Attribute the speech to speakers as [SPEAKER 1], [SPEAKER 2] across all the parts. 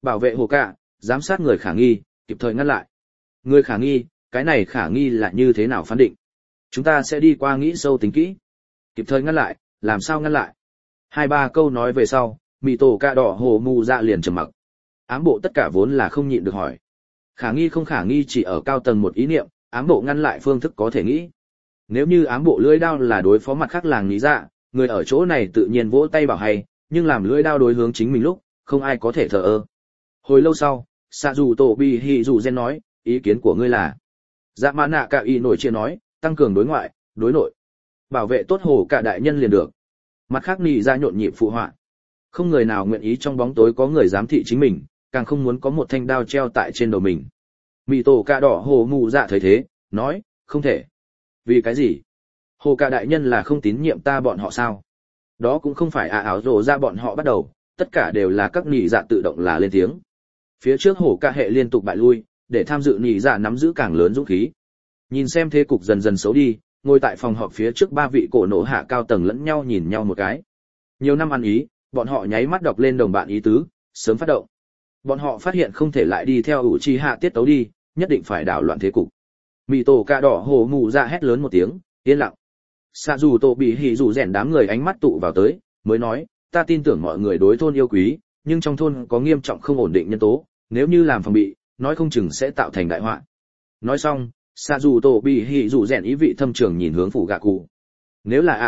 [SPEAKER 1] Bảo vệ hồ cạ, giám sát người khả nghi, kịp thời ngăn lại. Người khả nghi, cái này khả nghi là như thế nào phán định? Chúng ta sẽ đi qua nghĩ sâu tính kỹ. Kịp thời ngăn lại, làm sao ngăn lại? 2-3 câu nói về sau, mì tổ cạ đỏ hồ mù dạ liền trầm mặc. Ám bộ tất cả vốn là không nhịn được hỏi. Khả nghi không khả nghi chỉ ở cao tầng một ý niệm, ám bộ ngăn lại phương thức có thể nghĩ. Nếu như ám bộ lưỡi đao là đối phó mặt khác làng lý dạ, người ở chỗ này tự nhiên vỗ tay bảo hay, nhưng làm lưỡi đao đối hướng chính mình lúc, không ai có thể thờ ơ. Hồi lâu sau, xạ dù tổ bi hì dù gen nói, ý kiến của ngươi là. Dạ mã nạ cả y nổi chia nói, tăng cường đối ngoại, đối nội. Bảo vệ tốt hồ cả đại nhân liền được. Mặt khác nì ra nhộn nhịp phụ họa. Không người nào nguyện ý trong bóng tối có người giám thị chính mình, càng không muốn có một thanh đao treo tại trên đầu mình. Mị tổ cạ đỏ hồ mù dạ thấy thế, nói, không thể. Vì cái gì? Hồ cạ đại nhân là không tín nhiệm ta bọn họ sao? Đó cũng không phải ảo rồ ra bọn họ bắt đầu, tất cả đều là các nị dạ tự động là lên tiếng. Phía trước hồ cạ hệ liên tục bại lui, để tham dự nị dạ nắm giữ càng lớn dũng khí. Nhìn xem thế cục dần dần xấu đi, ngồi tại phòng họp phía trước 3 vị cổ nổ hạ cao tầng lẫn nhau nhìn nhau một cái. Nhiều năm ăn ý, bọn họ nháy mắt đọc lên đồng bạn ý tứ, sớm phát động. Bọn họ phát hiện không thể lại đi theo Uchiha tiết tấu đi, nhất định phải đảo loạn thế cục. Mị tổ cạ đỏ hồ mù dạ hét lớn một tiếng, yên lặng. Sạ dù tổ bị hỉ dù rèn đám người ánh mắt tụ vào tới, mới nói, ta tin tưởng mọi người đối thôn yêu quý, nhưng trong thôn có nghiêm trọng không ổn định nhân tố, nếu như làm phòng bị, nói không chừng sẽ tạo thành đại họa. Nói xong, Sạ dù tổ bị hỉ dù rèn ý vị thâm trường nhìn hướng phủ gạ cụ. Nếu là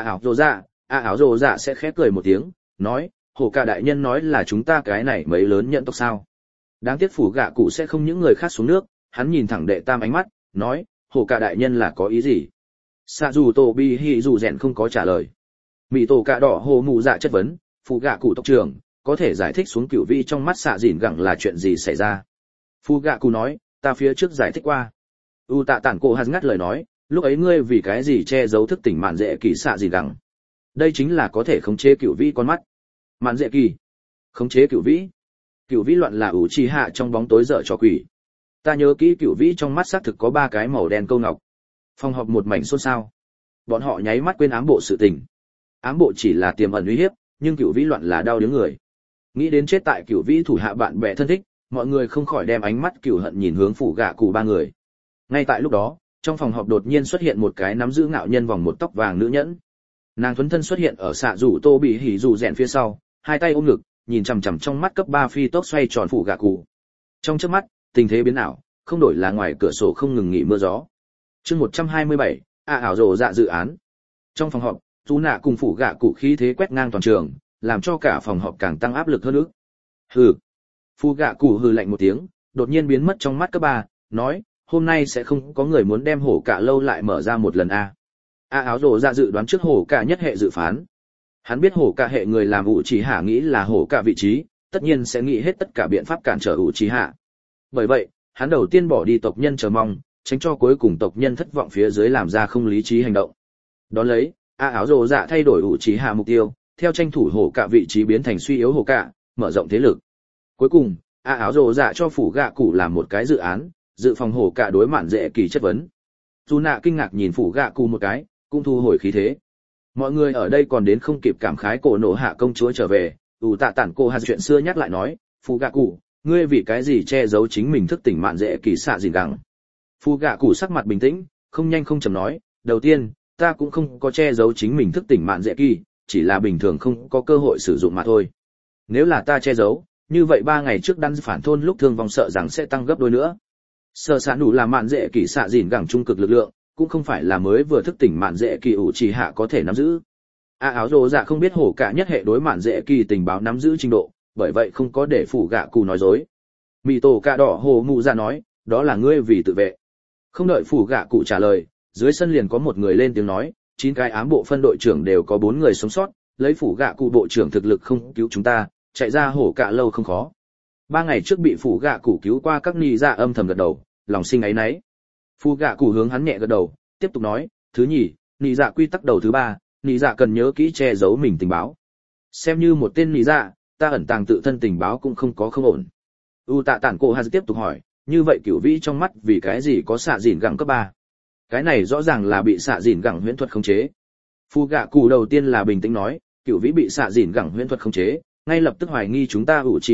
[SPEAKER 1] ảo rồ dạ sẽ khép cười một tiếng, nói, hồ cả đại nhân nói là chúng ta cái này mấy lớn nhận tộc sao. Đáng tiếc phủ gạ cụ sẽ không những người khác xuống nước, hắn nhìn thẳng đệ tam ánh mắt, nói, hồ cả đại nhân là có ý gì? Sạ dù tổ bi hỉ dù rèn không có trả lời. Mị tổ cạ đỏ hồ mù dạ chất vấn, phủ gạ cụ tộc trưởng, có thể giải thích xuống cửu vi trong mắt xạ dìn gẳng là chuyện gì xảy ra? Phủ gạ cụ nói, ta phía trước giải thích qua. U tạ tản cổ hạt ngắt lời nói, lúc ấy ngươi vì cái gì che giấu thức tỉnh mạn dễ kỳ xạ dìn gẳng? Đây chính là có thể khống chế cửu vi con mắt. Mạn dễ kỳ, khống chế cửu vĩ. Cửu vĩ loạn là Uchiha trong bóng tối dở trò quỷ. Ta nhớ kỹ cửu vĩ trong mắt xác thực có 3 cái màu đen câu ngọc. Phòng họp một mảnh xôn xao. Bọn họ nháy mắt quên ám bộ sự tình. Ám bộ chỉ là tiềm ẩn uy hiếp, nhưng cửu vĩ loạn là đau đớn người. Nghĩ đến chết tại cửu vĩ thủ hạ bạn bè thân thích, mọi người không khỏi đem ánh mắt cửu hận nhìn hướng phủ gạ cụ 3 người. Ngay tại lúc đó, trong phòng họp đột nhiên xuất hiện một cái nắm giữ ngạo nhân vòng một tóc vàng nữ nhẫn. Nàng thuần thân xuất hiện ở xạ rủ tô bị hỉ rủ rèn phía sau, hai tay ôm ngực, nhìn chằm chằm trong mắt cấp 3 phi tốc xoay tròn phủ gạ cụ. Trong chớp mắt, tình thế biến ảo, không đổi là ngoài cửa sổ không ngừng nghỉ mưa gió. Chương 127, ảo rồ dạ dự án. Trong phòng họp, Tú Nạ cùng phủ gạ cụ khí thế quét ngang toàn trường, làm cho cả phòng họp càng tăng áp lực hơn nữa. Hừ. Phủ gạ cụ hừ lạnh một tiếng, đột nhiên biến mất trong mắt cấp 3, nói, hôm nay sẽ không có người muốn đem hổ cả lâu lại mở ra một lần a. Ảo rồ dạ dự đoán trước hổ cả nhất hệ dự phán. Hắn biết hổ cả hệ người làm Uchiha nghĩ là hổ cả vị trí, tất nhiên sẽ nghĩ hết tất cả biện pháp cản trở Uchiha. Bởi vậy, hắn đầu tiên bỏ đi tộc nhân chờ mong, tránh cho cuối cùng tộc nhân thất vọng phía dưới làm ra không lý trí hành động. Đón lấy, áo rồ dạ thay đổi Uchiha mục tiêu, theo tranh thủ hổ cả vị trí biến thành suy yếu hổ cả, mở rộng thế lực. Cuối cùng, áo rồ dạ cho phủ gạ cụ làm một cái dự án, dự phòng hổ cả đối mạn dễ kỳ chất vấn. Dù nạ kinh ngạc nhìn phủ gạ cụ một cái, cũng thu hồi khí thế. Mọi người ở đây còn đến không kịp cảm khái cổ nổ hạ công chúa trở về, tạ tản cô hạt chuyện xưa nhắc lại nói, phủ gạ cụ, ngươi vì cái gì che giấu chính mình thức tỉnh mạn dễ kỳ xạ gì gắng? Phủ gạ cụ sắc mặt bình tĩnh, không nhanh không chậm nói, đầu tiên, ta cũng không có che giấu chính mình thức tỉnh mạn dễ kỳ, chỉ là bình thường không có cơ hội sử dụng mà thôi. Nếu là ta che giấu, như vậy 3 ngày trước đan phản thôn lúc thương vong sợ rằng sẽ tăng gấp đôi nữa. Sở sản đủ là mạn dễ kỳ xạ dìn gẳng trung cực lực lượng, cũng không phải là mới vừa thức tỉnh mạn dễ kỳ ủ chỉ hạ có thể nắm giữ. Áo rồ dạ không biết hổ cả nhất hệ đối mạn dễ kỳ tình báo nắm giữ trình độ, bởi vậy không có để phủ gạ cụ nói dối. Mị tổ cạ đỏ hồ mụ ra nói, đó là ngươi vì tự vệ. Không đợi phủ gạ cụ trả lời, dưới sân liền có một người lên tiếng nói, 9 cái ám bộ phân đội trưởng đều có 4 người sống sót, lấy phủ gạ cụ bộ trưởng thực lực không cứu chúng ta, chạy ra hổ cả lâu không khó. 3 ngày trước bị phủ gạ cụ cứu qua các ni dạ âm thầm gật đầu, lòng sinh áy náy. Phủ gạ cụ hướng hắn nhẹ gật đầu, tiếp tục nói, thứ nhì, ni dạ quy tắc đầu thứ 3, ni dạ cần nhớ kỹ che giấu mình tình báo. Xem như một tên ni dạ, ta ẩn tàng tự thân tình báo cũng không có không ổn. Tạ tản cổ hạt tiếp tục hỏi, như vậy cửu vĩ trong mắt vì cái gì có xạ dìn gẳng cấp 3? Cái này rõ ràng là bị xạ dìn gẳng huyễn thuật khống chế. Phủ gạ cụ đầu tiên là bình tĩnh nói, cửu vĩ bị xạ dìn gẳng huyễn thuật khống chế, ngay lập tức hoài nghi chúng ta Uchiha,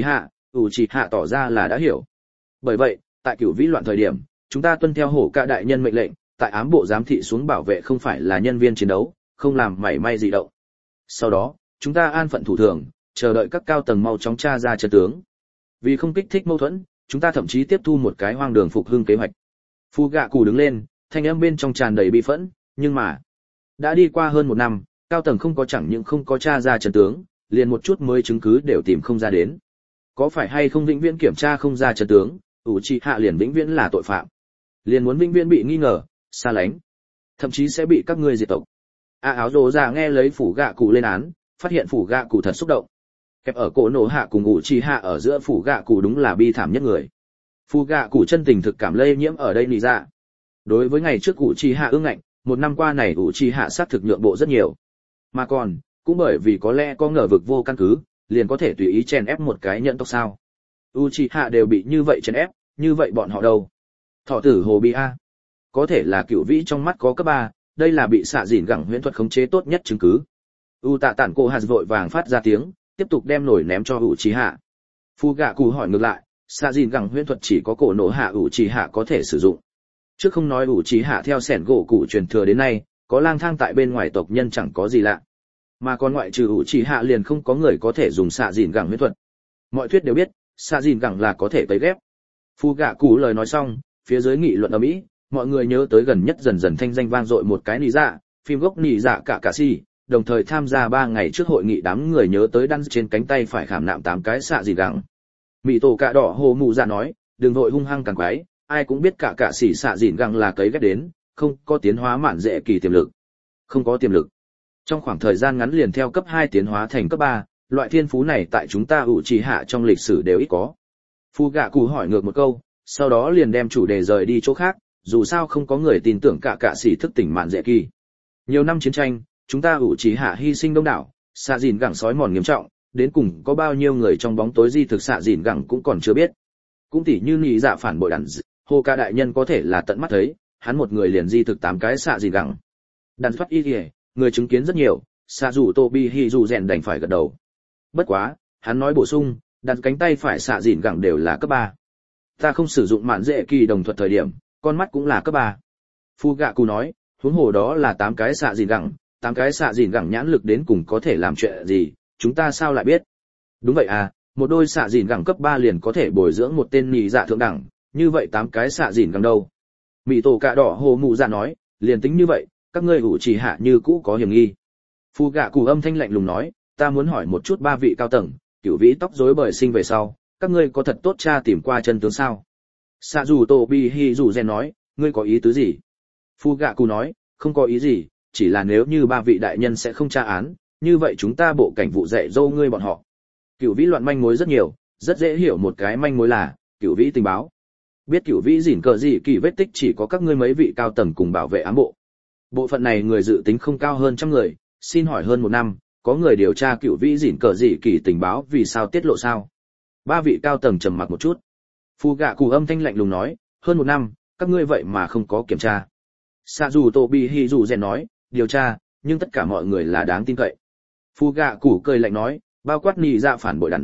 [SPEAKER 1] Uchiha tỏ ra là đã hiểu. Bởi vậy, tại Cửu Vĩ loạn thời điểm, chúng ta tuân theo hổ cả đại nhân mệnh lệnh, tại ám bộ giám thị xuống bảo vệ không phải là nhân viên chiến đấu, không làm mảy may gì động. Sau đó, chúng ta an phận thủ thường, chờ đợi các cao tầng mau chóng tra ra chân tướng. Vì không kích thích mâu thuẫn, chúng ta thậm chí tiếp thu một cái hoang đường phục hưng kế hoạch. Phu gạ cù đứng lên, thanh âm bên trong tràn đầy bi phẫn, nhưng mà đã đi qua hơn 1 năm, cao tầng không có chẳng những không có tra ra chân tướng, liền một chút mới chứng cứ đều tìm không ra đến. Có phải hay không vĩnh viễn kiểm tra không ra chân tướng, Uchiha liền vĩnh viễn là tội phạm, liền muốn vĩnh viễn bị nghi ngờ, xa lánh, thậm chí sẽ bị các ngươi diệt tộc. Áo rồ già nghe lấy phủ gạ cụ lên án, phát hiện phủ gạ cụ thật xúc động. Kẹp ở cổ nổ hạ cùng Uchiha ở giữa phủ gạ cụ đúng là bi thảm nhất người. Phủ gạ cụ chân tình thực cảm lây nhiễm ở đây nị dạ. Đối với ngày trước Uchiha ương ngạnh, 1 năm qua này Uchiha sát thực nhượng bộ rất nhiều. Mà còn, cũng bởi vì có lẽ có ngờ vực vô căn cứ, liền có thể tùy ý chèn ép một cái nhận tộc sao. Uchiha đều bị như vậy chèn ép, như vậy bọn họ đâu? Thọ tử hồ bi a. Có thể là Cửu Vĩ trong mắt có cấp 3, đây là bị xạ dỉn gẳng huyễn thuật khống chế tốt nhất chứng cứ. Tạ Tản Cô Hạt vội vàng phát ra tiếng, tiếp tục đem nổi ném cho Uchiha. Phu gạ cụ hỏi ngược lại, xạ dỉn gẳng huyễn thuật chỉ có cổ nổ hạ Uchiha có thể sử dụng. Trước không nói Uchiha theo sẻn gỗ cụ truyền thừa đến nay, có lang thang tại bên ngoài tộc nhân chẳng có gì lạ. Mà còn ngoại trừ Uchiha liền không có người có thể dùng xạ dỉn gẳng huyễn thuật. Mọi thuyết đều biết, xạ dỉn gẳng là có thể cấy ghép. Phu gạ cụ lời nói xong, phía dưới nghị luận ầm ĩ, mọi người nhớ tới gần nhất dần dần thanh danh vang dội một cái nị dạ, phim gốc nị dạ cả si, đồng thời tham gia 3 ngày trước hội nghị đám người nhớ tới đan trên cánh tay phải khảm nạm 8 cái xạ dỉn gẳng. Mị tổ cạ đỏ hồ mù dạ nói, đừng vội hung hăng càng quái, ai cũng biết cả xỉ xạ dỉn gẳng là cấy ghép đến, không có tiến hóa mạn dễ kỳ tiềm lực. Không có tiềm lực. Trong khoảng thời gian ngắn liền theo cấp 2 tiến hóa thành cấp 3, loại thiên phú này tại chúng ta Uchiha trong lịch sử đều ít có. Phu gạ cụ hỏi ngược một câu, sau đó liền đem chủ đề rời đi chỗ khác, dù sao không có người tin tưởng cả sĩ thức tỉnh mạn dễ kỳ. Nhiều năm chiến tranh, chúng ta Uchiha hy sinh đông đảo, xạ dỉn gẳng sói mòn nghiêm trọng, đến cùng có bao nhiêu người trong bóng tối di thực xạ dỉn gẳng cũng còn chưa biết. Cũng tỉ như nị dạ phản bội đàn Hồ Ca đại nhân có thể là tận mắt thấy, hắn một người liền di thực 8 cái xạ dỉn gẳng. Đàn thoát y kìa, người chứng kiến rất nhiều, xạ dù Tobi Hi dù rèn đành phải gật đầu. Bất quá, hắn nói bổ sung, đặt cánh tay phải xạ dỉn gẳng đều là cấp 3. Ta không sử dụng mạn dễ kỳ đồng thuật thời điểm, con mắt cũng là cấp 3. Phu gạ cụ nói, huống hồ đó là 8 cái xạ dỉn gẳng, 8 cái xạ dỉn gẳng nhãn lực đến cùng có thể làm chuyện gì, chúng ta sao lại biết? Đúng vậy à, một đôi xạ dỉn gẳng cấp 3 liền có thể bồi dưỡng một tên nhị dạ thượng đẳng, như vậy 8 cái xạ dỉn gẳng đâu? Mị tổ cạ đỏ hồ mụ dạ nói, liền tính như vậy, các ngươi Uchiha như cũ có hiểm nghi. Phu gạ cụ âm thanh lạnh lùng nói, ta muốn hỏi một chút 3 vị cao tầng, Cửu Vĩ tóc rối bời sinh về sau, các ngươi có thật tốt tra tìm qua chân tướng sao? Sạ dù Tobi Hi dù rèn nói, ngươi có ý tứ gì? Phu gạ cụ nói, không có ý gì, chỉ là nếu như 3 vị đại nhân sẽ không tra án, như vậy chúng ta bộ cảnh vụ dạy dâu ngươi bọn họ. Cửu Vĩ loạn manh mối rất nhiều, rất dễ hiểu một cái manh mối là Cửu Vĩ tình báo. Biết Cửu Vĩ dỉn cờ gì kỳ vết tích chỉ có các ngươi mấy vị cao tầng cùng bảo vệ ám bộ. Bộ phận này người dự tính không cao hơn 100 người, xin hỏi hơn 1 năm, có người điều tra Cửu Vĩ dỉn cờ gì kỳ tình báo vì sao tiết lộ sao? 3 vị cao tầng trầm mặc một chút. Phu gạ cụ âm thanh lạnh lùng nói, hơn 1 năm, các ngươi vậy mà không có kiểm tra. Sạ dù Tobi Hi dù rèn nói, điều tra, nhưng tất cả mọi người là đáng tin cậy. Phu gạ cụ cười lạnh nói, bao quát nị dạ phản bội đàn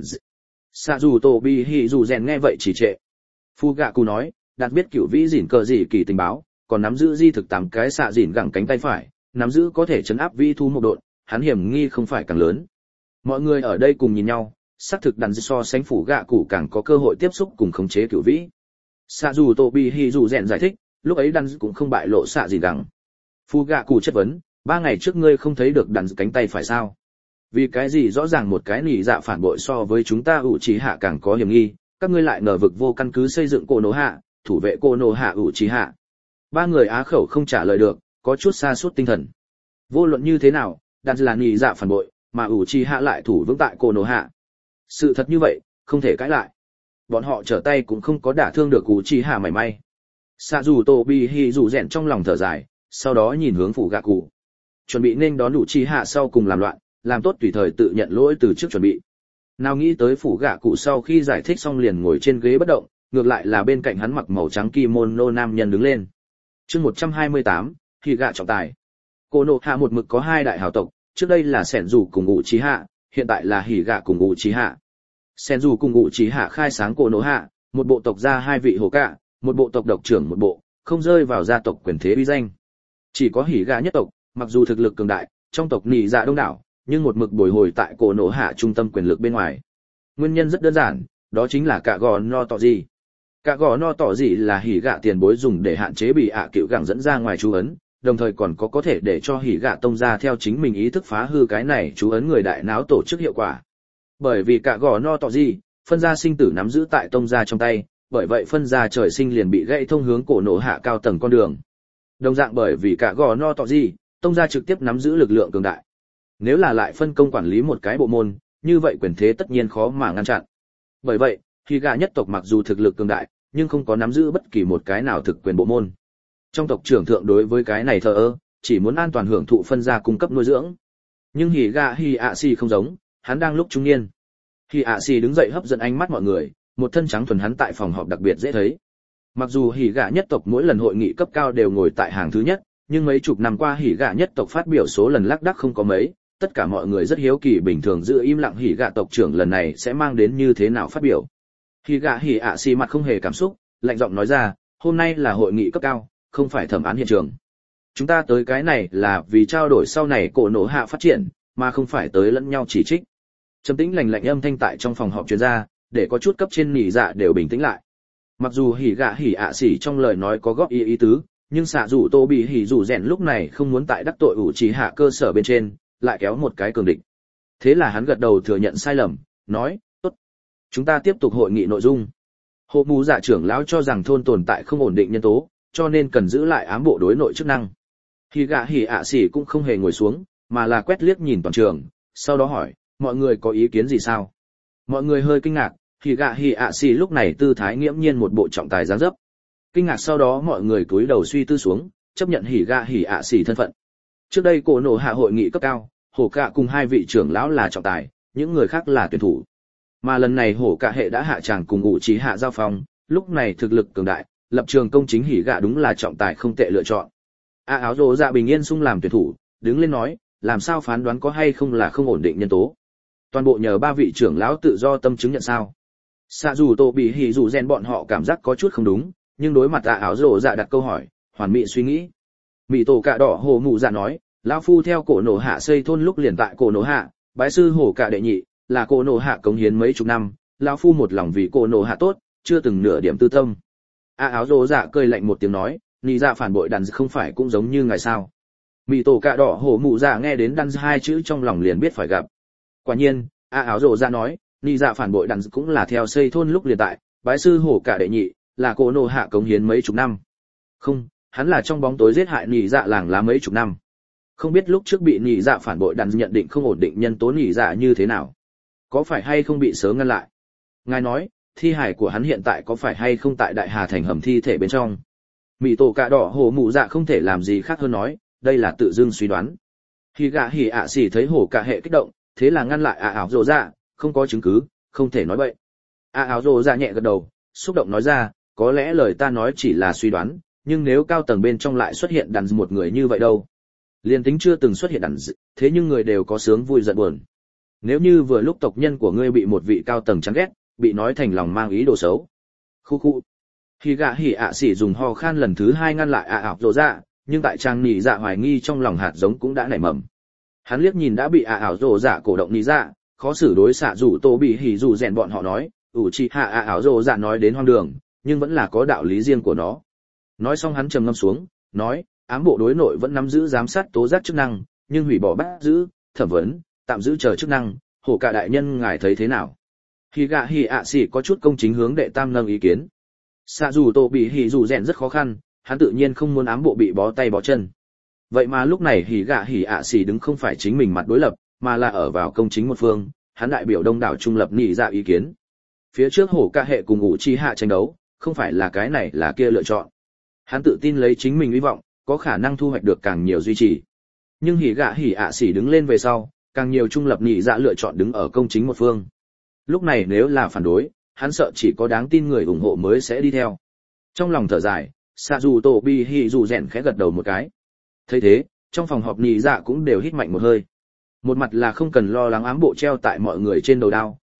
[SPEAKER 1] Sạ dù Tobi Hi dù rèn nghe vậy chỉ trệ. Phu gạ cụ nói, đạt biết Cửu Vĩ dỉn cờ gì kỳ tình báo, còn nắm giữ di thực 8 cái xạ dỉn gẳng cánh tay phải, nắm giữ có thể chấn áp vi thú một độn, hắn hiểm nghi không phải càng lớn. Mọi người ở đây cùng nhìn nhau, xác thực đàn so sánh phủ gạ cụ càng có cơ hội tiếp xúc cùng khống chế Cửu Vĩ. Sạ dù Tobi Hi dù rèn giải thích, lúc ấy đàn cũng không bại lộ xạ dỉn gẳng. Phu gạ cụ chất vấn, 3 ngày trước ngươi không thấy được đàn cánh tay phải sao? Vì cái gì rõ ràng một cái nị dạ phản bội so với chúng ta Uchiha càng có hiểm nghi, các ngươi lại ngờ vực vô căn cứ xây dựng cổ nổ hạ, thủ vệ cổ nổ hạ Uchiha. 3 người á khẩu không trả lời được, có chút sa sút tinh thần. Vô luận như thế nào, đàn là nị dạ phản bội, mà Uchiha lại thủ vững tại cổ nổ hạ. Sự thật như vậy, không thể cãi lại. Bọn họ trở tay cũng không có đả thương được Uchiha mảy may. Sạ dù Tobi Hi dù rèn trong lòng thở dài, sau đó nhìn hướng phủ gạ cụ. Chuẩn bị nên đón Uchiha sau cùng làm loạn, làm tốt tùy thời tự nhận lỗi từ trước chuẩn bị. Nào nghĩ tới phủ gạ cụ sau khi giải thích xong liền ngồi trên ghế bất động, ngược lại là bên cạnh hắn mặc màu trắng kimono nam nhân đứng lên. Chương 128, khi gạ trọng tài. Cổ nổ hạ một mực có 2 đại hào tộc, trước đây là Sẻn Dù cùng Uchiha, hiện tại là Hỉ Gạ cùng Uchiha. Senju cùng ngụ trí hạ khai sáng cổ nổ hạ, một bộ tộc ra 2 vị hổ cạ, một bộ tộc độc trưởng một bộ, không rơi vào gia tộc quyền thế uy danh. Chỉ có hỉ gạ nhất tộc, mặc dù thực lực cường đại, trong tộc nỉ dạ đông đảo, nhưng một mực bồi hồi tại cổ nổ hạ trung tâm quyền lực bên ngoài. Nguyên nhân rất đơn giản, đó chính là cả gò no tỏ gì. Cả gò no tỏ gì là hỉ gạ tiền bối dùng để hạn chế bị cựu gẳng dẫn ra ngoài chú ấn, đồng thời còn có thể để cho hỉ gạ tông ra theo chính mình ý thức phá hư cái này chú ấn người đại náo tổ chức hiệu quả. Bởi vì cả gò no tỏ gì, phân gia sinh tử nắm giữ tại tông gia trong tay, bởi vậy phân gia trời sinh liền bị gãy thông hướng cổ nổ hạ cao tầng con đường. Đồng dạng bởi vì cả gò no tỏ gì, tông gia trực tiếp nắm giữ lực lượng cường đại. Nếu là lại phân công quản lý một cái bộ môn, như vậy quyền thế tất nhiên khó mà ngăn chặn. Bởi vậy, hỉ gạ nhất tộc mặc dù thực lực cường đại, nhưng không có nắm giữ bất kỳ một cái nào thực quyền bộ môn. Trong tộc trưởng thượng đối với cái này thờ ơ, chỉ muốn an toàn hưởng thụ phân gia cung cấp nuôi dưỡng. Nhưng hỉ gạ hỉ ạ xì không giống, hắn đang lúc trung niên. Hỉ ạ xì đứng dậy hấp dẫn ánh mắt mọi người, một thân trắng thuần hắn tại phòng họp đặc biệt dễ thấy. Mặc dù hỉ gạ nhất tộc mỗi lần hội nghị cấp cao đều ngồi tại hàng thứ nhất, nhưng mấy chục năm qua hỉ gạ nhất tộc phát biểu số lần lác đác không có mấy, tất cả mọi người rất hiếu kỳ bình thường giữ im lặng hỉ gạ tộc trưởng lần này sẽ mang đến như thế nào phát biểu. Hỉ gạ hỉ ạ xì mặt không hề cảm xúc, lạnh giọng nói ra, hôm nay là hội nghị cấp cao, không phải thẩm án hiện trường. Chúng ta tới cái này là vì trao đổi sau này cổ nổ hạ phát triển, mà không phải tới lẫn nhau chỉ trích. Trầm tĩnh lạnh lạnh âm thanh tại trong phòng họp truyền ra, để có chút cấp trên nỉ dạ đều bình tĩnh lại. Mặc dù hỉ gạ hỉ ạ xỉ trong lời nói có góp ý tứ, nhưng xạ dù tô bị hỉ dù rèn lúc này không muốn tại đắc tội ủ trì hạ cơ sở bên trên, lại kéo một cái cường địch. Thế là hắn gật đầu thừa nhận sai lầm, nói, tốt. Chúng ta tiếp tục hội nghị nội dung. Hộ mù dạ trưởng lão cho rằng thôn tồn tại không ổn định nhân tố, cho nên cần giữ lại ám bộ đối nội chức năng. Hỉ gạ hỉ ạ xỉ cũng không hề ngồi xuống, mà là quét liếc nhìn toàn trường, sau đó hỏi, mọi người có ý kiến gì sao? Mọi người hơi kinh ngạc, hỉ gạ hỉ ạ xỉ lúc này tư thái nghiễm nhiên một bộ trọng tài dáng dấp. Kinh ngạc sau đó mọi người cúi đầu suy tư xuống, chấp nhận hỉ gạ hỉ ạ xỉ thân phận. Trước đây cổ nổ hạ hội nghị cấp cao, hổ cạ cùng 2 vị trưởng lão là trọng tài, những người khác là tuyển thủ. Mà lần này hổ cạ hệ đã hạ tràng cùng ngụ trí hạ giao phong, lúc này thực lực cường đại, lập trường công chính hỉ gạ đúng là trọng tài không tệ lựa chọn. Áo rồ dạ bình yên sung làm tuyển thủ, đứng lên nói, làm sao phán đoán có hay không là không ổn định nhân tố. Toàn bộ nhờ 3 vị trưởng lão tự do tâm chứng nhận sao. Xạ dù tổ bị hỉ dù rèn bọn họ cảm giác có chút không đúng, nhưng đối mặt áo rồ dạ đặt câu hỏi, hoàn mỹ suy nghĩ. Mỹ tổ cạ đỏ hồ mụ dạ nói, lão phu theo cổ nổ hạ xây thôn lúc liền tại cổ nổ hạ, bái sư hổ cạ đệ nhị, là cổ nổ hạ cống hiến mấy chục năm, lão phu một lòng vì cổ nổ hạ tốt, chưa từng nửa điểm tư tâm. Áo rồ dạ cười lạnh một tiếng nói, nị dạ phản bội đàn không phải cũng giống như ngài sao. Mỹ tổ cạ đỏ hổ mụ dạ nghe đến đàn 2 chữ trong lòng liền biết phải gặp. Quả nhiên, áo rồ dạ nói, nị dạ phản bội đàn cũng là theo xây thôn lúc liền tại, bái sư hổ cạ đệ nhị, là cổ nổ hạ cống hiến mấy chục năm. Không, hắn là trong bóng tối giết hại nị dạ làng lá mấy chục năm. Không biết lúc trước bị nị dạ phản bội đàn nhận định không ổn định nhân tố nị dạ như thế nào, có phải hay không bị sớm ngăn lại. Ngài nói, thi hài của hắn hiện tại có phải hay không tại Đại Hà thành hầm thi thể bên trong. Mỹ tổ cạ đỏ hổ mụ dạ không thể làm gì khác hơn nói, đây là tự dưng suy đoán. Hỉ gạ hỉ ạ xỉ thấy hổ cạ hệ kích động, thế là ngăn lại áo rồ dạ, không có chứng cứ, không thể nói bậy. Áo rồ dạ nhẹ gật đầu, xúc động nói ra, có lẽ lời ta nói chỉ là suy đoán, nhưng nếu cao tầng bên trong lại xuất hiện đàn một người như vậy đâu. Liên tính chưa từng xuất hiện đàn, thế nhưng người đều có sướng vui giận buồn. Nếu như vừa lúc tộc nhân của ngươi bị một vị cao tầng chán ghét, bị nói thành lòng mang ý đồ xấu. Khu khu. Hỉ gạ hỉ ạ xỉ dùng ho khan lần thứ 2 ngăn lại áo rồ dạ, nhưng tại trang nỉ dạ hoài nghi trong lòng hạt giống cũng đã nảy mầm. Hắn liếc nhìn đã bị áo rồ dạ cổ động nỉ dạ, khó xử đối xạ rủ tô bị hỉ rủ rèn bọn họ nói, chỉ hạ áo rồ dạ nói đến hoang đường, nhưng vẫn là có đạo lý riêng của nó. Nói xong hắn trầm ngâm xuống, nói, ám bộ đối nội vẫn nắm giữ giám sát tố giác chức năng, nhưng hủy bỏ bắt giữ, thẩm vấn, tạm giữ chờ chức năng, hổ cả đại nhân ngài thấy thế nào? Hỉ gạ hỉ ạ xỉ có chút công chính hướng đệ tam nâng ý kiến. Xạ dù tổ bị hỉ dù rèn rất khó khăn, hắn tự nhiên không muốn ám bộ bị bó tay bó chân. Vậy mà lúc này hỉ gạ hỉ ạ xỉ đứng không phải chính mình mặt đối lập, mà là ở vào công chính một phương, hắn đại biểu đông đảo trung lập nỉ dạ ý kiến. Phía trước hổ ca hệ cùng ngũ chi hạ tranh đấu, không phải là cái này là kia lựa chọn. Hắn tự tin lấy chính mình hy vọng, có khả năng thu hoạch được càng nhiều duy trì. Nhưng hỉ gạ hỉ ạ xỉ đứng lên về sau, càng nhiều trung lập nỉ dạ lựa chọn đứng ở công chính một phương. Lúc này nếu là phản đối, hắn sợ chỉ có đáng tin người ủng hộ mới sẽ đi theo. Trong lòng thở dài, xạ dù tổ bi hỉ dù rèn khẽ gật đầu một cái. Thấy thế, trong phòng họp nỉ dạ cũng đều hít mạnh một hơi. Một mặt là không cần lo lắng ám bộ treo tại mọi người trên đầu đao,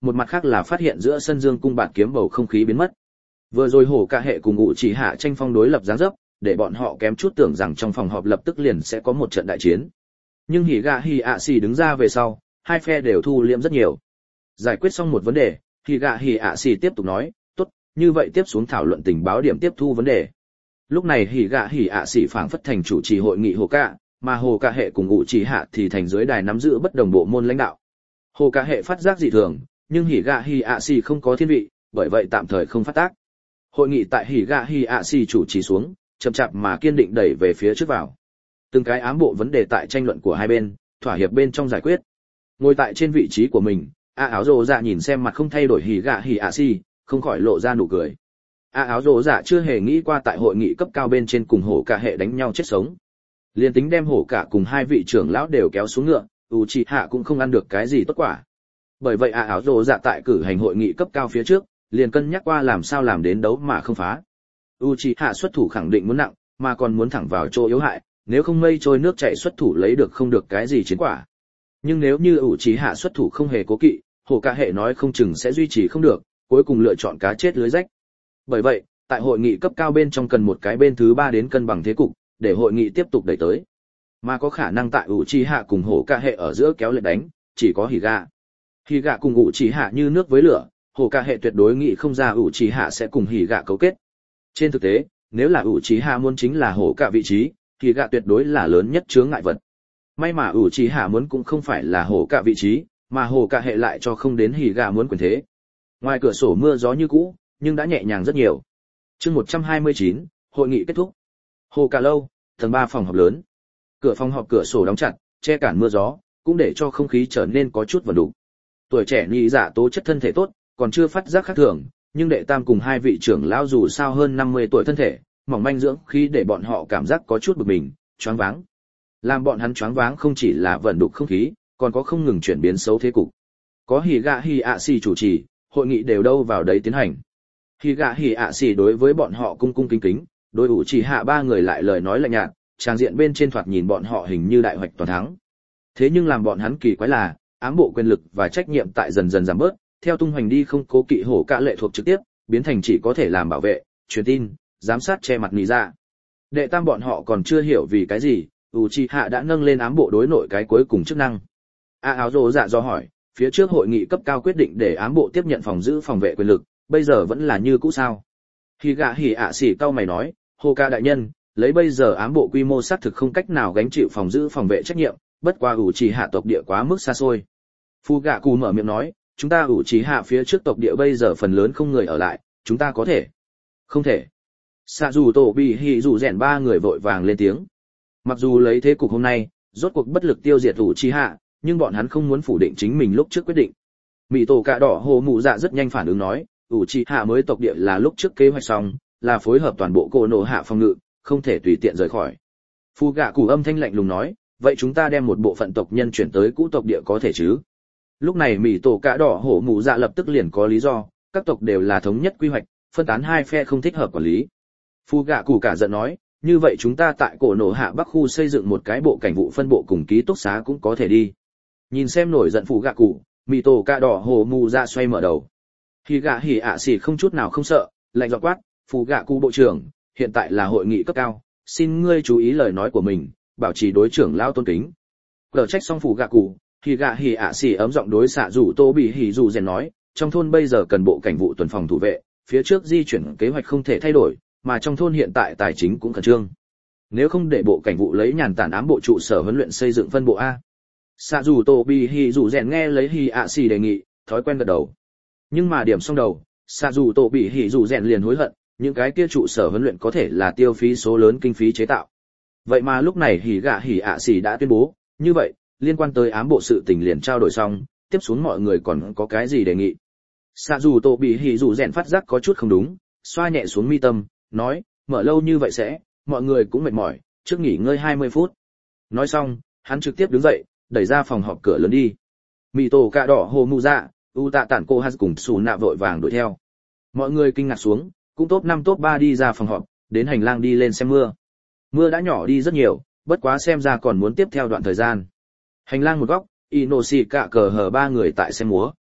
[SPEAKER 1] một mặt khác là phát hiện giữa sân dương cung bạt kiếm bầu không khí biến mất. Vừa rồi hổ cả hệ cùng ngụ chỉ hạ tranh phong đối lập dáng dấp, để bọn họ kém chút tưởng rằng trong phòng họp lập tức liền sẽ có một trận đại chiến. Nhưng hỉ gạ hỉ ạ xì đứng ra về sau, hai phe đều thu liễm rất nhiều. Giải quyết xong một vấn đề, hỉ gạ hỉ ạ xì tiếp tục nói, tốt, như vậy tiếp xuống thảo luận tình báo điểm tiếp thu vấn đề. Lúc này hỉ gạ hỉ ạ xì phảng phất thành chủ trì hội nghị hồ cả, mà hồ cả hệ cùng ngụ chỉ hạ thì thành dưới đài nắm giữ bất đồng bộ môn lãnh đạo. Hồ cả hệ phát giác dị thường, nhưng hỉ gạ hỉ ạ xì không có thiên vị, bởi vậy tạm thời không phát tác. Hội nghị tại hỉ gạ hỉ ạ xì chủ trì xuống, chậm chạp mà kiên định đẩy về phía trước vào. Từng cái ám bộ vấn đề tại tranh luận của hai bên, thỏa hiệp bên trong giải quyết. Ngồi tại trên vị trí của mình, áo rồ dạ nhìn xem mặt không thay đổi hỉ gạ hỉ ạ xì, không khỏi lộ ra nụ cười. Áo rồ dạ chưa hề nghĩ qua tại hội nghị cấp cao bên trên cùng hổ cả hệ đánh nhau chết sống. Liên tính đem hổ cả cùng hai vị trưởng lão đều kéo xuống ngựa, Uchiha cũng không ăn được cái gì tốt quả. Bởi vậy áo rồ dạ tại cử hành hội nghị cấp cao phía trước, liền cân nhắc qua làm sao làm đến đấu mà không phá. Uchiha xuất thủ khẳng định muốn nặng, mà còn muốn thẳng vào chỗ yếu hại, nếu không mây trôi nước chảy xuất thủ lấy được không được cái gì chiến quả. Nhưng nếu như Uchiha xuất thủ không hề cố kỵ, hổ cả hệ nói không chừng sẽ duy trì không được, cuối cùng lựa chọn cá chết lưới rách. Bởi vậy, tại hội nghị cấp cao bên trong cần một cái bên thứ ba đến cân bằng thế cục, để hội nghị tiếp tục đẩy tới. Mà có khả năng tại Uchiha cùng hổ cả hệ ở giữa kéo lệ đánh, chỉ có Higa. Higa cùng Uchiha như nước với lửa, hổ cả hệ tuyệt đối nghĩ không ra Uchiha sẽ cùng Higa cấu kết. Trên thực tế, nếu là Uchiha muốn chính là hổ cả vị trí, Higa tuyệt đối là lớn nhất chướng ngại vật. May mà Uchiha muốn cũng không phải là hổ cả vị trí, mà hổ cả hệ lại cho không đến Higa muốn quyền thế. Ngoài cửa sổ mưa gió như cũ, nhưng đã nhẹ nhàng rất nhiều. Chương 129, hội nghị kết thúc. Hồ cả lâu, tầng 3 phòng họp lớn. Cửa phòng họp cửa sổ đóng chặt, che cản mưa gió, cũng để cho không khí trở nên có chút vần đục. Tuổi trẻ nhị dạ tố chất thân thể tốt, còn chưa phát giác khác thường, nhưng đệ tam cùng hai vị trưởng lão dù sao hơn 50 tuổi thân thể, mỏng manh dưỡng khí để bọn họ cảm giác có chút bực mình, choáng váng. Làm bọn hắn choáng váng không chỉ là vần đục không khí, còn có không ngừng chuyển biến xấu thế cục. Có Higa Hiashi chủ trì, hội nghị đều đâu vào đấy tiến hành. Higa Hiashi đối với bọn họ cung cung kính kính, đối Uchiha ba người lại lời nói lạnh nhạt, trang diện bên trên thoạt nhìn bọn họ hình như đại hoạch toàn thắng. Thế nhưng làm bọn hắn kỳ quái là, ám bộ quyền lực và trách nhiệm tại dần dần giảm bớt, theo tung hoành đi không cố kỵ hổ cả lệ thuộc trực tiếp, biến thành chỉ có thể làm bảo vệ, truyền tin, giám sát che mặt nị ra. Đệ tam bọn họ còn chưa hiểu vì cái gì, Uchiha đã nâng lên ám bộ đối nội cái cuối cùng chức năng. Áo rồ dạ do hỏi, phía trước hội nghị cấp cao quyết định để ám bộ tiếp nhận phòng giữ phòng vệ quyền lực, bây giờ vẫn là như cũ sao? Higa Hiashi cau mày nói, Hồ ca đại nhân, lấy bây giờ ám bộ quy mô xác thực không cách nào gánh chịu phòng giữ phòng vệ trách nhiệm, bất qua Uchiha tộc địa quá mức xa xôi. Fugaku mở miệng nói, chúng ta Uchiha phía trước tộc địa bây giờ phần lớn không người ở lại, chúng ta có thể. Không thể. Sarutobi Hizuzen ba người vội vàng lên tiếng. Mặc dù lấy thế cục hôm nay, rốt cuộc bất lực tiêu diệt Uchiha, nhưng bọn hắn không muốn phủ định chính mình lúc trước quyết định. Mị tổ cạ đỏ hồ mụ dạ rất nhanh phản ứng nói, Uchiha mới tộc địa là lúc trước kế hoạch xong, là phối hợp toàn bộ cổ nổ hạ phòng ngự, không thể tùy tiện rời khỏi. Fugaku âm thanh lạnh lùng nói, vậy chúng ta đem một bộ phận tộc nhân chuyển tới cũ tộc địa có thể chứ? Lúc này Mị tổ cạ đỏ hổ mụ dạ lập tức liền có lý do, các tộc đều là thống nhất quy hoạch, phân tán hai phe không thích hợp quản lý. Fugaku cả giận nói, như vậy chúng ta tại cổ nổ hạ bắc khu xây dựng một cái bộ cảnh vụ phân bộ cùng ký túc xá cũng có thể đi. Nhìn xem nổi giận Fugaku, Mị tổ cạ đỏ hổ mụ dạ xoay mở đầu. Higa Hiashi không chút nào không sợ, lạnh giọng quát, Fugaku bộ trưởng, hiện tại là hội nghị cấp cao, xin ngươi chú ý lời nói của mình, bảo trì đối trưởng lao tôn kính. Cờ trách xong Fugaku, Higa Hiashi ấm giọng đối xạ rủ Tobi Hizuzen nói, trong thôn bây giờ cần bộ cảnh vụ tuần phòng thủ vệ, phía trước di chuyển kế hoạch không thể thay đổi, mà trong thôn hiện tại tài chính cũng khẩn trương. Nếu không để bộ cảnh vụ lấy nhàn tản ám bộ trụ sở huấn luyện xây dựng phân bộ A. Xạ rủ Tobi Hizuzen nghe lấy Hiashi đề nghị, thói quen gật đầu. Nhưng mà điểm xong đầu, xạ rủ Tobi Hizuzen liền hối hận, những cái kia trụ sở huấn luyện có thể là tiêu phí số lớn kinh phí chế tạo. Vậy mà lúc này Higa Hiashi đã tuyên bố, như vậy, liên quan tới ám bộ sự tình liền trao đổi xong, tiếp xuống mọi người còn có cái gì đề nghị. Sarutobi Hizuzen phát giác có chút không đúng, xoa nhẹ xuống mi tâm, nói, mở lâu như vậy sẽ, mọi người cũng mệt mỏi, trước nghỉ ngơi 20 phút. Nói xong, hắn trực tiếp đứng dậy, đẩy ra phòng họp cửa lớn đi. Mito cạ đỏ hồ mù dạ, Uta tản cô Haz cùng Suna vội vàng đuổi theo. Mọi người kinh ngạc xuống, cũng top 5 top 3 đi ra phòng họp, đến hành lang đi lên xem mưa. Mưa đã nhỏ đi rất nhiều, bất quá xem ra còn muốn tiếp theo đoạn thời gian. Hành lang một góc, Inoshi cạ cờ hờ ba người tại xem múa.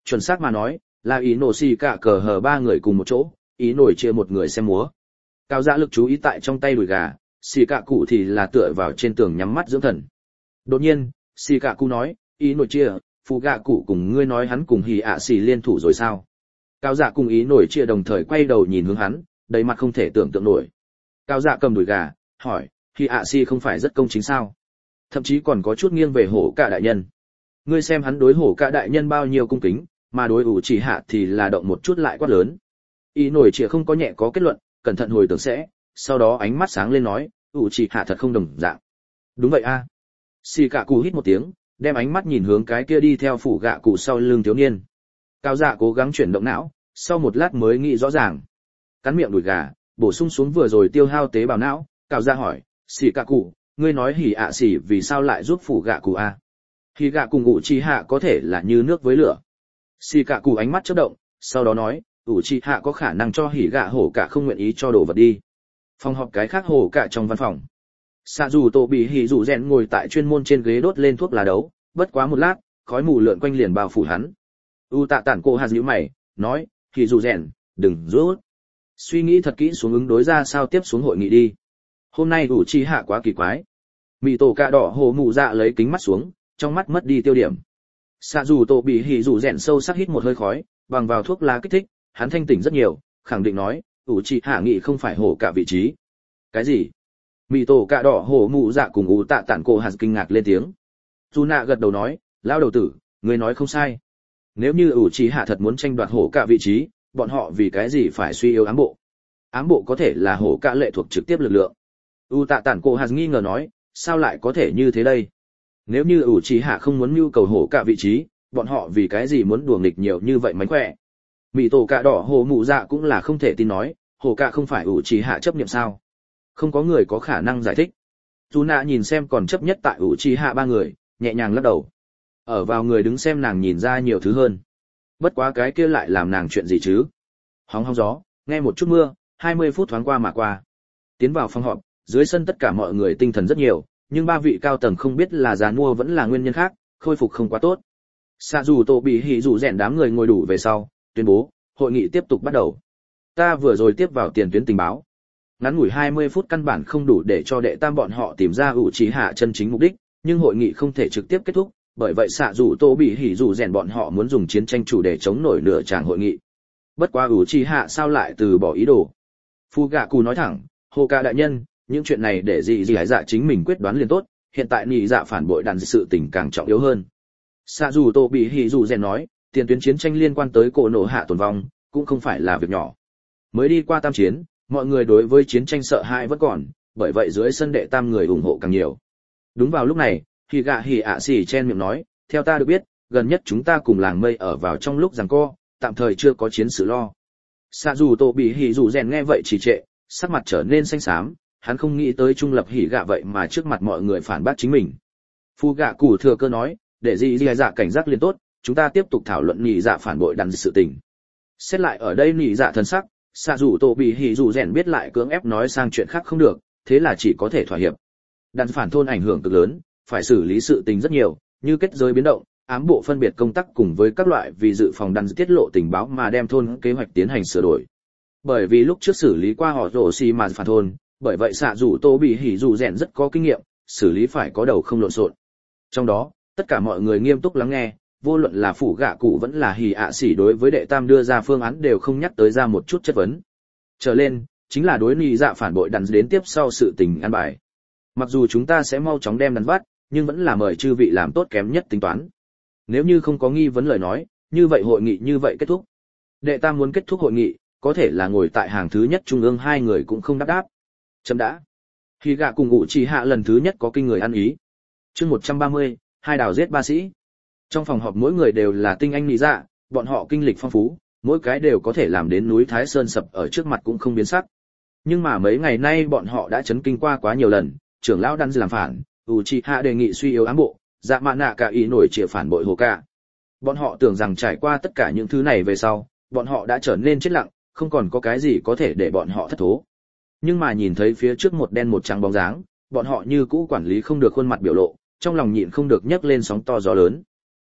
[SPEAKER 1] Chuẩn xác mà nói, là ý nổ xì cả cờ hờ ba người cùng một chỗ, ý nổi chia một người xem múa. Cao Dạ lực chú ý tại trong tay đùi gà, xì cả cụ thì là tựa vào trên tường nhắm mắt dưỡng thần. Đột nhiên, xì cả cụ nói, ý nổi chia, phụ gạ cụ cùng ngươi nói hắn cùng hỉ ạ xì liên thủ rồi sao? Cao Dạ cùng ý nổi chia đồng thời quay đầu nhìn hướng hắn, đầy mặt không thể tưởng tượng nổi. Cao Dạ cầm đùi gà, hỏi, hỉ ạ xì không phải rất công chính sao? Thậm chí còn có chút nghiêng về hổ cả đại nhân. Ngươi xem hắn đối hổ cả đại nhân bao nhiêu cung kính, mà đối ủ chỉ hạ thì là động một chút lại quát lớn. Ý nổi chia không có nhẹ có kết luận, cẩn thận hồi tưởng sẽ, sau đó ánh mắt sáng lên nói, ủ chỉ hạ thật không đồng dạng. Đúng vậy a. Xì cả cụ hít một tiếng, đem ánh mắt nhìn hướng cái kia đi theo phủ gạ cụ sau lưng thiếu niên. Cao Dạ cố gắng chuyển động não, sau một lát mới nghĩ rõ ràng. Cắn miệng đùi gà, bổ sung xuống vừa rồi tiêu hao tế bào não, Cao Dạ hỏi, xì cả cụ, ngươi nói hỉ ạ xỉ vì sao lại giúp phủ gạ cụ a? Hỉ gạ cùng ủ chỉ hạ có thể là như nước với lửa. Xì cả cụ ánh mắt chớp động, sau đó nói, ủ chỉ hạ có khả năng cho hỉ gạ hổ cả không nguyện ý cho đồ vật đi. Phòng họp cái khác hổ cả trong văn phòng. Sạ dù tổ bị hỉ dù rèn ngồi tại chuyên môn trên ghế đốt lên thuốc lá đấu, bất quá một lát, khói mù lượn quanh liền bao phủ hắn. U tạ tản cô hạt nhíu mày, nói, hỉ dù rèn, đừng rút. Suy nghĩ thật kỹ xuống ứng đối ra sao tiếp xuống hội nghị đi. Hôm nay ủ chỉ hạ quá kỳ quái. Mị tổ cạ đỏ hồ mù dạ lấy kính mắt xuống, trong mắt mất đi tiêu điểm. Sạ dù tổ bị hỉ dù rèn sâu sắc hít một hơi khói, bằng vào thuốc lá kích thích, hắn thanh tỉnh rất nhiều, khẳng định nói, ủ chỉ hạ nghị không phải hổ cả vị trí. Cái gì? Mị tổ cạ đỏ hổ mụ dạ cùng ủ tạ tản cổ hạt kinh ngạc lên tiếng. Dù nạ gật đầu nói, lao đầu tử, người nói không sai. Nếu như ủ chỉ hạ thật muốn tranh đoạt hổ cả vị trí, bọn họ vì cái gì phải suy yếu ám bộ? Ám bộ có thể là hổ cả lệ thuộc trực tiếp lực lượng. U tạ tản cổ hạt nghi ngờ nói, sao lại có thể như thế đây? Nếu như ủ chỉ hạ không muốn nhu cầu hổ cả vị trí, bọn họ vì cái gì muốn đùa nghịch nhiều như vậy mánh khỏe? Mị tổ cạ đỏ hổ mụ dạ cũng là không thể tin nói, hổ cả không phải ủ chỉ hạ chấp niệm sao? Không có người có khả năng giải thích. Dù nạ nhìn xem còn chấp nhất tại ủ chỉ hạ ba người, nhẹ nhàng lắc đầu. Ở vào người đứng xem nàng nhìn ra nhiều thứ hơn. Bất quá cái kia lại làm nàng chuyện gì chứ? Hóng hóng gió, nghe một chút mưa, 20 phút thoáng qua mà qua. Tiến vào phòng họp, dưới sân tất cả mọi người tinh thần rất nhiều, nhưng ba vị cao tầng không biết là già mua vẫn là nguyên nhân khác, khôi phục không quá tốt. Sạ dù tổ bị hỉ dù rèn đám người ngồi đủ về sau, tuyên bố, hội nghị tiếp tục bắt đầu. Ta vừa rồi tiếp vào tiền tuyến tình báo. Ngắn ngủi 20 phút căn bản không đủ để cho đệ tam bọn họ tìm ra ủ trí hạ chân chính mục đích, nhưng hội nghị không thể trực tiếp kết thúc, bởi vậy sạ dù tổ bị hỉ dù rèn bọn họ muốn dùng chiến tranh chủ để chống nổi nửa tràng hội nghị. Bất quá ủ trí hạ sao lại từ bỏ ý đồ? Phu gạ cù nói thẳng, hồ ca đại nhân, những chuyện này để gì hải dạ chính mình quyết đoán liền tốt, hiện tại nhị dạ phản bội đàn sự tình càng trọng yếu hơn. Sạ dù tổ bị hỉ dù rèn nói, tiền tuyến chiến tranh liên quan tới cổ nổ hạ tồn vong, cũng không phải là việc nhỏ. Mới đi qua tam chiến, mọi người đối với chiến tranh sợ hãi vẫn còn, bởi vậy dưới sân đệ tam người ủng hộ càng nhiều. Đúng vào lúc này, Hỉ gạ hỉ ạ xỉ chen miệng nói, theo ta được biết, gần nhất chúng ta cùng làng mây ở vào trong lúc giằng co, tạm thời chưa có chiến sự lo. Sạ dù tổ bị hỉ dù rèn nghe vậy trì trệ, sắc mặt trở nên xanh xám, hắn không nghĩ tới trung lập hỉ gạ vậy mà trước mặt mọi người phản bác chính mình. Phu gạ cù thừa cơ nói, để gì dạ cảnh giác liền tốt, chúng ta tiếp tục thảo luận nhị dạ phản bội đàn sự tình. Xét lại ở đây nhị dạ thân sắc, xạ dù tổ bị hỉ dù rèn biết lại cưỡng ép nói sang chuyện khác không được, thế là chỉ có thể thỏa hiệp. Đàn phản thôn ảnh hưởng cực lớn, phải xử lý sự tình rất nhiều, như kết giới biến động, ám bộ phân biệt công tác cùng với các loại vì dự phòng đàn tiết lộ tình báo mà đem thôn kế hoạch tiến hành sửa đổi. Bởi vì lúc trước xử lý qua họ rổ xì mà phản thôn, bởi vậy xạ dù tổ bị hỉ dù rèn rất có kinh nghiệm, xử lý phải có đầu không lộn xộn. Trong đó, tất cả mọi người nghiêm túc lắng nghe, vô luận là phủ gạ cụ vẫn là hỉ ạ xỉ đối với đệ tam đưa ra phương án đều không nhắc tới ra một chút chất vấn. Trở lên, chính là đối nhị dạ phản bội đàn đến tiếp sau sự tình an bài. Mặc dù chúng ta sẽ mau chóng đem đàn bắt, nhưng vẫn là mời chư vị làm tốt kém nhất tính toán. Nếu như không có nghi vấn lời nói, như vậy hội nghị như vậy kết thúc. Đệ tam muốn kết thúc hội nghị, có thể là ngồi tại hàng thứ nhất trung ương hai người cũng không đáp. Chấm đã. Hỉ gạ cùng ngụ chỉ hạ lần thứ nhất có kinh người ăn ý. Chương 130, hai đào giết ba sĩ. Trong phòng họp mỗi người đều là tinh anh nhị dạ, bọn họ kinh lịch phong phú, mỗi cái đều có thể làm đến núi Thái Sơn sập ở trước mặt cũng không biến sắc. Nhưng mà mấy ngày nay bọn họ đã chấn kinh qua quá nhiều lần, trưởng lão đan làm phản, Uchiha đề nghị suy yếu ám bộ, dạ mạ nạ cả ý nổi trịa phản bội hồ cả. Bọn họ tưởng rằng trải qua tất cả những thứ này về sau, bọn họ đã trở nên chết lặng, không còn có cái gì có thể để bọn họ thất thố. Nhưng mà nhìn thấy phía trước một đen một trắng bóng dáng, bọn họ như cũ quản lý không được khuôn mặt biểu lộ, trong lòng nhịn không được nhấc lên sóng to gió lớn.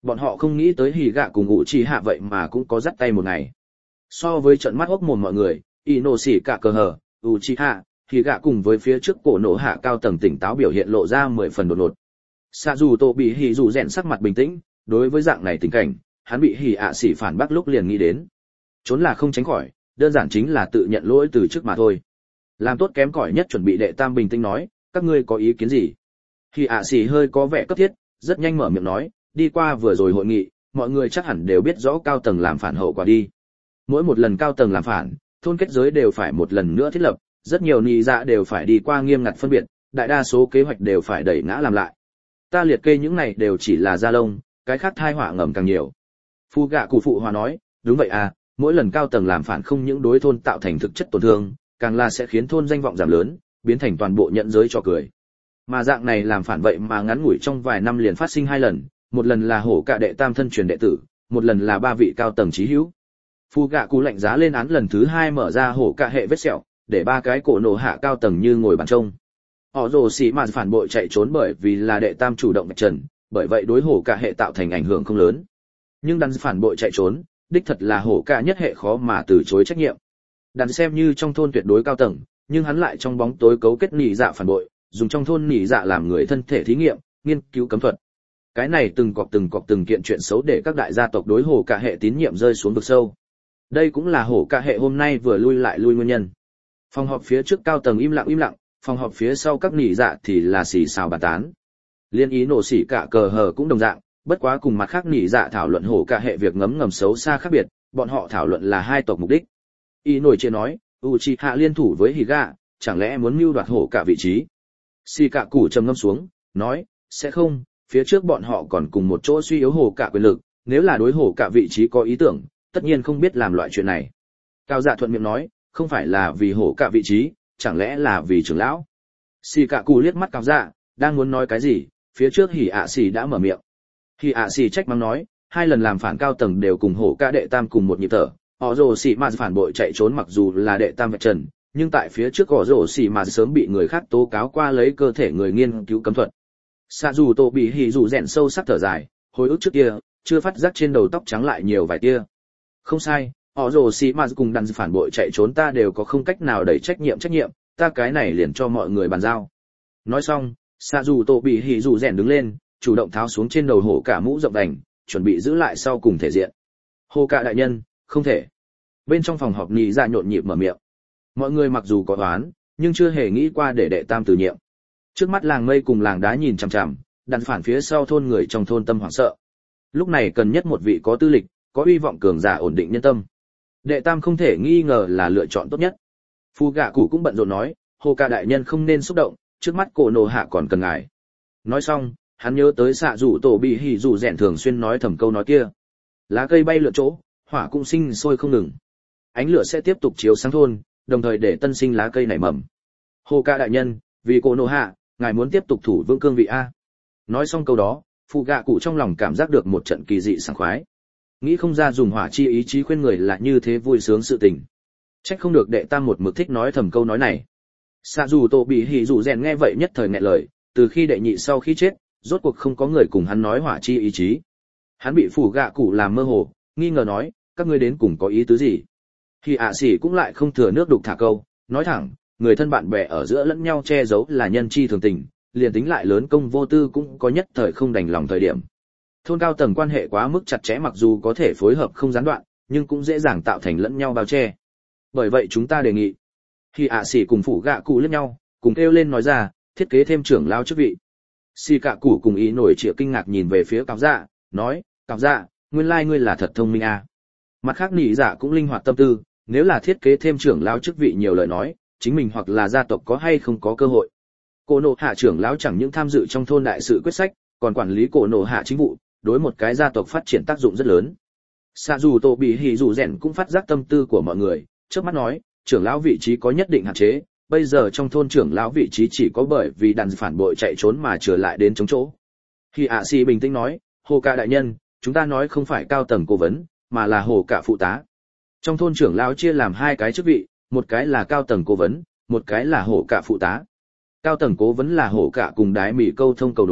[SPEAKER 1] Bọn họ không nghĩ tới hỉ gạ cùng ngụ chi hạ vậy mà cũng có dắt tay một ngày. So với trận mắt hốc mồm mọi người, ino xỉ cả cờ hờ, Uchiha, hỉ gạ cùng với phía trước cổ nổ hạ cao tầng tỉnh táo biểu hiện lộ ra 10 phần đột ngột. Sạ dù tổ bị hỉ dù rèn sắc mặt bình tĩnh, đối với dạng này tình cảnh, hắn bị hỉ ạ xỉ phản bác lúc liền nghĩ đến. Trốn là không tránh khỏi, đơn giản chính là tự nhận lỗi từ trước mà thôi. Làm tốt kém cỏi nhất chuẩn bị đệ tam bình tĩnh nói, các ngươi có ý kiến gì? Hỉ ạ xỉ hơi có vẻ cấp thiết, rất nhanh mở miệng nói, đi qua vừa rồi hội nghị, mọi người chắc hẳn đều biết rõ cao tầng làm phản hậu quả đi. Mỗi một lần cao tầng làm phản, thôn kết giới đều phải một lần nữa thiết lập, rất nhiều nị dạ đều phải đi qua nghiêm ngặt phân biệt, đại đa số kế hoạch đều phải đẩy ngã làm lại. Ta liệt kê những này đều chỉ là da lông, cái khác thai họa ngầm càng nhiều. Phu gạ cụ phụ hòa nói, đúng vậy à, mỗi lần cao tầng làm phản không những đối thôn tạo thành thực chất tổn thương, càng là sẽ khiến thôn danh vọng giảm lớn, biến thành toàn bộ nhận giới trò cười. Mà dạng này làm phản vậy mà ngắn ngủi trong vài năm liền phát sinh 2 lần, một lần là hổ cạ đệ tam thân truyền đệ tử, một lần là 3 vị cao tầng chí hữu. Phu gạ cụ lạnh giá lên án lần thứ 2 mở ra hổ cạ hệ vết sẹo, để 3 cái cổ nổ hạ cao tầng như ngồi bàn trông. Họ rồ xì mà phản bội chạy trốn bởi vì là đệ tam chủ động vạch trần, bởi vậy đối hổ cạ hệ tạo thành ảnh hưởng không lớn. Nhưng đàn phản bội chạy trốn, đích thật là hổ cạ nhất hệ khó mà từ chối trách nhiệm. Đàn xem như trong thôn tuyệt đối cao tầng, nhưng hắn lại trong bóng tối cấu kết nỉ dạ phản bội, dùng trong thôn nỉ dạ làm người thân thể thí nghiệm, nghiên cứu cấm thuật. Cái này từng cọc từng kiện chuyện xấu để các đại gia tộc đối hổ cạ hệ tín nhiệm rơi xuống vực sâu. Đây cũng là hổ cạ hệ hôm nay vừa lui lại lui nguyên nhân. Phòng họp phía trước cao tầng im lặng, phòng họp phía sau các nỉ dạ thì là xì xào bàn tán. Liên ý nổ xỉ cả cờ hờ cũng đồng dạng, bất quá cùng mặt khác nỉ dạ thảo luận hổ cạ hệ việc ngấm ngầm xấu xa khác biệt, bọn họ thảo luận là 2 tộc mục đích. Ý nổi chia nói, Uchiha liên thủ với Higa, chẳng lẽ muốn mưu đoạt hổ cạ vị trí? Xì cả củ trầm ngâm xuống, nói, sẽ không, phía trước bọn họ còn cùng một chỗ suy yếu hổ cạ quyền lực, nếu là đối hổ cạ vị trí có ý tưởng, tất nhiên không biết làm loại chuyện này. Cao Dạ thuận miệng nói, không phải là vì hổ cạ vị trí, chẳng lẽ là vì trưởng lão? Xì cả cù liếc mắt Cao Dạ, đang muốn nói cái gì, phía trước hỉ ạ xì đã mở miệng. Hỉ ạ xì trách mắng nói, 2 lần làm phản cao tầng đều cùng hổ cạ đệ tam cùng một nhịp thở, họ rồ xì mà phản bội chạy trốn mặc dù là đệ tam vạch trần, nhưng tại phía trước họ rồ xì mà sớm bị người khác tố cáo qua lấy cơ thể người nghiên cứu cấm thuật. Sạ dù tổ bị hỉ dù rèn sâu sắc thở dài, hồi ức trước kia, chưa phát giác trên đầu tóc trắng lại nhiều vài tia. Không sai, họ rồ xì mà cùng đàn phản bội chạy trốn ta đều có không cách nào đẩy trách nhiệm, ta cái này liền cho mọi người bàn giao. Nói xong, Sạ dù tổ bị hỉ dù rèn đứng lên, chủ động tháo xuống trên đầu hổ cả mũ rộng đành, chuẩn bị giữ lại sau cùng thể diện. Hổ cả đại nhân, không thể. Bên trong phòng họp nhị dạ nhộn nhịp mở miệng. Mọi người mặc dù có oán, nhưng chưa hề nghĩ qua để đệ tam từ nhiệm. Trước mắt làng mây cùng làng đá nhìn chằm chằm, đàn phản phía sau thôn người trong thôn tâm hoảng sợ. Lúc này cần nhất một vị có tư lịch, có uy vọng cường giả ổn định nhân tâm. Đệ tam không thể nghi ngờ là lựa chọn tốt nhất. Phu gạ cụ cũng bận rộn nói, hồ ca đại nhân không nên xúc động, trước mắt cổ nổ hạ còn cần ngài. Nói xong, hắn nhớ tới xạ rủ tổ bị hỉ rủ rèn thường xuyên nói thầm câu nói kia. Lá cây bay lượn chỗ, hỏa cũng sinh sôi không ngừng. Ánh lửa sẽ tiếp tục chiếu sáng thôn, đồng thời để tân sinh lá cây nảy mầm. Hồ ca đại nhân, vì cổ nổ hạ, ngài muốn tiếp tục thủ vững cương vị a. Nói xong câu đó, phụ gạ cụ trong lòng cảm giác được một trận kỳ dị sảng khoái. Nghĩ không ra dùng hỏa chi ý chí khuyên người là như thế vui sướng sự tình. Trách không được đệ tam một mực thích nói thầm câu nói này. Sạ dù tổ bị hỉ dù rèn nghe vậy nhất thời nghẹn lời, từ khi đệ nhị sau khi chết, rốt cuộc không có người cùng hắn nói hỏa chi ý chí. Hắn bị phủ gạ cụ làm mơ hồ, nghi ngờ nói, các ngươi đến cùng có ý tứ gì? Thì ạ xỉ cũng lại không thừa nước đục thả câu, nói thẳng, người thân bạn bè ở giữa lẫn nhau che giấu là nhân chi thường tình, liền tính lại lớn công vô tư cũng có nhất thời không đành lòng thời điểm. Thôn cao tầng quan hệ quá mức chặt chẽ mặc dù có thể phối hợp không gián đoạn, nhưng cũng dễ dàng tạo thành lẫn nhau bao che. Bởi vậy chúng ta đề nghị, khi ạ xỉ cùng phủ gạ cụ liếc nhau, cùng kêu lên nói ra, thiết kế thêm trưởng lao chức vị. Xì cạ cụ cùng ý nổi trịa kinh ngạc nhìn về phía Cào Dạ, nói, Cào Dạ, nguyên lai ngươi là thật thông minh à. Mặt khác nỉ dạ cũng linh hoạt tâm tư, nếu là thiết kế thêm trưởng lao chức vị nhiều lời nói, chính mình hoặc là gia tộc có hay không có cơ hội. Cổ nổ hạ trưởng lão chẳng những tham dự trong thôn đại sự quyết sách, còn quản lý cổ nổ hạ chính vụ, đối một cái gia tộc phát triển tác dụng rất lớn. Sạ dù tổ bị hỉ dù rèn cũng phát giác tâm tư của mọi người, trước mắt nói, trưởng lão vị trí có nhất định hạn chế, bây giờ trong thôn trưởng lão vị trí chỉ có bởi vì đàn phản bội chạy trốn mà trở lại đến chống chỗ. Khi ạ xì bình tĩnh nói, hồ cả đại nhân, chúng ta nói không phải cao tầng cố vấn, mà là hồ cả phụ tá. Trong thôn trưởng lão chia làm 2 cái chức vị, một cái là cao tầng cố vấn, một cái là hồ cả phụ tá. Cao tầng cố vấn là hồ cả cùng đái mỉ câu thông cầu đối,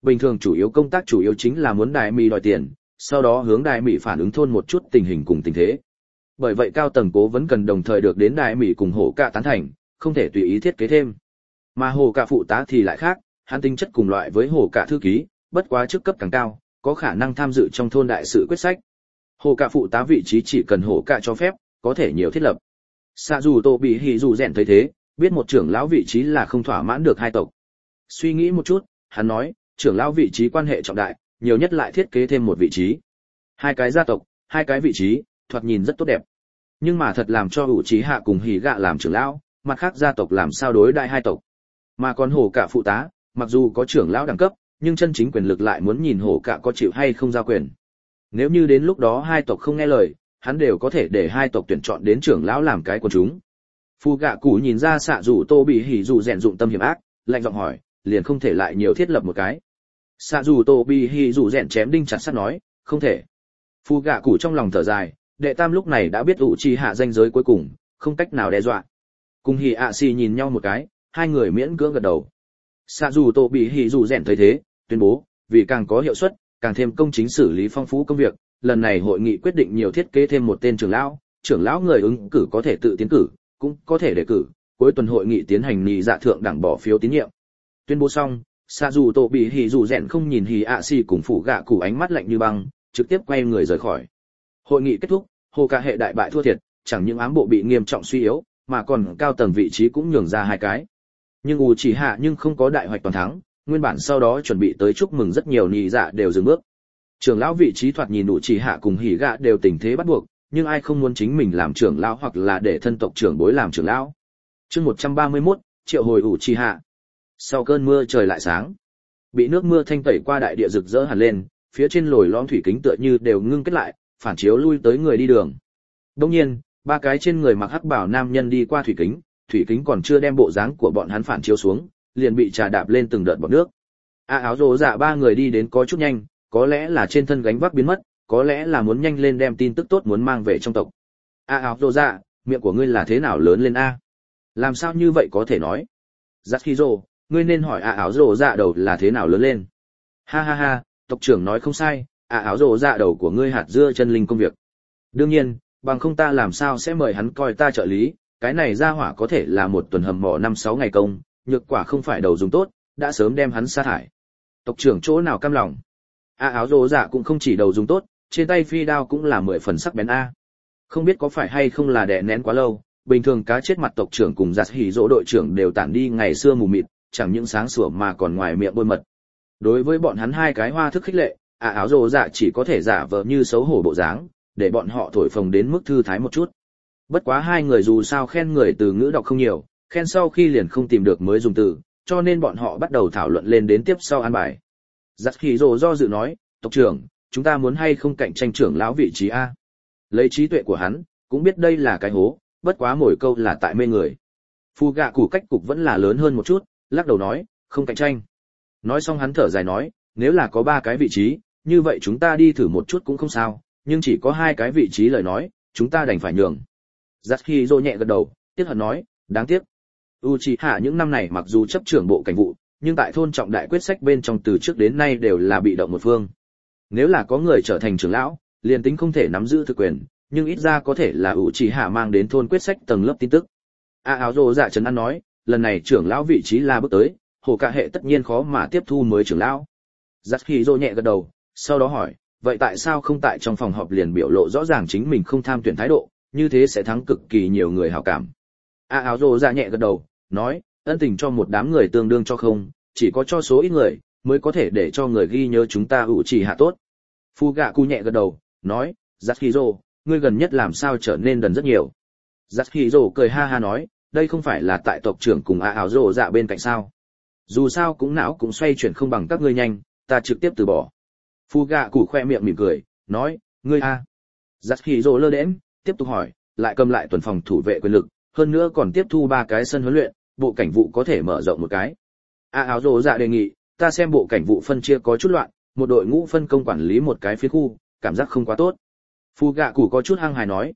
[SPEAKER 1] bình thường chủ yếu công tác chủ yếu chính là muốn đại mỹ đòi tiền, sau đó hướng đại mỹ phản ứng thôn một chút tình hình cùng tình thế. Bởi vậy cao tầng cố vấn cần đồng thời được đến đại mỹ cùng hổ cả tán thành, không thể tùy ý thiết kế thêm. Mà hổ cả phụ tá thì lại khác, hắn tính chất cùng loại với hổ cả thư ký, bất quá chức cấp càng cao, có khả năng tham dự trong thôn đại sự quyết sách. Hổ cả phụ tá vị trí chỉ cần hổ cả cho phép, có thể nhiều thiết lập. Sạ dù Tô bị hỉ dù rèn thấy thế, biết một trưởng lão vị trí là không thỏa mãn được hai tộc. Suy nghĩ một chút, hắn nói, trưởng lão vị trí quan hệ trọng đại, nhiều nhất lại thiết kế thêm một vị trí. Hai cái gia tộc, hai cái vị trí, thoạt nhìn rất tốt đẹp. Nhưng mà thật làm cho Uchiha cùng Hỉ Gạ làm trưởng lão, mặt khác gia tộc làm sao đối đại hai tộc. Mà còn hổ cả phụ tá, mặc dù có trưởng lão đẳng cấp, nhưng chân chính quyền lực lại muốn nhìn hổ cả có chịu hay không giao quyền. Nếu như đến lúc đó hai tộc không nghe lời, hắn đều có thể để hai tộc tuyển chọn đến trưởng lão làm cái của chúng. Phu gạ cụ nhìn ra xạ rủ Tô bị hỉ dù rèn dụng tâm hiểm ác, lạnh giọng hỏi, liền không thể lại nhiều thiết lập một cái. Xạ rủ Tô bị hỉ dù rèn chém đinh chặt sắt nói, không thể. Phu gạ cụ trong lòng thở dài, đệ tam lúc này đã biết Uchiha danh giới cuối cùng, không cách nào đe dọa. Cùng Hỉ ạ xì nhìn nhau một cái, hai người miễn cưỡng gật đầu. Xạ dù Tô bị hỉ dù rèn thấy thế, tuyên bố, vì càng có hiệu suất, càng thêm công chính xử lý phong phú công việc, lần này hội nghị quyết định nhiều thiết kế thêm một tên trưởng lão người ứng cử có thể tự tiến cử, cũng có thể đề cử, cuối tuần hội nghị tiến hành nghị dạ thượng đảng bỏ phiếu tín nhiệm. Tuyên bố xong, Xạ dù Tô bị hỉ dù rèn không nhìn Hỉ ạ xì cùng phủ gạ cụ ánh mắt lạnh như băng, trực tiếp quay người rời khỏi. Hội nghị kết thúc, hồ cả hệ đại bại thua thiệt, chẳng những ám bộ bị nghiêm trọng suy yếu, mà còn cao tầng vị trí cũng nhường ra hai cái. Nhưng Uchiha nhưng không có đại hoạch toàn thắng, nguyên bản sau đó chuẩn bị tới chúc mừng rất nhiều nhị dạ đều dừng bước. Trưởng lão vị trí thoạt nhìn Uchiha cùng Hỉ Gạ đều tình thế bắt buộc, nhưng ai không muốn chính mình làm trưởng lão hoặc là để thân tộc trưởng bối làm trưởng lão. Chương 131, triệu hồi Uchiha. Sau cơn mưa trời lại sáng. Bị nước mưa thanh tẩy qua đại địa rực rỡ hẳn lên, phía trên lồi lõm thủy kính tựa như đều ngưng kết lại, phản chiếu lui tới người đi đường. Đương nhiên, ba cái trên người mặc hắc bảo nam nhân đi qua thủy kính còn chưa đem bộ dáng của bọn hắn phản chiếu xuống, liền bị trà đạp lên từng đợt bọt nước. Áo rồ dạ ba người đi đến có chút nhanh, có lẽ là trên thân gánh vác biến mất, có lẽ là muốn nhanh lên đem tin tức tốt muốn mang về trong tộc. Áo rồ dạ, miệng của ngươi là thế nào lớn lên a? Làm sao như vậy có thể nói? Zatsukizo, ngươi nên hỏi áo rồ dạ đầu là thế nào lớn lên. Ha ha ha, tộc trưởng nói không sai, áo rồ dạ đầu của ngươi hạt dưa chân linh công việc. Đương nhiên, bằng không ta làm sao sẽ mời hắn coi ta trợ lý, cái này ra hỏa có thể là một tuần hầm mỏ 5-6 ngày công, nhược quả không phải đầu dùng tốt, đã sớm đem hắn sa thải. Tộc trưởng chỗ nào cam lòng. Áo rồ dạ cũng không chỉ đầu dùng tốt, trên tay phi đao cũng là 10 phần sắc bén a. Không biết có phải hay không là đè nén quá lâu, bình thường cá chết mặt tộc trưởng cùng giặt hỉ dỗ đội trưởng đều tản đi ngày xưa mù mịt, chẳng những sáng sủa mà còn ngoài miệng bôi mật. Đối với bọn hắn hai cái hoa thức khích lệ, áo rồ dạ chỉ có thể giả vờ như xấu hổ bộ dáng, để bọn họ thổi phồng đến mức thư thái một chút. Bất quá hai người dù sao khen người từ ngữ đọc không nhiều, khen sau khi liền không tìm được mới dùng từ, cho nên bọn họ bắt đầu thảo luận lên đến tiếp sau an bài. Giặt hỉ dỗ do dự nói, tộc trưởng, chúng ta muốn hay không cạnh tranh trưởng lão vị trí a? Lấy trí tuệ của hắn, cũng biết đây là cái hố, bất quá mỗi câu là tại mê người. Phu gạ củ cách cục vẫn là lớn hơn một chút, lắc đầu nói, không cạnh tranh. Nói xong hắn thở dài nói, nếu là có 3 cái vị trí, như vậy chúng ta đi thử một chút cũng không sao, nhưng chỉ có 2 cái vị trí lời nói, chúng ta đành phải nhường. Zatsukizo nhẹ gật đầu, tiếc hận nói, đáng tiếc. Uchiha những năm này mặc dù chấp trưởng bộ cảnh vụ, nhưng tại thôn trọng đại quyết sách bên trong từ trước đến nay đều là bị động một phương. Nếu là có người trở thành trưởng lão, liền tính không thể nắm giữ thực quyền, nhưng ít ra có thể là Uchiha mang đến thôn quyết sách tầng lớp tin tức. Áo rồ dạ trấn an nói, lần này trưởng lão vị trí là bước tới, hồ cả hệ tất nhiên khó mà tiếp thu mới trưởng lão. Zatsukizo nhẹ gật đầu, sau đó hỏi, vậy tại sao không tại trong phòng họp liền biểu lộ rõ ràng chính mình không tham tuyển thái độ, như thế sẽ thắng cực kỳ nhiều người hảo cảm. Áo rồ dạ nhẹ gật đầu, nói, ân tình cho một đám người tương đương cho không, chỉ có cho số ít người mới có thể để cho người ghi nhớ chúng ta Uchiha tốt. Phu gạ cu nhẹ gật đầu, nói, Zatsukizo, ngươi gần nhất làm sao trở nên đần rất nhiều. Zatsukizo cười ha ha nói, đây không phải là tại tộc trưởng cùng áo rồ dạ bên cạnh sao. Dù sao cũng não cũng xoay chuyển không bằng các ngươi nhanh, ta trực tiếp từ bỏ. Phu gạ cụ khoe miệng mỉm cười, nói, ngươi a. Zatsukizo lơ đễnh, tiếp tục hỏi, lại cầm lại tuần phòng thủ vệ quyền lực, hơn nữa còn tiếp thu 3 cái sân huấn luyện, bộ cảnh vụ có thể mở rộng một cái. Áo rồ dạ đề nghị, ta xem bộ cảnh vụ phân chia có chút loạn, một đội ngũ phân công quản lý một cái phiến khu, cảm giác không quá tốt. Phu gạ cụ có chút hăng hài nói,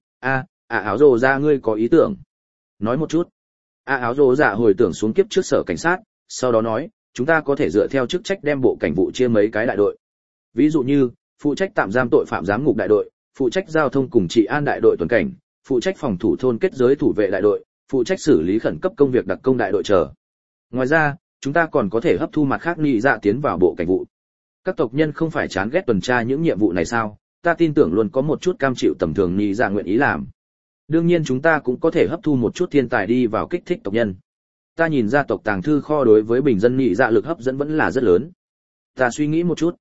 [SPEAKER 1] áo rồ dạ ngươi có ý tưởng. Nói một chút. Áo rồ dạ hồi tưởng xuống kiếp trước sở cảnh sát, sau đó nói, chúng ta có thể dựa theo chức trách đem bộ cảnh vụ chia mấy cái đại đội. Ví dụ như, phụ trách tạm giam tội phạm giám ngục đại đội, phụ trách giao thông cùng trị an đại đội tuần cảnh, phụ trách phòng thủ thôn kết giới thủ vệ đại đội, phụ trách xử lý khẩn cấp công việc đặc công đại đội chờ. Ngoài ra, chúng ta còn có thể hấp thu mặt khác nhị dạ tiến vào bộ cảnh vụ. Các tộc nhân không phải chán ghét tuần tra những nhiệm vụ này sao? Ta tin tưởng luôn có một chút cam chịu tầm thường nhị dạ nguyện ý làm. Đương nhiên chúng ta cũng có thể hấp thu một chút thiên tài đi vào kích thích tộc nhân. Ta nhìn ra tộc tàng thư kho đối với bình dân nhị dạ lực hấp dẫn vẫn là rất lớn. Ta suy nghĩ một chút.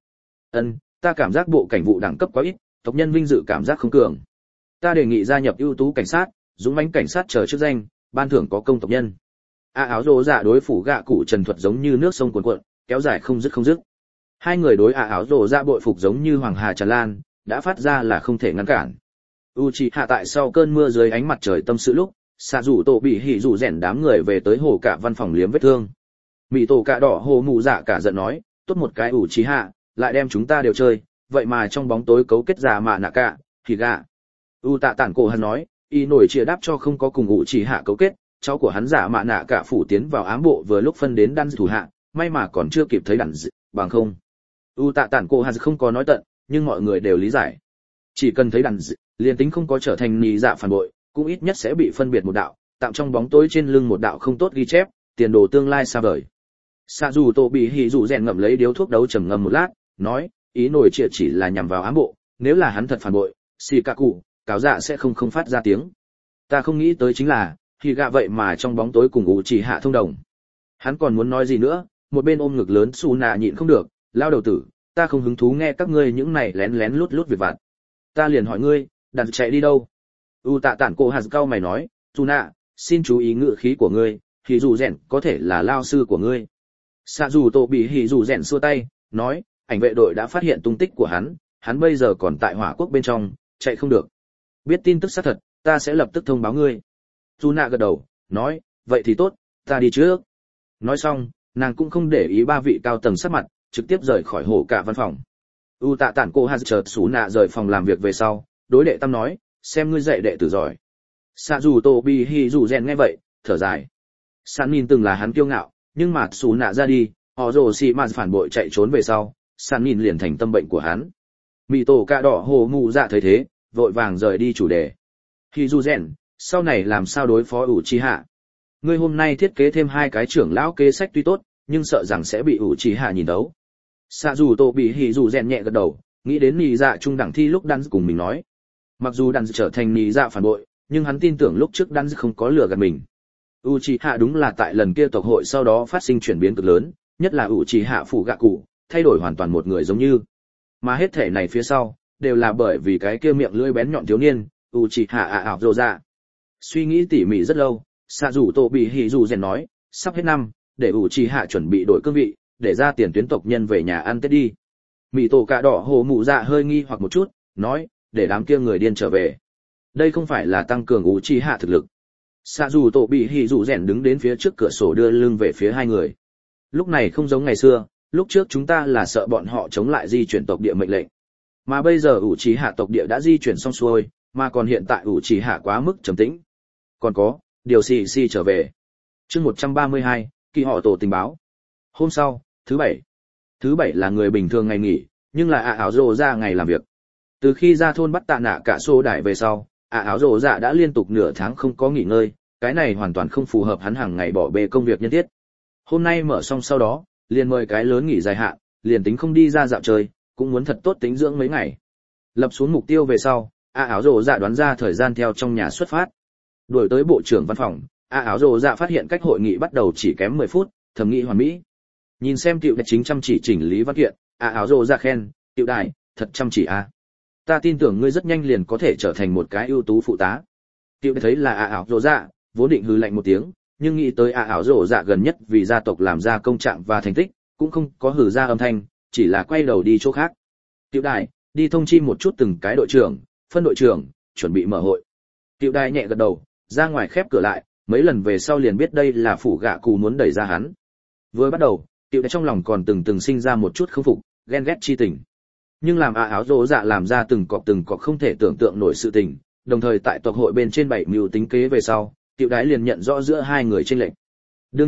[SPEAKER 1] Ta cảm giác bộ cảnh vụ đẳng cấp quá ít, tộc nhân vinh dự cảm giác không cường. Ta đề nghị gia nhập ưu tú cảnh sát, dũng mãnh cảnh sát chờ chức danh, ban thưởng có công tộc nhân. Áo rồ dạ đối phủ gạ cụ trần thuật giống như nước sông cuồn cuộn, kéo dài không dứt không dứt. Hai người đối áo rồ dạ bội phục giống như hoàng hà tràn lan, đã phát ra là không thể ngăn cản. Uchiha tại sau cơn mưa dưới ánh mặt trời tâm sự lúc, xạ rủ tổ bị hỉ rủ rèn đám người về tới hồ cả văn phòng liếm vết thương. Mị tổ cả đỏ hồ mù dạ cả giận nói, tốt một cái Uchiha, lại đem chúng ta đều chơi, vậy mà trong bóng tối cấu kết giả mạ nạ cả, thì gạ. Tạ tản cổ hắn nói, y nổi chia đáp cho không có cùng Uchiha cấu kết, cháu của hắn giả mạ nạ cả phủ tiến vào ám bộ vừa lúc phân đến đan thủ hạ, may mà còn chưa kịp thấy đàn bằng không. Tạ tản cổ hắn không có nói tận, nhưng mọi người đều lý giải. Chỉ cần thấy đàn liền tính không có trở thành nì dạ phản bội, cũng ít nhất sẽ bị phân biệt một đạo, tạm trong bóng tối trên lưng một đạo không tốt ghi chép, tiền đồ tương lai xa vời. Sạ dù tổ bị hỉ dù rèn ngậm lấy điếu thuốc đấu trầm ngâm một lát, nói, ý nổi chia chỉ là nhằm vào ám bộ, nếu là hắn thật phản bội, Shikaku, cáo dạ sẽ không phát ra tiếng. Ta không nghĩ tới chính là, thì gạ vậy mà trong bóng tối cùng Uchiha thông đồng. Hắn còn muốn nói gì nữa, một bên ôm ngực lớn Suna nhịn không được, lao đầu tử, ta không hứng thú nghe các ngươi những này lén lén lút lút việc vặt. Ta liền hỏi ngươi, đàn chạy đi đâu? Tạ tản cổ hạt cao mày nói, Suna, xin chú ý ngữ khí của ngươi, hỉ dù rèn có thể là lao sư của ngươi. Sạ dù tổ bị hỉ dù rèn xua tay, nói, ảnh vệ đội đã phát hiện tung tích của hắn bây giờ còn tại hỏa quốc bên trong, chạy không được. Biết tin tức xác thật, ta sẽ lập tức thông báo ngươi. Suna gật đầu, nói, vậy thì tốt, ta đi trước. Nói xong, nàng cũng không để ý ba vị cao tầng sắc mặt, trực tiếp rời khỏi hồ cả văn phòng. Tạ tản cô hạt chợt Suna rời phòng làm việc về sau, đối đệ tam nói, xem ngươi dạy đệ tử giỏi. Sạ dù tổ bị hỉ dù rèn nghe vậy, thở dài. San Nin từng là hắn kiêu ngạo, nhưng mà Suna ra đi, họ rồ xì mà phản bội chạy trốn về sau, San Nin liền thành tâm bệnh của hắn. Mị tổ cạ đỏ hồ mù dạ thấy thế, vội vàng rời đi chủ đề. Hỉ dù rèn, sau này làm sao đối phó Uchiha? Ngươi hôm nay thiết kế thêm 2 cái trưởng lão kế sách tuy tốt, nhưng sợ rằng sẽ bị Uchiha nhìn đấu. Sạ dù tổ bị hỉ dù rèn nhẹ gật đầu, nghĩ đến nì dạ trung đẳng thi lúc đan cùng mình nói. Mặc dù đan trở thành nì dạ phản bội, nhưng hắn tin tưởng lúc trước đan không có lừa gạt mình. Uchiha đúng là tại lần kia tộc hội sau đó phát sinh chuyển biến cực lớn, nhất là Uchiha phủ gạ cụ, thay đổi hoàn toàn một người giống như. Mà hết thể này phía sau, đều là bởi vì cái kia miệng lưỡi bén nhọn thiếu niên, Uchiha ảo rồ dạ. Suy nghĩ tỉ mỉ rất lâu, Sạ dù tổ bị hỉ dù rèn nói, sắp hết năm, để Uchiha chuẩn bị đổi cương vị, để ra tiền tuyến tộc nhân về nhà ăn Tết đi. Mị tổ cạ đỏ hồ mụ dạ hơi nghi hoặc một chút, nói, để đám kia người điên trở về. Đây không phải là tăng cường Uchiha thực lực. Sạ dù tổ bị hỉ dù rèn đứng đến phía trước cửa sổ đưa lưng về phía hai người. Lúc này không giống ngày xưa, lúc trước chúng ta là sợ bọn họ chống lại di chuyển tộc địa mệnh lệnh. Mà bây giờ Uchiha tộc địa đã di chuyển xong xuôi, mà còn hiện tại Uchiha quá mức trầm tĩnh. Còn có, điều xì trở về. Chương 132, kỳ họ tổ tình báo. Hôm sau, thứ bảy. Thứ bảy là người bình thường ngày nghỉ, nhưng là áo rồ ra ngày làm việc. Từ khi ra thôn bắt tạ nạ cả xô đại về sau, áo rồ dạ đã liên tục nửa tháng không có nghỉ ngơi, cái này hoàn toàn không phù hợp hắn hàng ngày bỏ bê công việc nhân thiết. Hôm nay mở xong sau đó, liền mời cái lớn nghỉ dài hạn, liền tính không đi ra dạo chơi, cũng muốn thật tốt tính dưỡng mấy ngày. Lập xuống mục tiêu về sau, áo rồ dạ đoán ra thời gian theo trong nhà xuất phát. Đuổi tới bộ trưởng văn phòng, áo rồ dạ phát hiện cách hội nghị bắt đầu chỉ kém 10 phút, thầm nghĩ hoàn mỹ. Nhìn xem Tiểu Đại chính chăm chỉ chỉnh lý văn kiện, áo rồ dạ khen, Tiểu Đại, thật chăm chỉ a. Ta tin tưởng ngươi rất nhanh liền có thể trở thành một cái ưu tú phụ tá. Tiểu Đại thấy là áo rồ dạ, vốn định hừ lạnh một tiếng, nhưng nghĩ tới áo rồ dạ gần nhất vì gia tộc làm ra công trạng và thành tích, cũng không có hừ ra âm thanh, chỉ là quay đầu đi chỗ khác. Tiểu Đại, đi thông chi một chút từng cái đội trưởng, phân đội trưởng, chuẩn bị mở hội. Tiểu Đại nhẹ gật đầu, ra ngoài khép cửa lại, mấy lần về sau liền biết đây là phủ gạ cụ muốn đẩy ra hắn. Vừa bắt đầu, Tiểu Đại trong lòng còn từng sinh ra một chút không phục, ghen ghét chi tình. Nhưng làm áo rồ dạ làm ra từng cọc không thể tưởng tượng nổi sự tình, đồng thời tại tộc hội bên trên 7 mưu tính kế về sau, Tiểu Đại liền nhận rõ giữa hai người chênh lệch. Đương nhiên,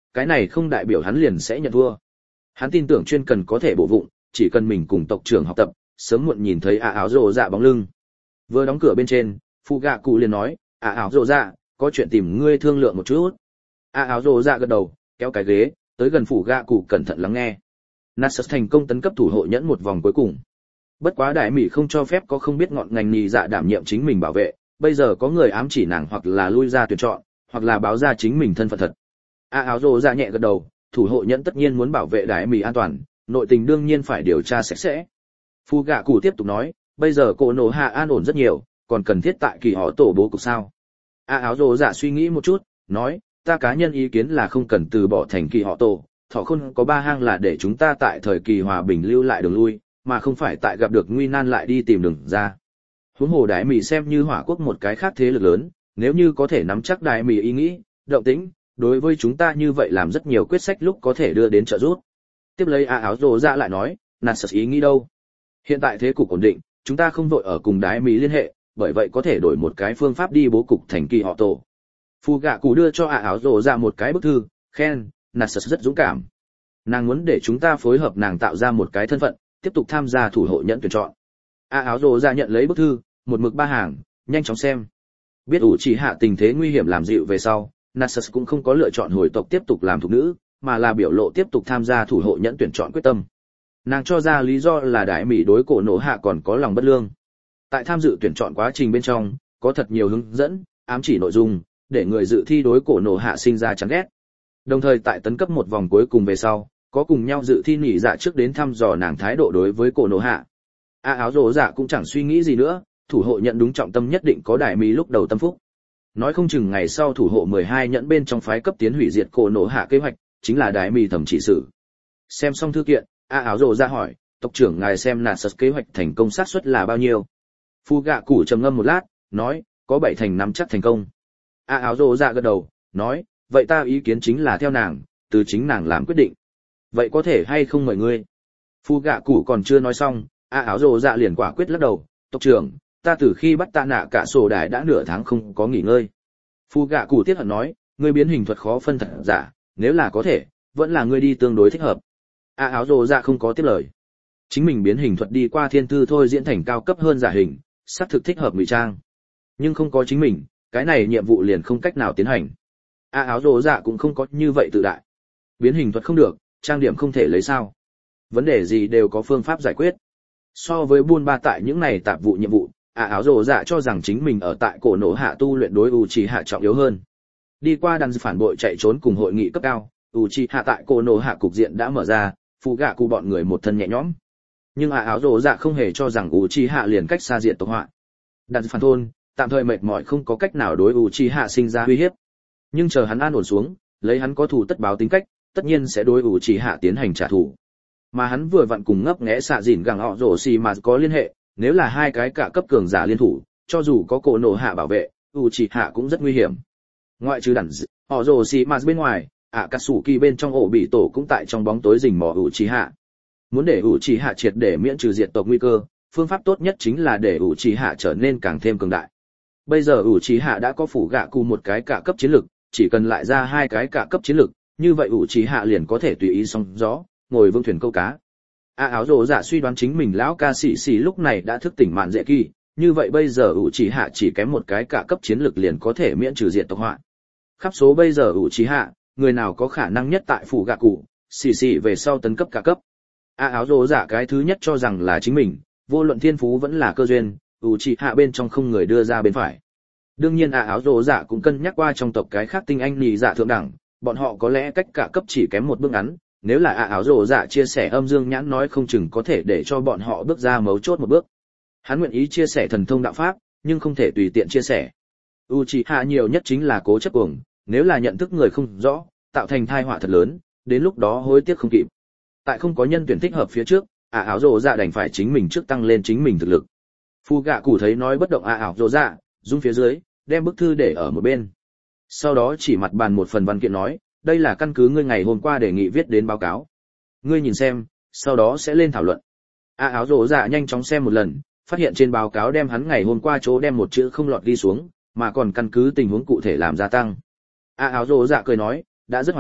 [SPEAKER 1] cái này không đại biểu hắn liền sẽ nhận thua. Hắn tin tưởng chuyên cần có thể bổ vụng, chỉ cần mình cùng tộc trưởng học tập, sớm muộn nhìn thấy áo rồ dạ bóng lưng. Vừa đóng cửa bên trên, phụ gạ cụ liền nói, áo rồ dạ, có chuyện tìm ngươi thương lượng một chút. Áo rồ dạ gật đầu, kéo cái ghế, tới gần phụ gạ cụ cẩn thận lắng nghe. Nasus thành công tấn cấp thủ hộ nhẫn một vòng cuối cùng. Bất quá đại mỹ không cho phép có không biết ngọn ngành nhì dạ đảm nhiệm chính mình bảo vệ, bây giờ có người ám chỉ nàng hoặc là lui ra tuyển chọn, hoặc là báo ra chính mình thân phận thật. Áo rồ dạ nhẹ gật đầu, thủ hộ nhẫn tất nhiên muốn bảo vệ đại mỹ an toàn, nội tình đương nhiên phải điều tra sạch sẽ. Phu gạ cụ tiếp tục nói, bây giờ cổ nổ hạ an ổn rất nhiều, còn cần thiết tại kỳ họ tổ bố cục sao? Áo rồ dạ suy nghĩ một chút, nói, ta cá nhân ý kiến là không cần từ bỏ thành kỳ họ tổ, thọ khôn có 3 hang là để chúng ta tại thời kỳ hòa bình lưu lại đường lui, mà không phải tại gặp được nguy nan lại đi tìm đường ra. Huống hồ đại mỹ xem như hỏa quốc một cái khác thế lực lớn, nếu như có thể nắm chắc đại mỹ ý nghĩ, động tĩnh, đối với chúng ta như vậy làm rất nhiều quyết sách lúc có thể đưa đến trợ giúp. Tiếp lấy áo rồ dạ lại nói, Nasus ý nghĩ đâu? Hiện tại thế cục ổn định, chúng ta không vội ở cùng đái mỹ liên hệ, bởi vậy có thể đổi một cái phương pháp đi bố cục thành kỳ họ tổ. Phu gạ cụ đưa cho áo rồ dạ một cái bức thư, khen, Nasus rất dũng cảm. Nàng muốn để chúng ta phối hợp nàng tạo ra một cái thân phận, tiếp tục tham gia thủ hộ nhận tuyển chọn. Áo rồ dạ nhận lấy bức thư, một mực 3 hàng, nhanh chóng xem. Biết ủ chỉ hạ tình thế nguy hiểm làm dịu về sau, Nasus cũng không có lựa chọn hồi tộc tiếp tục làm thục nữ, mà là biểu lộ tiếp tục tham gia thủ hộ nhẫn tuyển chọn quyết tâm. Nàng cho ra lý do là đại mỹ đối cổ nổ hạ còn có lòng bất lương. Tại tham dự tuyển chọn quá trình bên trong, có thật nhiều hướng dẫn, ám chỉ nội dung, để người dự thi đối cổ nổ hạ sinh ra chán ghét. Đồng thời tại tấn cấp một vòng cuối cùng về sau, có cùng nhau dự thi nhị dạ trước đến thăm dò nàng thái độ đối với cổ nổ hạ. Áo rồ dạ cũng chẳng suy nghĩ gì nữa, thủ hộ nhận đúng trọng tâm nhất định có đại mỹ lúc đầu tâm phúc. Nói không chừng ngày sau thủ hộ 12 nhẫn bên trong phái cấp tiến hủy diệt cổ nổ hạ kế hoạch, chính là đại mỹ thẩm chỉ sự. Xem xong thư kiện, áo rồ dạ hỏi, tộc trưởng ngài xem Nasus kế hoạch thành công xác suất là bao nhiêu? Phu gạ cụ trầm ngâm một lát, nói, có 7 thành 5 chắc thành công. Áo rồ dạ gật đầu, nói, vậy ta ý kiến chính là theo nàng, từ chính nàng làm quyết định. Vậy có thể hay không mời ngươi? Phu gạ cụ còn chưa nói xong, áo rồ dạ liền quả quyết lắc đầu, tộc trưởng, ta từ khi bắt tạ nạ cả sổ đài đã nửa tháng không có nghỉ ngơi. Phu gạ cụ tiếc hận nói, ngươi biến hình thuật khó phân thật giả, nếu là có thể, vẫn là ngươi đi tương đối thích hợp. Áo rồ dạ không có tiếp lời. Chính mình biến hình thuật đi qua thiên thư thôi diễn thành cao cấp hơn giả hình, xác thực thích hợp ngụy trang. Nhưng không có chính mình, cái này nhiệm vụ liền không cách nào tiến hành. Áo rồ dạ cũng không có như vậy tự đại. Biến hình thuật không được, trang điểm không thể lấy sao. Vấn đề gì đều có phương pháp giải quyết. So với buôn ba tại những này tạp vụ nhiệm vụ, áo rồ dạ cho rằng chính mình ở tại cổ nổ hạ tu luyện đối Uchiha trọng yếu hơn. Đi qua đàn phản bội chạy trốn cùng hội nghị cấp cao, Uchiha tại cổ nổ hạ cục diện đã mở ra, phụ gạ cụ bọn người một thân nhẹ nhõm. Nhưng áo rồ dạ không hề cho rằng Uchiha liền cách xa diện tộc họa. Đàn phản thôn, tạm thời mệt mỏi không có cách nào đối Uchiha sinh ra uy hiếp. Nhưng chờ hắn an ổn xuống, lấy hắn có thù tất báo tính cách, tất nhiên sẽ đối Uchiha tiến hành trả thù. Mà hắn vừa vặn cùng ngấp nghé xạ dỉn gẳng họ rổ xì mà có liên hệ, nếu là hai cái cả cấp cường giả liên thủ, cho dù có cổ nổ hạ bảo vệ, Uchiha cũng rất nguy hiểm. Ngoại trừ đẳng họ rổ xì mà bên ngoài, Akatsuki bên trong ổ bị tổ cũng tại trong bóng tối rình mò Uchiha. Muốn để Uchiha triệt để miễn trừ diệt tộc nguy cơ, phương pháp tốt nhất chính là để Uchiha trở nên càng thêm cường đại. Bây giờ Uchiha đã có phủ gạ cụ một cái cả cấp chiến lực, chỉ cần lại ra hai cái cả cấp chiến lực, như vậy Uchiha liền có thể tùy ý song gió, ngồi vương thuyền câu cá. Áo rồ dạ suy đoán chính mình lão ca sĩ sĩ lúc này đã thức tỉnh mạn dễ kỳ, như vậy bây giờ Uchiha chỉ kém một cái cả cấp chiến lực liền có thể miễn trừ diệt tộc họa. Khắp số bây giờ Uchiha, người nào có khả năng nhất tại phủ gạ cụ, sĩ sĩ về sau tấn cấp cả cấp. Áo rồ dạ cái thứ nhất cho rằng là chính mình, vô luận thiên phú vẫn là cơ duyên, Uchiha bên trong không người đưa ra bên phải. Đương nhiên áo rồ dạ cũng cân nhắc qua trong tộc cái khác tinh anh nhị dạ thượng đẳng, bọn họ có lẽ cách cả cấp chỉ kém một bước ngắn. Nếu là áo rồ dạ chia sẻ âm dương nhãn nói không chừng có thể để cho bọn họ bước ra mấu chốt một bước. Hắn nguyện ý chia sẻ thần thông đạo pháp, nhưng không thể tùy tiện chia sẻ. Uchiha nhiều nhất chính là cố chấp cuồng, nếu là nhận thức người không rõ, tạo thành tai họa thật lớn, đến lúc đó hối tiếc không kịp. Tại không có nhân tuyển thích hợp phía trước, áo rồ dạ đành phải chính mình trước tăng lên chính mình thực lực. Phu gạ cụ thấy nói bất động áo rồ dạ, rung phía dưới, đem bức thư để ở một bên. Sau đó chỉ mặt bàn một phần văn kiện nói, đây là căn cứ ngươi ngày hôm qua đề nghị viết đến báo cáo. Ngươi nhìn xem, sau đó sẽ lên thảo luận. Áo rồ dạ nhanh chóng xem một lần, phát hiện trên báo cáo đem hắn ngày hôm qua chỗ đem một chữ không lọt đi xuống, mà còn căn cứ tình huống cụ thể làm gia tăng. Áo rồ dạ cười nói, đã rất hoàn thiện,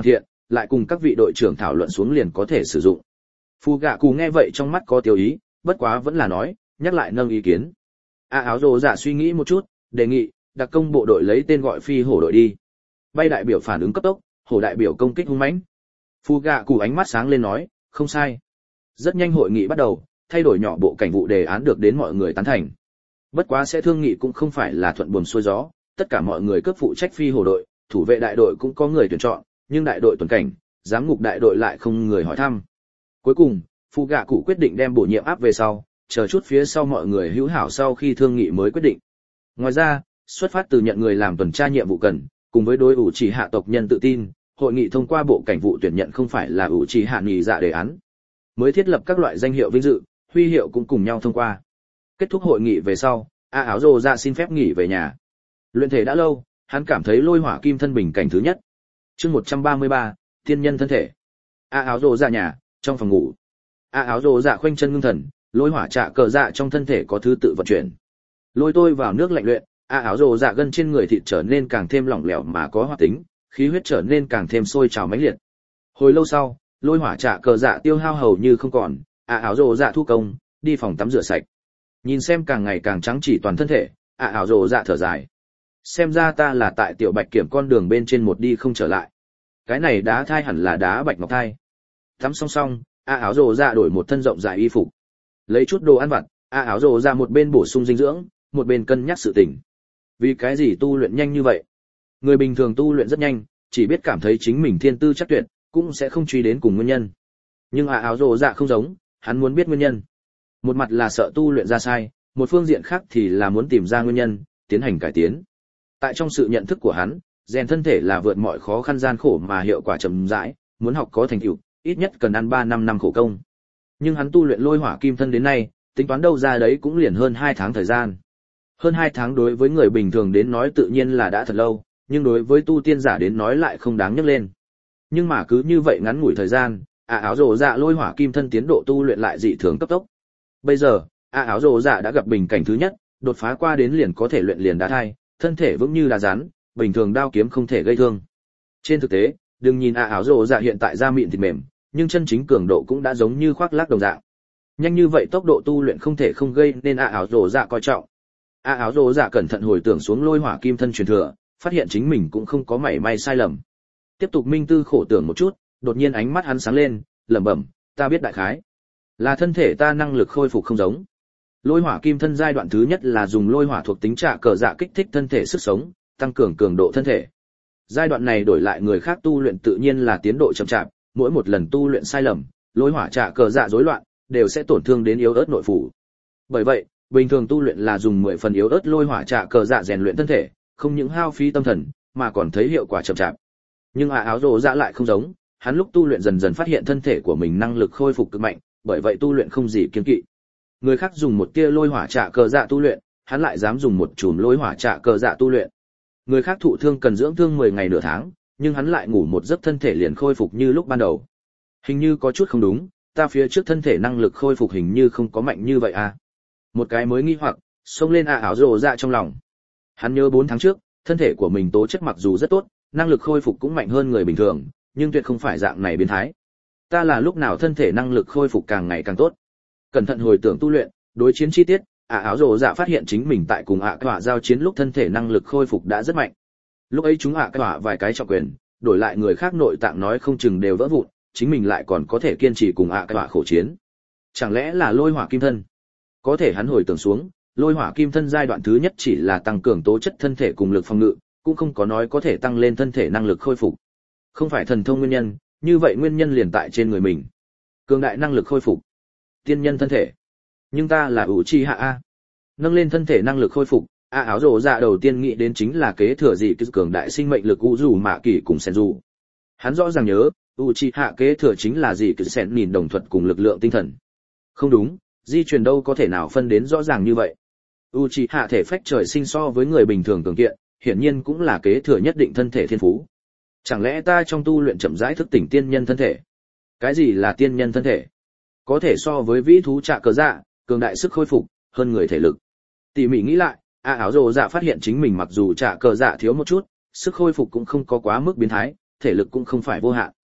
[SPEAKER 1] lại cùng các vị đội trưởng thảo luận xuống liền có thể sử dụng. Phu gạ cụ nghe vậy trong mắt có tiêu ý, bất quá vẫn là nói, nhắc lại nâng ý kiến. Áo rồ dạ suy nghĩ một chút, đề nghị, đặc công bộ đội lấy tên gọi phi hổ đội đi. Bay đại biểu phản ứng cấp tốc, hổ đại biểu công kích hung mãnh. Phu gạ cụ ánh mắt sáng lên nói, không sai. Rất nhanh hội nghị bắt đầu, thay đổi nhỏ bộ cảnh vụ đề án được đến mọi người tán thành. Bất quá sẽ thương nghị cũng không phải là thuận buồm xuôi gió, tất cả mọi người cấp phụ trách phi hổ đội, thủ vệ đại đội cũng có người tuyển chọn, nhưng đại đội tuần cảnh, giám ngục đại đội lại không người hỏi thăm. Cuối cùng, Phu gạ cụ quyết định đem bổ nhiệm áp về sau, chờ chút phía sau mọi người hữu hảo sau khi thương nghị mới quyết định. Ngoài ra, xuất phát từ nhận người làm tuần tra nhiệm vụ cần, cùng với đối ủ chỉ hạ tộc nhân tự tin, hội nghị thông qua bộ cảnh vụ tuyển nhận không phải là ủ chỉ hạ nghỉ dạ đề án. Mới thiết lập các loại danh hiệu vinh dự, huy hiệu cũng cùng nhau thông qua. Kết thúc hội nghị về sau, áo rồ dạ xin phép nghỉ về nhà. Luyện thể đã lâu, hắn cảm thấy lôi hỏa kim thân bình cảnh thứ nhất. Chương 133, tiên nhân thân thể. Áo rồ dạ nhà, trong phòng ngủ. Áo rồ dạ khoanh chân ngưng thần, lôi hỏa trạ cờ dạ trong thân thể có thứ tự vận chuyển. Lôi tôi vào nước lạnh luyện, áo rồ dạ gân trên người thịt trở nên càng thêm lỏng lẻo mà có hoạt tính, khí huyết trở nên càng thêm sôi trào mãnh liệt. Hồi lâu sau, lôi hỏa trạ cờ dạ tiêu hao hầu như không còn, áo rồ dạ thu công, đi phòng tắm rửa sạch. Nhìn xem càng ngày càng trắng chỉ toàn thân thể, áo rồ dạ thở dài. Xem ra ta là tại tiểu bạch kiểm con đường bên trên một đi không trở lại. Cái này đá thai hẳn là đá bạch ngọc thai. Tắm xong xong, áo rồ dạ đổi một thân rộng dài y phục. Lấy chút đồ ăn vặt, áo rồ dạ một bên bổ sung dinh dưỡng, một bên cân nhắc sự tình. Vì cái gì tu luyện nhanh như vậy? Người bình thường tu luyện rất nhanh, chỉ biết cảm thấy chính mình thiên tư chắc tuyệt, cũng sẽ không truy đến cùng nguyên nhân. Nhưng áo rồ dạ không giống, hắn muốn biết nguyên nhân. Một mặt là sợ tu luyện ra sai, một phương diện khác thì là muốn tìm ra nguyên nhân, tiến hành cải tiến. Tại trong sự nhận thức của hắn, rèn thân thể là vượt mọi khó khăn gian khổ mà hiệu quả chậm rãi, muốn học có thành tựu, ít nhất cần ăn 3-5 năm khổ công. Nhưng hắn tu luyện lôi hỏa kim thân đến nay, tính toán đâu ra đấy cũng liền hơn 2 tháng thời gian. Hơn 2 tháng đối với người bình thường đến nói tự nhiên là đã thật lâu, nhưng đối với tu tiên giả đến nói lại không đáng nhắc lên. Nhưng mà cứ như vậy ngắn ngủi thời gian, áo rồ dạ lôi hỏa kim thân tiến độ tu luyện lại dị thường cấp tốc. Bây giờ, áo rồ dạ đã gặp bình cảnh thứ nhất, đột phá qua đến liền có thể luyện liền đá thai, thân thể vững như đá rắn, bình thường đao kiếm không thể gây thương. Trên thực tế, đừng nhìn áo rồ dạ hiện tại da mịn thịt mềm, nhưng chân chính cường độ cũng đã giống như khoác lác đồng dạng. Nhanh như vậy tốc độ tu luyện không thể không gây nên áo rồ dạ coi trọng. Áo rồ dạ cẩn thận hồi tưởng xuống lôi hỏa kim thân truyền thừa, phát hiện chính mình cũng không có mảy may sai lầm. Tiếp tục minh tư khổ tưởng một chút, đột nhiên ánh mắt hắn sáng lên, lẩm bẩm, ta biết đại khái. Là thân thể ta năng lực khôi phục không giống. Lôi hỏa kim thân giai đoạn thứ nhất là dùng lôi hỏa thuộc tính trạ cờ dạ kích thích thân thể sức sống, tăng cường cường độ thân thể. Giai đoạn này đổi lại người khác tu luyện tự nhiên là tiến độ chậm chạp, mỗi một lần tu luyện sai lầm, lôi hỏa trạ cờ dạ rối loạn, đều sẽ tổn thương đến yếu ớt nội phủ. Bởi vậy, bình thường tu luyện là dùng 10 phần yếu ớt lôi hỏa trạ cờ dạ rèn luyện thân thể, không những hao phí tâm thần, mà còn thấy hiệu quả chậm chạp. Nhưng áo rồ dạ lại không giống, hắn lúc tu luyện dần dần phát hiện thân thể của mình năng lực khôi phục cực mạnh, bởi vậy tu luyện không gì kiêng kỵ. Người khác dùng một tia lôi hỏa trạ cờ dạ tu luyện, hắn lại dám dùng một chùm lôi hỏa trạ cờ dạ tu luyện. Người khác thụ thương cần dưỡng thương 10 ngày nửa tháng, nhưng hắn lại ngủ một giấc thân thể liền khôi phục như lúc ban đầu. Hình như có chút không đúng, ta phía trước thân thể năng lực khôi phục hình như không có mạnh như vậy à? Một cái mới nghi hoặc xông lên áo rồ dạ trong lòng. Hắn nhớ 4 tháng trước, thân thể của mình tố chất mặc dù rất tốt, năng lực khôi phục cũng mạnh hơn người bình thường, nhưng tuyệt không phải dạng này biến thái. Ta là lúc nào thân thể năng lực khôi phục càng ngày càng tốt. Cẩn thận hồi tưởng tu luyện, đối chiến chi tiết, áo rồ dạ phát hiện chính mình tại cùng quả giao chiến lúc thân thể năng lực khôi phục đã rất mạnh. Lúc ấy chúng quả vài cái trọng quyền, đổi lại người khác nội tạng nói không chừng đều vỡ vụn, chính mình lại còn có thể kiên trì cùng quả khổ chiến. Chẳng lẽ là lôi hỏa kim thân? Có thể hắn hồi tưởng xuống, lôi hỏa kim thân giai đoạn thứ nhất chỉ là tăng cường tố chất thân thể cùng lực phòng ngự, cũng không có nói có thể tăng lên thân thể năng lực khôi phục. Không phải thần thông nguyên nhân, như vậy nguyên nhân liền tại trên người mình. Cường đại năng lực khôi phục, tiên nhân thân thể. Nhưng ta là Uchiha a. Nâng lên thân thể năng lực khôi phục, áo rồ dạ đầu tiên nghĩ đến chính là kế thừa dị cường đại sinh mệnh lực Uzu Mạ Kỳ cùng Senju. Hắn rõ ràng nhớ, Uchiha kế thừa chính là dị sen nhìn đồng thuật cùng lực lượng tinh thần. Không đúng, di truyền đâu có thể nào phân đến rõ ràng như vậy. Uchiha thể phách trời sinh so với người bình thường cường kiện, hiển nhiên cũng là kế thừa nhất định thân thể thiên phú. Chẳng lẽ ta trong tu luyện chậm rãi thức tỉnh tiên nhân thân thể? Cái gì là tiên nhân thân thể? Có thể so với vĩ thú trạ cờ dạ, cường đại sức khôi phục, hơn người thể lực. Tỉ mỉ nghĩ lại, áo rồ dạ phát hiện chính mình mặc dù trạ cờ dạ thiếu một chút, sức khôi phục cũng không có quá mức biến thái, thể lực cũng không phải vô hạn.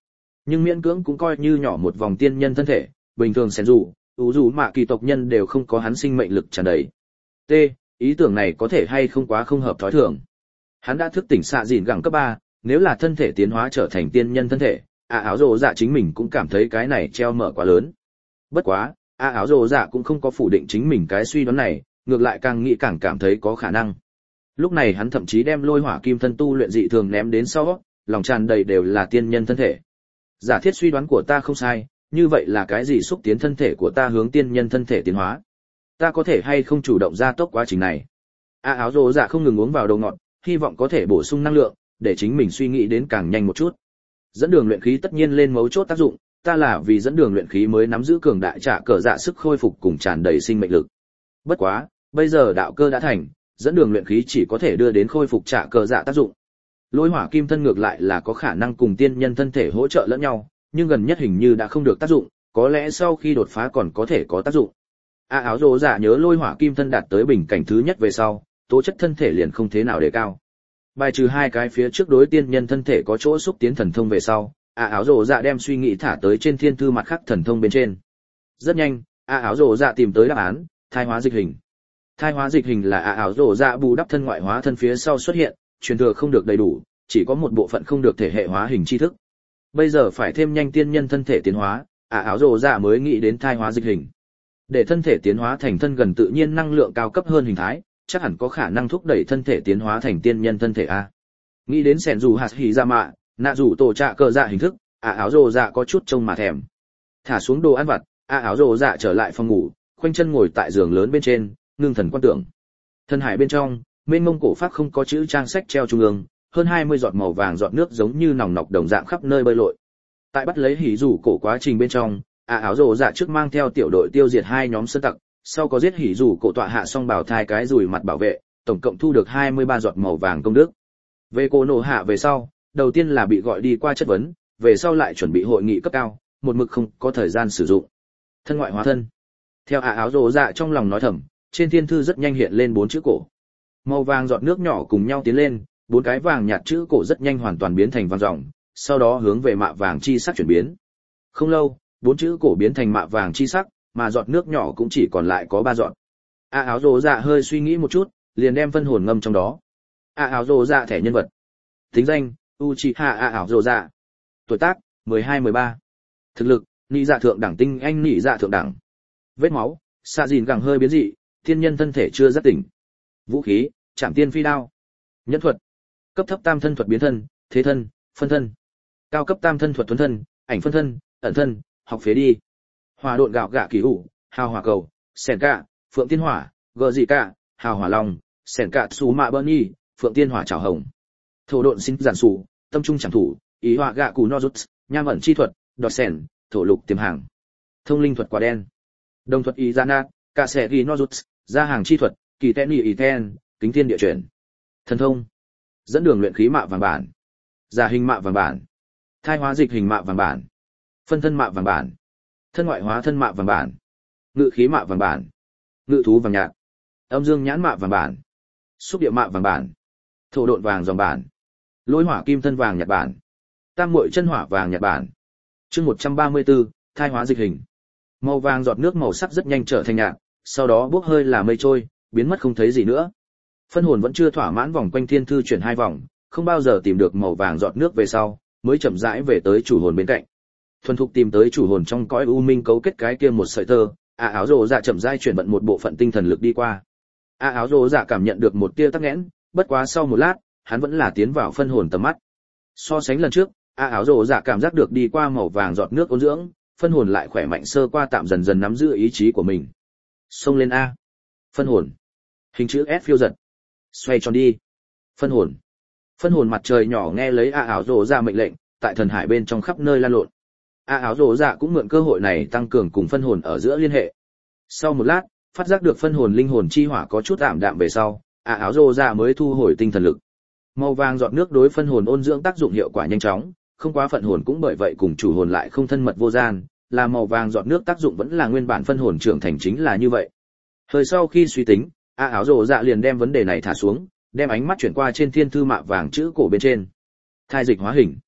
[SPEAKER 1] nhưng miễn cưỡng cũng coi như nhỏ một vòng tiên nhân thân thể, bình thường sen dù mạ kỳ tộc nhân đều không có hắn sinh mệnh lực tràn đầy. T, ý tưởng này có thể hay không quá không hợp thói thường. Hắn đã thức tỉnh xạ dìn gẳng cấp 3, nếu là thân thể tiến hóa trở thành tiên nhân thân thể, áo rồ dạ chính mình cũng cảm thấy cái này treo mở quá lớn. Bất quá, áo rồ dạ cũng không có phủ định chính mình cái suy đoán này, ngược lại càng nghĩ càng cảm thấy có khả năng. Lúc này hắn thậm chí đem lôi hỏa kim thân tu luyện dị thường ném đến sau, lòng tràn đầy đều là tiên nhân thân thể. Giả thiết suy đoán của ta không sai, như vậy là cái gì xúc tiến thân thể của ta hướng tiên nhân thân thể tiến hóa? Ta có thể hay không chủ động gia tốc quá trình này? Áo rồ dạ không ngừng uống vào đầu ngọt, hy vọng có thể bổ sung năng lượng, để chính mình suy nghĩ đến càng nhanh một chút. Dẫn đường luyện khí tất nhiên lên mấu chốt tác dụng, ta là vì dẫn đường luyện khí mới nắm giữ cường đại trả cờ dạ sức khôi phục cùng tràn đầy sinh mệnh lực. Bất quá, bây giờ đạo cơ đã thành, dẫn đường luyện khí chỉ có thể đưa đến khôi phục trả cờ dạ tác dụng. Lôi hỏa kim thân ngược lại là có khả năng cùng tiên nhân thân thể hỗ trợ lẫn nhau, nhưng gần nhất hình như đã không được tác dụng, có lẽ sau khi đột phá còn có thể có tác dụng. Áo rồ dạ nhớ lôi hỏa kim thân đạt tới bình cảnh thứ nhất về sau, tố chất thân thể liền không thế nào đề cao. Bài trừ hai cái phía trước đối tiên nhân thân thể có chỗ xúc tiến thần thông về sau, áo rồ dạ đem suy nghĩ thả tới trên thiên thư mặt khác thần thông bên trên. Rất nhanh, áo rồ dạ tìm tới đáp án, thai hóa dịch hình. Thai hóa dịch hình là áo rồ dạ bù đắp thân ngoại hóa thân phía sau xuất hiện, truyền thừa không được đầy đủ, chỉ có một bộ phận không được thể hệ hóa hình tri thức. Bây giờ phải thêm nhanh tiên nhân thân thể tiến hóa, áo rồ dạ mới nghĩ đến thai hóa dịch hình. Để thân thể tiến hóa thành thân gần tự nhiên năng lượng cao cấp hơn hình thái, chắc hẳn có khả năng thúc đẩy thân thể tiến hóa thành tiên nhân thân thể a. Nghĩ đến sẻn dù hạt hỉ ra mạ, nạ dù tổ trạ cờ dạ hình thức, áo rồ dạ có chút trông mà thèm. Thả xuống đồ ăn vặt, áo rồ dạ trở lại phòng ngủ, khoanh chân ngồi tại giường lớn bên trên, ngưng thần quan tưởng. Thân hải bên trong, mênh mông cổ pháp không có chữ trang sách treo trung ương, hơn 20 giọt màu vàng giọt nước giống như nòng nọc đồng dạng khắp nơi bơi lội. Tại bắt lấy hỉ dù cổ quá trình bên trong, áo rồ dạ trước mang theo tiểu đội tiêu diệt hai nhóm sơn tặc, sau có giết hỉ dù cổ tọa hạ xong bảo thai cái rùi mặt bảo vệ, tổng cộng thu được 23 giọt màu vàng công đức. Về cô nổ hạ về sau, đầu tiên là bị gọi đi qua chất vấn, về sau lại chuẩn bị hội nghị cấp cao, một mực không có thời gian sử dụng. Thân ngoại hóa thân. Theo áo rồ dạ trong lòng nói thầm, trên thiên thư rất nhanh hiện lên 4 chữ cổ. Màu vàng giọt nước nhỏ cùng nhau tiến lên, 4 cái vàng nhạt chữ cổ rất nhanh hoàn toàn biến thành vàng ròng, sau đó hướng về mạ vàng chi sắc chuyển biến. Không lâu, 4 chữ cổ biến thành mạ vàng chi sắc, mà giọt nước nhỏ cũng chỉ còn lại có 3 giọt. Áo rồ dạ hơi suy nghĩ một chút, liền đem phân hồn ngâm trong đó. Áo rồ dạ thẻ nhân vật. Tính danh: Uchiha áo rồ dạ. Tuổi tác: 12-13. Thực lực: nị dạ thượng đẳng tinh anh nị dạ thượng đẳng. Vết máu: xạ dìn gẳng hơi biến dị, thiên nhân thân thể chưa giác tỉnh. Vũ khí: trảm tiên phi đao. Nhẫn thuật: cấp thấp tam thân thuật biến thân, thế thân, phân thân. Cao cấp tam thân thuật thuần thân, ảnh phân thân, ẩn thân, học phế đi. Hỏa độn gạo gạ kỳ hủ, hào hỏa cầu, sẻn cạ, phượng tiên hỏa, gờ dị cạ, hào hỏa long, sẻn cạ xú mạ bơn nhi, phượng tiên hỏa trảo hồng. Thổ độn sinh giản sủ, tâm trung chẳng thủ, ý hỏa gạ cù no rút, nham ẩn chi thuật, đọt sẻn, thổ lục tiềm hàng. Thông linh thuật quả đen. Đồng thuật ý gia nát, cạ sẻ ghi no rút, gia hàng chi thuật, kỳ tên ý ten, kính thiên địa chuyển. Thần thông. Dẫn đường luyện khí mạ vàng bản. Giả hình mạ vàng bản. Thai hóa dịch hình mạ vàng bản. Phân thân mạ vàng bản. Thân ngoại hóa thân mạ vàng bản. Ngự khí mạ vàng bản. Ngự thú vàng nhạt. Âm dương nhãn mạ vàng bản. Xúc địa mạ vàng bản. Thổ độn vàng dòng bản. Lôi hỏa kim thân vàng nhạt bản. Tam muội chân hỏa vàng nhạt bản. Chương 134, thai hóa dịch hình. Màu vàng giọt nước màu sắc rất nhanh trở thành nhạt, sau đó bốc hơi là mây trôi, biến mất không thấy gì nữa. Phân hồn vẫn chưa thỏa mãn vòng quanh thiên thư chuyển 2 vòng, không bao giờ tìm được màu vàng giọt nước về sau, mới chậm rãi về tới chủ hồn bên cạnh. Thuần thục tìm tới chủ hồn trong cõi u minh cấu kết cái kia một sợi tơ, áo rồ dạ chậm rãi chuyển bận một bộ phận tinh thần lực đi qua. Áo rồ dạ cảm nhận được một tia tắc nghẽn, bất quá sau một lát, hắn vẫn là tiến vào phân hồn tầm mắt. So sánh lần trước, áo rồ dạ cảm giác được đi qua màu vàng giọt nước ôn dưỡng, phân hồn lại khỏe mạnh sơ qua tạm dần dần nắm giữ ý chí của mình. Xông lên a. Phân hồn. Hình chữ S phiêu giật. Xoay tròn đi. Phân hồn. Phân hồn mặt trời nhỏ nghe lấy áo rồ dạ mệnh lệnh, tại thần hải bên trong khắp nơi lan lộn. Áo rồ dạ cũng mượn cơ hội này tăng cường cùng phân hồn ở giữa liên hệ. Sau một lát, phát giác được phân hồn linh hồn chi hỏa có chút ảm đạm về sau, áo rồ dạ mới thu hồi tinh thần lực. Màu vàng giọt nước đối phân hồn ôn dưỡng tác dụng hiệu quả nhanh chóng, không quá phận hồn cũng bởi vậy cùng chủ hồn lại không thân mật vô gian, là màu vàng giọt nước tác dụng vẫn là nguyên bản phân hồn trưởng thành chính là như vậy. Hơi sau khi suy tính, áo rồ dạ liền đem vấn đề này thả xuống, đem ánh mắt chuyển qua trên thiên thư mạ vàng chữ cổ bên trên. Thai dịch hóa hình.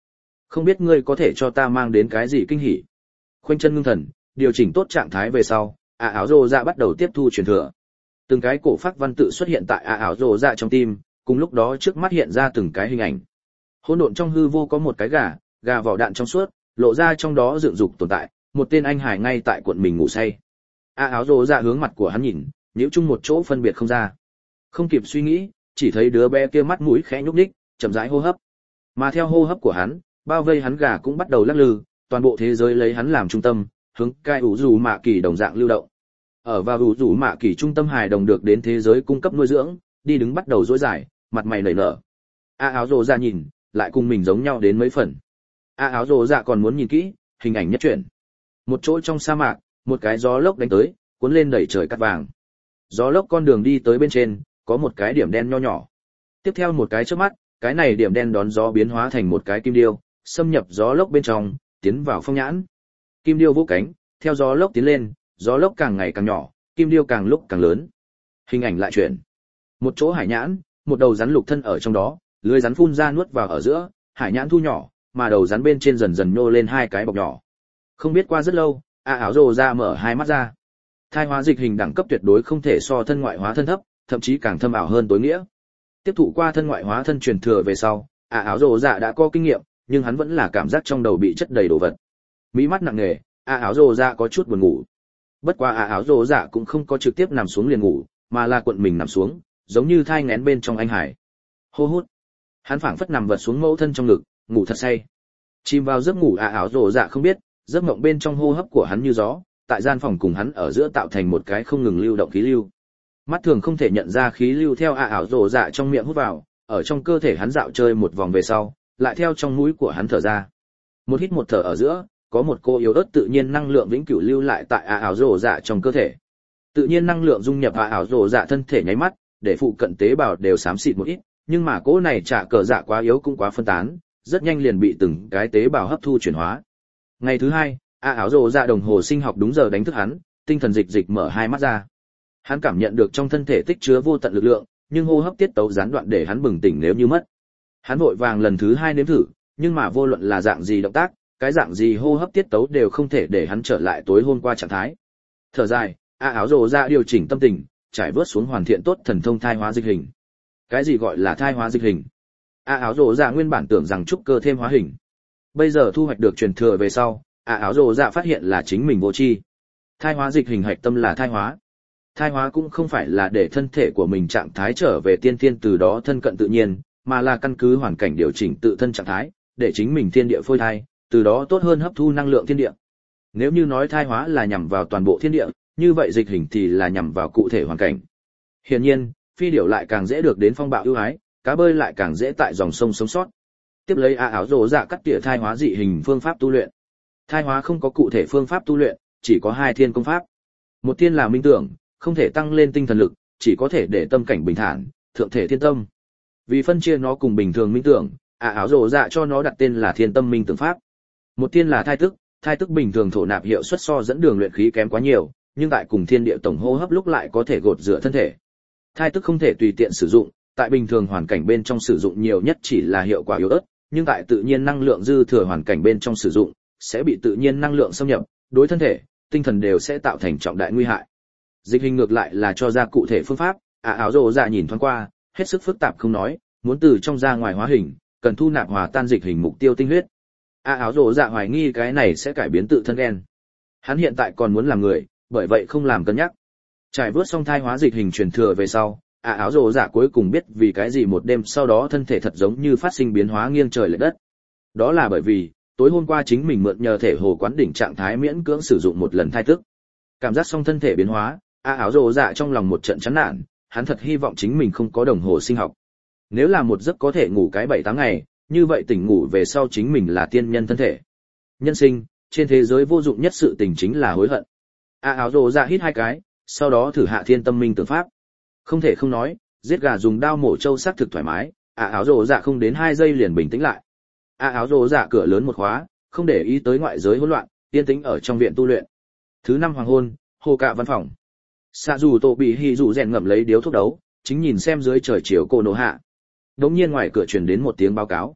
[SPEAKER 1] Không biết ngươi có thể cho ta mang đến cái gì kinh hỉ. Khoanh chân ngưng thần, điều chỉnh tốt trạng thái về sau, áo rồ dạ bắt đầu tiếp thu truyền thừa. Từng cái cổ phác văn tự xuất hiện tại áo rồ dạ trong tim, cùng lúc đó trước mắt hiện ra từng cái hình ảnh. Hỗn độn trong hư vô có một cái gà vỏ đạn trong suốt, lộ ra trong đó dựng dục tồn tại, một tên anh hải ngay tại cuộn mình ngủ say. Áo rồ dạ hướng mặt của hắn nhìn, nhíu chung một chỗ phân biệt không ra. Không kịp suy nghĩ, chỉ thấy đứa bé kia mắt mũi khẽ nhúc nhích, chậm rãi hô hấp. Mà theo hô hấp của hắn, bao vây hắn gà cũng bắt đầu lắc lư, toàn bộ thế giới lấy hắn làm trung tâm, hướng cai ủ rủ mạ kỳ đồng dạng lưu động. Ở vào ủ rủ mạ kỳ trung tâm hài đồng được đến thế giới cung cấp nuôi dưỡng, đi đứng bắt đầu rối dài, mặt mày nảy nở. Áo rồ dạ nhìn, lại cùng mình giống nhau đến mấy phần. Áo rồ dạ còn muốn nhìn kỹ, hình ảnh nhất chuyển. Một chỗ trong sa mạc, một cái gió lốc đánh tới, cuốn lên đẩy trời cát vàng. Gió lốc con đường đi tới bên trên, có một cái điểm đen nho nhỏ. Tiếp theo một cái chớp mắt, cái này điểm đen đón gió biến hóa thành một cái kim điêu, xâm nhập gió lốc bên trong, tiến vào phong nhãn. Kim điêu vỗ cánh, theo gió lốc tiến lên, gió lốc càng ngày càng nhỏ, kim điêu càng lúc càng lớn. Hình ảnh lại chuyển. Một chỗ hải nhãn, một đầu rắn lục thân ở trong đó, lưới rắn phun ra nuốt vào ở giữa, hải nhãn thu nhỏ, mà đầu rắn bên trên dần dần nhô lên hai cái bọc nhỏ. Không biết qua rất lâu, áo rồ ra mở hai mắt ra. Thai hóa dịch hình đẳng cấp tuyệt đối không thể so thân ngoại hóa thân thấp, thậm chí càng thâm ảo hơn tối nghĩa. Tiếp thụ qua thân ngoại hóa thân truyền thừa về sau, áo rồ dạ đã có kinh nghiệm, nhưng hắn vẫn là cảm giác trong đầu bị chất đầy đồ vật. Mí mắt nặng nề, áo rồ dạ có chút buồn ngủ. Bất qua áo rồ dạ cũng không có trực tiếp nằm xuống liền ngủ, mà là cuộn mình nằm xuống, giống như thai nghén bên trong anh hải. Hô hút. Hắn phảng phất nằm vật xuống mẫu thân trong ngực, ngủ thật say. Chìm vào giấc ngủ áo rồ dạ không biết, giấc mộng bên trong hô hấp của hắn như gió, tại gian phòng cùng hắn ở giữa tạo thành một cái không ngừng lưu động khí lưu. Mắt thường không thể nhận ra khí lưu theo ảo rồ dạ trong miệng hút vào, ở trong cơ thể hắn dạo chơi một vòng về sau, lại theo trong mũi của hắn thở ra. Một hít một thở ở giữa, có một cô yếu ớt tự nhiên năng lượng vĩnh cửu lưu lại tại ảo rồ dạ trong cơ thể. Tự nhiên năng lượng dung nhập ảo rồ dạ thân thể nháy mắt, để phụ cận tế bào đều xám xịt một ít, nhưng mà cỗ này trả cờ dạ quá yếu cũng quá phân tán, rất nhanh liền bị từng cái tế bào hấp thu chuyển hóa. Ngày thứ hai, ảo rồ dạ đồng hồ sinh học đúng giờ đánh thức hắn, tinh thần dịch mở hai mắt ra. Hắn cảm nhận được trong thân thể tích chứa vô tận lực lượng, nhưng hô hấp tiết tấu gián đoạn để hắn bừng tỉnh nếu như mất. Hắn vội vàng lần thứ hai nếm thử, nhưng mà vô luận là dạng gì động tác, cái dạng gì hô hấp tiết tấu đều không thể để hắn trở lại tối hôm qua trạng thái. Thở dài, áo rồ dạ điều chỉnh tâm tình, trải vớt xuống hoàn thiện tốt thần thông thai hóa dịch hình. Cái gì gọi là thai hóa dịch hình? Áo rồ dạ nguyên bản tưởng rằng trúc cơ thêm hóa hình. Bây giờ thu hoạch được truyền thừa về sau, áo rồ dạ phát hiện là chính mình vô tri. Thai hóa dịch hình hạch tâm là thai hóa. Thai hóa cũng không phải là để thân thể của mình trạng thái trở về tiên thiên từ đó thân cận tự nhiên, mà là căn cứ hoàn cảnh điều chỉnh tự thân trạng thái, để chính mình thiên địa phôi thai, từ đó tốt hơn hấp thu năng lượng thiên địa. Nếu như nói thai hóa là nhằm vào toàn bộ thiên địa, như vậy dịch hình thì là nhằm vào cụ thể hoàn cảnh. Hiển nhiên, phi điểu lại càng dễ được đến phong bạo ưu ái, cá bơi lại càng dễ tại dòng sông sống sót. Tiếp lấy áo rồ dạ cắt tỉa thai hóa dị hình phương pháp tu luyện. Thai hóa không có cụ thể phương pháp tu luyện, chỉ có hai thiên công pháp. Một thiên là minh tưởng, không thể tăng lên tinh thần lực, chỉ có thể để tâm cảnh bình thản, thượng thể thiên tâm. Vì phân chia nó cùng bình thường minh tưởng, áo rồ dạ cho nó đặt tên là thiên tâm minh tưởng pháp. Một thiên là thai tức bình thường thổ nạp hiệu suất so dẫn đường luyện khí kém quá nhiều, nhưng tại cùng thiên địa tổng hô hấp lúc lại có thể gột rửa thân thể. Thai tức không thể tùy tiện sử dụng, tại bình thường hoàn cảnh bên trong sử dụng nhiều nhất chỉ là hiệu quả yếu ớt, nhưng tại tự nhiên năng lượng dư thừa hoàn cảnh bên trong sử dụng, sẽ bị tự nhiên năng lượng xâm nhập, đối thân thể, tinh thần đều sẽ tạo thành trọng đại nguy hại. Dịch hình ngược lại là cho ra cụ thể phương pháp, áo rồ dạ nhìn thoáng qua, hết sức phức tạp không nói, muốn từ trong ra ngoài hóa hình, cần thu nạp hòa tan dịch hình mục tiêu tinh huyết. Áo rồ dạ hoài nghi cái này sẽ cải biến tự thân gen. Hắn hiện tại còn muốn làm người, bởi vậy không làm cân nhắc. Trải vớt xong thai hóa dịch hình truyền thừa về sau, áo rồ dạ cuối cùng biết vì cái gì một đêm sau đó thân thể thật giống như phát sinh biến hóa nghiêng trời lệch đất. Đó là bởi vì tối hôm qua chính mình mượn nhờ thể hồ quán đỉnh trạng thái miễn cưỡng sử dụng một lần thai tức. Cảm giác xong thân thể biến hóa, áo rồ dạ trong lòng một trận chán nản, hắn thật hy vọng chính mình không có đồng hồ sinh học. Nếu là một giấc có thể ngủ cái 7-8 ngày, như vậy tỉnh ngủ về sau chính mình là tiên nhân thân thể. Nhân sinh, trên thế giới vô dụng nhất sự tình chính là hối hận. Áo rồ dạ hít 2 cái, sau đó thử hạ thiên tâm minh tưởng pháp. Không thể không nói, giết gà dùng dao mổ trâu xác thực thoải mái, áo rồ dạ không đến 2 giây liền bình tĩnh lại. Áo rồ dạ cửa lớn một khóa, không để ý tới ngoại giới hỗn loạn, yên tĩnh ở trong viện tu luyện. Thứ 5 hoàng hôn, hồ cạ văn phòng. Sạ dù tổ bị hỉ dù rèn ngậm lấy điếu thuốc đấu, chính nhìn xem dưới trời chiều cô nổ hạ. Đống nhiên ngoài cửa truyền đến một tiếng báo cáo.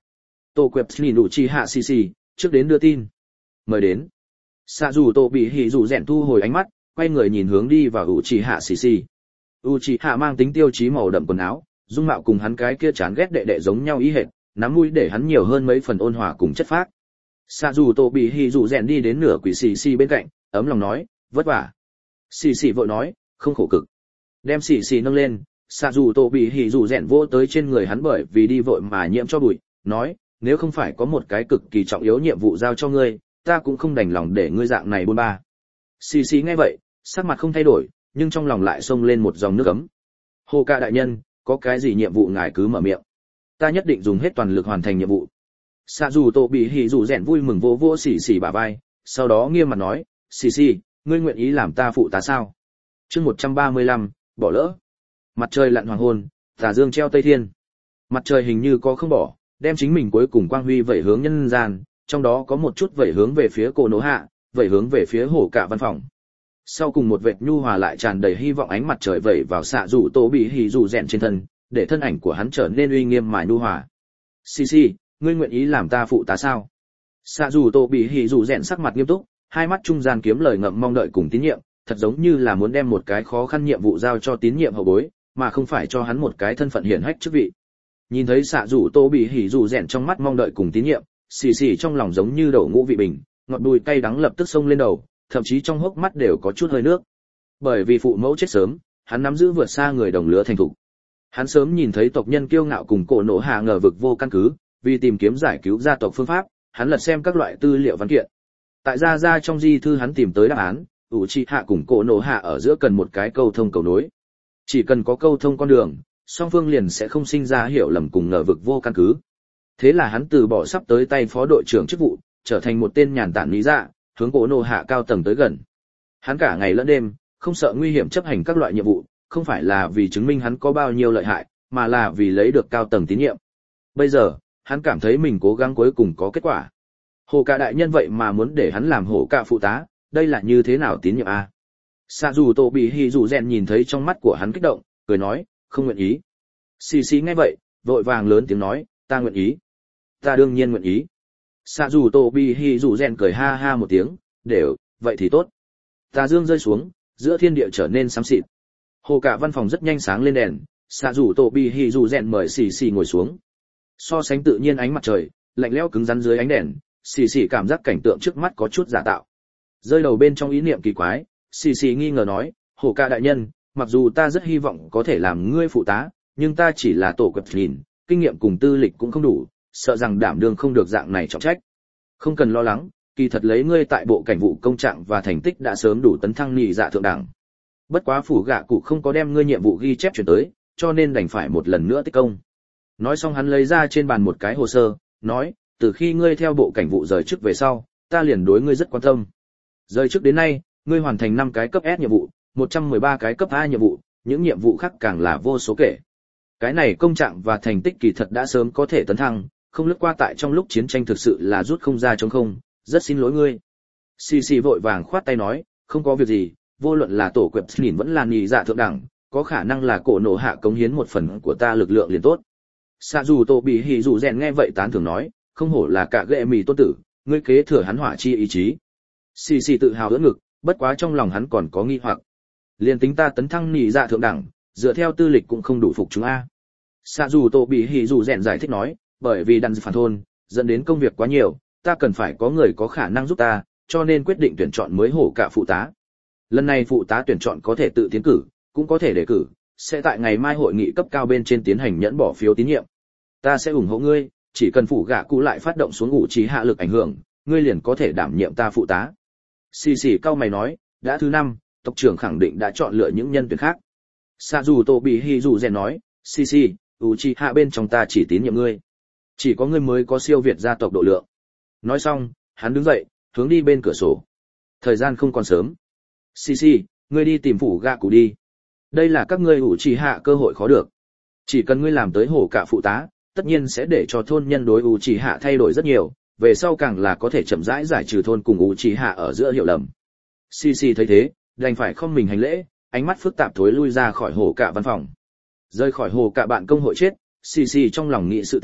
[SPEAKER 1] Tô Quẹp nhìn đủ chi hạ xì xì, trước đến đưa tin. Mời đến. Xạ dù Tô bị hỉ dù rèn thu hồi ánh mắt, quay người nhìn hướng đi vào ủ chi hạ xì xì. U chi hạ mang tính tiêu chí màu đậm quần áo, dung mạo cùng hắn cái kia chán ghét đệ đệ giống nhau ý hệt, nắm mũi để hắn nhiều hơn mấy phần ôn hòa cùng chất phác. Xạ dù Tô bị hỉ dù rèn đi đến nửa quỷ xì xì bên cạnh, ấm lòng nói, vất vả. Xì xì vội nói, không khổ cực. Đem xì xì nâng lên, xạ dù Tô bị hỉ dù rèn vô tới trên người hắn bởi vì đi vội mà nhiễm cho bụi, nói, nếu không phải có một cái cực kỳ trọng yếu nhiệm vụ giao cho ngươi, ta cũng không đành lòng để ngươi dạng này bôn ba. Xì xì nghe vậy, sắc mặt không thay đổi, nhưng trong lòng lại xông lên một dòng nước ấm. Hồ Ca đại nhân, có cái gì nhiệm vụ ngài cứ mở miệng. Ta nhất định dùng hết toàn lực hoàn thành nhiệm vụ. Xạ dù Tô bị hỉ dù rèn vui mừng vỗ vỗ xì xì bả vai, sau đó nghiêm mặt nói, xì xì, ngươi nguyện ý làm ta phụ tá sao? Chương 135, bỏ lỡ. Mặt trời lặn hoàng hôn, tà dương treo tây thiên. Mặt trời hình như có không bỏ, đem chính mình cuối cùng quang huy vẩy hướng nhân gian, trong đó có một chút vẩy hướng về phía Cổ Nỗ Hạ, vẩy hướng về phía Hổ Cả văn phòng. Sau cùng một vệt nhu hòa lại tràn đầy hy vọng ánh mặt trời vẩy vào xạ rủ Tô bị hỉ rủ rèn trên thân, để thân ảnh của hắn trở nên uy nghiêm mà nhu hòa. Xì xì, ngươi nguyện ý làm ta phụ tá sao? Xạ rủ Tô bị hỉ rủ rèn sắc mặt nghiêm túc, hai mắt trung gian kiếm lời ngậm mong đợi cùng tín nhiệm, thật giống như là muốn đem một cái khó khăn nhiệm vụ giao cho tín nhiệm hậu bối, mà không phải cho hắn một cái thân phận hiển hách chức vị. Nhìn thấy xạ rủ Tô bị hỉ rủ rèn trong mắt mong đợi cùng tín nhiệm, xì xì trong lòng giống như đổ ngũ vị bình, ngọt bùi cay đắng lập tức xông lên đầu, thậm chí trong hốc mắt đều có chút hơi nước. Bởi vì phụ mẫu chết sớm, hắn nắm giữ vượt xa người đồng lứa thành thục. Hắn sớm nhìn thấy tộc nhân kiêu ngạo cùng Cổ Nỗ Hạ ngờ vực vô căn cứ, vì tìm kiếm giải cứu gia tộc phương pháp, hắn lật xem các loại tư liệu văn kiện. Tại gia trong di thư hắn tìm tới đáp án, Uchiha cùng Cổ Nỗ Hạ ở giữa cần một cái câu thông cầu nối. Chỉ cần có câu thông con đường, song phương liền sẽ không sinh ra hiểu lầm cùng ngờ vực vô căn cứ. Thế là hắn từ bỏ sắp tới tay phó đội trưởng chức vụ, trở thành một tên nhàn tản lý dạ, hướng Cổ Nỗ Hạ cao tầng tới gần. Hắn cả ngày lẫn đêm, không sợ nguy hiểm chấp hành các loại nhiệm vụ, không phải là vì chứng minh hắn có bao nhiêu lợi hại, mà là vì lấy được cao tầng tín nhiệm. Bây giờ, hắn cảm thấy mình cố gắng cuối cùng có kết quả. Hồ Cả đại nhân vậy mà muốn để hắn làm Hổ Cả phụ tá, đây là như thế nào tín nhiệm a? Xạ dù Tô bị hỉ dù rèn nhìn thấy trong mắt của hắn kích động, cười nói, không nguyện ý. Xì xì nghe vậy, vội vàng lớn tiếng nói, ta nguyện ý. Ta đương nhiên nguyện ý. Xạ dù Tô bị hỉ dù rèn cười ha ha một tiếng, đều, vậy thì tốt. Tà dương rơi xuống, giữa thiên địa trở nên xám xịt. Hồ Cả văn phòng rất nhanh sáng lên đèn, xạ dù Tô bị hỉ dù rèn mời xì xì ngồi xuống. So sánh tự nhiên ánh mặt trời, lạnh lẽo cứng rắn dưới ánh đèn, xì xì cảm giác cảnh tượng trước mắt có chút giả tạo. Rơi đầu bên trong ý niệm kỳ quái, xì xì nghi ngờ nói, Hồ Cả đại nhân, mặc dù ta rất hy vọng có thể làm ngươi phụ tá, nhưng ta chỉ là tổ quẹp nhìn, kinh nghiệm cùng tư lịch cũng không đủ, sợ rằng đảm đương không được dạng này trọng trách. Không cần lo lắng, kỳ thật lấy ngươi tại bộ cảnh vụ công trạng và thành tích đã sớm đủ tấn thăng nhị dạ thượng đẳng. Bất quá phủ gạ cụ không có đem ngươi nhiệm vụ ghi chép chuyển tới, cho nên đành phải một lần nữa tích công. Nói xong hắn lấy ra trên bàn một cái hồ sơ, nói, từ khi ngươi theo bộ cảnh vụ rời chức về sau, ta liền đối ngươi rất quan tâm. Rời chức đến nay, ngươi hoàn thành 5 cái cấp S nhiệm vụ, 113 cái cấp A nhiệm vụ, những nhiệm vụ khác càng là vô số kể. Cái này công trạng và thành tích kỳ thật đã sớm có thể tấn thăng, không lướt qua tại trong lúc chiến tranh thực sự là rút không ra trống không, rất xin lỗi ngươi. Xì xì vội vàng khoát tay nói, không có việc gì, vô luận là tổ quẹp nhìn vẫn là nhị dạ thượng đẳng, có khả năng là Cổ Nỗ Hạ cống hiến một phần của ta lực lượng liền tốt. Xạ dù Tô bị hỉ dù rèn nghe vậy tán thưởng nói, không hổ là cả ghệ mì tôn tử, ngươi kế thừa hắn hỏa chi ý chí. Xì xì tự hào ưỡn ngực, bất quá trong lòng hắn còn có nghi hoặc. Liên tính ta tấn thăng nhị dạ thượng đẳng, dựa theo tư lịch cũng không đủ phục chúng a. Xạ dù Tô bị hỉ dù rèn giải thích nói, bởi vì đàn phản thôn, dẫn đến công việc quá nhiều, ta cần phải có người có khả năng giúp ta, cho nên quyết định tuyển chọn mới Hổ Cả phụ tá. Lần này phụ tá tuyển chọn có thể tự tiến cử, cũng có thể đề cử, sẽ tại ngày mai hội nghị cấp cao bên trên tiến hành nhẫn bỏ phiếu tín nhiệm. Ta sẽ ủng hộ ngươi, chỉ cần phủ gạ cụ lại phát động xuống ngũ trí hạ lực ảnh hưởng, ngươi liền có thể đảm nhiệm ta phụ tá. Xì xì cao mày nói, đã thứ 5, tộc trưởng khẳng định đã chọn lựa những nhân tuyển khác. Sa dù Tô bị hỉ dù rèn nói, xì xì, Uchiha bên trong ta chỉ tín nhiệm ngươi. Chỉ có ngươi mới có siêu việt gia tộc độ lượng. Nói xong, hắn đứng dậy, hướng đi bên cửa sổ. Thời gian không còn sớm. Xì xì, ngươi đi tìm phủ gạ cụ đi. Đây là các ngươi Uchiha cơ hội khó được. Chỉ cần ngươi làm tới Hổ Cả phụ tá, tất nhiên sẽ để cho thôn nhân đối Uchiha thay đổi rất nhiều, về sau càng là có thể chậm rãi giải trừ thôn cùng Uchiha ở giữa hiểu lầm. Xì xì thấy thế, đành phải không mình hành lễ, ánh mắt phức tạp thối lui ra khỏi Hổ Cả văn phòng. Rời khỏi Hổ Cả bạn công hội chết, xì xì trong lòng nghĩ sự tình,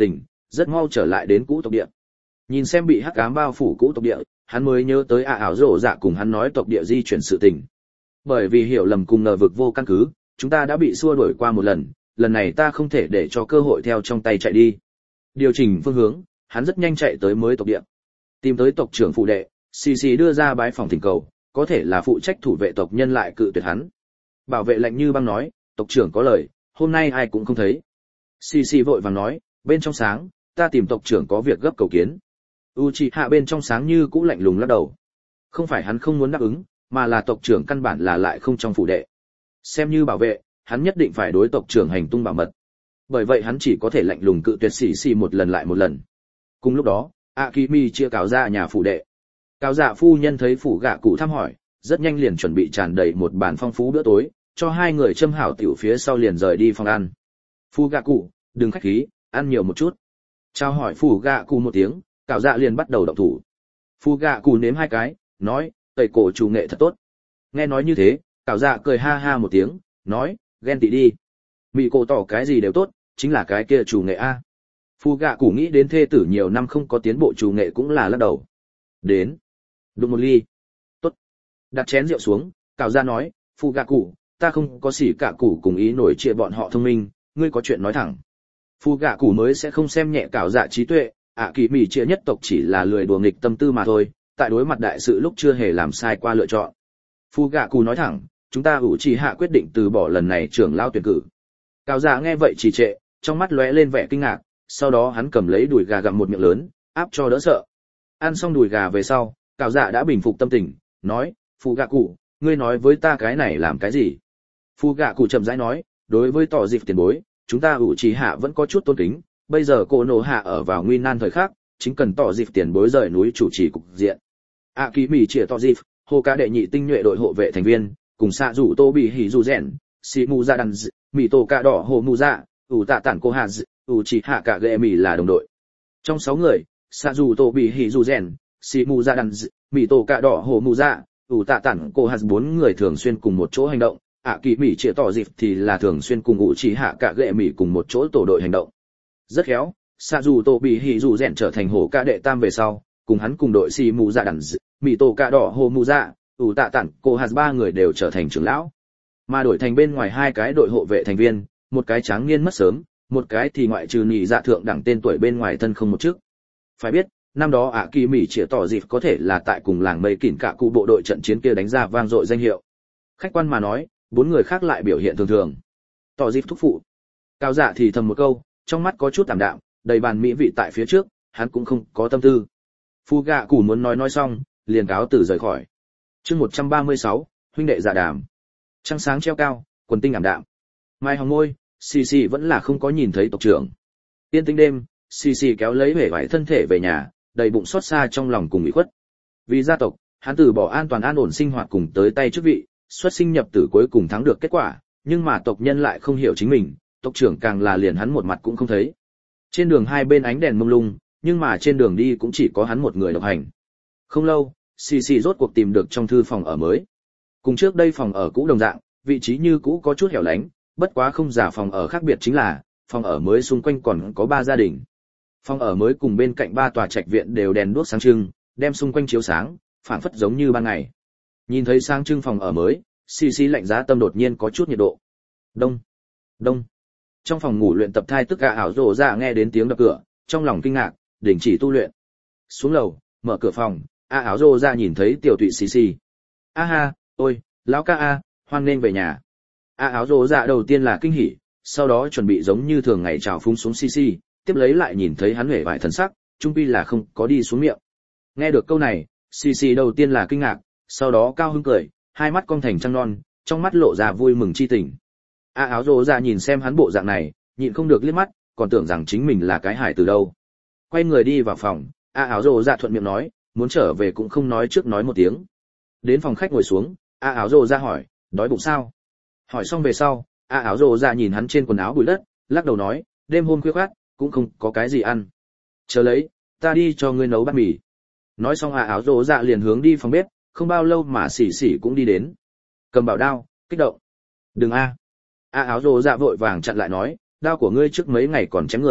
[SPEAKER 1] rất mau trở lại đến cũ tộc địa. Nhìn xem bị hắc ám bao phủ cũ tộc địa, hắn mới nhớ tới ảo rồ dạ cùng hắn nói tộc địa di chuyển sự tình. Bởi vì hiểu lầm cùng ngờ vực vô căn cứ, chúng ta đã bị xua đuổi qua một lần, lần này ta không thể để cho cơ hội theo trong tay chạy đi. Điều chỉnh phương hướng, hắn rất nhanh chạy tới mới tộc địa. Tìm tới tộc trưởng phụ đệ, xì xì đưa ra bái phòng thỉnh cầu, có thể là phụ trách thủ vệ tộc nhân lại cự tuyệt hắn. Bảo vệ lạnh như băng nói, tộc trưởng có lời, hôm nay ai cũng không thấy. Xì xì vội vàng nói, bên trong sáng, ta tìm tộc trưởng có việc gấp cầu kiến. Uchiha bên trong sáng như cũ lạnh lùng lắc đầu. Không phải hắn không muốn đáp ứng, mà là tộc trưởng căn bản là lại không trong phủ đệ. Xem như bảo vệ, hắn nhất định phải đối tộc trưởng hành tung bảo mật. Bởi vậy hắn chỉ có thể lạnh lùng cự tuyệt xì xì một lần lại một lần. Cùng lúc đó, Akimi chia cáo ra nhà phủ đệ. Cáo dạ phu nhân thấy phủ gạ cụ thăm hỏi, rất nhanh liền chuẩn bị tràn đầy một bàn phong phú bữa tối, cho hai người châm hảo tiểu phía sau liền rời đi phòng ăn. Phu gạ cụ, đừng khách khí, ăn nhiều một chút. Chào hỏi phủ gạ cụ một tiếng, cáo dạ liền bắt đầu động thủ. Phu gạ cụ nếm hai cái, nói, tẩy cổ chủ nghệ thật tốt. Nghe nói như thế, cáo dạ cười ha ha một tiếng, nói, ghen tị đi. Mị cổ tỏ cái gì đều tốt, chính là cái kia chủ nghệ a. Phu gạ cụ nghĩ đến thê tử nhiều năm không có tiến bộ chủ nghệ cũng là lắc đầu. Đến, đụng một ly. Tốt. Đặt chén rượu xuống, cào ra nói, phu gạ cụ, ta không có xỉ cả cụ cùng ý nổi trịa bọn họ thông minh, ngươi có chuyện nói thẳng. Phu gạ cụ mới sẽ không xem nhẹ cào dạ trí tuệ, kỳ mỉ trịa nhất tộc chỉ là lười đùa nghịch tâm tư mà thôi, tại đối mặt đại sự lúc chưa hề làm sai qua lựa chọn. Phu gạ cụ nói thẳng, chúng ta ủ trì hạ quyết định từ bỏ lần này trưởng lao tuyển cử. Cào dạ nghe vậy trì trệ, trong mắt lóe lên vẻ kinh ngạc, sau đó hắn cầm lấy đùi gà gặm một miệng lớn, áp cho đỡ sợ. Ăn xong đùi gà về sau, cào dạ đã bình phục tâm tình, nói, phu gạ cụ, ngươi nói với ta cái này làm cái gì? Phu gạ cụ chậm rãi nói, đối với tỏ dịp tiền bối, chúng ta ủ trì hạ vẫn có chút tôn kính, bây giờ cô nổ hạ ở vào nguy nan thời khắc, chính cần tỏ dịp tiền bối rời núi chủ trì cục diện. Kỳ mỉ trịa tỏ dịp, hồ ca đệ nhị tinh nhuệ đội hộ vệ thành viên, cùng xạ rủ tô bị hỉ rủ rèn, xì mù ra đàn mỉ tổ ca đỏ hồ mù dạ, ủ tạ tản cô hà ủ trì hạ cả ghệ mỉ là đồng đội. Trong 6 người, xạ rủ tô bị hỉ rủ rèn, xì mù ra đàn mỉ tổ ca đỏ hồ mù dạ, ủ tạ tản cô hà 4 người thường xuyên cùng một chỗ hành động. Kỳ mỉ trịa tỏ dịp thì là thường xuyên cùng ủ trì hạ cả ghệ mỉ cùng một chỗ tổ đội hành động. Rất khéo, xạ dù tổ bị hỉ dù rèn trở thành hổ ca đệ tam về sau, cùng hắn cùng đội xì mù dạ đàn mỉ tổ ca đỏ hồ mù dạ, ủ tạ tản cô hạt 3 người đều trở thành trưởng lão, mà đổi thành bên ngoài 2 cái đội hộ vệ thành viên, một cái tráng niên mất sớm, một cái thì ngoại trừ nhị dạ thượng đẳng tên tuổi bên ngoài thân không một chức. Phải biết, năm đó kỳ mỉ chĩa tỏ dịp có thể là tại cùng làng mây kỉn cả cụ bộ đội trận chiến kia đánh ra vang dội danh hiệu. Khách quan mà nói, 4 người khác lại biểu hiện thường thường. Tỏ dịp thúc phụ. Cao dạ thì thầm một câu, trong mắt có chút tạm đạm, đầy bàn mỹ vị tại phía trước, hắn cũng không có tâm tư. Phu gạ cụ muốn nói xong, liền cáo từ rời khỏi. Chương 136, huynh đệ dạ đàm. Trăng sáng treo cao, quần tinh ảm đạm. Mai hồng môi, xì xì vẫn là không có nhìn thấy tộc trưởng. Tiên tinh đêm, xì xì kéo lấy vẻ vải thân thể về nhà, đầy bụng xót xa trong lòng cùng ủy khuất. Vì gia tộc, hắn từ bỏ an toàn an ổn sinh hoạt cùng tới tay chức vị, xuất sinh nhập tử cuối cùng thắng được kết quả, nhưng mà tộc nhân lại không hiểu chính mình, tộc trưởng càng là liền hắn một mặt cũng không thấy. Trên đường hai bên ánh đèn mông lung, nhưng mà trên đường đi cũng chỉ có hắn một người độc hành. Không lâu, xì xì rốt cuộc tìm được trong thư phòng ở mới. Cùng trước đây phòng ở cũ đồng dạng, vị trí như cũ có chút hẻo lánh, bất quá không giả phòng ở khác biệt chính là, phòng ở mới xung quanh còn có 3 gia đình. Phòng ở mới cùng bên cạnh 3 tòa trạch viện đều đèn đuốc sáng trưng, đem xung quanh chiếu sáng, phảng phất giống như ban ngày. Nhìn thấy sáng trưng phòng ở mới, xì xì lạnh giá tâm đột nhiên có chút nhiệt độ. Đông, đông. Trong phòng ngủ luyện tập thai tức gà ảo rồ ra nghe đến tiếng đập cửa, trong lòng kinh ngạc, đình chỉ tu luyện. Xuống lầu, mở cửa phòng, ảo rồ ra nhìn thấy tiểu tụy xì xì. A ha, ôi, lão ca a, hoan nghênh về nhà. Áo rồ dạ đầu tiên là kinh hỉ, sau đó chuẩn bị giống như thường ngày chào phúng xuống xì xì, tiếp lấy lại nhìn thấy hắn hề vải thần sắc, trung pi là không có đi xuống miệng. Nghe được câu này, xì xì đầu tiên là kinh ngạc, sau đó cao hứng cười, hai mắt cong thành trăng non, trong mắt lộ ra vui mừng chi tình. Áo rồ dạ nhìn xem hắn bộ dạng này, nhịn không được liếc mắt, còn tưởng rằng chính mình là cái hải từ đâu. Quay người đi vào phòng, áo rồ dạ thuận miệng nói, muốn trở về cũng không nói trước nói một tiếng. Đến phòng khách ngồi xuống, áo rồ dạ hỏi, đói bụng sao? Hỏi xong về sau, áo rồ dạ nhìn hắn trên quần áo bụi đất, lắc đầu nói, đêm hôm khuya khoắt, cũng không có cái gì ăn. Chờ lấy, ta đi cho ngươi nấu bát mì. Nói xong áo rồ dạ liền hướng đi phòng bếp, không bao lâu mà xỉ xỉ cũng đi đến. Cầm bảo đao, kích động. Đừng a. Áo rồ dạ vội vàng chặn lại nói, đao của ngươi trước mấy ngày còn chém người,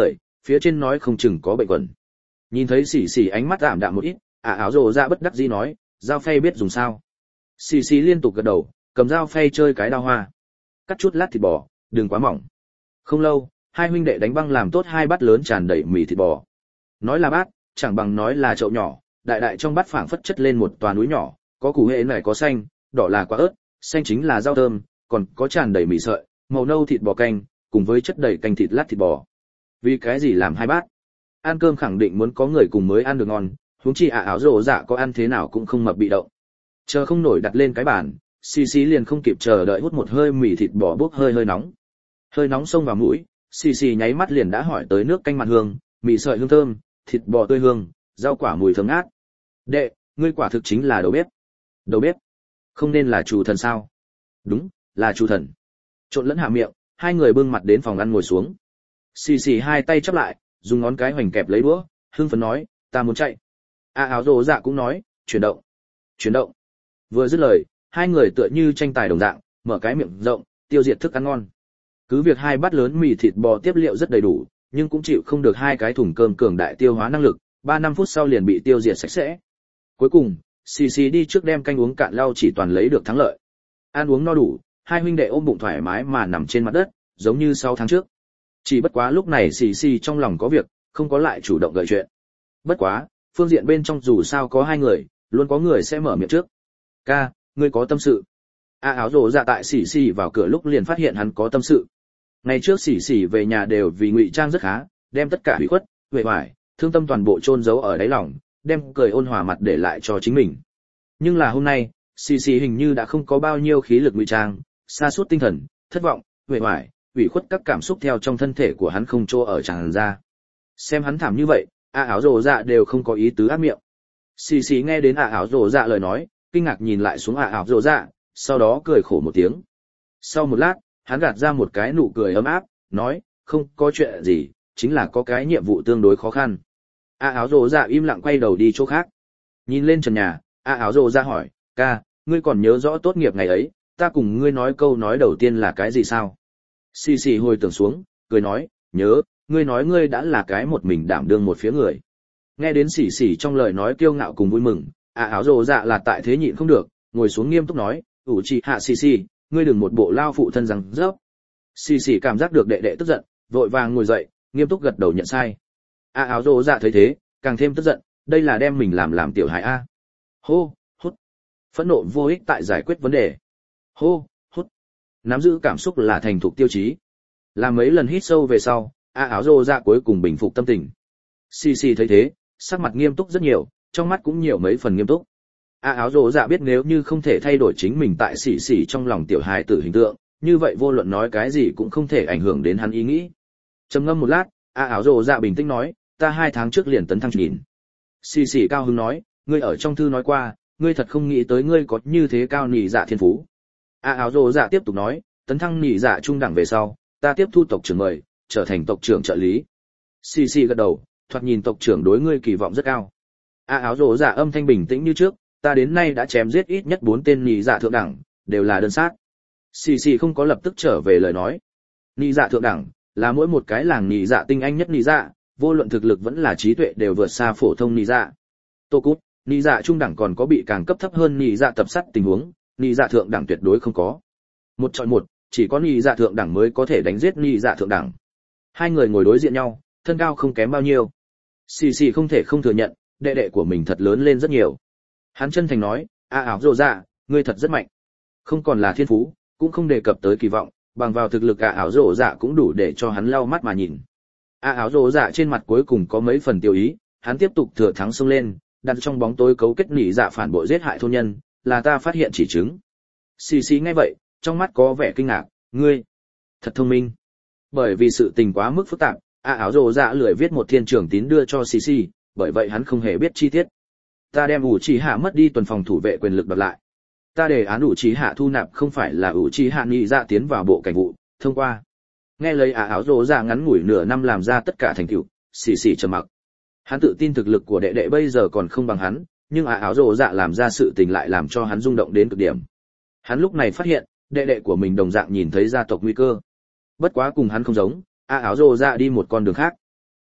[SPEAKER 1] phía trên nói không chừng có bệnh quẩn. Nhìn thấy xì xì ánh mắt ảm đạm một ít, áo rồ dạ bất đắc dĩ nói, dao phay biết dùng sao? Xì xì liên tục gật đầu, cầm dao phay chơi cái đao hoa, cắt chút lát thịt bò, đừng quá mỏng. Không lâu, hai huynh đệ đánh băng làm tốt 2 bát lớn tràn đầy mì thịt bò. Nói là bát, chẳng bằng nói là chậu nhỏ, đại đại trong bát phảng phất chất lên một tòa núi nhỏ, có củ hệ này có xanh, đỏ là quả ớt, xanh chính là rau thơm, còn có tràn đầy mì sợi, màu nâu thịt bò canh, cùng với chất đầy canh thịt lát thịt bò. Vì cái gì làm 2 bát? Ăn cơm khẳng định muốn có người cùng mới ăn được ngon, huống chi áo rồ dạ có ăn thế nào cũng không mập bị động. Chờ không nổi đặt lên cái bàn, xì xì liền không kịp chờ đợi hút một hơi mì thịt bò bốc hơi nóng. Hơi nóng xông vào mũi, xì xì nháy mắt liền đã hỏi tới nước canh mặn hương, mì sợi hương thơm, thịt bò tươi hương, rau quả mùi thơm ngát. Đệ, ngươi quả thực chính là đầu bếp. Đầu bếp? Không nên là chủ thần sao? Đúng, là chủ thần. Trộn lẫn hạ miệng, hai người bưng mặt đến phòng ăn ngồi xuống. Xì xì hai tay chắp lại, dùng ngón cái hoành kẹp lấy đũa, hưng phấn nói, ta muốn chạy. Áo rồ dạ cũng nói, chuyển động. Chuyển động. Vừa dứt lời, hai người tựa như tranh tài đồng dạng, mở cái miệng rộng, tiêu diệt thức ăn ngon. Cứ việc 2 bát lớn mì thịt bò tiếp liệu rất đầy đủ, nhưng cũng chịu không được 2 cái thùng cơm cường đại tiêu hóa năng lực, 3-5 phút sau liền bị tiêu diệt sạch sẽ. Cuối cùng, xì xì đi trước đem canh uống cạn lau chỉ toàn lấy được thắng lợi. Ăn uống no đủ, hai huynh đệ ôm bụng thoải mái mà nằm trên mặt đất, giống như 6 tháng trước. Chỉ bất quá lúc này xì xì trong lòng có việc, không có lại chủ động gợi chuyện. Bất quá, phương diện bên trong dù sao có 2 người, luôn có người sẽ mở miệng trước. Ca, ngươi có tâm sự. Áo rồ dạ tại xì xì vào cửa lúc liền phát hiện hắn có tâm sự. Ngày trước xỉ xỉ về nhà đều vì ngụy trang rất khá, đem tất cả hủy khuất, uể oải, thương tâm toàn bộ chôn giấu ở đáy lòng, đem cười ôn hòa mặt để lại cho chính mình. Nhưng là hôm nay, xỉ xỉ hình như đã không có bao nhiêu khí lực ngụy trang, sa sút tinh thần, thất vọng, uể oải, ủy khuất các cảm xúc theo trong thân thể của hắn không chỗ ở tràn ra. Xem hắn thảm như vậy, áo rồ dạ đều không có ý tứ áp miệng. Xỉ xỉ nghe đến áo rồ dạ lời nói, kinh ngạc nhìn lại xuống áo rồ dạ, sau đó cười khổ một tiếng. Sau một lát, hắn gạt ra một cái nụ cười ấm áp, nói, không có chuyện gì, chính là có cái nhiệm vụ tương đối khó khăn. Áo rồ dạ im lặng quay đầu đi chỗ khác. Nhìn lên trần nhà, áo rồ dạ hỏi, ca, ngươi còn nhớ rõ tốt nghiệp ngày ấy, ta cùng ngươi nói câu nói đầu tiên là cái gì sao? Xì xì hồi tưởng xuống, cười nói, nhớ, ngươi nói ngươi đã là cái một mình đảm đương một phía người. Nghe đến xì xì trong lời nói kiêu ngạo cùng vui mừng, áo rồ dạ là tại thế nhịn không được, ngồi xuống nghiêm túc nói, ủ trì hạ xì xì, ngươi đừng một bộ lao phụ thân rằng rớp. Xì xì cảm giác được đệ đệ tức giận, vội vàng ngồi dậy, nghiêm túc gật đầu nhận sai. Áo rồ dạ thấy thế, càng thêm tức giận, đây là đem mình làm tiểu hài a. Hô, hút. Phẫn nộ vô ích tại giải quyết vấn đề. Hô, hút. Nắm giữ cảm xúc là thành thục tiêu chí. Làm mấy lần hít sâu về sau, áo rồ dạ cuối cùng bình phục tâm tình. Xì xì thấy thế, sắc mặt nghiêm túc rất nhiều, trong mắt cũng nhiều mấy phần nghiêm túc. Áo rồ dạ biết nếu như không thể thay đổi chính mình tại xỉ xỉ trong lòng tiểu hài tử hình tượng, như vậy vô luận nói cái gì cũng không thể ảnh hưởng đến hắn ý nghĩ. Trầm ngâm một lát, áo rồ dạ bình tĩnh nói, ta 2 tháng trước liền tấn thăng nhìn. Xỉ xỉ cao hứng nói, ngươi ở trong thư nói qua, ngươi thật không nghĩ tới ngươi có như thế cao nhị dạ thiên phú. Áo rồ dạ tiếp tục nói, tấn thăng nhị dạ trung đẳng về sau, ta tiếp thu tộc trưởng mời, trở thành tộc trưởng trợ lý. Xỉ xỉ gật đầu, thoạt nhìn tộc trưởng đối ngươi kỳ vọng rất cao. Áo rồ dạ âm thanh bình tĩnh như trước, ta đến nay đã chém giết ít nhất 4 tên nhị dạ thượng đẳng, đều là đơn sát. Xì xì không có lập tức trở về lời nói. Nhị dạ thượng đẳng là mỗi một cái làng nhị dạ tinh anh nhất nhị dạ, vô luận thực lực vẫn là trí tuệ đều vượt xa phổ thông nhị dạ. Tô cút, nhị dạ trung đẳng còn có bị càng cấp thấp hơn nhị dạ tập sát tình huống, nhị dạ thượng đẳng tuyệt đối không có. 1 chọi 1, chỉ có nhị dạ thượng đẳng mới có thể đánh giết nhị dạ thượng đẳng. Hai người ngồi đối diện nhau, thân cao không kém bao nhiêu. Xì xì không thể không thừa nhận, đệ đệ của mình thật lớn lên rất nhiều. Hắn chân thành nói, áo rồ dạ, ngươi thật rất mạnh. Không còn là thiên phú, cũng không đề cập tới kỳ vọng, bằng vào thực lực áo rồ dạ cũng đủ để cho hắn lau mắt mà nhìn. Áo rồ dạ trên mặt cuối cùng có mấy phần tiêu ý, hắn tiếp tục thừa thắng xông lên, đặt trong bóng tối cấu kết nỉ dạ phản bội giết hại thôn nhân, là ta phát hiện chỉ chứng. Xì xì nghe vậy, trong mắt có vẻ kinh ngạc, ngươi thật thông minh. Bởi vì sự tình quá mức phức tạp, áo rồ dạ lười viết một thiên trưởng tín đưa cho xì xì, bởi vậy hắn không hề biết chi tiết. Ta đem ủ trì hạ mất đi tuần phòng thủ vệ quyền lực đoạt lại. Ta đề án ủ trì hạ thu nạp không phải là ủ trì hạ nghị dạ tiến vào bộ cảnh vụ, thông qua. Nghe lời áo rồ dạ ngắn ngủi nửa năm làm ra tất cả thành tựu, xì xì trầm mặc. Hắn tự tin thực lực của đệ đệ bây giờ còn không bằng hắn, nhưng áo rồ dạ làm ra sự tình lại làm cho hắn rung động đến cực điểm. Hắn lúc này phát hiện, đệ đệ của mình đồng dạng nhìn thấy gia tộc nguy cơ. Bất quá cùng hắn không giống, áo rồ dạ đi một con đường khác.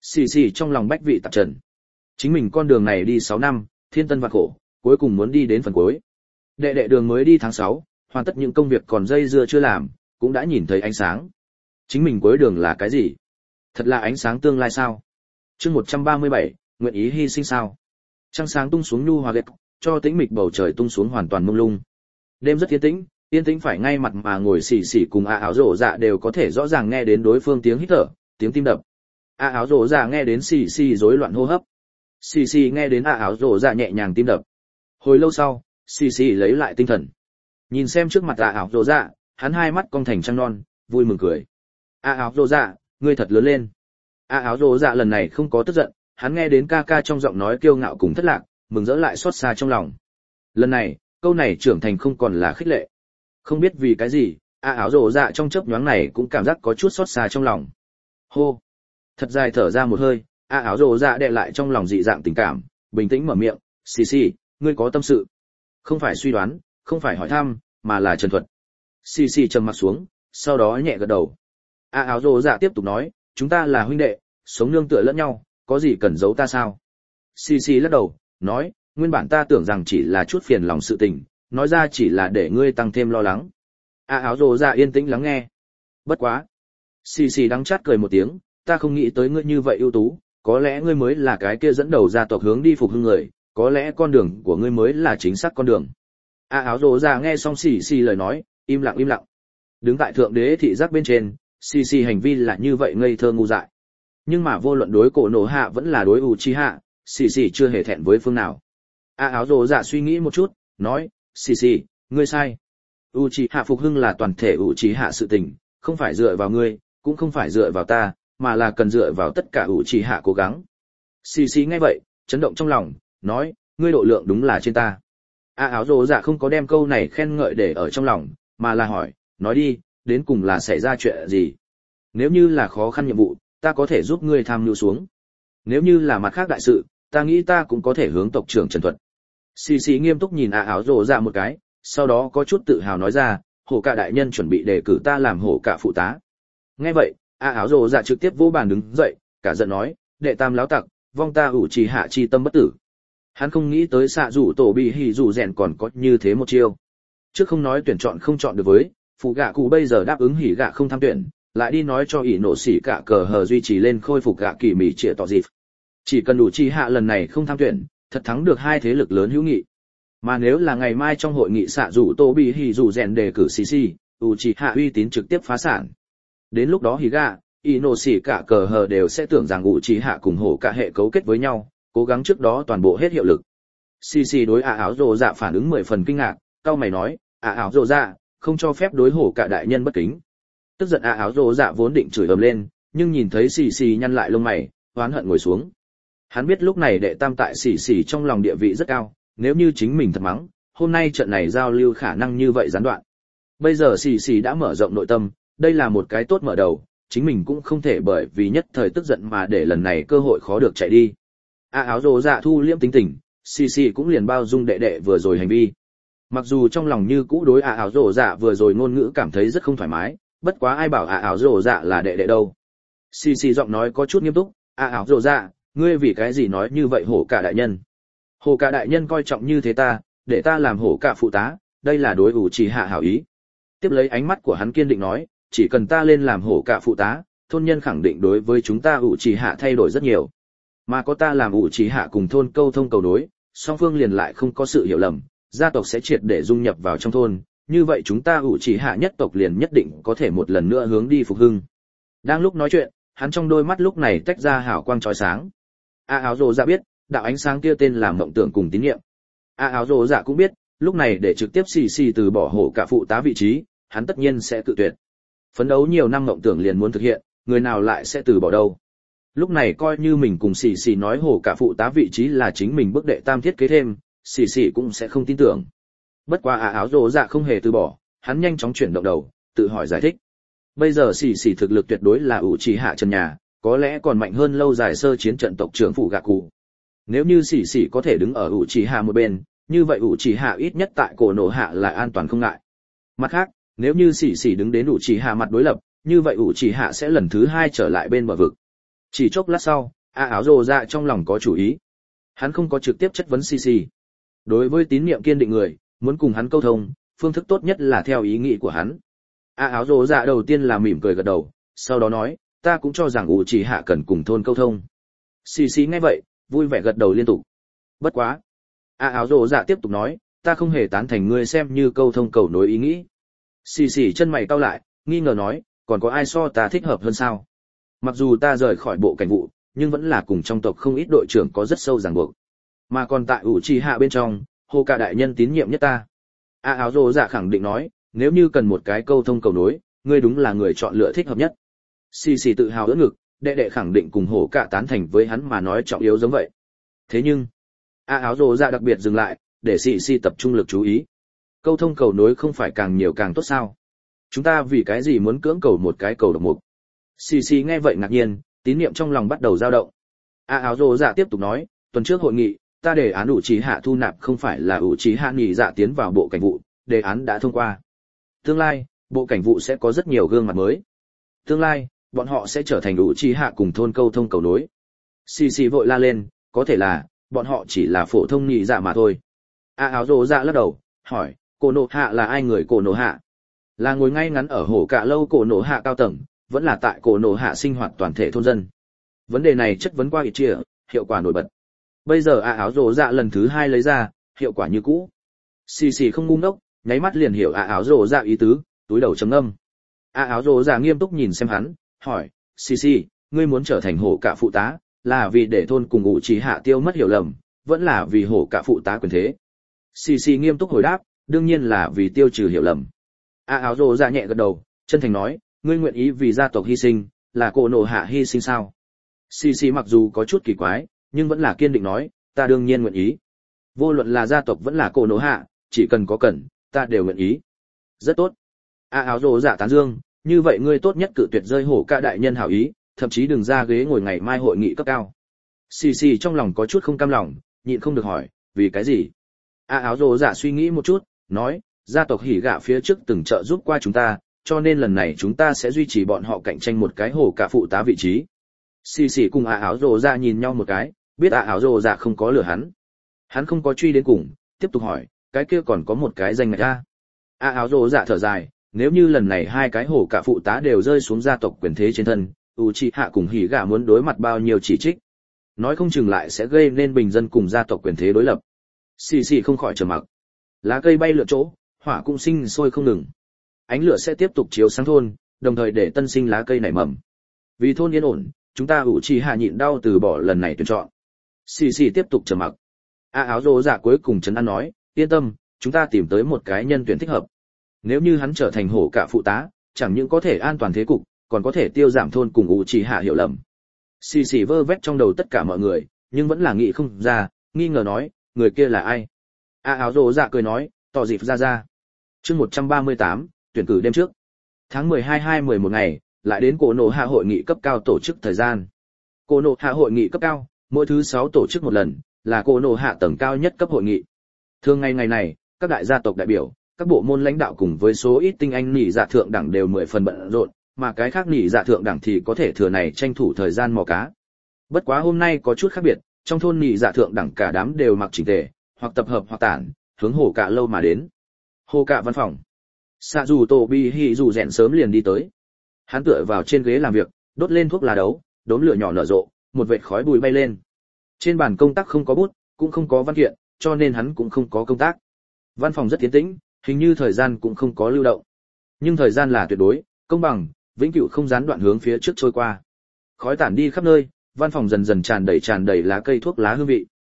[SPEAKER 1] Xì xì trong lòng bách vị tạp trần. Chính mình con đường này đi 6 năm, thiên tân vạn khổ, cuối cùng muốn đi đến phần cuối. Đệ đệ đường mới đi tháng 6, hoàn tất những công việc còn dây dưa chưa làm, cũng đã nhìn thấy ánh sáng. Chính mình cuối đường là cái gì? Thật là ánh sáng tương lai sao? Chương 137, nguyện ý hy sinh sao? Trăng sáng tung xuống nhu hòa ghét, cho tĩnh mịch bầu trời tung xuống hoàn toàn mông lung. Đêm rất yên tĩnh phải ngay mặt mà ngồi xì xì cùng áo rổ dạ đều có thể rõ ràng nghe đến đối phương tiếng hít thở, tiếng tim đập. Áo rổ dạ nghe đến xì xì rối loạn hô hấp. Xì xì nghe đến áo rổ dạ nhẹ nhàng tim đập. Hồi lâu sau, xì xì lấy lại tinh thần. Nhìn xem trước mặt áo rổ dạ, hắn hai mắt cong thành trăng non, vui mừng cười. Áo rổ dạ, ngươi thật lớn lên. Áo rổ dạ lần này không có tức giận, hắn nghe đến ca ca trong giọng nói kiêu ngạo cùng thất lạc, mừng rỡ lại xót xa trong lòng. Lần này, câu này trưởng thành không còn là khích lệ. Không biết vì cái gì, áo rổ dạ trong chớp nhoáng này cũng cảm giác có chút xót xa trong lòng. Hô, thật dài thở ra một hơi, áo rổ dạ đè lại trong lòng dị dạng tình cảm, bình tĩnh mở miệng, xì xì, ngươi có tâm sự. Không phải suy đoán, không phải hỏi thăm, mà là trần thuật. Xì xì trầm mặt xuống, sau đó nhẹ gật đầu. Áo rổ dạ tiếp tục nói, chúng ta là huynh đệ, sống nương tựa lẫn nhau, có gì cần giấu ta sao? Xì xì lắc đầu, nói, nguyên bản ta tưởng rằng chỉ là chút phiền lòng sự tình, nói ra chỉ là để ngươi tăng thêm lo lắng. Áo rồ dạ yên tĩnh lắng nghe. Bất quá. Xì xì đắng chát cười một tiếng, ta không nghĩ tới ngươi như vậy ưu tú, có lẽ ngươi mới là cái kia dẫn đầu gia tộc hướng đi phục hưng người, có lẽ con đường của ngươi mới là chính xác con đường. Áo rồ dạ nghe xong xì xì lời nói, im lặng. Đứng tại thượng đế thị giác bên trên, xì xì hành vi là như vậy ngây thơ ngu dại. Nhưng mà vô luận đối cổ nổ hạ vẫn là đối Uchiha, xì xì chưa hề thẹn với phương nào. Áo rồ dạ suy nghĩ một chút, nói, xì xì, ngươi sai. Uchiha phục hưng là toàn thể Uchiha sự tình, không phải dựa vào ngươi, cũng không phải dựa vào ta, mà là cần dựa vào tất cả Uchiha cố gắng. Xì xì nghe vậy, chấn động trong lòng, nói, ngươi độ lượng đúng là trên ta. Áo rồ dạ không có đem câu này khen ngợi để ở trong lòng, mà là hỏi, nói đi, đến cùng là xảy ra chuyện gì? Nếu như là khó khăn nhiệm vụ, ta có thể giúp ngươi tham mưu xuống. Nếu như là mặt khác đại sự, ta nghĩ ta cũng có thể hướng tộc trưởng trần thuật. Xì xì nghiêm túc nhìn áo rồ dạ một cái, sau đó có chút tự hào nói ra, hổ cả đại nhân chuẩn bị đề cử ta làm hổ cả phụ tá. Nghe vậy, áo rồ dạ trực tiếp vỗ bàn đứng dậy, cả giận nói, đệ tam láo tặc, vong ta ủ trì hạ chi tâm bất tử. Hắn không nghĩ tới xạ rủ tổ bị hỉ rủ rèn còn có như thế một chiêu. Trước không nói tuyển chọn không chọn được với, phụ gạ cụ bây giờ đáp ứng hỉ gạ không tham tuyển, lại đi nói cho ỷ nổ xỉ cả cờ hờ duy trì lên khôi phục gạ kỳ mỉ trịa tỏ dịp. Chỉ cần đủ chi hạ lần này không tham tuyển, thật thắng được hai thế lực lớn hữu nghị. Mà nếu là ngày mai trong hội nghị xạ rủ tô bị hỉ rủ rèn đề cử cc, ủ chi hạ uy tín trực tiếp phá sản. Đến lúc đó hỉ gạ, ỷ nổ xỉ cả cờ hờ đều sẽ tưởng rằng ủ chi hạ cùng hổ cả hệ cấu kết với nhau, cố gắng trước đó toàn bộ hết hiệu lực. Cc đối áo rồ dạ phản ứng 10 phần kinh ngạc, cau mày nói, áo rồ dạ, không cho phép đối hổ cả đại nhân bất kính. Tức giận áo rồ dạ vốn định chửi ầm lên, nhưng nhìn thấy xì xì nhăn lại lông mày, oán hận ngồi xuống. Hắn biết lúc này đệ tam tại xì xì trong lòng địa vị rất cao, nếu như chính mình thật mắng, hôm nay trận này giao lưu khả năng như vậy gián đoạn. Bây giờ xì xì đã mở rộng nội tâm, đây là một cái tốt mở đầu, chính mình cũng không thể bởi vì nhất thời tức giận mà để lần này cơ hội khó được chạy đi. Áo rồ dạ thu liễm tính tình, xì xì cũng liền bao dung đệ đệ vừa rồi hành vi. Mặc dù trong lòng như cũ đối áo rồ dạ vừa rồi ngôn ngữ cảm thấy rất không thoải mái, bất quá ai bảo áo rồ dạ là đệ đệ đâu. Xì xì giọng nói có chút nghiêm túc, áo rồ dạ, ngươi vì cái gì nói như vậy hổ cả đại nhân? Hổ cả đại nhân coi trọng như thế ta, để ta làm hổ cả phụ tá, đây là đối ủ trì hạ hảo ý. Tiếp lấy ánh mắt của hắn kiên định nói, chỉ cần ta lên làm hổ cả phụ tá, thôn nhân khẳng định đối với chúng ta ủ trì hạ thay đổi rất nhiều. Mà có ta làm ủ trì hạ cùng thôn câu thông cầu nối, song phương liền lại không có sự hiểu lầm, gia tộc sẽ triệt để dung nhập vào trong thôn, như vậy chúng ta ủ trì hạ nhất tộc liền nhất định có thể một lần nữa hướng đi phục hưng. Đang lúc nói chuyện, hắn trong đôi mắt lúc này tách ra hào quang chói sáng. Áo rồ dạ biết, đạo ánh sáng kia tên là mộng tưởng cùng tín niệm. Áo rồ dạ cũng biết, lúc này để trực tiếp xì từ bỏ hổ cả phụ tá vị trí, hắn tất nhiên sẽ tự tuyệt. Phấn đấu nhiều năm mộng tưởng liền muốn thực hiện, người nào lại sẽ từ bỏ đâu. Lúc này coi như mình cùng xì nói hổ cả phụ tá vị trí là chính mình bước đệ tam thiết kế thêm, xì cũng sẽ không tin tưởng. Bất quá áo rồ dạ không hề từ bỏ, hắn nhanh chóng chuyển động đầu, tự hỏi giải thích. Bây giờ xì thực lực tuyệt đối là ủ trì hạ trần nhà, có lẽ còn mạnh hơn lâu dài sơ chiến trận tộc trưởng phủ gạ cụ. Nếu như xì có thể đứng ở ủ trì hạ một bên, như vậy ủ trì hạ ít nhất tại cổ nổ hạ là an toàn không ngại. Mặt khác, nếu như xì đứng đến ủ trì hạ mặt đối lập, như vậy ủ trì hạ sẽ lần thứ hai trở lại bên bờ vực. Chỉ chốc lát sau, áo rồ dạ trong lòng có chủ ý. Hắn không có trực tiếp chất vấn CC. Đối với tín niệm kiên định người, muốn cùng hắn câu thông, phương thức tốt nhất là theo ý nghĩ của hắn. Áo rồ dạ đầu tiên là mỉm cười gật đầu, sau đó nói, ta cũng cho rằng chỉ hạ cần cùng thôn câu thông. CC nghe vậy, vui vẻ gật đầu liên tục. Bất quá. Áo rồ dạ tiếp tục nói, ta không hề tán thành ngươi xem như câu thông cầu nối ý nghĩ. CC chân mày cau lại, nghi ngờ nói, còn có ai so ta thích hợp hơn sao? Mặc dù ta rời khỏi bộ cảnh vụ, nhưng vẫn là cùng trong tộc không ít đội trưởng có rất sâu ràng buộc. Mà còn tại Uchiha bên trong, Hồ Cả đại nhân tín nhiệm nhất ta. Áo rồ dạ khẳng định nói, nếu như cần một cái câu thông cầu nối, ngươi đúng là người chọn lựa thích hợp nhất. Xì tự hào ưỡn ngực, đệ khẳng định cùng Hồ Cả tán thành với hắn mà nói trọng yếu giống vậy. Thế nhưng, áo rồ dạ đặc biệt dừng lại, để xì tập trung lực chú ý. Câu thông cầu nối không phải càng nhiều càng tốt sao? Chúng ta vì cái gì muốn cưỡng cầu một cái cầu độc mục? Xì nghe vậy ngạc nhiên, tín niệm trong lòng bắt đầu dao động. Áo rồ dạ tiếp tục nói, tuần trước hội nghị, ta đề án Uchiha thu nạp không phải là Uchiha nghỉ dạ tiến vào bộ cảnh vụ, đề án đã thông qua. Tương lai, bộ cảnh vụ sẽ có rất nhiều gương mặt mới. Tương lai, bọn họ sẽ trở thành Uchiha cùng thôn câu thông cầu nối. Xì vội la lên, có thể là, bọn họ chỉ là phổ thông nghỉ dạ mà thôi. Áo rồ dạ lắc đầu, hỏi, Cổ Nộ Hạ là ai người Cổ Nộ Hạ? Là ngồi ngay ngắn ở Hổ Cả lâu Cổ Nộ Hạ cao tầng, vẫn là tại Cổ Nộ Hạ sinh hoạt toàn thể thôn dân. Vấn đề này chất vấn qua ít chia, hiệu quả nổi bật. Bây giờ áo rồ dạ lần thứ 2 lấy ra, hiệu quả như cũ. Xì không ngu ngốc, nháy mắt liền hiểu áo rồ dạ ý tứ, túi đầu trầm ngâm. Áo rồ dạ nghiêm túc nhìn xem hắn, hỏi, xì, ngươi muốn trở thành Hổ Cả phụ tá, là vì để thôn cùng Uchiha tiêu mất hiểu lầm, vẫn là vì Hổ Cả phụ tá quyền thế? Xì nghiêm túc hồi đáp, đương nhiên là vì tiêu trừ hiểu lầm. Áo rồ dạ nhẹ gật đầu, chân thành nói, ngươi nguyện ý vì gia tộc hy sinh, là Cổ Nộ Hạ hy sinh sao? Xì mặc dù có chút kỳ quái, nhưng vẫn là kiên định nói, ta đương nhiên nguyện ý. Vô luận là gia tộc vẫn là Cổ Nộ Hạ, chỉ cần có cần, ta đều nguyện ý. Rất tốt. Áo rồ dạ tán dương, như vậy ngươi tốt nhất cự tuyệt rơi Hổ Cả đại nhân hảo ý, thậm chí đừng ra ghế ngồi ngày mai hội nghị cấp cao. Xì trong lòng có chút không cam lòng, nhịn không được hỏi, vì cái gì? Áo rồ dạ suy nghĩ một chút, nói, gia tộc Hỉ Gạ phía trước từng trợ giúp qua chúng ta, cho nên lần này chúng ta sẽ duy trì bọn họ cạnh tranh một cái Hổ Cả phụ tá vị trí. Xì cùng áo rồ dạ nhìn nhau một cái, biết áo rồ dạ không có lừa hắn. Hắn không có truy đến cùng, tiếp tục hỏi, cái kia còn có một cái danh ngạch a? Áo rồ dạ thở dài, nếu như lần này 2 cái Hổ Cả phụ tá đều rơi xuống gia tộc quyền thế trên thân, Uchiha cùng Hỉ Gạ muốn đối mặt bao nhiêu chỉ trích. Nói không chừng lại sẽ gây nên bình dân cùng gia tộc quyền thế đối lập. Xì không khỏi trầm mặc. Lá cây bay lượn chỗ, hỏa cũng sinh sôi không ngừng. Ánh lửa sẽ tiếp tục chiếu sáng thôn, đồng thời để tân sinh lá cây nảy mầm. Vì thôn yên ổn, chúng ta Uchiha nhịn đau từ bỏ lần này tuyển chọn. Xì tiếp tục trầm mặc. Áo rồ dạ cuối cùng trấn an nói, yên tâm, chúng ta tìm tới một cái nhân tuyển thích hợp. Nếu như hắn trở thành Hổ Cả phụ tá, chẳng những có thể an toàn thế cục, còn có thể tiêu giảm thôn cùng Uchiha hiểu lầm. Xì vơ vét trong đầu tất cả mọi người, nhưng vẫn là nghĩ không ra, nghi ngờ nói, người kia là ai? Áo rồ dạ cười nói, tỏ dịp ra. Chương 138, tuyển cử đêm trước. Tháng 12-11 ngày, lại đến Cổ Nộ Hạ hội nghị cấp cao tổ chức thời gian. Cổ Nộ Hạ hội nghị cấp cao, mỗi thứ 6 tổ chức một lần, là Cổ Nộ Hạ tầng cao nhất cấp hội nghị. Thường ngày này, các đại gia tộc đại biểu, các bộ môn lãnh đạo cùng với số ít tinh anh nhị dạ thượng đẳng đều 10 phần bận rộn, mà cái khác nhị dạ thượng đẳng thì có thể thừa này tranh thủ thời gian mò cá. Bất quá hôm nay có chút khác biệt, trong thôn nhị dạ thượng đẳng cả đám đều mặc chỉnh tề, hoặc tập hợp hoặc tản, hướng Hổ Cả lâu mà đến. Hổ Cả văn phòng. Sạ dù Tô Bi Hỉ dù rèn sớm liền đi tới. Hắn tựa vào trên ghế làm việc, đốt lên thuốc lá đấu, đốm lửa nhỏ nở rộ, một vệt khói bụi bay lên. Trên bàn công tác không có bút, cũng không có văn kiện, cho nên hắn cũng không có công tác. Văn phòng rất tiến tĩnh, hình như thời gian cũng không có lưu động. Nhưng thời gian là tuyệt đối, công bằng, vĩnh cửu không gián đoạn hướng phía trước trôi qua. Khói tản đi khắp nơi, văn phòng dần dần tràn đầy lá cây thuốc lá hương vị.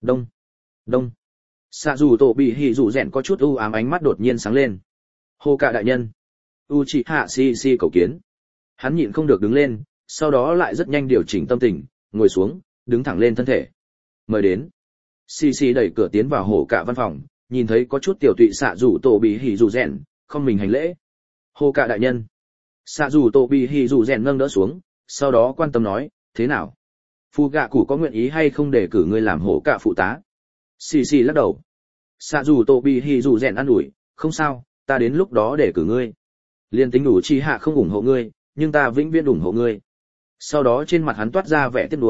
[SPEAKER 1] Đông. Sạ dù Tô Bị Hỉ dù rèn có chút u ám, ánh mắt đột nhiên sáng lên. Hổ Cả đại nhân. Uchiha si cầu kiến. Hắn nhịn không được đứng lên, sau đó lại rất nhanh điều chỉnh tâm tình, ngồi xuống, đứng thẳng lên thân thể. Mời đến. Si đẩy cửa tiến vào Hổ Cả văn phòng, nhìn thấy có chút tiểu tụy Sạ dù Tô Bị Hỉ dù rèn, không mình hành lễ. Hổ Cả đại nhân. Sạ dù Tô Bị Hỉ dù rèn nâng đỡ xuống, sau đó quan tâm nói, thế nào? Phu gạ cụ có nguyện ý hay không để cử ngươi làm Hổ Cả phụ tá? Si lắc đầu. Sạ dù Tô Bị Hỉ dù rèn an ủi, không sao, ta đến lúc đó để cử ngươi. Liên tính Uchiha không ủng hộ ngươi, nhưng ta vĩnh viễn ủng hộ ngươi. Sau đó trên mặt hắn toát ra vẻ tiếc nuối,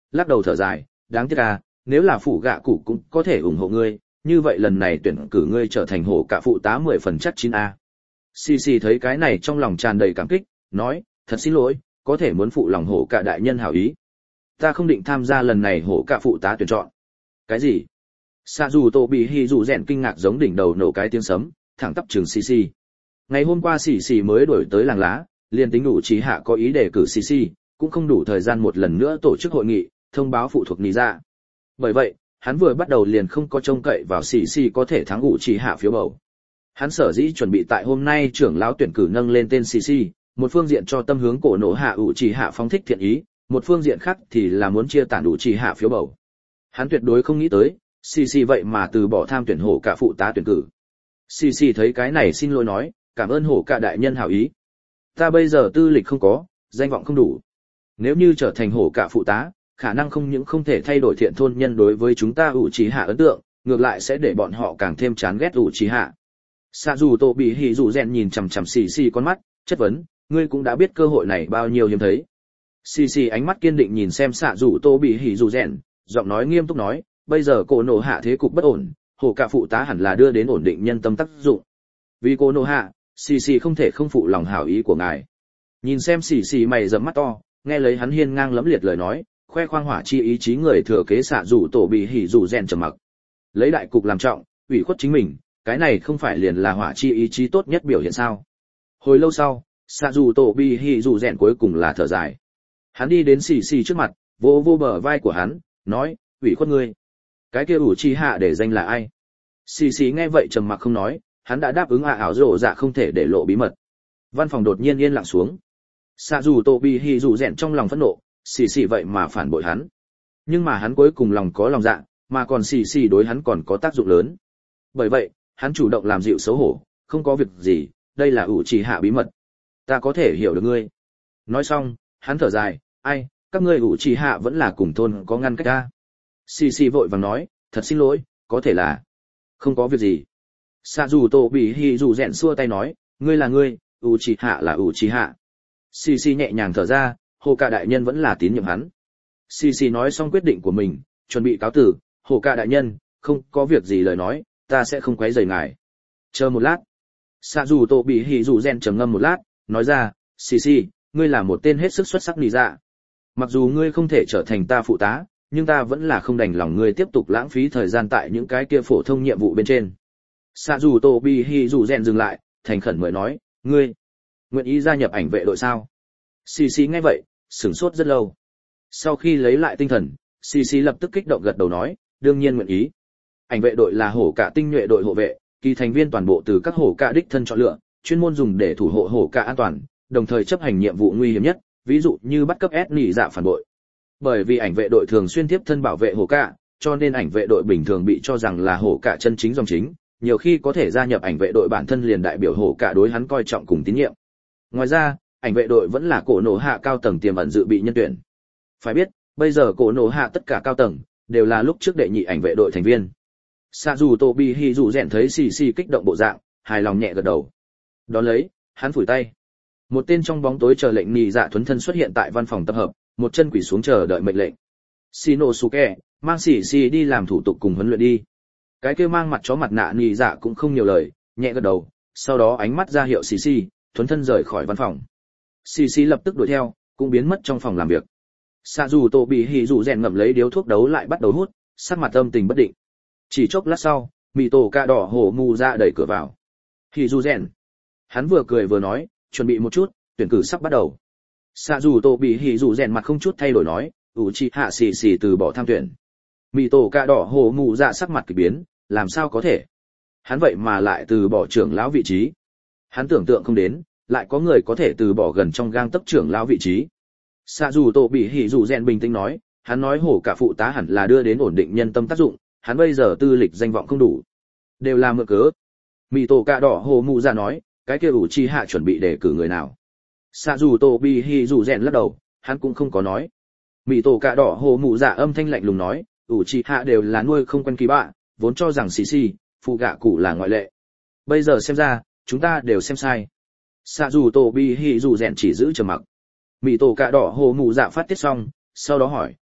[SPEAKER 1] lắc đầu thở dài, đáng tiếc à, nếu là phủ gạ cụ cũng có thể ủng hộ ngươi, như vậy lần này tuyển cử ngươi trở thành hổ cả phụ tá 10 phần chắc chín a. Xì xì thấy cái này trong lòng tràn đầy cảm kích, nói, thật xin lỗi, có thể muốn phụ lòng hổ cả đại nhân hảo ý. Ta không định tham gia lần này hổ cả phụ tá tuyển chọn. Cái gì? Sa dù Tô bị hì dù rèn kinh ngạc giống đỉnh đầu nổ cái tiếng sấm, thẳng tắp trường xì xì. Ngày hôm qua xì xì mới đổi tới làng lá, liền tính đủ trí hạ có ý đề cử xì xì, cũng không đủ thời gian một lần nữa tổ chức hội nghị, thông báo phụ thuộc nì ra. Bởi vậy, hắn vừa bắt đầu liền không có trông cậy vào xì xì có thể thắng ủ trí hạ phiếu bầu. Hắn sở dĩ chuẩn bị tại hôm nay trưởng lão tuyển cử nâng lên tên xì xì, một phương diện cho tâm hướng cổ nổ hạ ủ trí hạ phóng thích thiện ý, một phương diện khác thì là muốn chia tản ủ trí hạ phiếu bầu. Hắn tuyệt đối không nghĩ tới, xì xì vậy mà từ bỏ tham tuyển hổ cả phụ tá tuyển cử. Xì xì thấy cái này xin lỗi nói, cảm ơn hổ cả đại nhân hảo ý. Ta bây giờ tư lịch không có, danh vọng không đủ. Nếu như trở thành hổ cả phụ tá, khả năng không những không thể thay đổi thiện thôn nhân đối với chúng ta ủ trí hạ ấn tượng, ngược lại sẽ để bọn họ càng thêm chán ghét ủ trí hạ. Sạ dù Tô bị hỉ dù rèn nhìn chằm chằm xì xì con mắt, chất vấn, ngươi cũng đã biết cơ hội này bao nhiêu hiếm thấy. Xì xì ánh mắt kiên định nhìn xem Sạ dù Tô bị hỉ dù rèn, giọng nói nghiêm túc nói, bây giờ cổ nổ hạ thế cục bất ổn, hổ cả phụ tá hẳn là đưa đến ổn định nhân tâm tác dụng. Vì cổ nổ hạ, xì xì không thể không phụ lòng hảo ý của ngài. Nhìn xem xì xì mày rậm mắt to, nghe lấy hắn hiên ngang lẫm liệt lời nói, khoe khoang hỏa chi ý chí người thừa kế Sạ dù Tổ bị hỉ dù rèn trầm mặc. Lấy đại cục làm trọng, ủy khuất chính mình, cái này không phải liền là hỏa chi ý chí tốt nhất biểu hiện sao? Hồi lâu sau, Sạ dù Tổ bị hỉ dù rèn cuối cùng là thở dài. Hắn đi đến xì xì trước mặt, vỗ vô bờ vai của hắn, nói, ủy khuất ngươi. Cái kia ủ chi hạ để danh là ai? Xì xì nghe vậy trầm mặc không nói, hắn đã đáp ứng ảo rồ dạ không thể để lộ bí mật. Văn phòng đột nhiên yên lặng xuống. Sạ dù Tô bị hỉ dù rèn trong lòng phẫn nộ, xì xì vậy mà phản bội hắn. Nhưng mà hắn cuối cùng lòng có lòng dạ, mà còn xì xì đối hắn còn có tác dụng lớn. Bởi vậy, hắn chủ động làm dịu xấu hổ, không có việc gì, đây là ủ trì hạ bí mật. Ta có thể hiểu được ngươi. Nói xong, hắn thở dài, ai, các ngươi ủ trì hạ vẫn là cùng thôn có ngăn cách ta. Xì xì vội vàng nói, thật xin lỗi, có thể là không có việc gì. Sạ dù Tô bị hỉ dù rèn xua tay nói, ngươi là ngươi, ủ trì hạ là ủ trì hạ. Xì xì nhẹ nhàng thở ra, hồ ca đại nhân vẫn là tín nhiệm hắn. Xì xì nói xong quyết định của mình, chuẩn bị cáo tử, hồ ca đại nhân, không có việc gì lời nói, ta sẽ không quấy rầy ngài. Chờ một lát. Sạ dù Tô bị hỉ dù rèn trầm ngâm một lát, nói ra, xì xì, ngươi là một tên hết sức xuất sắc nị dạ. Mặc dù ngươi không thể trở thành ta phụ tá, nhưng ta vẫn là không đành lòng ngươi tiếp tục lãng phí thời gian tại những cái kia phổ thông nhiệm vụ bên trên. Sạ dù Tô bị hỉ dù rèn dừng lại, thành khẩn mới nói, ngươi nguyện ý gia nhập ảnh vệ đội sao? Xì xì nghe vậy, sửng sốt rất lâu. Sau khi lấy lại tinh thần, xì xì lập tức kích động gật đầu nói, đương nhiên nguyện ý. Ảnh vệ đội là hổ cả tinh nhuệ đội hộ vệ, kỳ thành viên toàn bộ từ các hổ cả đích thân chọn lựa, chuyên môn dùng để thủ hộ hổ cả an toàn, đồng thời chấp hành nhiệm vụ nguy hiểm nhất, ví dụ như bắt cấp ép nỉ dạ phản bội. Bởi vì ảnh vệ đội thường xuyên tiếp thân bảo vệ hổ cả, cho nên ảnh vệ đội bình thường bị cho rằng là hổ cả chân chính dòng chính, nhiều khi có thể gia nhập ảnh vệ đội bản thân liền đại biểu hổ cả đối hắn coi trọng cùng tín nhiệm. Ngoài ra, ảnh vệ đội vẫn là cổ nổ hạ cao tầng tiềm ẩn dự bị nhân tuyển. Phải biết, bây giờ cổ nổ hạ tất cả cao tầng đều là lúc trước đệ nhị ảnh vệ đội thành viên. Sạ dù Tô bị hỉ dù rèn thấy xì xì kích động bộ dạng, hài lòng nhẹ gật đầu. Đón lấy, hắn phủi tay. Một tên trong bóng tối chờ lệnh nị dạ thuần thân xuất hiện tại văn phòng tập hợp, một chân quỳ xuống chờ đợi mệnh lệnh. Shinosuke, mang xì xì đi làm thủ tục cùng huấn luyện đi. Cái kia mang mặt chó mặt nạ nị dạ cũng không nhiều lời, nhẹ gật đầu, sau đó ánh mắt ra hiệu xì xì, thuần thân rời khỏi văn phòng. Xì xì lập tức đuổi theo, cũng biến mất trong phòng làm việc. Sạ dù Tô bị hỉ dù rèn ngậm lấy điếu thuốc đấu lại bắt đầu hút, sắc mặt âm tình bất định. Chỉ chốc lát sau, mì tổ cà đỏ hổ mù ra đẩy cửa vào. Hỉ dù rèn. Hắn vừa cười vừa nói, chuẩn bị một chút, tuyển cử sắp bắt đầu. Sạ dù Tô bị hỉ dù rèn mặt không chút thay đổi nói, Uchi hạ xì xì từ bỏ tham tuyển. Mì tổ cà đỏ hổ mù ra sắc mặt kỳ biến, làm sao có thể? Hắn vậy mà lại từ bỏ trưởng lão vị trí. Hắn tưởng tượng không đến, lại có người có thể từ bỏ gần trong gang tấc trưởng lão vị trí. Sạ dù Tô bị hỉ dù rèn bình tĩnh nói, hắn nói hổ cả phụ tá hẳn là đưa đến ổn định nhân tâm tác dụng, hắn bây giờ tư lịch danh vọng không đủ, đều là mượn cớ. Mì tổ cà đỏ hồ mù ra nói, cái kia ủ chi hạ chuẩn bị đề cử người nào? Sạ dù Tô bị hỉ dù rèn lắc đầu, hắn cũng không có nói. Mì tổ cà đỏ hồ mù ra âm thanh lạnh lùng nói, ủ chi hạ đều là nuôi không quen kỳ bạ, vốn cho rằng xì xì, phụ gạ cụ là ngoại lệ. Bây giờ xem ra, chúng ta đều xem sai. Sạ dù Tô bị hỉ dù rèn chỉ giữ trầm mặc. Mì tổ cà đỏ hồ mù dạ phát tiết xong, sau đó hỏi,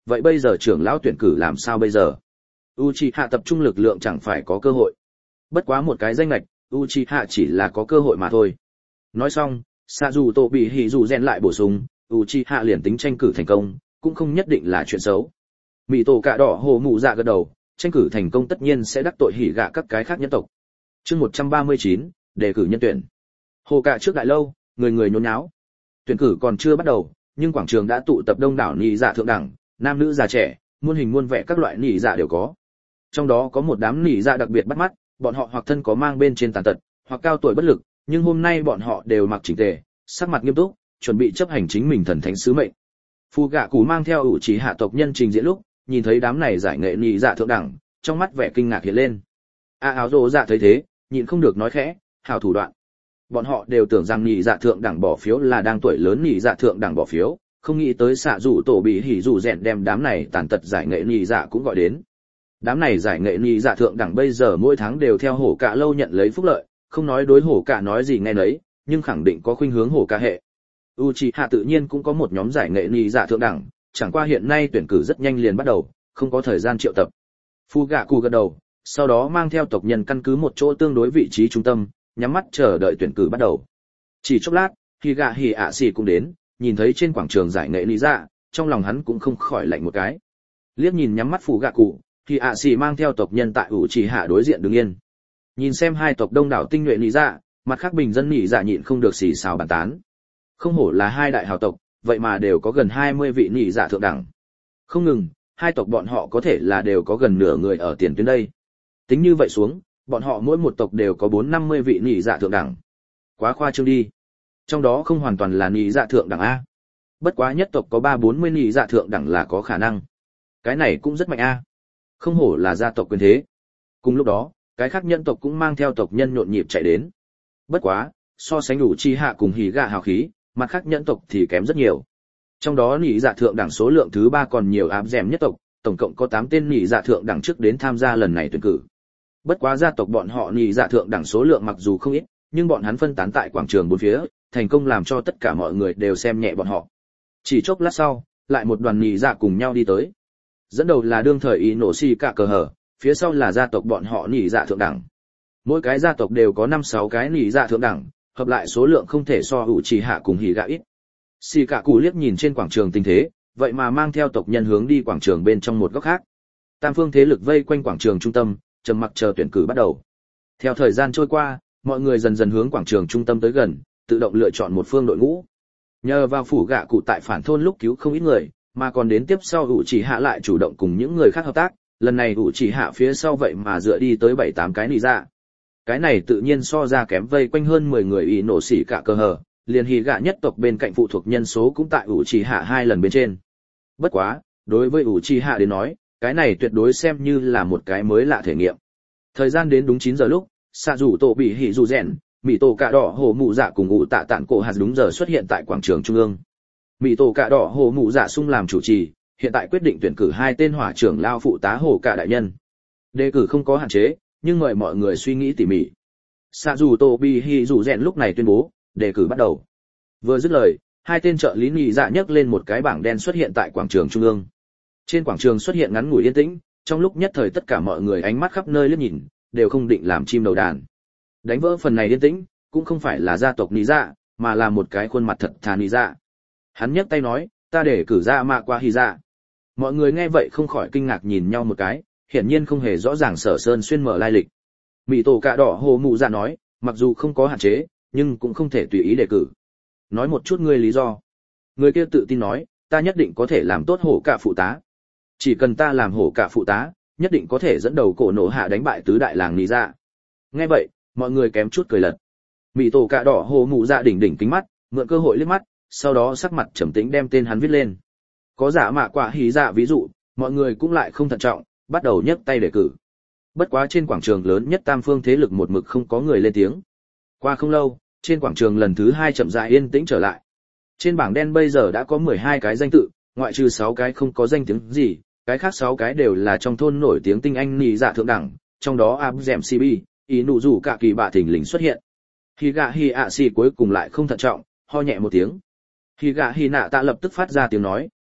[SPEAKER 1] vậy bây giờ trưởng lão tuyển cử làm sao bây giờ? Uchiha tập trung lực lượng chẳng phải có cơ hội. Bất quá một cái danh lệch, Uchiha chỉ là có cơ hội mà thôi. Nói xong, Saruto bị hỉ dù rèn lại bổ sung, Uchiha liền tính tranh cử thành công, cũng không nhất định là chuyện xấu. Mị tổ cạ đỏ hồ mụ dạ gật đầu, tranh cử thành công tất nhiên sẽ đắc tội hỉ gạ các cái khác nhân tộc. Chương 139, đề cử nhân tuyển. Hồ cạ trước đại lâu, người người nhốn nháo. Tuyển cử còn chưa bắt đầu, nhưng quảng trường đã tụ tập đông đảo nhị dạ thượng đẳng, nam nữ già trẻ, muôn hình muôn vẻ các loại nhị dạ đều có. Trong đó có một đám nhị dạ đặc biệt bắt mắt, bọn họ hoặc thân có mang bên trên tàn tật, hoặc cao tuổi bất lực, nhưng hôm nay bọn họ đều mặc chỉnh tề, sắc mặt nghiêm túc, chuẩn bị chấp hành chính mình thần thánh sứ mệnh. Phu gạ cù mang theo ủ chỉ hạ tộc nhân trình diễn lúc, nhìn thấy đám này giải nghệ nhị dạ thượng đẳng, trong mắt vẻ kinh ngạc hiện lên. Áo rồ dạ thấy thế, nhịn không được nói khẽ, hảo thủ đoạn. Bọn họ đều tưởng rằng nhị dạ thượng đẳng bỏ phiếu là đang tuổi lớn nhị dạ thượng đẳng bỏ phiếu, không nghĩ tới xạ rủ tổ bị hỉ rủ rèn đem đám này tàn tật giải nghệ nhị dạ cũng gọi đến. Đám này giải nghệ nhị dạ thượng đẳng bây giờ mỗi tháng đều theo hổ cả lâu nhận lấy phúc lợi, không nói đối hổ cả nói gì nghe nấy, nhưng khẳng định có khuynh hướng hổ cả hệ. Uchiha tự nhiên cũng có một nhóm giải nghệ nhị dạ thượng đẳng, chẳng qua hiện nay tuyển cử rất nhanh liền bắt đầu, không có thời gian triệu tập. Fugaku gật đầu, sau đó mang theo tộc nhân căn cứ một chỗ tương đối vị trí trung tâm, nhắm mắt chờ đợi tuyển cử bắt đầu. Chỉ chốc lát, Higa Hiashi cũng đến, nhìn thấy trên quảng trường giải nghệ nhị dạ, trong lòng hắn cũng không khỏi lạnh một cái. Liếc nhìn nhắm mắt Fugaku, Hiashi mang theo tộc nhân tại Uchiha đối diện đứng yên. Nhìn xem hai tộc đông đảo tinh nhuệ nhị dạ, mặt khác bình dân nhị dạ nhịn không được xì xào bàn tán. Không hổ là hai đại hào tộc, vậy mà đều có gần 20 vị nhị dạ thượng đẳng. Không ngừng, hai tộc bọn họ có thể là đều có gần nửa người ở tiền tuyến đây. Tính như vậy xuống, bọn họ mỗi một tộc đều có 450 vị nhị dạ thượng đẳng. Quá khoa trương đi. Trong đó không hoàn toàn là nhị dạ thượng đẳng a. Bất quá nhất tộc có 340 nhị dạ thượng đẳng là có khả năng. Cái này cũng rất mạnh a. Không hổ là gia tộc quyền thế. Cùng lúc đó, cái khác nhân tộc cũng mang theo tộc nhân nhộn nhịp chạy đến. Bất quá, so sánh đủ chi hạ cùng hỉ gạ hào khí, mặt khác nhân tộc thì kém rất nhiều. Trong đó nhị dạ thượng đẳng số lượng thứ 3 còn nhiều áp dèm nhất tộc, tổng cộng có 8 tên nhị dạ thượng đẳng trước đến tham gia lần này tuyển cử. Bất quá gia tộc bọn họ nhị dạ thượng đẳng số lượng mặc dù không ít, nhưng bọn hắn phân tán tại quảng trường bốn phía, thành công làm cho tất cả mọi người đều xem nhẹ bọn họ. Chỉ chốc lát sau, lại một đoàn nhị dạ cùng nhau đi tới. Dẫn đầu là đương thời Inoshi cả cờ hở, phía sau là gia tộc bọn họ nhị dạ thượng đẳng. Mỗi cái gia tộc đều có 5-6 cái nhị dạ thượng đẳng, hợp lại số lượng không thể so Uchiha cùng Higa ít. Xì cả cụ liếc nhìn trên quảng trường tình thế, vậy mà mang theo tộc nhân hướng đi quảng trường bên trong một góc khác. Tam phương thế lực vây quanh quảng trường trung tâm, trầm mặc chờ tuyển cử bắt đầu. Theo thời gian trôi qua, mọi người dần dần hướng quảng trường trung tâm tới gần, tự động lựa chọn một phương đội ngũ. Nhờ vào phủ gạ cụ tại phản thôn lúc cứu không ít người, mà còn đến tiếp sau Uchiha lại chủ động cùng những người khác hợp tác, lần này Uchiha phía sau vậy mà dựa đi tới 7-8 cái nị dạ. Cái này tự nhiên so ra kém vây quanh hơn 10 người ý nổ xỉ cả cơ hở, liền hỉ gạ nhất tộc bên cạnh phụ thuộc nhân số cũng tại Uchiha 2 lần bên trên. Bất quá, đối với Uchiha đến nói, cái này tuyệt đối xem như là một cái mới lạ thể nghiệm. Thời gian đến đúng 9 giờ lúc, xạ rủ tổ bị hỉ dù rèn, mị tổ cạ đỏ hồ mụ dạ cùng ủ tạ tản cổ hạt đúng giờ xuất hiện tại quảng trường trung ương. Mị tổ cạ đỏ hồ mụ dạ sung làm chủ trì, hiện tại quyết định tuyển cử 2 tên hỏa trưởng lao phụ tá hồ cạ đại nhân. Đề cử không có hạn chế, nhưng mời mọi người suy nghĩ tỉ mỉ. Xạ rủ tổ bị hỉ dù rèn lúc này tuyên bố, đề cử bắt đầu. Vừa dứt lời, 2 tên trợ lý nhị dạ nhấc lên một cái bảng đen xuất hiện tại quảng trường trung ương. Trên quảng trường xuất hiện ngắn ngủi yên tĩnh, trong lúc nhất thời tất cả mọi người ánh mắt khắp nơi liếc nhìn, đều không định làm chim đầu đàn. Đánh vỡ phần này yên tĩnh, cũng không phải là gia tộc nhị dạ, mà là một cái khuôn mặt thật thà nhị dạ. Hắn nhấc tay nói, ta để cử ra mạ qua hỉ dạ. Mọi người nghe vậy không khỏi kinh ngạc nhìn nhau một cái, hiển nhiên không hề rõ ràng Sở Sơn xuyên mở lai lịch. Mị tổ cạ đỏ hồ mụ dạ nói, mặc dù không có hạn chế, nhưng cũng không thể tùy ý đề cử. Nói một chút ngươi lý do. Người kia tự tin nói, ta nhất định có thể làm tốt hổ cả phụ tá. Chỉ cần ta làm hổ cả phụ tá, nhất định có thể dẫn đầu cổ nổ hạ đánh bại tứ đại làng nhị dạ. Nghe vậy, mọi người kém chút cười lật. Mị tổ cạ đỏ hồ mụ dạ đỉnh đỉnh kính mắt, mượn cơ hội liếc mắt, sau đó sắc mặt trầm tĩnh đem tên hắn viết lên. Có giả mạ quả hỉ dạ ví dụ, mọi người cũng lại không thận trọng, bắt đầu nhấc tay đề cử. Bất quá trên quảng trường lớn nhất tam phương thế lực một mực không có người lên tiếng. Qua không lâu, trên quảng trường lần thứ 2 chậm rãi yên tĩnh trở lại. Trên bảng đen bây giờ đã có 12 cái danh tự, ngoại trừ 6 cái không có danh tiếng gì, cái khác 6 cái đều là trong thôn nổi tiếng tinh anh nhị dạ thượng đẳng, trong đó Abzem Sibi, ý nụ rủ cả kỳ bạ thình lình xuất hiện. Higa Hiashi cuối cùng lại không thận trọng, ho nhẹ một tiếng. Higa Hinata lập tức phát ra tiếng nói,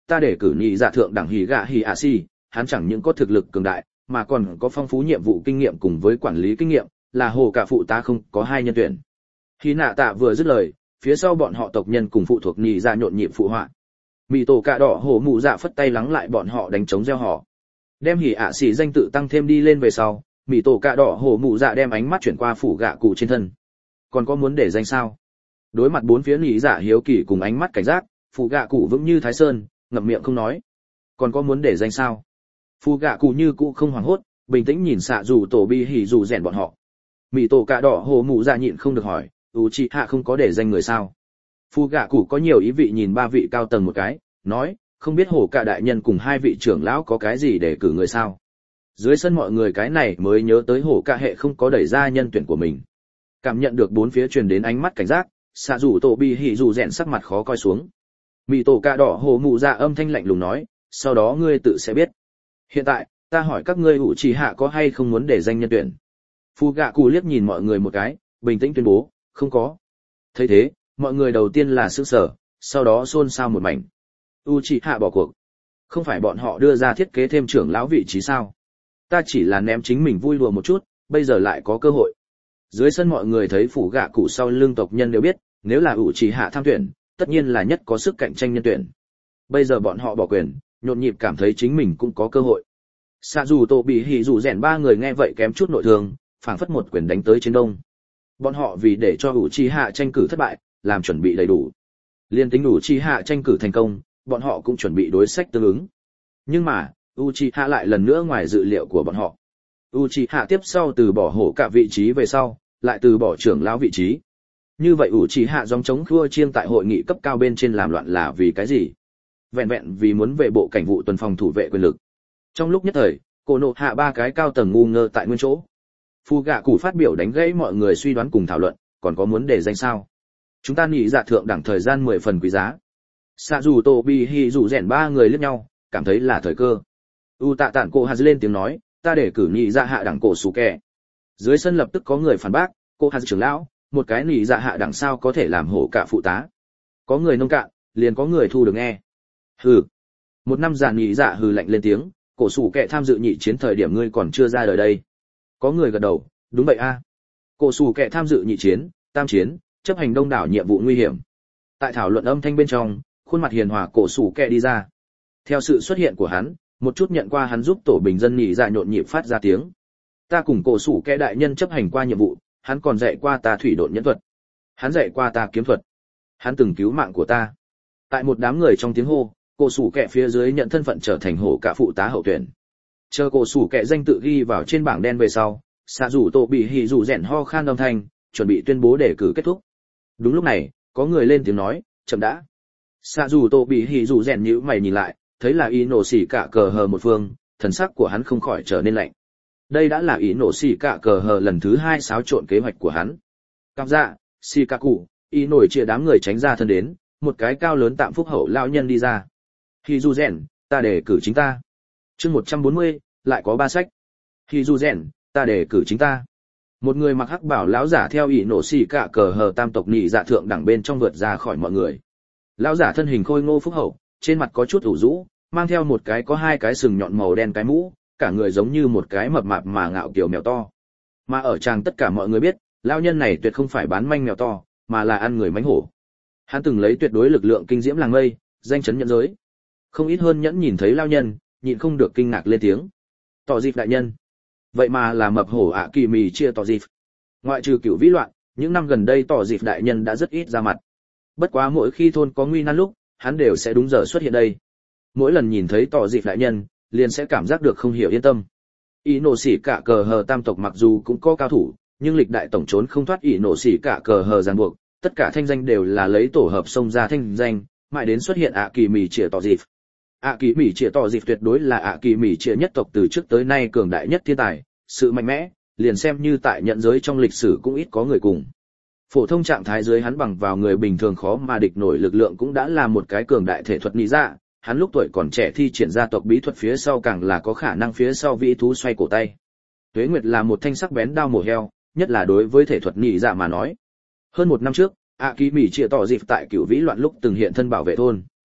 [SPEAKER 1] ta để cử nhị dạ thượng đẳng hỉ gạ hỉ ạ xì, hắn chẳng những có thực lực cường đại, mà còn có phong phú nhiệm vụ kinh nghiệm cùng với quản lý kinh nghiệm, là hồ cả phụ tá không có hai nhân tuyển. Hỉ nạ tạ vừa dứt lời, phía sau bọn họ tộc nhân cùng phụ thuộc nhị dạ nhộn nhịp phụ họa. Mị tổ cạ đỏ hổ mụ dạ phất tay lắng lại bọn họ đánh trống reo hò. Đem hỉ ạ xì danh tự tăng thêm đi lên về sau, mị tổ cạ đỏ hổ mụ dạ đem ánh mắt chuyển qua phủ gạ cụ trên thân. Còn có muốn để danh sao? Đối mặt bốn phía nhị dạ hiếu kỳ cùng ánh mắt cảnh giác, phủ gạ cụ vững như thái sơn, ngậm miệng không nói. Còn có muốn để danh sao? Phủ gạ cụ như cũ không hoảng hốt, bình tĩnh nhìn xạ dù tổ bi hỉ dù rèn bọn họ. Mị tổ cạ đỏ hổ mụ dạ nhịn không được hỏi, Uchiha không có để danh người sao? Phu gạ cụ có nhiều ý vị nhìn ba vị cao tầng một cái, nói, không biết hổ cả đại nhân cùng hai vị trưởng lão có cái gì để cử người sao? Dưới sân mọi người cái này mới nhớ tới hổ cả hệ không có đẩy ra nhân tuyển của mình. Cảm nhận được bốn phía truyền đến ánh mắt cảnh giác, xạ rủ tổ bị hỉ rủ rèn sắc mặt khó coi xuống. Mị tổ cạ đỏ hồ mụ dạ âm thanh lạnh lùng nói, sau đó ngươi tự sẽ biết. Hiện tại, ta hỏi các ngươi Uchiha có hay không muốn để danh nhân tuyển? Phu gạ cụ liếc nhìn mọi người một cái, bình tĩnh tuyên bố, không có. Thấy thế, mọi người đầu tiên là sửng sở, sau đó xôn xao một mảnh. Uchiha bỏ cuộc. Không phải bọn họ đưa ra thiết kế thêm trưởng lão vị trí sao? Ta chỉ là ném chính mình vui đùa một chút, bây giờ lại có cơ hội. Dưới sân mọi người thấy phủ gạ cụ sau lưng tộc nhân đều biết, nếu là Uchiha tham tuyển, tất nhiên là nhất có sức cạnh tranh nhân tuyển. Bây giờ bọn họ bỏ quyền, nhộn nhịp cảm thấy chính mình cũng có cơ hội. Sạ dù tổ bị hỉ dù rèn ba người nghe vậy kém chút nội thương, phảng phất một quyền đánh tới trên đông. Bọn họ vì để cho Uchiha tranh cử thất bại, làm chuẩn bị đầy đủ. Liên tính Uchiha tranh cử thành công, bọn họ cũng chuẩn bị đối sách tương ứng. Nhưng mà, Uchiha lại lần nữa ngoài dự liệu của bọn họ. Uchiha tiếp sau từ bỏ hổ cả vị trí về sau, lại từ bỏ trưởng lão vị trí. Như vậy Uchiha gióng chống khua chiêng tại hội nghị cấp cao bên trên làm loạn là vì cái gì? Vẹn vẹn vì muốn về bộ cảnh vụ tuần phòng thủ vệ quyền lực. Trong lúc nhất thời, Cổ Nộ Hạ ba cái cao tầng ngu ngơ tại nguyên chỗ. Phu gạ cụ phát biểu đánh gãy mọi người suy đoán cùng thảo luận, còn có muốn để danh sao? Chúng ta nghĩ dạ thượng đẳng thời gian 10 phần quý giá. Sạ dù tổ bi hi dù rèn ba người liếc nhau, cảm thấy là thời cơ. U tạ tản cổ hạt lên tiếng nói, ta để cử nghĩ dạ hạ đẳng cổ sủ kẻ. Dưới sân lập tức có người phản bác, cô hạt trưởng lão, một cái nghĩ dạ hạ đẳng sao có thể làm hổ cả phụ tá? Có người nông cạn, liền có người thu được nghe. Hừ. Một năm già nghĩ dạ hừ lạnh lên tiếng, cổ sủ kẻ tham dự nhị chiến thời điểm ngươi còn chưa ra đời đây. Có người gật đầu, đúng vậy a. Cổ sủ kẻ tham dự nhị chiến, tam chiến, chấp hành đông đảo nhiệm vụ nguy hiểm. Tại thảo luận âm thanh bên trong, khuôn mặt hiền hòa cổ sủ kẻ đi ra. Theo sự xuất hiện của hắn, một chút nhận qua hắn giúp tổ bình dân nhị dạ nhộn nhịp phát ra tiếng. Ta cùng cổ sủ kẻ đại nhân chấp hành qua nhiệm vụ, hắn còn dạy qua ta thủy độn nhẫn thuật. Hắn dạy qua ta kiếm thuật. Hắn từng cứu mạng của ta. Tại một đám người trong tiếng hô, cổ sủ kẻ phía dưới nhận thân phận trở thành hổ cả phụ tá hậu tuyển. Chờ cổ sủ kẻ danh tự ghi vào trên bảng đen về sau, xạ rủ tổ bị hỉ rủ rèn ho khan âm thanh, chuẩn bị tuyên bố đề cử kết thúc. Đúng lúc này, có người lên tiếng nói, chậm đã. Xạ rủ tổ bị hỉ rủ rèn nhíu mày nhìn lại, thấy là ý nổ xỉ cả cờ hờ một phương, thần sắc của hắn không khỏi trở nên lạnh. Đây đã là ý nổ xỉ cả cờ hờ lần thứ 2 xáo trộn kế hoạch của hắn. Cam dạ, xỉ cả cụ, ý nổi chia đám người tránh ra thân đến, một cái cao lớn tạm phúc hậu lão nhân đi ra. Hỉ rủ rèn, ta đề cử chính ta. Chương 140, lại có 3 sách. Hỉ rủ rèn, ta đề cử chính ta. Một người mặc hắc bảo lão giả theo ý nổ xỉ cả cờ hờ tam tộc nhị dạ thượng đẳng bên trong vượt ra khỏi mọi người. Lão giả thân hình khôi ngô phúc hậu, trên mặt có chút ủ rũ, mang theo một cái có 2 cái sừng nhọn màu đen cái mũ, cả người giống như một cái mập mạp mà ngạo kiều mèo to. Mà ở tràng tất cả mọi người biết, lão nhân này tuyệt không phải bán manh mèo to, mà là ăn người mánh hổ. Hắn từng lấy tuyệt đối lực lượng kinh diễm làng mây, danh chấn nhẫn giới. Không ít hơn nhẫn nhìn thấy lão nhân, nhịn không được kinh ngạc lên tiếng. Tỏ dịp đại nhân. Vậy mà là mập hổ ạ kỳ mì chia tỏ dịp. Ngoại trừ cửu vĩ loạn, những năm gần đây tỏ dịp đại nhân đã rất ít ra mặt. Bất quá mỗi khi thôn có nguy nan lúc, hắn đều sẽ đúng giờ xuất hiện đây. Mỗi lần nhìn thấy tỏ dịp đại nhân, liền sẽ cảm giác được không hiểu yên tâm. Ý nổ xỉ cả cờ hờ tam tộc mặc dù cũng có cao thủ, nhưng lịch đại tổng trốn không thoát ý nổ xỉ cả cờ hờ ràng buộc, tất cả thanh danh đều là lấy tổ hợp xông ra thanh danh, mãi đến xuất hiện ạ kỳ mì chia tỏ dịp. ạ kỳ mì chia tỏ dịp tuyệt đối là ạ kỳ mì chia nhất tộc từ trước tới nay cường đại nhất thiên tài, sự mạnh mẽ, liền xem như tại nhận giới trong lịch sử cũng ít có người cùng. Phổ thông trạng thái dưới hắn bằng vào người bình thường khó mà địch nổi lực lượng cũng đã là một cái cường đại thể thuật nhị dạ, hắn lúc tuổi còn trẻ thi triển ra tộc bí thuật phía sau càng là có khả năng phía sau vĩ thú xoay cổ tay. Tuế Nguyệt là một thanh sắc bén đao mổ heo, nhất là đối với thể thuật nhị dạ mà nói. Hơn 1 năm trước, ạ kỳ mỉ chia tỏ dịp tại cửu vĩ loạn lúc từng hiện thân bảo vệ thôn.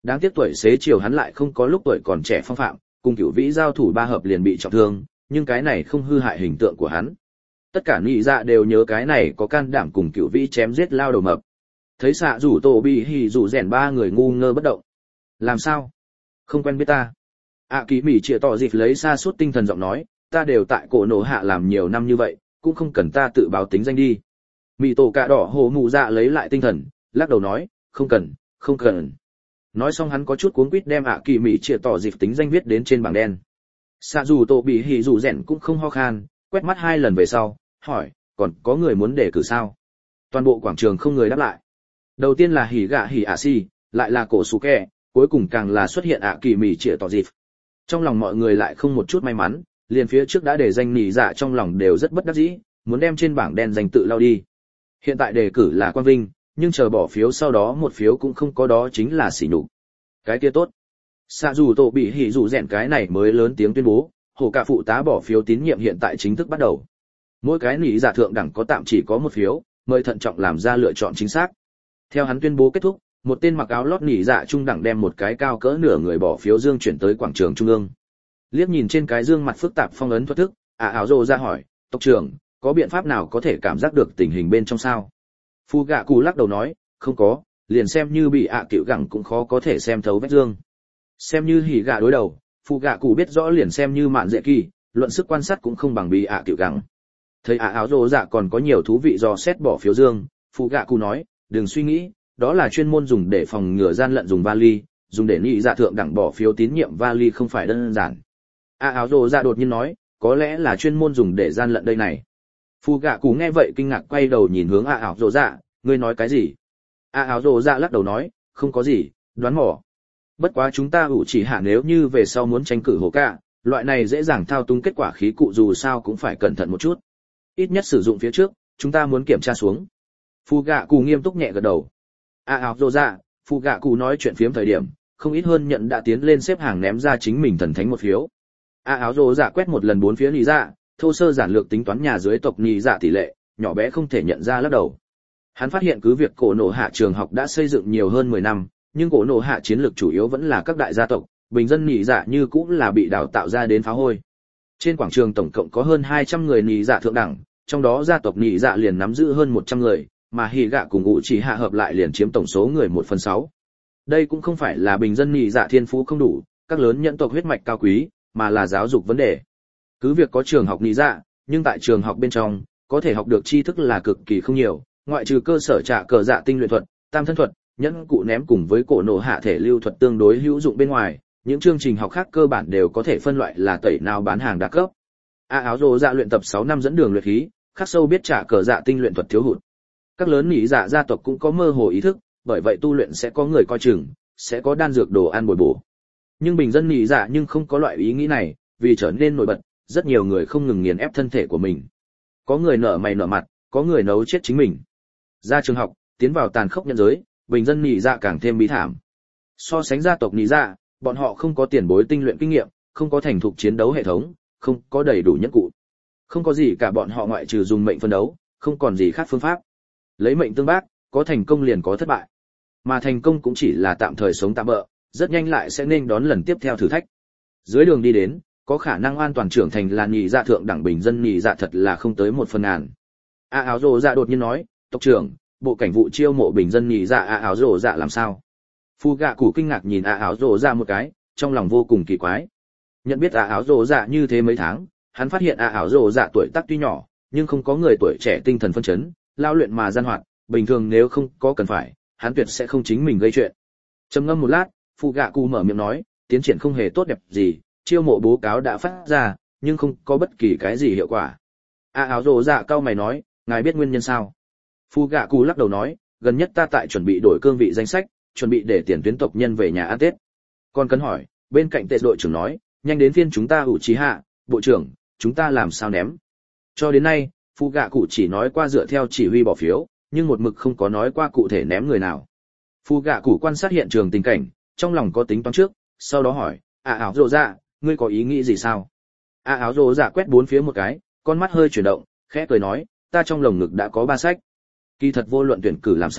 [SPEAKER 1] Đáng tiếc tuổi xế chiều hắn lại không có lúc tuổi còn trẻ phong phạm, cùng Cửu Vĩ giao thủ 3 hợp liền bị trọng thương, nhưng cái này không hư hại hình tượng của hắn. Tất cả nhị dạ đều nhớ cái này có can đảm cùng Cửu Vĩ chém giết lao đầu mập. Thấy xạ rủ tổ bị hỉ rủ rèn 3 người ngu ngơ bất động. Làm sao? Không quen biết ta. Kỳ mỉ chĩa tỏ dịp lấy xa suốt tinh thần giọng nói, ta đều tại cổ nổ hạ làm nhiều năm như vậy, cũng không cần ta tự báo tính danh đi. Mị tổ cạ đỏ hồ mù dạ lấy lại tinh thần, lắc đầu nói, không cần, không cần. Nói xong hắn có chút cuống quýt đem kỳ mỉ chĩa tỏ dịp tính danh viết đến trên bảng đen. Xạ dù tổ bị hỉ dù rèn cũng không ho khan, quét mắt 2 lần về sau, hỏi, còn có người muốn đề cử sao? Toàn bộ quảng trường không người đáp lại. Đầu tiên là hỉ gạ hỉ si, lại là cổ sủ kẹ, cuối cùng càng là xuất hiện kỳ mỉ chĩa tỏ dịp. Trong lòng mọi người lại không một chút may mắn, liền phía trước đã để danh nỉ dạ trong lòng đều rất bất đắc dĩ, muốn đem trên bảng đen danh tự lao đi. Hiện tại đề cử là Quang Vinh, nhưng chờ bỏ phiếu sau đó một phiếu cũng không có, đó chính là sỉ nhục. Cái kia tốt. Xạ dù tổ bị hỉ dù rèn cái này mới lớn tiếng tuyên bố, hồ cả phụ tá bỏ phiếu tín nhiệm hiện tại chính thức bắt đầu. Mỗi cái nỉ dạ thượng đẳng có tạm chỉ có 1 phiếu, mời thận trọng làm ra lựa chọn chính xác. Theo hắn tuyên bố kết thúc, một tên mặc áo lót nỉ dạ trung đẳng đem một cái cao cỡ nửa người bỏ phiếu dương chuyển tới quảng trường trung ương. Liếc nhìn trên cái dương mặt phức tạp phong ấn thuật thức, áo rồ ra hỏi, tộc trưởng, có biện pháp nào có thể cảm giác được tình hình bên trong sao? Phu gạ cụ lắc đầu nói, không có, liền xem như bị cựu gẳng cũng khó có thể xem thấu vách dương. Xem như hỉ gạ đối đầu, phu gạ cụ biết rõ liền xem như mạn dễ kỳ, luận sức quan sát cũng không bằng bị cựu gẳng. Thấy áo rồ dạ còn có nhiều thú vị do xét bỏ phiếu dương, phu gạ cụ nói, đừng suy nghĩ, đó là chuyên môn dùng để phòng ngừa gian lận dùng vali, dùng để nị dạ thượng đẳng bỏ phiếu tín nhiệm vali không phải đơn giản. Áo rồ dạ đột nhiên nói, có lẽ là chuyên môn dùng để gian lận đây này. Phu gạ cụ nghe vậy kinh ngạc quay đầu nhìn hướng áo rồ dạ, ngươi nói cái gì? Áo rồ dạ lắc đầu nói, không có gì, đoán mò. Bất quá chúng ta ủ chỉ hạ nếu như về sau muốn tranh cử hồ cả, loại này dễ dàng thao túng kết quả khí cụ dù sao cũng phải cẩn thận một chút. Ít nhất sử dụng phía trước, chúng ta muốn kiểm tra xuống. Phu gạ cụ nghiêm túc nhẹ gật đầu. Áo rồ dạ, phu gạ cụ nói chuyện phiếm thời điểm, không ít hơn nhận đã tiến lên xếp hàng ném ra chính mình thần thánh một phiếu. Áo rồ dạ quét một lần 4 phía nị dạ, thô sơ giản lược tính toán nhà dưới tộc nị dạ tỷ lệ, nhỏ bé không thể nhận ra lắc đầu. Hắn phát hiện cứ việc cổ nổ hạ trường học đã xây dựng nhiều hơn 10 năm, nhưng cổ nổ hạ chiến lược chủ yếu vẫn là các đại gia tộc, bình dân nị dạ như cũng là bị đào tạo ra đến phá hôi. Trên quảng trường tổng cộng có hơn 200 người nị dạ thượng đẳng, trong đó gia tộc nị dạ liền nắm giữ hơn 100 người, mà hỉ gạ cùng ngụ chỉ hạ hợp lại liền chiếm tổng số người 1/6. Đây cũng không phải là bình dân nị dạ thiên phú không đủ, các lớn nhẫn tộc huyết mạch cao quý, mà là giáo dục vấn đề. Cứ việc có trường học nị dạ, nhưng tại trường học bên trong, có thể học được tri thức là cực kỳ không nhiều, ngoại trừ cơ sở trả cờ dạ tinh luyện thuật, tam thân thuật, nhẫn cụ ném cùng với cổ nổ hạ thể lưu thuật tương đối hữu dụng bên ngoài, những chương trình học khác cơ bản đều có thể phân loại là tẩy nào bán hàng đa cấp. Áo rồ dạ luyện tập 6 năm dẫn đường luyện khí, khắc sâu biết trả cờ dạ tinh luyện thuật thiếu hụt. Các lớn nị dạ gia tộc cũng có mơ hồ ý thức, bởi vậy tu luyện sẽ có người coi chừng, sẽ có đan dược đồ ăn bồi bổ. Nhưng bình dân nị dạ nhưng không có loại ý nghĩ này, vì trở nên nổi bật, rất nhiều người không ngừng nghiền ép thân thể của mình. Có người nở mày nở mặt, có người nấu chết chính mình. Ra trường học, tiến vào tàn khốc nhân giới, bình dân nị dạ càng thêm bí thảm. So sánh gia tộc nị dạ, bọn họ không có tiền bối tinh luyện kinh nghiệm, không có thành thục chiến đấu hệ thống, không có đầy đủ nhẫn cụ. Không có gì cả, bọn họ ngoại trừ dùng mệnh phân đấu, không còn gì khác phương pháp. Lấy mệnh tương bác, có thành công liền có thất bại. Mà thành công cũng chỉ là tạm thời sống tạm bỡ, rất nhanh lại sẽ nên đón lần tiếp theo thử thách. Dưới đường đi đến, có khả năng an toàn trưởng thành là nhị dạ thượng đẳng bình dân nhị dạ thật là không tới 1/1000. Áo rồ dạ đột nhiên nói, tộc trưởng, bộ cảnh vụ chiêu mộ bình dân nhị dạ áo rồ dạ làm sao? Phu gạ cụ kinh ngạc nhìn áo rồ dạ một cái, trong lòng vô cùng kỳ quái. Nhận biết áo rồ dạ như thế mấy tháng, hắn phát hiện áo rồ dạ tuổi tác tuy nhỏ, nhưng không có người tuổi trẻ tinh thần phân chấn, lao luyện mà gian hoạt, bình thường nếu không có cần phải, hắn tuyệt sẽ không chính mình gây chuyện. Trầm ngâm một lát, Phu gạ cụ mở miệng nói, tiến triển không hề tốt đẹp gì, chiêu mộ báo cáo đã phát ra, nhưng không có bất kỳ cái gì hiệu quả. Áo rồ dạ cau mày nói, ngài biết nguyên nhân sao? Phu gạ cụ lắc đầu nói, gần nhất ta tại chuẩn bị đổi cương vị danh sách, chuẩn bị để tiền tuyến tộc nhân về nhà ăn Tết. Còn cần hỏi, bên cạnh tệ đội trưởng nói, nhanh đến phiên chúng ta Uchiha, bộ trưởng, chúng ta làm sao ném? Cho đến nay, Phu gạ cụ chỉ nói qua dựa theo chỉ huy bỏ phiếu, nhưng một mực không có nói qua cụ thể ném người nào. Phu gạ cụ quan sát hiện trường tình cảnh, trong lòng có tính toán trước, sau đó hỏi, áo rồ dạ, ngươi có ý nghĩ gì sao? Áo rồ dạ quét 4 phía một cái, con mắt hơi chuyển động, khẽ cười nói, ta trong lồng ngực đã có 3 sách. Kỳ thật vô luận tuyển cử làm sao,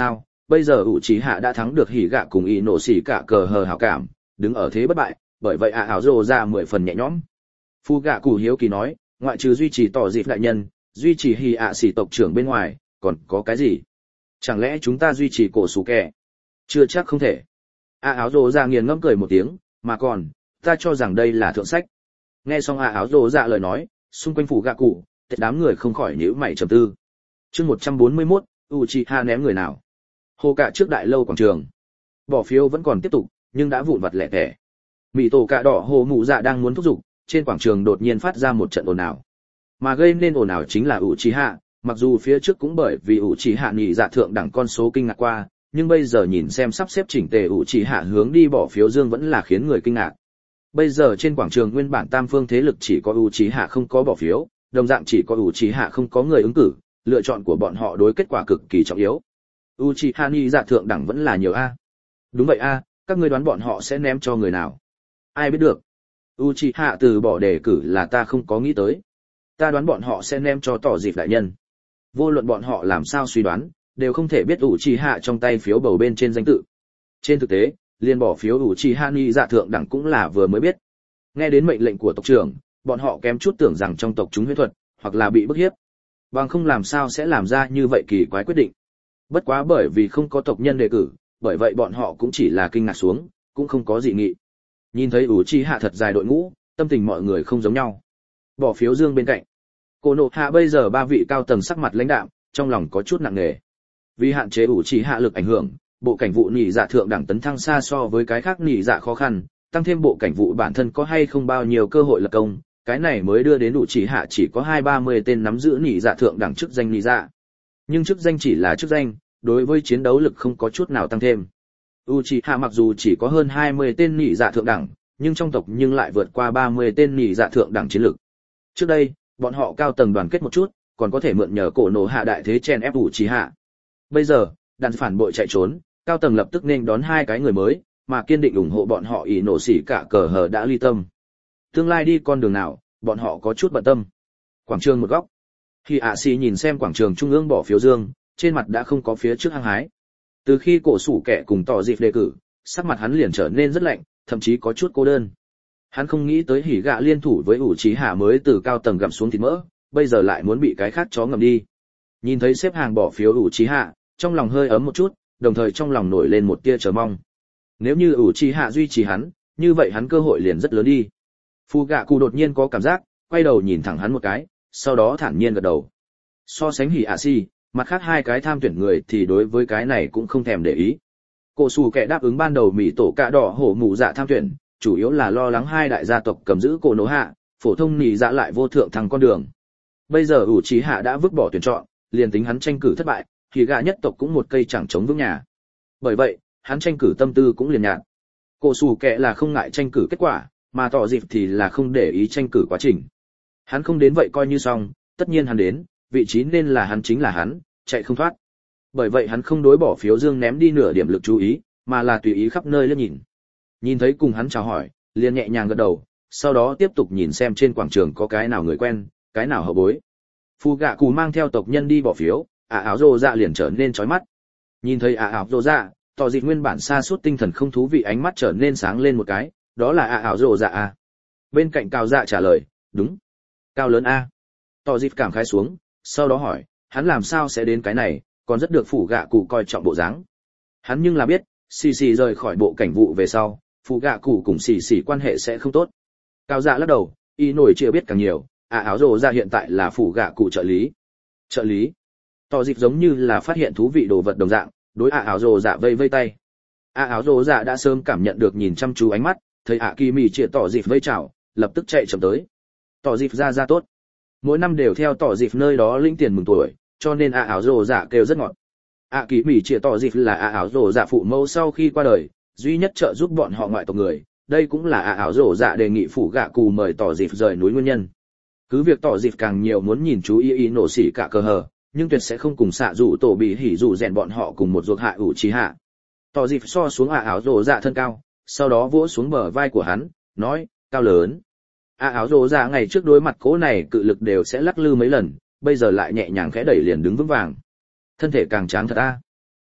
[SPEAKER 1] bây giờ ủ trí hạ đã thắng được hỉ gạ cùng ý nổ xỉ cả cờ hờ hảo cảm, đứng ở thế bất bại, bởi vậy áo rồ ra 10 phần nhẹ nhõm. Phu gạ cụ hiếu kỳ nói, ngoại trừ duy trì tỏ dịp đại nhân, duy trì hỉ xỉ tộc trưởng bên ngoài, còn có cái gì? Chẳng lẽ chúng ta duy trì cổ sủ kẻ? Chưa chắc không thể. Áo rồ ra nghiền ngẫm cười một tiếng, mà còn, ta cho rằng đây là thượng sách. Nghe xong áo rồ ra lời nói, xung quanh phủ gạ cụ, đám người không khỏi nhíu mày trầm tư. Chương 141, Uchiha ném người nào? Hồ cạ trước đại lâu quảng trường. Bỏ phiếu vẫn còn tiếp tục, nhưng đã vụn vặt lẻ tẻ. Mị tổ cạ đỏ hồ mụ dạ đang muốn thúc giục, trên quảng trường đột nhiên phát ra một trận ồn ào. Mà gây nên ồn ào chính là Uchiha, mặc dù phía trước cũng bởi vì Uchiha nhị dạ thượng đẳng con số kinh ngạc qua, nhưng bây giờ nhìn xem sắp xếp chỉnh tề Uchiha hướng đi bỏ phiếu dương vẫn là khiến người kinh ngạc. Bây giờ trên quảng trường nguyên bản tam phương thế lực chỉ có Uchiha không có bỏ phiếu, đồng dạng chỉ có Uchiha không có người ứng cử, lựa chọn của bọn họ đối kết quả cực kỳ trọng yếu. Uchiha nhị dạ thượng đẳng vẫn là nhiều a. Đúng vậy a, các ngươi đoán bọn họ sẽ ném cho người nào? Ai biết được. Uchiha từ bỏ đề cử là ta không có nghĩ tới. Ta đoán bọn họ sẽ ném cho tỏ dịp đại nhân. Vô luận bọn họ làm sao suy đoán, đều không thể biết Uchiha trong tay phiếu bầu bên trên danh tự. Trên thực tế, liên bỏ phiếu Uchiha nhị dạ thượng đẳng cũng là vừa mới biết. Nghe đến mệnh lệnh của tộc trưởng, bọn họ kém chút tưởng rằng trong tộc chúng huyễn thuật, hoặc là bị bức hiếp. Bằng không làm sao sẽ làm ra như vậy kỳ quái quyết định. Bất quá bởi vì không có tộc nhân đề cử, bởi vậy bọn họ cũng chỉ là kinh ngạc xuống, cũng không có dị nghị. Nhìn thấy Uchiha thật dài đội ngũ, tâm tình mọi người không giống nhau. Bỏ phiếu dương bên cạnh. Konoha bây giờ ba vị cao tầng sắc mặt lãnh đạm, trong lòng có chút nặng nề. Vì hạn chế Uchiha lực ảnh hưởng, bộ cảnh vụ nhị dạ thượng đẳng tấn thăng xa so với cái khác nhị dạ khó khăn, tăng thêm bộ cảnh vụ bản thân có hay không bao nhiêu cơ hội lập công, cái này mới đưa đến Uchiha chỉ có 20-30 tên nắm giữ nhị dạ thượng đẳng chức danh nhị dạ. Nhưng chức danh chỉ là chức danh, đối với chiến đấu lực không có chút nào tăng thêm. Uchiha mặc dù chỉ có hơn 20 tên nhị dạ thượng đẳng, nhưng trong tộc nhưng lại vượt qua 30 tên nhị dạ thượng đẳng chiến lực. Trước đây, bọn họ cao tầng đoàn kết một chút, còn có thể mượn nhờ cổ nổ hạ đại thế chen ép Uchiha. Bây giờ, đàn phản bội chạy trốn, cao tầng lập tức nên đón hai cái người mới, mà kiên định ủng hộ bọn họ ý nổ xỉ cả cờ hờ đã ly tâm. Tương lai đi con đường nào, bọn họ có chút bận tâm. Quảng trường một góc. Khi sĩ nhìn xem quảng trường trung ương bỏ phiếu dương, trên mặt đã không có phía trước hăng hái. Từ khi cổ sủ kẻ cùng tỏ dịp đề cử, sắc mặt hắn liền trở nên rất lạnh, thậm chí có chút cô đơn. Hắn không nghĩ tới hỉ gạ liên thủ với Uchiha mới từ cao tầng gặm xuống thịt mỡ, bây giờ lại muốn bị cái khác chó ngầm đi. Nhìn thấy xếp hàng bỏ phiếu Uchiha, trong lòng hơi ấm một chút, đồng thời trong lòng nổi lên một tia chờ mong. Nếu như Uchiha duy trì hắn, như vậy hắn cơ hội liền rất lớn đi. Phu gạ cụ đột nhiên có cảm giác, quay đầu nhìn thẳng hắn một cái, sau đó thản nhiên gật đầu. So sánh hỉ sĩ, mặt khác hai cái tham tuyển người thì đối với cái này cũng không thèm để ý. Cổ sủ kẻ đáp ứng ban đầu mỹ tổ cạ đỏ hổ mù dạ tham tuyển, chủ yếu là lo lắng hai đại gia tộc cầm giữ cổ nổ hạ, phổ thông nhị dạ lại vô thượng thăng con đường. Bây giờ Uchiha đã vứt bỏ tuyển chọn, liền tính hắn tranh cử thất bại, thì gạ nhất tộc cũng một cây chẳng chống vững nhà. Bởi vậy, hắn tranh cử tâm tư cũng liền nhạt. Cổ sủ kẻ là không ngại tranh cử kết quả, mà tỏ dịp thì là không để ý tranh cử quá trình. Hắn không đến vậy coi như xong, tất nhiên hắn đến, vị trí nên là hắn chính là hắn, chạy không thoát. Bởi vậy hắn không đối bỏ phiếu dương ném đi nửa điểm lực chú ý, mà là tùy ý khắp nơi liếc nhìn. Nhìn thấy cùng hắn chào hỏi, liền nhẹ nhàng gật đầu, sau đó tiếp tục nhìn xem trên quảng trường có cái nào người quen, cái nào hậu bối. Phu gạ cụ mang theo tộc nhân đi bỏ phiếu, áo rồ dạ liền trở nên chói mắt. Nhìn thấy áo rồ dạ, tỏ dịp nguyên bản sa sút tinh thần không thú vị ánh mắt trở nên sáng lên một cái, đó là áo rồ dạ à. Bên cạnh cao dạ trả lời, đúng. Cao lớn a. Tỏ dịp cảm khái xuống, sau đó hỏi, hắn làm sao sẽ đến cái này, còn rất được phủ gạ cụ coi trọng bộ dáng. Hắn nhưng là biết, xì xì rời khỏi bộ cảnh vụ về sau, phủ gạ cụ cùng xì xì quan hệ sẽ không tốt. Cao dạ lắc đầu, y nổi chưa biết càng nhiều, áo rồ dạ hiện tại là phủ gạ cụ trợ lý. Trợ lý. Tỏ dịp giống như là phát hiện thú vị đồ vật đồng dạng, đối áo rồ dạ vây vây tay. Áo rồ dạ đã sớm cảm nhận được nhìn chăm chú ánh mắt, thấy kỳ mì chia tỏ dịp vây chào, lập tức chạy chậm tới. Tỏ dịp ra tốt. Mỗi năm đều theo tỏ dịp nơi đó lĩnh tiền mừng tuổi, cho nên áo rồ dạ kêu rất ngọt. Kỳ mì chia tỏ dịp là áo rồ dạ phụ mẫu sau khi qua đời, duy nhất trợ giúp bọn họ ngoại tộc người, đây cũng là áo rồ dạ đề nghị phủ gạ cụ mời tỏ dịp rời núi nguyên nhân. Cứ việc tỏ dịp càng nhiều muốn nhìn chú ý nổ xỉ cả cơ hờ, nhưng tuyệt sẽ không cùng xạ dụ tổ bị hỉ dụ rèn bọn họ cùng một ruột hạ Uchiha. Tỏ dịp so xuống áo rồ dạ thân cao, sau đó vỗ xuống bờ vai của hắn, nói, cao lớn. Áo rồ dạ ngày trước đối mặt cố này cự lực đều sẽ lắc lư mấy lần, bây giờ lại nhẹ nhàng khẽ đẩy liền đứng vững vàng. Thân thể càng tráng thật a.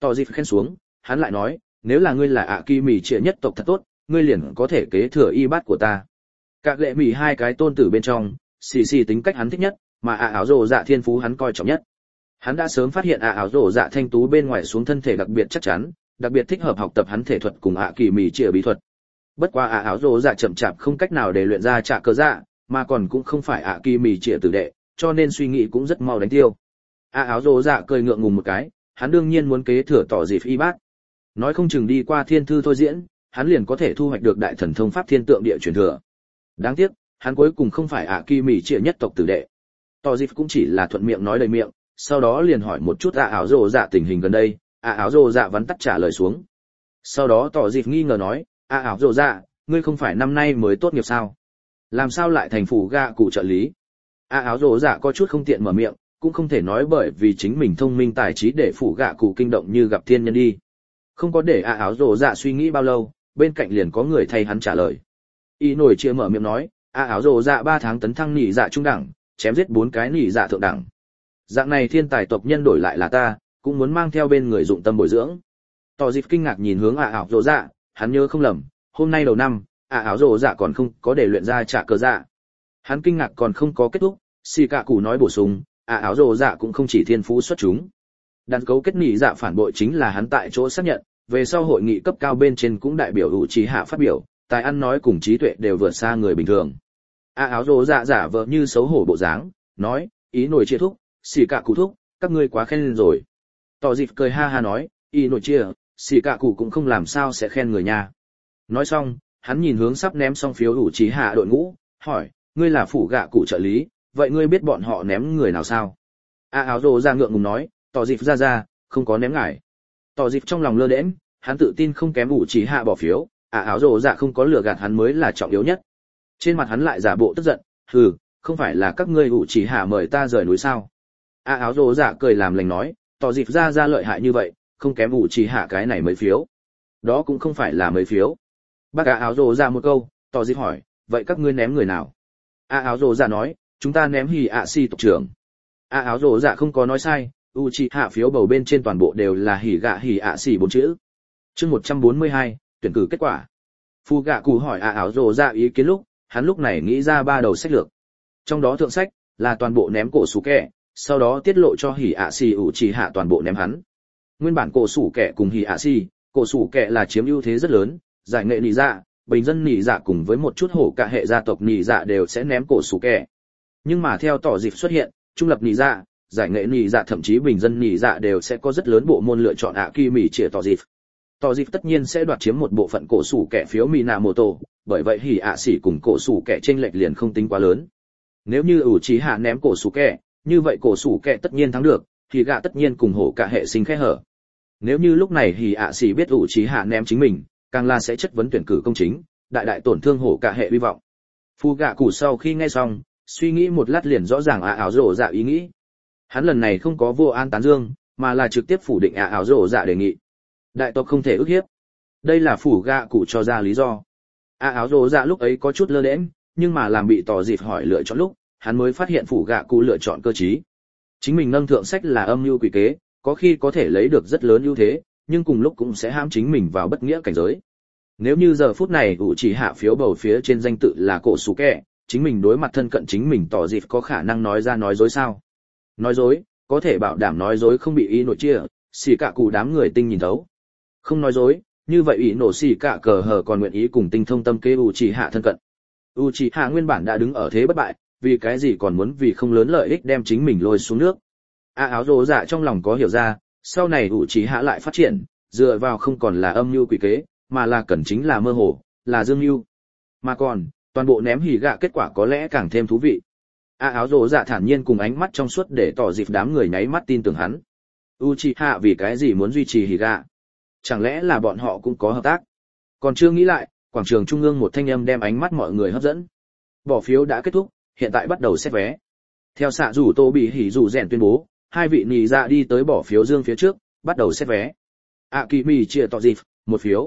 [SPEAKER 1] Tỏ dịp khen xuống, hắn lại nói, nếu là ngươi là ạ kỳ mì trịa nhất tộc thật tốt, ngươi liền có thể kế thừa y bát của ta. Các lệ mì hai cái tôn tử bên trong, xì xì tính cách hắn thích nhất, mà ạ áo rồ dạ thiên phú hắn coi trọng nhất. Hắn đã sớm phát hiện ạ áo rồ dạ thanh tú bên ngoài xuống thân thể đặc biệt chắc chắn, đặc biệt thích hợp học tập hắn thể thuật cùng ạ kỳ mì trịa bí thuật. Bất quá ạ áo rồ dạ chậm chạp không cách nào để luyện ra trả cơ dạ, mà còn cũng không phải ạ kỳ mì trịa tử đệ, cho nên suy nghĩ cũng rất mau đánh tiêu. ạ áo rồ dạ cười ngượng ngùng một cái, hắn đương nhiên muốn kế thừa tỏ dịp y bát. Nói không chừng đi qua thiên thư thôi diễn, hắn liền có thể thu hoạch được đại thần thông pháp thiên tượng địa truyền thừa. Đáng tiếc, hắn cuối cùng không phải ạ kỳ mì trịa nhất tộc tử đệ. Tỏ dịp cũng chỉ là thuận miệng nói đầy miệng, sau đó liền hỏi một chút ạ áo rồ dạ tình hình gần đây, ạ áo rồ dạ vắn tắt trả lời xuống. Sau đó tỏ dịp nghi ngờ nói, ạ áo rồ dạ, ngươi không phải năm nay mới tốt nghiệp sao? Làm sao lại thành phủ gạ cụ trợ lý? ạ áo rồ dạ có chút không tiện mở miệng, cũng không thể nói bởi vì chính mình thông minh tài trí để phủ gạ cụ kinh động như gặp thiên nhân đi. Không có để ạ áo rồ dạ suy nghĩ bao lâu, bên cạnh liền có người thay hắn trả lời. Y nổi chia mở miệng nói, ạ áo rồ dạ 3 tháng tấn thăng nỉ dạ trung đẳng, chém giết 4 cái nỉ dạ thượng đẳng. Dạng này thiên tài tộc nhân đổi lại là ta, cũng muốn mang theo bên người dụng tâm bồi dưỡng. Tỏ dịp kinh ngạc nhìn hướng ạ áo rồ dạ, hắn nhớ không lầm, hôm nay đầu năm, ạ áo rồ dạ còn không có để luyện ra trả cờ dạ. Hắn kinh ngạc còn không có kết thúc, xì cạ cụ nói bổ sung, ạ áo rồ dạ cũng không chỉ thiên phú xuất chúng. Đàn cấu kết nỉ dạ phản bội chính là hắn tại chỗ xác nhận, về sau hội nghị cấp cao bên trên cũng đại biểu hữu trí hạ phát biểu, tài ăn nói cùng trí tuệ đều vượt xa người bình thường. ạ áo rồ dạ giả vờ như xấu hổ bộ dáng, nói, ý nổi chia thúc, xì cạ cụ thúc, các ngươi quá khen lên rồi. Tỏ dịp cười ha ha nói, ý nổi chia, xì cạ cụ cũng không làm sao sẽ khen người nha. Nói xong, hắn nhìn hướng sắp ném xong phiếu hữu trí hạ đội ngũ, hỏi, ngươi là phủ gạ cụ trợ lý, vậy ngươi biết bọn họ ném người nào sao? ạ áo rồ dạ ngượng ngùng nói, tỏ dịp ra, không có ném ngài. Tỏ dịp trong lòng lơ đễnh, hắn tự tin không kém hữu trí hạ bỏ phiếu, áo rồ dạ không có lừa gạt hắn mới là trọng yếu nhất. Trên mặt hắn lại giả bộ tức giận, hừ, không phải là các ngươi hữu trí hạ mời ta rời núi sao? Áo rồ dạ cười làm lành nói, tỏ dịp ra lợi hại như vậy, không kém hữu trí hạ cái này mấy phiếu. Đó cũng không phải là mấy phiếu. Bác áo rồ dạ một câu, tỏ dịp hỏi, vậy các ngươi ném người nào? Áo rồ dạ nói, chúng ta ném hỉ ạ si tộc trưởng. Áo rồ dạ không có nói sai, Uchiha phiếu bầu bên trên toàn bộ đều là hỉ gạ hỉ ạ xỉ 4 chữ. Chương 142, tuyển cử kết quả. Phu gạ cụ hỏi áo rồ dạ ý kiến lúc, hắn lúc này nghĩ ra 3 đầu sách lược. Trong đó thượng sách là toàn bộ ném cổ sủ kẻ, sau đó tiết lộ cho hỉ ạ xỉ Uchiha toàn bộ ném hắn. Nguyên bản cổ sủ kẻ cùng hỉ ạ xỉ, cổ sủ kẻ là chiếm ưu thế rất lớn, giải nghệ nỉ dạ, bình dân nỉ dạ cùng với một chút hổ cả hệ gia tộc nỉ dạ đều sẽ ném cổ sủ kẻ. Nhưng mà theo tỏ dịp xuất hiện, trung lập nỉ dạ, giải nghệ nỉ dạ thậm chí bình dân nỉ dạ đều sẽ có rất lớn bộ môn lựa chọn ạ kỳ mỉ trịa tỏ dịp. Tỏ dịp tất nhiên sẽ đoạt chiếm một bộ phận cổ sủ kẻ phiếu Minamoto, bởi vậy hỉ ạ xỉ cùng cổ sủ kẻ chênh lệch liền không tính quá lớn. Nếu như ủ trí hạ ném cổ sủ kẻ, như vậy cổ sủ kẻ tất nhiên thắng được, thì gạ tất nhiên cùng hổ cả hệ sinh khe hở. Nếu như lúc này hỉ ạ xỉ biết ủ trí hạ ném chính mình, càng là sẽ chất vấn tuyển cử công chính, đại tổn thương hổ cả hệ hy vọng. Phu gạ cụ sau khi nghe xong, suy nghĩ một lát liền rõ ràng áo rồ dạ ý nghĩ. Hắn lần này không có vô an tán dương, mà là trực tiếp phủ định áo rồ dạ đề nghị. Đại tộc không thể ức hiếp. Đây là phủ gạ cụ cho ra lý do. Áo rồ dạ lúc ấy có chút lơ đễnh, nhưng mà làm bị tỏ dịp hỏi lựa chọn lúc, hắn mới phát hiện phủ gạ cụ lựa chọn cơ trí. Chính mình nâng thượng sách là âm mưu quỷ kế, có khi có thể lấy được rất lớn ưu thế, nhưng cùng lúc cũng sẽ hãm chính mình vào bất nghĩa cảnh giới. Nếu như giờ phút này ủ chỉ hạ phiếu bầu phía trên danh tự là cổ sủ kẻ, chính mình đối mặt thân cận chính mình tỏ dịp có khả năng nói ra nói dối sao? Nói dối, có thể bảo đảm nói dối không bị ý nổi chia, xì cả cụ đám người tinh nhìn thấu. Không nói dối, như vậy ý nổ xì cả cờ hờ còn nguyện ý cùng tinh thông tâm kế Uchiha thân cận. Uchiha nguyên bản đã đứng ở thế bất bại, vì cái gì còn muốn vì không lớn lợi ích đem chính mình lôi xuống nước. Áo rồ dạ trong lòng có hiểu ra, sau này Uchiha lại phát triển, dựa vào không còn là âm mưu quỷ kế, mà là cần chính là mơ hồ, là dương mưu. Mà còn, toàn bộ ném hỉ gạ kết quả có lẽ càng thêm thú vị. Áo rồ dạ thản nhiên cùng ánh mắt trong suốt để tỏ dịp đám người nháy mắt tin tưởng hắn. Uchiha vì cái gì muốn duy trì hỉ gạ? Chẳng lẽ là bọn họ cũng có hợp tác? Còn chưa nghĩ lại, quảng trường trung ương một thanh âm đem ánh mắt mọi người hấp dẫn. Bỏ phiếu đã kết thúc, hiện tại bắt đầu xét vé. Theo xạ rủ tô bị hỉ rủ rèn tuyên bố, 2 vị nỉ dạ đi tới bỏ phiếu dương phía trước, bắt đầu xét vé. Akimi chia tỏ dịp, 1 phiếu.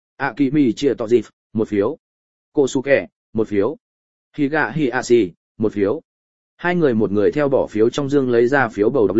[SPEAKER 1] Akimi chia tỏ dịp, 1 phiếu. Kosuke, 1 phiếu. Higa Hiashi, 1 phiếu. 2 người một người theo bỏ phiếu trong dương lấy ra phiếu bầu đọc lên,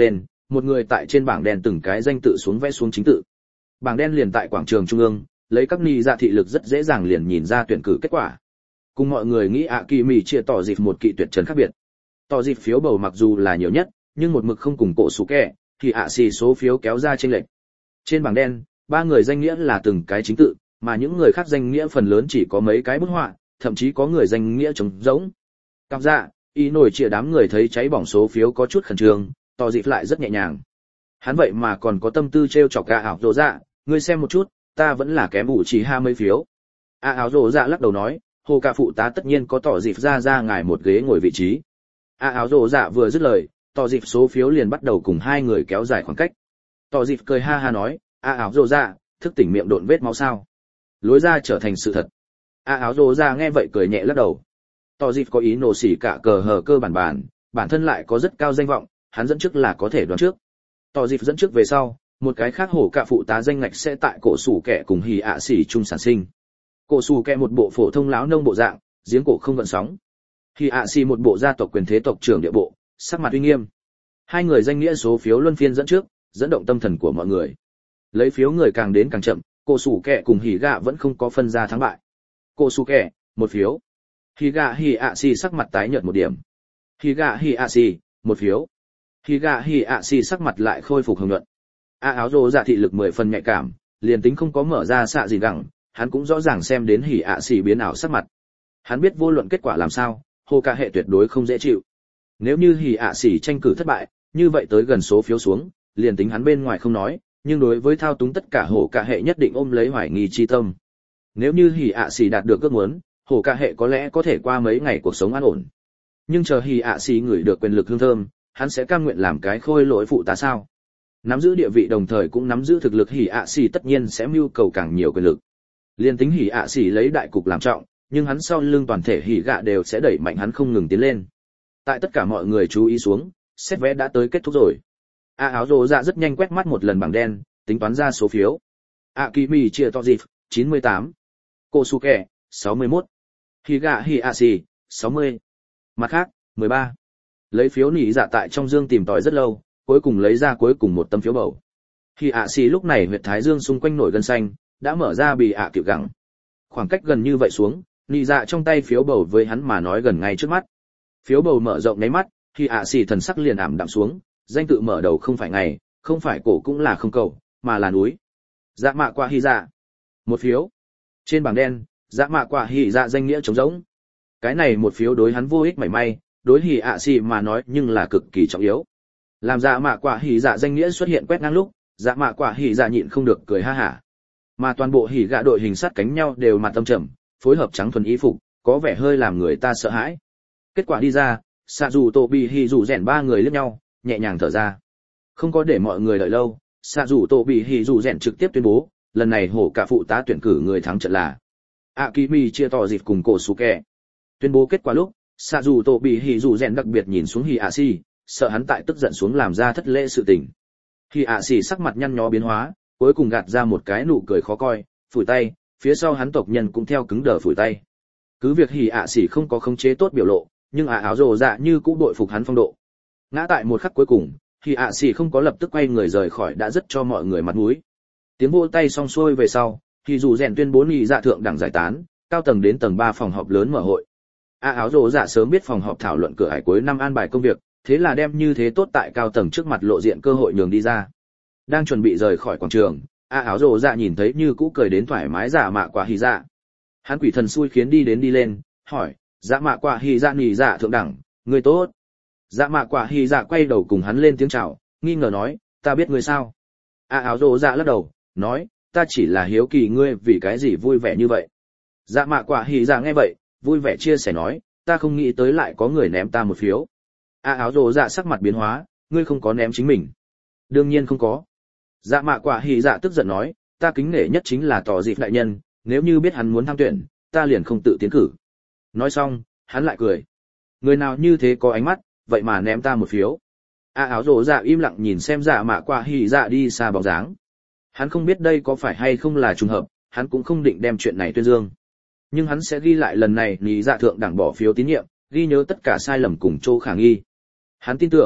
[SPEAKER 1] một người tại trên bảng đen từng cái danh tự xuống vẽ xuống chính tự. Bảng đen liền tại quảng trường trung ương, lấy các ni dạ thị lực rất dễ dàng liền nhìn ra tuyển cử kết quả. Cùng mọi người nghĩ kỳ mì chia tỏ dịp một kỵ tuyệt trần khác biệt. Tỏ dịp phiếu bầu mặc dù là nhiều nhất, nhưng một mực không cùng cổ sủ kẹ, thì xì số phiếu kéo ra chênh lệch. Trên bảng đen, ba người danh nghĩa là từng cái chính tự, mà những người khác danh nghĩa phần lớn chỉ có mấy cái bút họa, thậm chí có người danh nghĩa trống rỗng. Cặp dạ, ý nổi trịa đám người thấy cháy bỏng số phiếu có chút khẩn trương, tỏ dịp lại rất nhẹ nhàng. Hắn vậy mà còn có tâm tư trêu chọc ảo rồ dạ, ngươi xem một chút, ta vẫn là kém ủ chỉ 20 phiếu. Ảo rồ dạ lắc đầu nói, hồ cả phụ tá tất nhiên có tỏ dịp ra ngài một ghế ngồi vị trí. Ảo rồ dạ vừa dứt lời, tỏ dịp số phiếu liền bắt đầu cùng hai người kéo dài khoảng cách. Tỏ dịp cười ha ha nói, ảo rồ dạ, thức tỉnh miệng độn vết máu sao? Lối ra trở thành sự thật. Ảo rồ dạ nghe vậy cười nhẹ lắc đầu. Tỏ dịp có ý nổ xỉ cả cờ hờ cơ bản thân lại có rất cao danh vọng, hắn dẫn trước là có thể đoán trước. Tỏ dịp dẫn trước về sau, một cái khác hổ cả phụ tá danh ngạch sẽ tại cổ sủ kẻ cùng hỉ xỉ chung sản sinh. Cổ sủ kẻ một bộ phổ thông láo nông bộ dạng, giếng cổ không gợn sóng. Hỉ xỉ một bộ gia tộc quyền thế tộc trưởng địa bộ, sắc mặt uy nghiêm. Hai người danh nghĩa số phiếu luân phiên dẫn trước, dẫn động tâm thần của mọi người. Lấy phiếu người càng đến càng chậm, cổ sủ kẻ cùng hỉ gạ vẫn không có phân ra thắng bại. Cổ sủ kẻ, một phiếu. Hỉ gạ hỉ xỉ sắc mặt tái nhợt một điểm. Hỉ gạ hỉ xỉ, một phiếu. Hỉ gạ hỉ xỉ sắc mặt lại khôi phục hồng nhuận. Áo rồ dạ thị lực 10 phần nhạy cảm, liền tính không có mở ra xạ gì gẳng, hắn cũng rõ ràng xem đến hỉ xỉ biến ảo sắc mặt. Hắn biết vô luận kết quả làm sao, hồ cả hệ tuyệt đối không dễ chịu. Nếu như hỉ xỉ tranh cử thất bại, như vậy tới gần số phiếu xuống, liền tính hắn bên ngoài không nói, nhưng đối với thao túng tất cả hồ cả hệ nhất định ôm lấy hoài nghi chi tâm. Nếu như hỉ xỉ đạt được ước muốn, hồ cả hệ có lẽ có thể qua mấy ngày cuộc sống an ổn. Nhưng chờ hỉ xỉ ngửi được quyền lực hương thơm, hắn sẽ cam nguyện làm cái khôi lỗi phụ tá sao? Nắm giữ địa vị đồng thời cũng nắm giữ thực lực hỉ xỉ tất nhiên sẽ mưu cầu càng nhiều quyền lực. Liên tính hỉ xỉ lấy đại cục làm trọng, nhưng hắn sau lưng toàn thể hỉ gạ đều sẽ đẩy mạnh hắn không ngừng tiến lên. Tại tất cả mọi người chú ý xuống, xét vé đã tới kết thúc rồi. Áo rồ dạ rất nhanh quét mắt một lần bảng đen, tính toán ra số phiếu. Kimi chia to dịp 98, Kosuke 61, Higa Hiashi 60. Mặt khác 13. Lấy phiếu nỉ dạ tại trong dương tìm tòi rất lâu, cuối cùng lấy ra cuối cùng một tấm phiếu bầu. Hiashi lúc này huyệt thái dương xung quanh nổi gân xanh, đã mở ra bị kiểu gẳng. Khoảng cách gần như vậy xuống, nỉ dạ trong tay phiếu bầu với hắn mà nói gần ngay trước mắt. Phiếu bầu mở rộng nháy mắt, Hiashi thần sắc liền ảm đạm xuống, danh tự mở đầu không phải ngày, không phải cổ cũng là không cầu, mà là núi. Dạ mạ qua hy dạ. Một phiếu. Trên bảng đen, dạ mạ qua hy dạ danh nghĩa trống rỗng. Cái này một phiếu đối hắn vô ích mảy may, đối Hiashi mà nói nhưng là cực kỳ trọng yếu. Làm dạ mạ quả hỉ dạ danh nghĩa xuất hiện quét ngang lúc, dạ mạ quả hỉ dạ nhịn không được cười ha hả. Mà toàn bộ hỉ gạ đội hình sát cánh nhau đều mặt tâm trầm, phối hợp trắng thuần y phục, có vẻ hơi làm người ta sợ hãi. Kết quả đi ra, xạ dù tổ bị hỉ dù rèn ba người liếc nhau, nhẹ nhàng thở ra. Không có để mọi người đợi lâu, xạ dù tổ bị hỉ dù rèn trực tiếp tuyên bố, lần này hổ cả phụ tá tuyển cử người thắng trận là Akimi chia tỏ dịp cùng cổ Suke. Tuyên bố kết quả lúc, xạ dù tổ bị hỉ dù rèn đặc biệt nhìn xuống Hiashi, sợ hắn tại tức giận xuống làm ra thất lễ sự tình. Hiashi sắc mặt nhăn nhó biến hóa, cuối cùng gạt ra một cái nụ cười khó coi, phủi tay, phía sau hắn tộc nhân cũng theo cứng đờ phủi tay. Cứ việc Hiashi không có khống chế tốt biểu lộ, nhưng áo rồ dạ như cũ bội phục hắn phong độ. Ngã tại một khắc cuối cùng, Hiashi không có lập tức quay người rời khỏi đã rất cho mọi người mặt mũi. Tiếng vỗ tay xong xuôi về sau, thì dù rèn tuyên bố nghị dạ thượng đẳng giải tán, cao tầng đến tầng 3 phòng họp lớn mở hội. Áo rồ dạ sớm biết phòng họp thảo luận cửa ải cuối năm an bài công việc, thế là đem như thế tốt tại cao tầng trước mặt lộ diện cơ hội nhường đi ra. Đang chuẩn bị rời khỏi quảng trường, áo rồ dạ nhìn thấy như cũ cười đến thoải mái dạ mạ quả hỉ dạ. Hắn quỷ thần xui khiến đi lên, hỏi, dạ mạ quả hỉ dạ nghỉ dạ thượng đẳng, người tốt. Dạ mạ quả hỉ dạ quay đầu cùng hắn lên tiếng chào, nghi ngờ nói, ta biết ngươi sao. Áo rồ dạ lắc đầu, nói, ta chỉ là hiếu kỳ ngươi vì cái gì vui vẻ như vậy. Dạ mạ quả hỉ dạ nghe vậy, vui vẻ chia sẻ nói, ta không nghĩ tới lại có người ném ta một phiếu. Áo rồ dạ sắc mặt biến hóa, ngươi không có ném chính mình. Đương nhiên không có. Dạ mạ quả hỉ dạ tức giận nói, ta kính nể nhất chính là tỏ dịp đại nhân, nếu như biết hắn muốn tham tuyển, ta liền không tự tiến cử. Nói xong, hắn lại cười. Người nào như thế có ánh mắt, vậy mà ném ta một phiếu. Áo rồ dạ im lặng nhìn xem dạ mạ quả hỉ dạ đi xa bóng dáng. Hắn không biết đây có phải hay không là trùng hợp, hắn cũng không định đem chuyện này tuyên dương. Nhưng hắn sẽ ghi lại lần này lý dạ thượng đẳng bỏ phiếu tín nhiệm, ghi nhớ tất cả sai lầm cùng chỗ khả nghi. Hắn tin tưởng,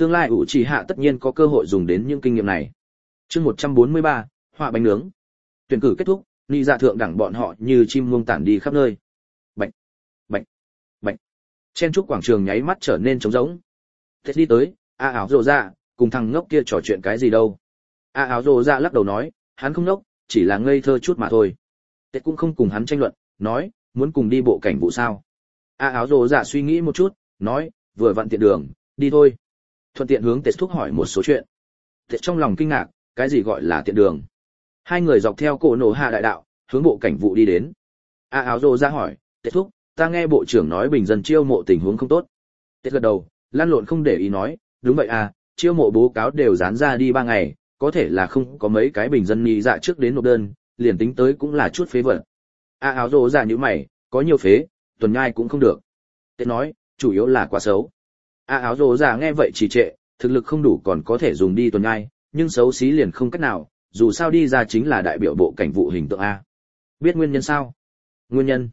[SPEAKER 1] Tương lai ủ trì hạ tất nhiên có cơ hội dùng đến những kinh nghiệm này. Chương 143, họa bánh nướng. Tuyển cử kết thúc, nị dạ thượng đẳng bọn họ như chim muông tản đi khắp nơi. Bạch, bạch, bạch. Chen trúc quảng trường nháy mắt trở nên trống rỗng. Tết đi tới, áo rồ dạ, cùng thằng ngốc kia trò chuyện cái gì đâu. Áo rồ dạ lắc đầu nói, hắn không ngốc, chỉ là ngây thơ chút mà thôi. Tết cũng không cùng hắn tranh luận, nói, muốn cùng đi bộ cảnh vụ sao. Áo rồ dạ suy nghĩ một chút, nói, vừa vặn tiện đường, đi thôi. Thuận tiện hướng Tết thúc hỏi một số chuyện. Tết trong lòng kinh ngạc, cái gì gọi là tiện đường. Hai người dọc theo cổ nổ hạ đại đạo, hướng bộ cảnh vụ đi đến. Áo rồ dạ hỏi, Tết thúc, ta nghe bộ trưởng nói bình dân chiêu mộ tình huống không tốt. Tết gật đầu, lăn lộn không để ý nói, đúng vậy à, chiêu mộ báo cáo đều dán ra đi 3 ngày, có thể là không có mấy cái bình dân nhị dạ trước đến nộp đơn, liền tính tới cũng là chút phế vật. Áo rồ dạ như mày, có nhiều phế, tuần nhai cũng không được. Tết nói, chủ yếu là quá xấu. Áo rồ dạ nghe vậy trì trệ, thực lực không đủ còn có thể dùng đi tuần nhai, nhưng xấu xí liền không cách nào, dù sao đi ra chính là đại biểu bộ cảnh vụ hình tượng a. Biết nguyên nhân sao? Nguyên nhân?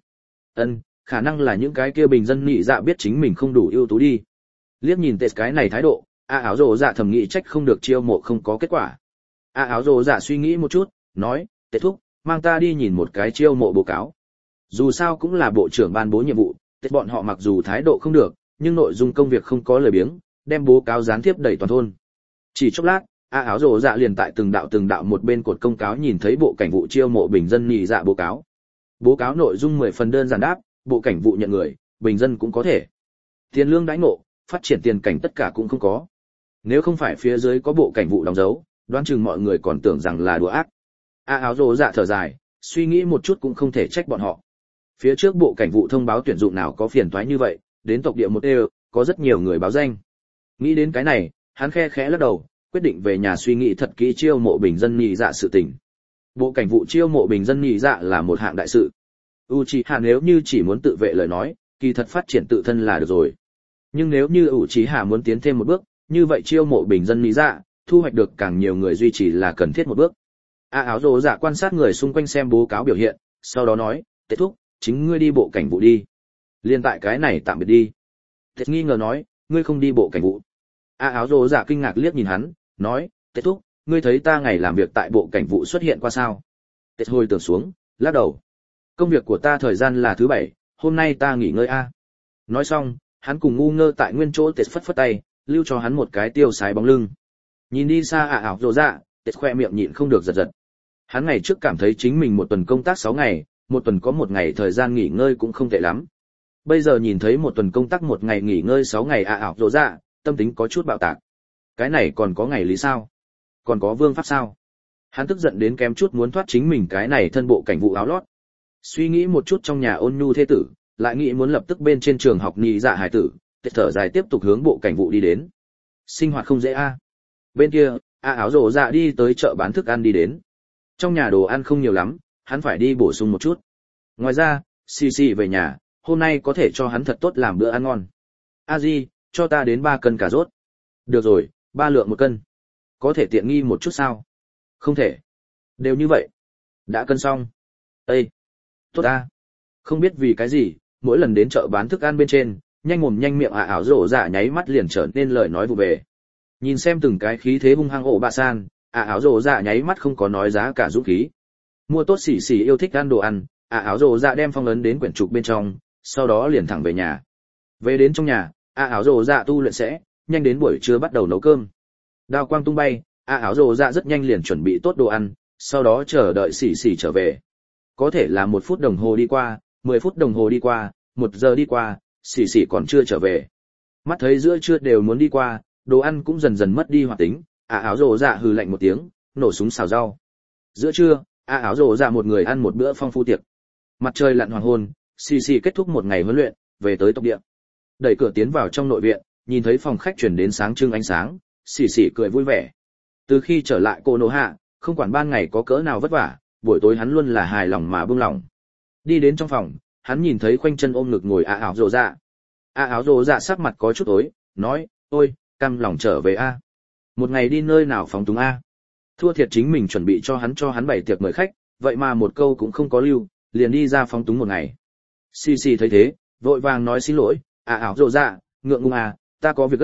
[SPEAKER 1] Khả năng là những cái kia bình dân nhị dạ biết chính mình không đủ ưu tú đi. Liếc nhìn Tết cái này thái độ, áo rồ dạ thầm nghĩ trách không được chiêu mộ không có kết quả. Áo rồ dạ suy nghĩ một chút, nói, Tết thúc, mang ta đi nhìn một cái chiêu mộ báo cáo. Dù sao cũng là bộ trưởng ban bố nhiệm vụ, Tết bọn họ mặc dù thái độ không được, nhưng nội dung công việc không có lời biếng, đem báo cáo gián tiếp đẩy toàn thôn. Chỉ chốc lát, áo rồ dạ liền tại từng đạo một bên cột công cáo nhìn thấy bộ cảnh vụ chiêu mộ bình dân nhị dạ báo cáo. Báo cáo nội dung 10 phần đơn giản đáp, bộ cảnh vụ nhận người, bình dân cũng có thể. Tiền lương đãi ngộ, phát triển tiền cảnh tất cả cũng không có. Nếu không phải phía dưới có bộ cảnh vụ đóng dấu, đoán chừng mọi người còn tưởng rằng là đùa ác. Áo rồ dạ thở dài, suy nghĩ một chút cũng không thể trách bọn họ. Phía trước bộ cảnh vụ thông báo tuyển dụng nào có phiền toái như vậy, đến tộc địa một đều, có rất nhiều người báo danh. Nghĩ đến cái này, hắn khe khẽ lắc đầu, quyết định về nhà suy nghĩ thật kỹ chiêu mộ bình dân nhị dạ sự tình. Bộ cảnh vụ chiêu mộ bình dân nhị dạ là một hạng đại sự. Uchiha nếu như chỉ muốn tự vệ lời nói, kỳ thật phát triển tự thân là được rồi. Nhưng nếu như Uchiha muốn tiến thêm một bước, như vậy chiêu mộ bình dân nhị dạ, thu hoạch được càng nhiều người duy trì là cần thiết một bước. Áo rồ dạ quan sát người xung quanh xem báo cáo biểu hiện, sau đó nói, Tết thúc, chính ngươi đi bộ cảnh vụ đi. Liên tại cái này tạm biệt đi. Tết nghi ngờ nói, ngươi không đi bộ cảnh vụ. Áo rồ dạ kinh ngạc liếc nhìn hắn, nói, Tết thúc, ngươi thấy ta ngày làm việc tại bộ cảnh vụ xuất hiện qua sao? Tết hồi tưởng xuống, lắc đầu. Công việc của ta thời gian là thứ 7, hôm nay ta nghỉ ngơi a. Nói xong, hắn cùng ngu ngơ tại nguyên chỗ Tết phất phất tay, lưu cho hắn một cái tiêu sái bóng lưng. Nhìn đi xa ảo rồ dạ, Tết khoe miệng nhịn không được giật giật. Hắn ngày trước cảm thấy chính mình một tuần công tác 6 ngày, một tuần có một ngày thời gian nghỉ ngơi cũng không tệ lắm. Bây giờ nhìn thấy một tuần công tác một ngày nghỉ ngơi 6 ngày ảo rồ dạ, tâm tính có chút bạo tạc. Cái này còn có ngày lý sao? Còn có vương pháp sao? Hắn tức giận đến kém chút muốn thoát chính mình cái này thân bộ cảnh vụ áo lót. Suy nghĩ một chút trong nhà ôn nhu thế tử, lại nghĩ muốn lập tức bên trên trường học nhị dạ hải tử, Tết thở dài tiếp tục hướng bộ cảnh vụ đi đến. Sinh hoạt không dễ a. Bên kia, áo rồ dạ đi tới chợ bán thức ăn đi đến. Trong nhà đồ ăn không nhiều lắm, hắn phải đi bổ sung một chút. Ngoài ra, xì về nhà, hôm nay có thể cho hắn thật tốt làm bữa ăn ngon. A Di, cho ta đến 3 cân cà rốt. Được rồi, 3 lượng 1 cân. Có thể tiện nghi một chút sao? Không thể. Đều như vậy. Đã cân xong. Ê! Tốt a. Không biết vì cái gì, mỗi lần đến chợ bán thức ăn bên trên, nhanh mồm nhanh miệng ảo rồ dạ nháy mắt liền trở nên lời nói vụ về. Nhìn xem từng cái khí thế hung hăng ổ bạ san, ảo rồ dạ nháy mắt không có nói giá cả dũng khí. Mua tốt xỉ yêu thích ăn đồ ăn, ảo rồ dạ đem phong ấn đến quyển trục bên trong, sau đó liền thẳng về nhà. Về đến trong nhà, ảo rồ dạ tu luyện sẽ, nhanh đến buổi trưa bắt đầu nấu cơm. Đao quang tung bay, ảo rồ dạ rất nhanh liền chuẩn bị tốt đồ ăn, sau đó chờ đợi xỉ trở về. Có thể là 1 phút đồng hồ đi qua, 10 phút đồng hồ đi qua, 1 giờ đi qua, xỉ còn chưa trở về. Mắt thấy giữa trưa đều muốn đi qua, đồ ăn cũng dần dần mất đi hoạt tính, áo rồ dạ hừ lạnh một tiếng, nổ súng xào rau. Giữa trưa, áo rồ dạ một người ăn một bữa phong phú tiệc. Mặt trời lặn hoàng hôn, xỉ kết thúc một ngày huấn luyện, về tới tộc địa. Đẩy cửa tiến vào trong nội viện, nhìn thấy phòng khách truyền đến sáng trưng ánh sáng, xỉ cười vui vẻ. Từ khi trở lại cô nô hạ, không quản ban ngày có cỡ nào vất vả, buổi tối hắn luôn là hài lòng mà buông lòng. Đi đến trong phòng, hắn nhìn thấy khoanh chân ôm ngực ngồi áo rồ dạ. Áo rồ dạ sắc mặt có chút tối, nói, ôi, cam lòng trở về a. Một ngày đi nơi nào phóng túng a. Thua thiệt chính mình chuẩn bị cho hắn bày tiệc mời khách, vậy mà một câu cũng không có lưu, liền đi ra phóng túng một ngày. Xì thấy thế, vội vàng nói xin lỗi, áo rồ dạ, ngượng ngùng à, ta có việc gấp,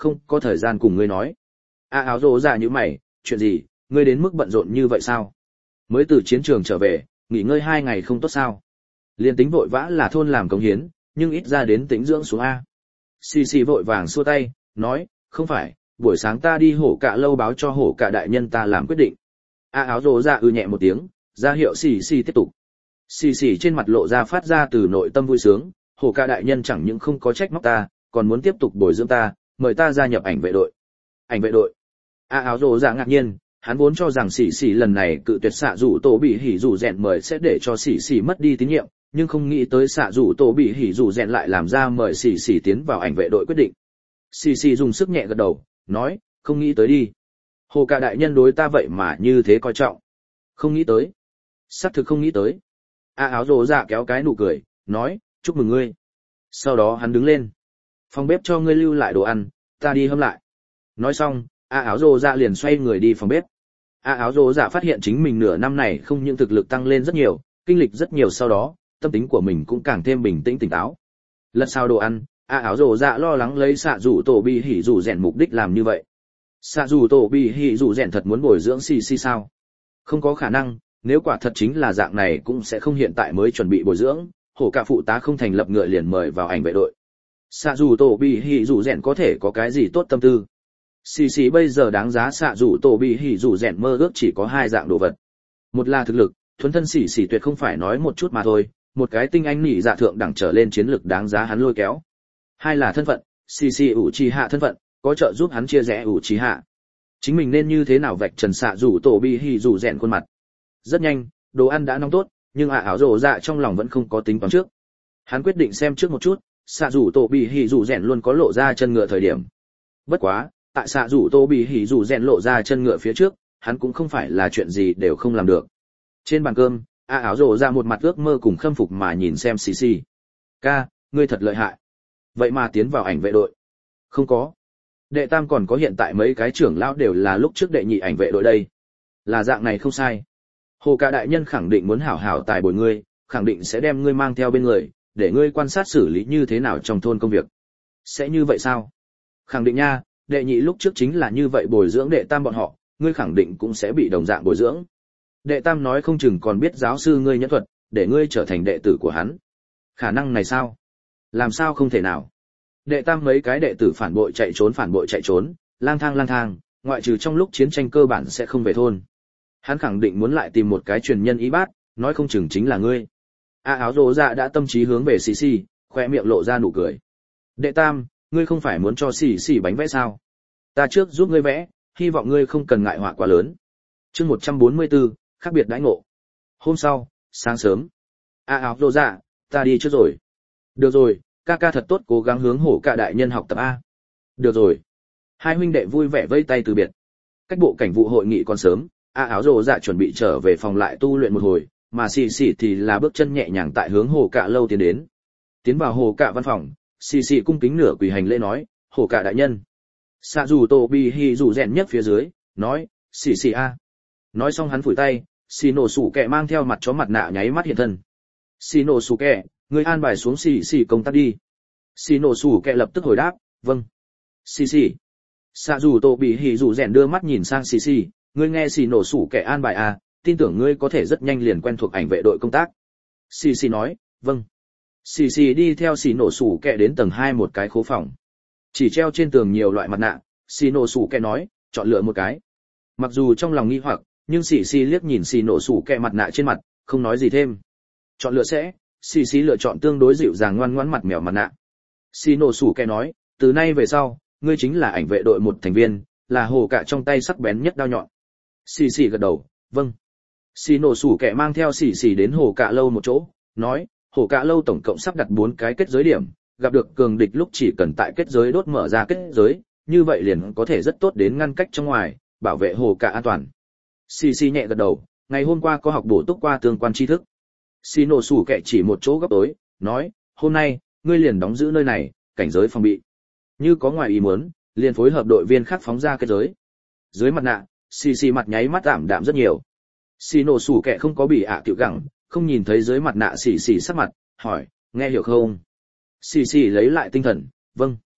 [SPEAKER 1] không có thời gian cùng ngươi nói. Áo rồ dạ như mày, chuyện gì, ngươi đến mức bận rộn như vậy sao? Mới từ chiến trường trở về, nghỉ ngơi 2 ngày không tốt sao? Liên tính vội vã là thôn làm cống hiến, nhưng ít ra đến tĩnh dưỡng xuống A. Xì xì vội vàng xua tay, nói, không phải, buổi sáng ta đi hổ cạ lâu báo cho hổ cạ đại nhân ta làm quyết định. Áo rồ dạ nhẹ một tiếng, ra hiệu xì xì tiếp tục. Xì xì trên mặt lộ ra phát ra từ nội tâm vui sướng, hổ cạ đại nhân chẳng những không có trách móc ta, còn muốn tiếp tục bồi dưỡng ta, mời ta gia nhập ảnh vệ đội. Ảnh vệ đội? Áo rồ dạ ngạc nhiên, hắn vốn cho rằng xì xì lần này cự tuyệt xạ rủ tổ bị hỉ rủ rèn mời sẽ để cho xì xì mất đi tín nhiệm, nhưng không nghĩ tới xạ rủ tổ bị hỉ rủ rèn lại làm ra mời xì xì tiến vào ảnh vệ đội quyết định. Xì xì dùng sức nhẹ gật đầu, nói, không nghĩ tới đi. Hồ cả đại nhân đối ta vậy mà như thế coi trọng. Không nghĩ tới. Xác thực không nghĩ tới. Áo rồ dạ kéo cái nụ cười, nói, chúc mừng ngươi. Sau đó hắn đứng lên. Phòng bếp cho ngươi lưu lại đồ ăn, ta đi hâm lại. Nói xong, áo rồ dạ liền xoay người đi phòng bếp. Áo rồ dạ phát hiện chính mình nửa năm này không những thực lực tăng lên rất nhiều, kinh lịch rất nhiều sau đó, tâm tính của mình cũng càng thêm bình tĩnh tỉnh táo. Lật sao đồ ăn, áo rồ dạ lo lắng lấy xạ rủ tổ bị hỉ rủ rèn mục đích làm như vậy. Xạ rủ tổ bị hỉ rủ rèn thật muốn bồi dưỡng xì xì sao? Không có khả năng, nếu quả thật chính là dạng này cũng sẽ không hiện tại mới chuẩn bị bồi dưỡng, hổ cả phụ tá không thành lập ngựa liền mời vào ảnh vệ đội. Xạ rủ tổ bị hỉ rủ rèn có thể có cái gì tốt tâm tư? Xì xì bây giờ đáng giá xạ rủ tổ bị hỉ rủ rèn mơ ước chỉ có 2 dạng đồ vật. Một là thực lực, thuần thân xì xì tuyệt không phải nói một chút mà thôi, một cái tinh anh nhị dạ thượng đẳng trở lên chiến lực đáng giá hắn lôi kéo. 2 là thân phận, xì xì ủ trì hạ thân phận, có trợ giúp hắn chia rẽ ủ trì hạ. Chính mình nên như thế nào vạch trần xạ rủ tổ bị hỉ rủ rèn khuôn mặt. Rất nhanh, đồ ăn đã nóng tốt, nhưng áo rồ dạ trong lòng vẫn không có tính toán trước. Hắn quyết định xem trước một chút, xạ rủ tổ bị hỉ rủ rèn luôn có lộ ra chân ngựa thời điểm. Bất quá, tại xạ rủ tổ bị hỉ rủ rèn lộ ra chân ngựa phía trước, hắn cũng không phải là chuyện gì đều không làm được. Trên bàn cơm, áo rồ dạ một mặt ước mơ cùng khâm phục mà nhìn xem xì xì. Ca, ngươi thật lợi hại. Vậy mà tiến vào ảnh vệ đội. Không có. Đệ tam còn có hiện tại mấy cái trưởng lão đều là lúc trước đệ nhị ảnh vệ đội đây. Là dạng này không sai. Hồ cả đại nhân khẳng định muốn hảo hảo tài bồi ngươi, khẳng định sẽ đem ngươi mang theo bên người, để ngươi quan sát xử lý như thế nào trong thôn công việc. Sẽ như vậy sao? Khẳng định nha, đệ nhị lúc trước chính là như vậy bồi dưỡng đệ tam bọn họ, ngươi khẳng định cũng sẽ bị đồng dạng bồi dưỡng. Đệ tam nói không chừng còn biết giáo sư ngươi nhẫn thuật, để ngươi trở thành đệ tử của hắn. Khả năng này sao? Làm sao không thể nào? Đệ tam mấy cái đệ tử phản bội chạy trốn, lang thang, ngoại trừ trong lúc chiến tranh cơ bản sẽ không về thôn. Hắn khẳng định muốn lại tìm một cái truyền nhân y bát, nói không chừng chính là ngươi. Áo rồ dạ đã tâm trí hướng về xì xì, khoe miệng lộ ra nụ cười. Đệ tam, ngươi không phải muốn cho xì xì bánh vẽ sao? Ta trước giúp ngươi vẽ, hy vọng ngươi không cần ngại họa quá lớn. Chương 144, khác biệt đãi ngộ. Hôm sau, sáng sớm. Áo rồ dạ, ta đi trước rồi. Được rồi, ca ca thật tốt cố gắng hướng hổ cả đại nhân học tập A. Được rồi. Hai huynh đệ vui vẻ vây tay từ biệt. Cách bộ cảnh vụ hội nghị còn sớm, áo rồ dạ chuẩn bị trở về phòng lại tu luyện một hồi, mà xì xì thì là bước chân nhẹ nhàng tại hướng hồ cạ lâu tiến đến. Tiến vào hồ cạ văn phòng, xì xì cung kính nửa quỳ hành lễ nói, hồ cạ đại nhân. Xạ dù tổ bị hì dù rèn nhất phía dưới, nói, xì xì a. Nói xong hắn phủi tay, xì nổ sủ kẹ mang theo mặt chó mặt nạ nháy mắt hiện thân. Xì nổ sủ kẹ, người an bài xuống xì xì công tác đi. Xì nổ sủ kẹ lập tức hồi đáp, vâng. Xì xì. Xạ dù tổ bị hì dù rèn đưa mắt nhìn sang xì xì, ngươi nghe xì nổ sủ kẻ an bài à, tin tưởng ngươi có thể rất nhanh liền quen thuộc ảnh vệ đội công tác. Xì xì nói, vâng. Xì xì đi theo xì nổ sủ kẻ đến tầng 2 một cái khố phòng. Chỉ treo trên tường nhiều loại mặt nạ, xì nổ sủ kẻ nói, chọn lựa một cái. Mặc dù trong lòng nghi hoặc, nhưng xì xì liếc nhìn xì nổ sủ kẻ mặt nạ trên mặt, không nói gì thêm. Chọn lựa sẽ, xì xì lựa chọn tương đối dịu dàng ngoan ngoãn mặt mèo mặt nạ. Xì nổ sủ kẻ nói, từ nay về sau, ngươi chính là ảnh vệ đội một thành viên, là hồ cạ trong tay sắc bén nhất đao nhọn. Xì xì gật đầu, vâng. Xì nổ sủ kẻ mang theo xì xì đến hồ cạ lâu một chỗ, nói, hồ cạ lâu tổng cộng sắp đặt 4 cái kết giới điểm, gặp được cường địch lúc chỉ cần tại kết giới đốt mở ra kết giới, như vậy liền có thể rất tốt đến ngăn cách trong ngoài, bảo vệ hồ cạ an toàn. Xì xì nhẹ gật đầu, ngày hôm qua có học bổ túc qua tương quan tri thức. Xì nổ sủ kẻ chỉ một chỗ góc tối, nói, hôm nay, ngươi liền đóng giữ nơi này, cảnh giới phòng bị. Như có ngoài ý muốn, liền phối hợp đội viên khác phóng ra kết giới. Dưới mặt nạ, xì xì mặt nháy mắt ảm đạm rất nhiều. Xì nổ sủ kẻ không có bị tiểu gẳng, không nhìn thấy dưới mặt nạ xì xì sắc mặt, hỏi, nghe hiểu không? Xì xì lấy lại tinh thần, vâng.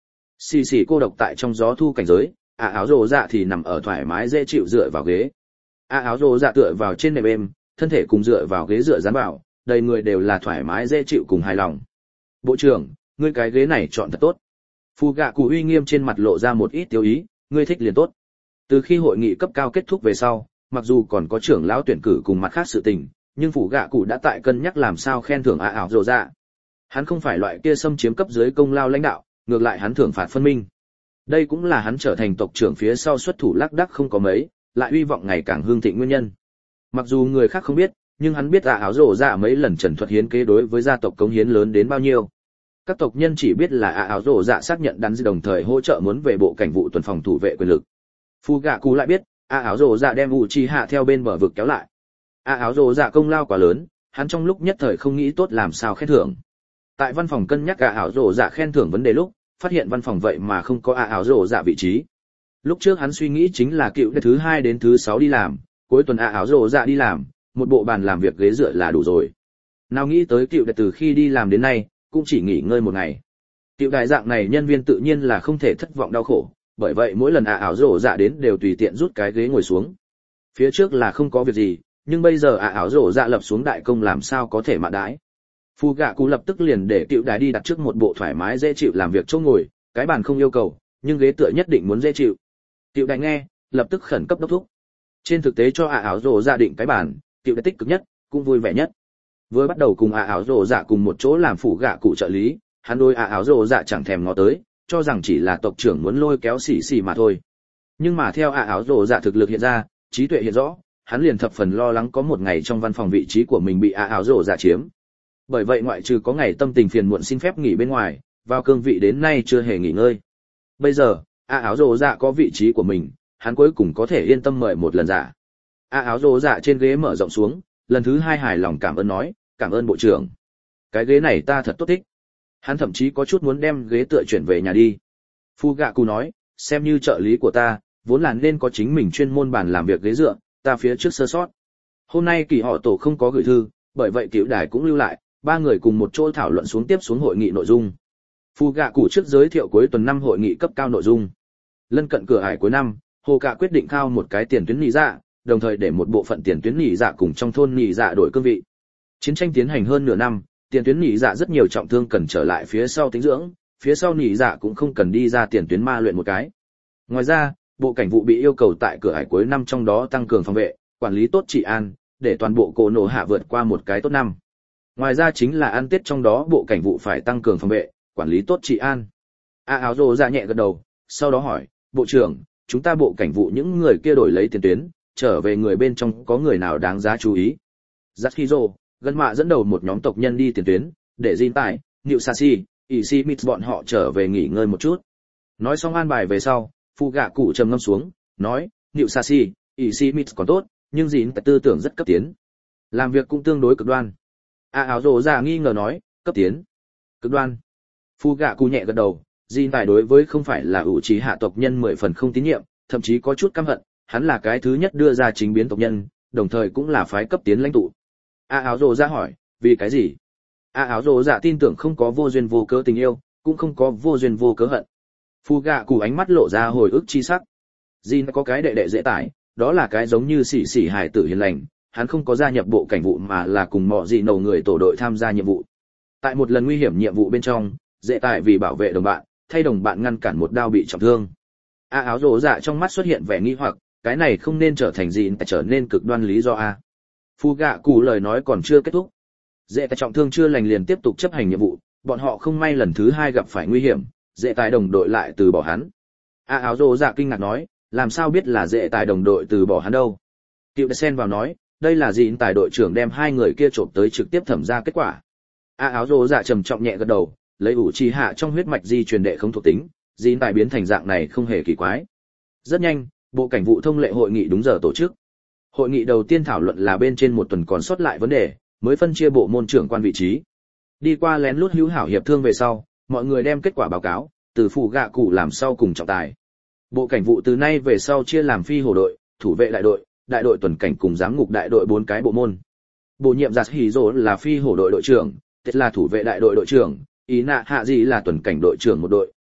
[SPEAKER 1] Xì xì cô độc tại trong gió thu cảnh giới, áo rồ dạ thì nằm ở thoải mái dễ chịu dựa vào ghế. Áo rồ dạ tựa vào trên nệm êm, thân thể cùng dựa vào ghế dựa dán vào, đầy người đều là thoải mái dễ chịu cùng hài lòng. Bộ trưởng, ngươi cái ghế này chọn thật tốt. Phù gạ cụ uy nghiêm trên mặt lộ ra một ít tiêu ý, ngươi thích liền tốt. Từ khi hội nghị cấp cao kết thúc về sau, mặc dù còn có trưởng lão tuyển cử cùng mặt khác sự tình, nhưng phủ gạ cụ đã tại cân nhắc làm sao khen thưởng ảo rồ dạ. Hắn không phải loại kia xâm chiếm cấp dưới công lao lãnh đạo, ngược lại hắn thưởng phạt phân minh. Đây cũng là hắn trở thành tộc trưởng phía sau xuất thủ lác đác không có mấy, lại hy vọng ngày càng hương thịnh nguyên nhân. Mặc dù người khác không biết, nhưng hắn biết ảo rồ dạ mấy lần trần thuật hiến kế đối với gia tộc cống hiến lớn đến bao nhiêu. Các tộc nhân chỉ biết là ảo rồ dạ xác nhận đắn đồng thời hỗ trợ muốn về bộ cảnh vụ tuần phòng thủ vệ quyền lực. Phu gạ cụ lại biết, ảo rồ dạ đem Uchiha theo bên bờ vực kéo lại. Ảo rồ dạ công lao quá lớn, hắn trong lúc nhất thời không nghĩ tốt làm sao khen thưởng. Tại văn phòng cân nhắc ảo rồ dạ khen thưởng vấn đề lúc, phát hiện văn phòng vậy mà không có ảo rồ dạ vị trí. Lúc trước hắn suy nghĩ chính là cựu thứ 2 đến thứ 6 đi làm, cuối tuần ảo rồ dạ đi làm, một bộ bàn làm việc ghế dựa là đủ rồi. Nào nghĩ tới cựu từ khi đi làm đến nay, cũng chỉ nghỉ ngơi một ngày. Cựu đại dạng này nhân viên tự nhiên là không thể thất vọng đau khổ, bởi vậy mỗi lần ảo rồ dạ đến đều tùy tiện rút cái ghế ngồi xuống. Phía trước là không có việc gì, nhưng bây giờ ảo rồ dạ lập xuống đại công làm sao có thể mà đãi. Phu gạ cụ lập tức liền để cựu đại đi đặt trước một bộ thoải mái dễ chịu làm việc chỗ ngồi, cái bàn không yêu cầu, nhưng ghế tựa nhất định muốn dễ chịu. Cựu đại nghe, lập tức khẩn cấp đốc thúc. Trên thực tế cho ảo rồ dạ định cái bàn, cựu đại tích cực nhất, cũng vui vẻ nhất. Vừa bắt đầu cùng ảo rồ dạ cùng một chỗ làm phủ gạ cụ trợ lý, hắn đôi ảo rồ dạ chẳng thèm ngó tới, cho rằng chỉ là tộc trưởng muốn lôi kéo xì xì mà thôi. Nhưng mà theo ảo rồ dạ thực lực hiện ra, trí tuệ hiện rõ, hắn liền thập phần lo lắng có một ngày trong văn phòng vị trí của mình bị ảo rồ dạ chiếm. Bởi vậy ngoại trừ có ngày tâm tình phiền muộn xin phép nghỉ bên ngoài, vào cương vị đến nay chưa hề nghỉ ngơi. Bây giờ, ảo rồ dạ có vị trí của mình, hắn cuối cùng có thể yên tâm mời một lần giả. Ảo rồ dạ trên ghế mở rộng xuống, lần thứ 2 hài lòng cảm ơn nói, cảm ơn bộ trưởng. Cái ghế này ta thật tốt thích. Hắn thậm chí có chút muốn đem ghế tựa chuyển về nhà đi. Phu gạ cụ nói, xem như trợ lý của ta, vốn là nên có chính mình chuyên môn bàn làm việc ghế dựa, ta phía trước sơ sót. Hôm nay kỳ họ tổ không có gửi thư, bởi vậy cựu đài cũng lưu lại, 3 người cùng một chỗ thảo luận tiếp xuống hội nghị nội dung. Phu gạ cụ trước giới thiệu cuối tuần 5 hội nghị cấp cao nội dung. Lân cận cửa ải cuối năm, Hồ Cạ quyết định khao một cái tiền tuyến nhị dạ, đồng thời để một bộ phận tiền tuyến nhị dạ cùng trong thôn nhị dạ đổi cương vị. Chiến tranh tiến hành hơn nửa năm, tiền tuyến nhị dạ rất nhiều trọng thương cần trở lại phía sau tĩnh dưỡng, phía sau nhị dạ cũng không cần đi ra tiền tuyến ma luyện một cái. Ngoài ra, bộ cảnh vụ bị yêu cầu tại cửa ải cuối năm trong đó tăng cường phòng vệ, quản lý tốt trị an, để toàn bộ cổ nổ hạ vượt qua một cái tốt năm. Ngoài ra chính là ăn Tết trong đó bộ cảnh vụ phải tăng cường phòng vệ, quản lý tốt trị an. Áo rồ dạ nhẹ gật đầu, sau đó hỏi, bộ trưởng, chúng ta bộ cảnh vụ những người kia đổi lấy tiền tuyến, trở về người bên trong có người nào đáng giá chú ý? Zatsuhiro, gần mạ dẫn đầu một nhóm tộc nhân đi tiền tuyến, để Jin Tài, Niu Sashi, Ishimits bọn họ trở về nghỉ ngơi một chút. Nói xong an bài về sau, Phu gạ cụ trầm ngâm xuống, nói, Niu Sashi, Ishimits còn tốt, nhưng Jin Tài tư tưởng rất cấp tiến. Làm việc cũng tương đối cực đoan. Áo rồ dạ nghi ngờ nói, cấp tiến. Cực đoan. Phu gạ cụ nhẹ gật đầu, Jin Tài đối với không phải là ủ trí hạ tộc nhân 10 phần không tín nhiệm, thậm chí có chút căm hận, hắn là cái thứ nhất đưa ra chính biến tộc nhân, đồng thời cũng là phái cấp tiến lãnh tụ. Áo rồ dạ hỏi, vì cái gì? Áo rồ dạ tin tưởng không có vô duyên vô cớ tình yêu, cũng không có vô duyên vô cớ hận. Phu gạ cụ ánh mắt lộ ra hồi ức chi sắc. Jin có cái đệ đệ dễ tải, đó là cái giống như xỉ xỉ hài tử hiền lành, hắn không có gia nhập bộ cảnh vụ mà là cùng mọi gì nầu người tổ đội tham gia nhiệm vụ. Tại một lần nguy hiểm nhiệm vụ bên trong, dễ tải vì bảo vệ đồng bạn, thay đồng bạn ngăn cản một đao bị trọng thương. Áo rồ dạ trong mắt xuất hiện vẻ nghi hoặc, cái này không nên trở thành gì trở nên cực đoan lý do a. Phu gạ cụ lời nói còn chưa kết thúc. Dễ tài trọng thương chưa lành liền tiếp tục chấp hành nhiệm vụ, bọn họ không may lần thứ 2 gặp phải nguy hiểm, dễ tài đồng đội lại từ bỏ hắn. Áo rồ dạ kinh ngạc nói, làm sao biết là dễ tài đồng đội từ bỏ hắn đâu? Cựu đã xen vào nói, đây là Jin Tài đội trưởng đem 2 người kia trộm tới trực tiếp thẩm ra kết quả. Áo rồ dạ trầm trọng nhẹ gật đầu, lấy ủ trì hạ trong huyết mạch di truyền đệ không thuộc tính, Jin Tài biến thành dạng này không hề kỳ quái. Rất nhanh, bộ cảnh vụ thông lệ hội nghị đúng giờ tổ chức. Hội nghị đầu tiên thảo luận là bên trên một tuần còn sót lại vấn đề, mới phân chia bộ môn trưởng quan vị trí. Đi qua lén lút hữu hảo hiệp thương về sau, mọi người đem kết quả báo cáo, từ phủ gạ cụ làm sau cùng trọng tài. Bộ cảnh vụ từ nay về sau chia làm phi hổ đội, thủ vệ đại đội tuần cảnh cùng giám ngục đại đội 4 cái bộ môn. Bổ nhiệm Yasuhiro là phi hổ đội đội trưởng, Tết là thủ vệ đại đội đội trưởng, Ý nạ hạ gì là tuần cảnh đội trưởng một đội,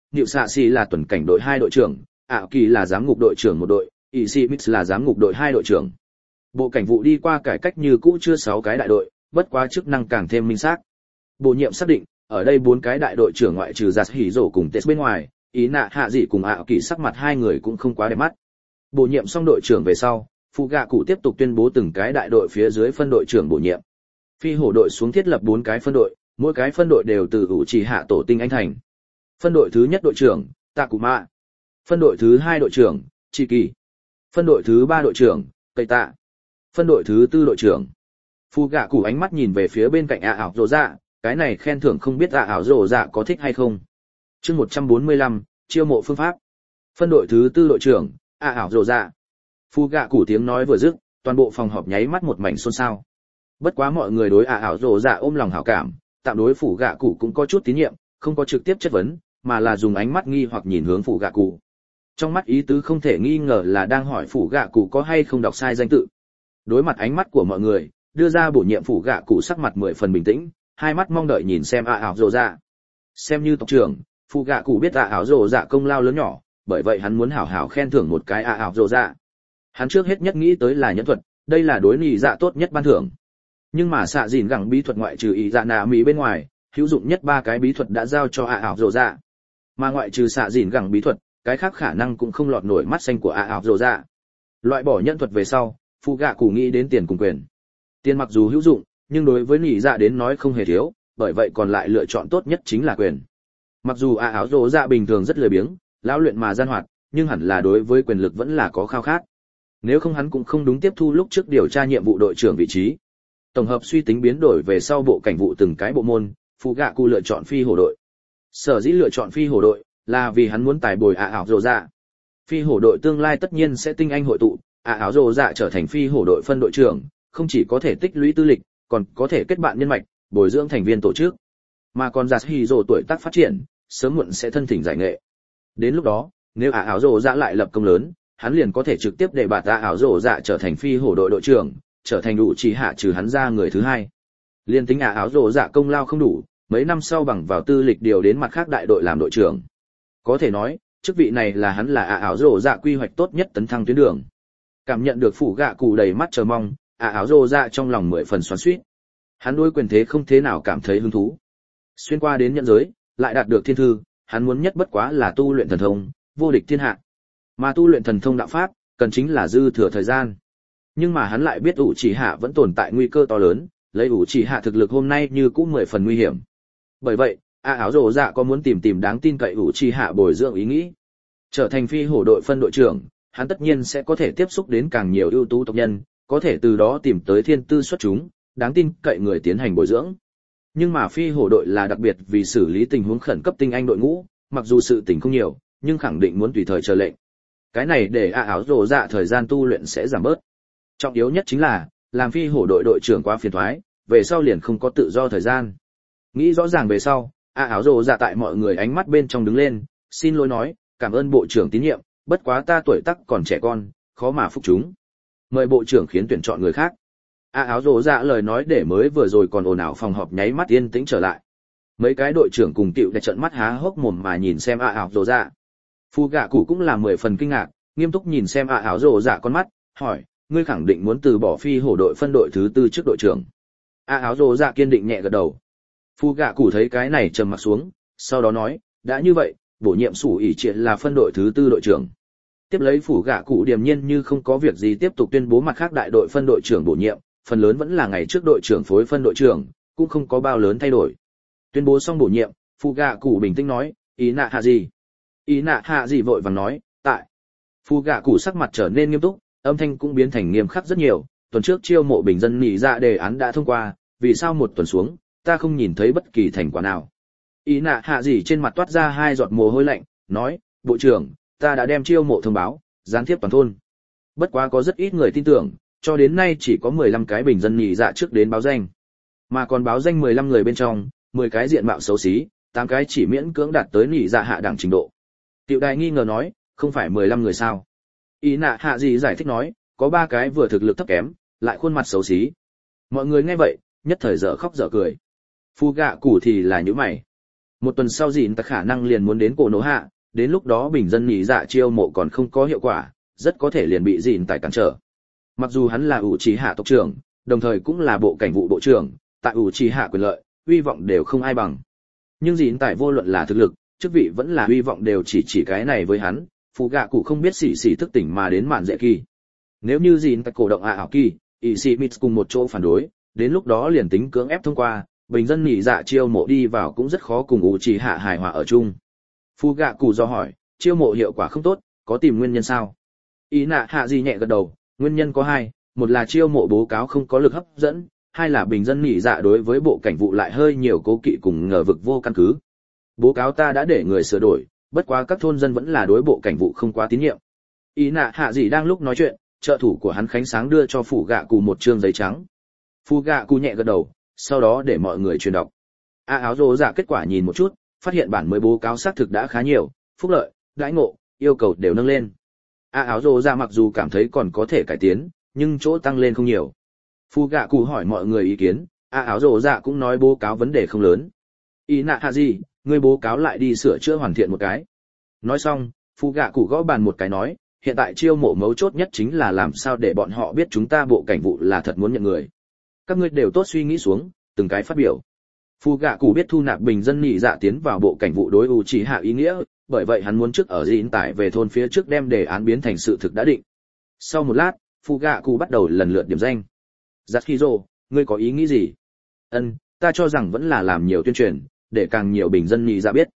[SPEAKER 1] Niệu Xạ Xì là tuần cảnh đội 2 đội trưởng, ạ kỳ là giám ngục đội trưởng một đội, ỷ xì mix là giám ngục đội 2 đội trưởng. Bộ cảnh vụ đi qua cải cách như cũ chưa 6 cái đại đội, bất quá chức năng càng thêm minh xác. Bổ nhiệm xác định, ở đây 4 cái đại đội trưởng ngoại trừ Giặt Hỉ Rổ cùng Tết bên ngoài, Ý Nạ Hạ Dị cùng ạ kỳ sắc mặt hai người cũng không quá đẹp mắt. Bổ nhiệm xong đội trưởng về sau, phụ gạ cụ tiếp tục tuyên bố từng cái đại đội phía dưới phân đội trưởng bổ nhiệm. Phi hổ đội xuống thiết lập 4 cái phân đội, mỗi cái phân đội đều từ ủ trì hạ tổ tinh anh thành. Phân đội thứ nhất đội trưởng, Takuma. Phân đội thứ 2 đội trưởng, Chiki. Phân đội thứ 3 đội trưởng, Cây Tạ. Phân đội thứ 4 đội trưởng. Phụ gạ cụ ánh mắt nhìn về phía bên cạnh ảo rồ dạ, cái này khen thưởng không biết ảo rồ dạ có thích hay không. Chương 145, chiêu mộ phương pháp. Phân đội thứ 4 đội trưởng, ảo rồ dạ. Phụ gạ cụ tiếng nói vừa dứt, toàn bộ phòng họp nháy mắt một mảnh xôn xao. Bất quá mọi người đối ảo rồ dạ ôm lòng hảo cảm, tạm đối phụ gạ cụ cũng có chút tín nhiệm, không có trực tiếp chất vấn, mà là dùng ánh mắt nghi hoặc nhìn hướng phụ gạ cụ. Trong mắt ý tứ không thể nghi ngờ là đang hỏi phụ gạ cụ có hay không đọc sai danh tự. Đối mặt ánh mắt của mọi người, đưa ra bổ nhiệm phụ gạ cụ sắc mặt 10 phần bình tĩnh, hai mắt mong đợi nhìn xem ảo rồ dạ. Xem như tộc trưởng, phụ gạ cụ biết ảo rồ dạ công lao lớn nhỏ, bởi vậy hắn muốn hảo hảo khen thưởng một cái ảo rồ dạ. Hắn trước hết nhất nghĩ tới là nhẫn thuật, đây là đối nhị dạ tốt nhất ban thưởng. Nhưng mà xạ dìn gẳng bí thuật ngoại trừ ý dạ nạ mỹ bên ngoài, hữu dụng nhất 3 cái bí thuật đã giao cho ảo rồ dạ. Mà ngoại trừ xạ dìn gẳng bí thuật, cái khác khả năng cũng không lọt nổi mắt xanh của ảo rồ dạ. Loại bỏ nhẫn thuật về sau, phụ gạ cụ nghĩ đến tiền cùng quyền. Tiền mặc dù hữu dụng, nhưng đối với nhị dạ đến nói không hề thiếu, bởi vậy còn lại lựa chọn tốt nhất chính là quyền. Mặc dù ảo rồ dạ bình thường rất lười biếng, lão luyện mà gian hoạt, nhưng hẳn là đối với quyền lực vẫn là có khao khát. Nếu không hắn cũng không đúng tiếp thu lúc trước điều tra nhiệm vụ đội trưởng vị trí. Tổng hợp suy tính biến đổi về sau bộ cảnh vụ từng cái bộ môn, phụ gạ cụ lựa chọn phi hổ đội. Sở dĩ lựa chọn phi hổ đội là vì hắn muốn tài bồi ảo rồ dạ. Phi hổ đội tương lai tất nhiên sẽ tinh anh hội tụ, ảo rồ dạ trở thành phi hổ đội phân đội trưởng, không chỉ có thể tích lũy tư lịch, còn có thể kết bạn nhân mạch, bồi dưỡng thành viên tổ chức. Mà còn Giặt Hỉ Rổ tuổi tác phát triển, sớm muộn sẽ thân thỉnh giải nghệ. Đến lúc đó, nếu ảo rồ dạ lại lập công lớn, hắn liền có thể trực tiếp để bạt ảo rồ dạ trở thành phi hổ đội đội trưởng, trở thành đủ chỉ hạ trừ hắn ra người thứ hai. Liên tính ảo rồ dạ công lao không đủ, mấy năm sau bằng vào tư lịch điều đến mặt khác đại đội làm đội trưởng. Có thể nói, chức vị này là hắn là ảo rồ dạ quy hoạch tốt nhất tấn thăng tuyến đường. Cảm nhận được phụ gạ cụ đầy mắt chờ mong, ảo rồ dạ trong lòng 10 phần xoắn xuýt. Hắn đối quyền thế không thế nào cảm thấy hứng thú. Xuyên qua đến nhận giới, lại đạt được thiên thư, hắn muốn nhất bất quá là tu luyện thần thông, vô địch thiên hạ. Mà tu luyện thần thông đạo pháp, cần chính là dư thừa thời gian. Nhưng mà hắn lại biết ủ chỉ hạ vẫn tồn tại nguy cơ to lớn, lấy ủ chỉ hạ thực lực hôm nay như cũng 10 phần nguy hiểm. Bởi vậy, ảo rồ dạ có muốn tìm đáng tin cậy ủ chỉ hạ bồi dưỡng ý nghĩ. Trở thành phi hổ đội phân đội trưởng, hắn tất nhiên sẽ có thể tiếp xúc đến càng nhiều ưu tú tộc nhân, có thể từ đó tìm tới thiên tư xuất chúng, đáng tin cậy người tiến hành bồi dưỡng. Nhưng mà phi hổ đội là đặc biệt vì xử lý tình huống khẩn cấp tinh anh đội ngũ, mặc dù sự tình không nhiều, nhưng khẳng định muốn tùy thời chờ lệnh. Cái này để ảo rồ dạ thời gian tu luyện sẽ giảm bớt. Trọng yếu nhất chính là, làm phi hổ đội đội trưởng quá phiền toái, về sau liền không có tự do thời gian. Nghĩ rõ ràng về sau, ảo rồ dạ tại mọi người ánh mắt bên trong đứng lên, xin lỗi nói, cảm ơn bộ trưởng tín nhiệm, bất quá ta tuổi tác còn trẻ con, khó mà phục chúng. Mời bộ trưởng khiến tuyển chọn người khác. Áo rồ dạ lời nói để mới vừa rồi còn ồn ào phòng họp nháy mắt yên tĩnh trở lại. Mấy cái đội trưởng cùng cựu đã trợn mắt há hốc mồm mà nhìn xem áo rồ dạ. Phu gạ cụ cũng là 10 phần kinh ngạc, nghiêm túc nhìn xem áo rồ dạ con mắt, hỏi, ngươi khẳng định muốn từ bỏ phi hổ đội phân đội thứ 4 trước đội trưởng. Áo rồ dạ kiên định nhẹ gật đầu. Phu gạ cụ thấy cái này trầm mặt xuống, sau đó nói, đã như vậy, bổ nhiệm sủ ỷ triệt là phân đội thứ 4 đội trưởng. Tiếp lấy phủ gạ cụ điềm nhiên như không có việc gì tiếp tục tuyên bố mặt khác đại đội phân đội trưởng bổ nhiệm, phần lớn vẫn là ngày trước đội trưởng phối phân đội trưởng, cũng không có bao lớn thay đổi. Tuyên bố xong bổ nhiệm, phủ gạ cụ bình tĩnh nói, ý nạ hạ gì? Ý nạ hạ gì vội vàng nói, tại. Phủ gạ cụ sắc mặt trở nên nghiêm túc, âm thanh cũng biến thành nghiêm khắc rất nhiều, tuần trước chiêu mộ bình dân nghỉ dạ đề án đã thông qua, vì sao một tuần xuống, ta không nhìn thấy bất kỳ thành quả nào. Ý nạ hạ gì trên mặt toát ra 2 giọt mồ hôi lạnh, nói, bộ trưởng, ta đã đem chiêu mộ thông báo, gián tiếp toàn thôn. Bất quá có rất ít người tin tưởng, cho đến nay chỉ có 15 cái bình dân nghỉ dạ trước đến báo danh. Mà còn báo danh 15 người bên trong, 10 cái diện mạo xấu xí, 8 cái chỉ miễn cưỡng đạt tới nghỉ dạ hạ đẳng trình độ. Tiểu đài nghi ngờ nói, không phải 15 người sao? Ý nạ hạ gì giải thích nói, có 3 cái vừa thực lực thấp kém, lại khuôn mặt xấu xí. Mọi người nghe vậy, nhất thời dở khóc dở cười. Phu gạ củ thì là như mày. Một tuần sau dịn ta khả năng liền muốn đến cổ nổ hạ, đến lúc đó bình dân nhị dạ chiêu mộ còn không có hiệu quả, rất có thể liền bị dịn tại cản trở. Mặc dù hắn là ủ trì hạ tộc trưởng, đồng thời cũng là bộ cảnh vụ bộ trưởng, tại ủ trì hạ quyền lợi, uy vọng đều không ai bằng. Nhưng dịn tại vô luận là thực lực, chức vị vẫn là uy vọng đều chỉ cái này với hắn, phụ gạ cụ không biết xỉ xỉ thức tỉnh mà đến mạn dễ kỳ. Nếu như dịn tại cổ động ảo kỳ, ỷ xỉ mít cùng một chỗ phản đối, đến lúc đó liền tính cưỡng ép thông qua, bình dân nhị dạ chiêu mộ đi vào cũng rất khó cùng ủ trì hạ hài hòa ở chung. Phụ gạ cụ do hỏi, chiêu mộ hiệu quả không tốt, có tìm nguyên nhân sao? Ý nạ hạ gì nhẹ gật đầu, nguyên nhân có hai, một là chiêu mộ báo cáo không có lực hấp dẫn, hai là bình dân nhị dạ đối với bộ cảnh vụ lại hơi nhiều cố kỵ cùng ngờ vực vô căn cứ. Báo cáo ta đã để người sửa đổi, bất quá các thôn dân vẫn là đối bộ cảnh vụ không quá tín nhiệm. Ý nạ hạ gì đang lúc nói chuyện, trợ thủ của hắn Khánh Sáng đưa cho phụ gạ cụ một trương giấy trắng. Phụ gạ cụ nhẹ gật đầu, sau đó để mọi người truyền đọc. Áo rồ dạ kết quả nhìn một chút, phát hiện bản mới báo cáo xác thực đã khá nhiều, phúc lợi, đãi ngộ, yêu cầu đều nâng lên. Áo rồ dạ mặc dù cảm thấy còn có thể cải tiến, nhưng chỗ tăng lên không nhiều. Phụ gạ cụ hỏi mọi người ý kiến, áo rồ dạ cũng nói báo cáo vấn đề không lớn. Ý nạ hạ gì, ngươi báo cáo lại đi sửa chữa hoàn thiện một cái. Nói xong, phụ gạ cụ gõ bàn một cái nói, hiện tại chiêu mộ mấu chốt nhất chính là làm sao để bọn họ biết chúng ta bộ cảnh vụ là thật muốn nhận người. Các ngươi đều tốt suy nghĩ xuống, từng cái phát biểu. Phụ gạ cụ biết thu nạp bình dân nhị dạ tiến vào bộ cảnh vụ đối ủ trì hạ ý nghĩa, bởi vậy hắn muốn trước ở dịn tải về thôn phía trước đem đề án biến thành sự thực đã định. Sau một lát, phụ gạ cụ bắt đầu lần lượt điểm danh. Yaskizo, ngươi có ý nghĩ gì? Ta cho rằng vẫn là làm nhiều tuyên truyền, để càng nhiều bình dân nhị dạ biết.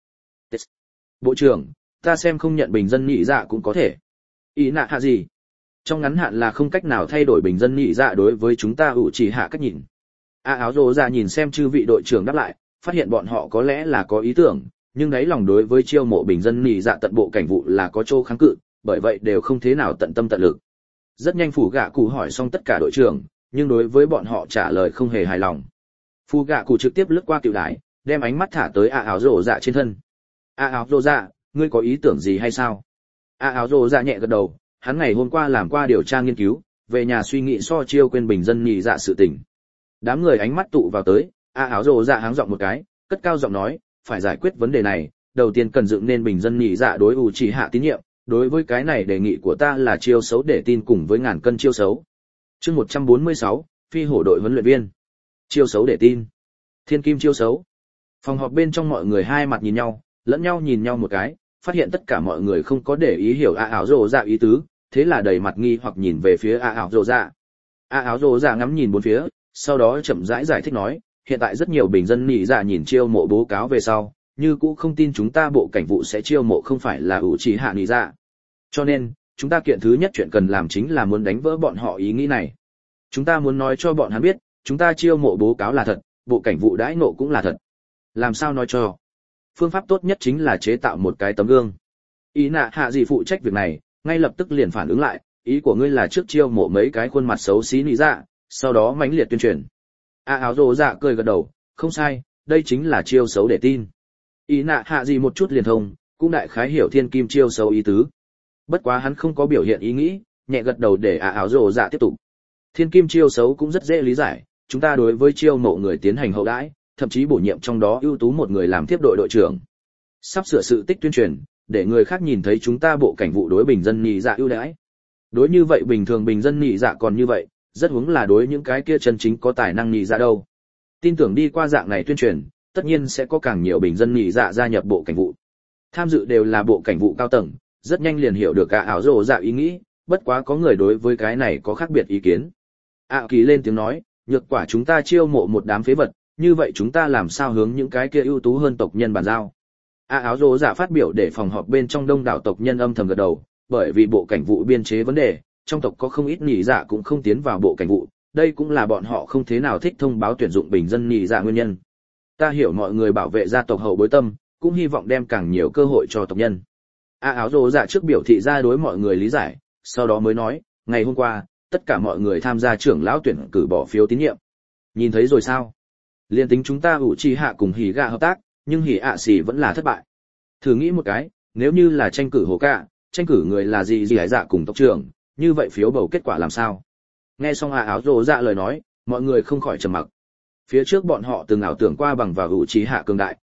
[SPEAKER 1] Bộ trưởng, ta xem không nhận bình dân nhị dạ cũng có thể. Ý nạ hạ gì? Trong ngắn hạn là không cách nào thay đổi bình dân nhị dạ đối với chúng ta ủ trì hạ cách nhìn. Áo rồ dạ nhìn xem chư vị đội trưởng đáp lại, phát hiện bọn họ có lẽ là có ý tưởng, nhưng đáy lòng đối với chiêu mộ bình dân nhị dạ tận bộ cảnh vụ là có chỗ kháng cự, bởi vậy đều không thế nào tận tâm tận lực. Rất nhanh phủ gạ cụ hỏi xong tất cả đội trưởng, nhưng đối với bọn họ trả lời không hề hài lòng. Phủ gạ cụ trực tiếp lướt qua cựu đài, đem ánh mắt thả tới áo rồ dạ trên thân. Áo rồ dạ, ngươi có ý tưởng gì hay sao? Áo rồ dạ nhẹ gật đầu, hắn ngày hôm qua làm qua điều tra nghiên cứu, về nhà suy nghĩ so chiêu quên bình dân nhị dạ sự tình. Đám người ánh mắt tụ vào tới, áo rồ dạ háng giọng một cái, cất cao giọng nói, phải giải quyết vấn đề này, đầu tiên cần dựng nên bình dân nhị dạ đối ủ trì hạ tín nhiệm, đối với cái này đề nghị của ta là chiêu xấu để tin cùng với ngàn cân chiêu xấu. Chương 146, phi hổ đội huấn luyện viên. Chiêu xấu để tin. Thiên kim chiêu xấu. Phòng họp bên trong mọi người hai mặt nhìn nhau, lẫn nhau nhìn nhau một cái, phát hiện tất cả mọi người không có để ý hiểu áo rồ dạ ý tứ, thế là đầy mặt nghi hoặc nhìn về phía áo rồ dạ. Áo rồ dạ ngắm nhìn bốn phía, sau đó chậm rãi giải thích nói, hiện tại rất nhiều bình dân nhị dạ nhìn chiêu mộ báo cáo về sau, như cũ không tin chúng ta bộ cảnh vụ sẽ chiêu mộ không phải là ủ trì hạ nhị dạ. Cho nên, chúng ta kiện thứ nhất chuyện cần làm chính là muốn đánh vỡ bọn họ ý nghĩ này. Chúng ta muốn nói cho bọn hắn biết, chúng ta chiêu mộ báo cáo là thật, bộ cảnh vụ đãi ngộ cũng là thật. Làm sao nói cho? Phương pháp tốt nhất chính là chế tạo một cái tấm gương. Ý nạ hạ gì phụ trách việc này, ngay lập tức liền phản ứng lại, ý của ngươi là trước chiêu mộ mấy cái khuôn mặt xấu xí nhị dạ, sau đó mãnh liệt tuyên truyền. Áo rồ dạ cười gật đầu, không sai, đây chính là chiêu xấu để tin. Ý nạ hạ gì một chút liền thông, cũng đại khái hiểu thiên kim chiêu xấu ý tứ. Bất quá hắn không có biểu hiện ý nghĩ, nhẹ gật đầu để áo rồ dạ tiếp tục. Thiên kim chiêu xấu cũng rất dễ lý giải, chúng ta đối với chiêu mộ người tiến hành hậu đãi, thậm chí bổ nhiệm trong đó ưu tú một người làm tiếp đội đội trưởng. Sắp sửa sự tích tuyên truyền, để người khác nhìn thấy chúng ta bộ cảnh vụ đối bình dân nhị dạ ưu đãi. Đối như vậy bình thường bình dân nhị dạ còn như vậy, rất huống là đối những cái kia chân chính có tài năng nhị dạ đâu. Tin tưởng đi qua dạng này tuyên truyền, tất nhiên sẽ có càng nhiều bình dân nhị dạ gia nhập bộ cảnh vụ. Tham dự đều là bộ cảnh vụ cao tầng, rất nhanh liền hiểu được cả áo rồ dạ ý nghĩ, bất quá có người đối với cái này có khác biệt ý kiến. Kỳ lên tiếng nói, nhược quả chúng ta chiêu mộ một đám phế vật, như vậy chúng ta làm sao hướng những cái kia ưu tú hơn tộc nhân bàn giao. Áo rồ dạ phát biểu để phòng họp bên trong đông đảo tộc nhân âm thầm gật đầu, bởi vì bộ cảnh vụ biên chế vấn đề, trong tộc có không ít nhị dạ cũng không tiến vào bộ cảnh vụ, đây cũng là bọn họ không thế nào thích thông báo tuyển dụng bình dân nhị dạ nguyên nhân. Ta hiểu mọi người bảo vệ gia tộc hậu bối tâm, cũng hy vọng đem càng nhiều cơ hội cho tộc nhân. Áo rồ dạ trước biểu thị ra đối mọi người lý giải, sau đó mới nói, ngày hôm qua, tất cả mọi người tham gia trưởng lão tuyển cử bỏ phiếu tín nhiệm. Nhìn thấy rồi sao? Liên tính chúng ta ủ trì hạ cùng hỉ gạ hợp tác, nhưng hỉ ạ xỉ vẫn là thất bại. Thử nghĩ một cái, nếu như là tranh cử hồ cạ, tranh cử người là gì hải dạ cùng tộc trưởng, như vậy phiếu bầu kết quả làm sao? Nghe xong áo rồ dạ lời nói, mọi người không khỏi trầm mặc. Phía trước bọn họ từng ảo tưởng qua bằng vào ủ trì hạ cường đại,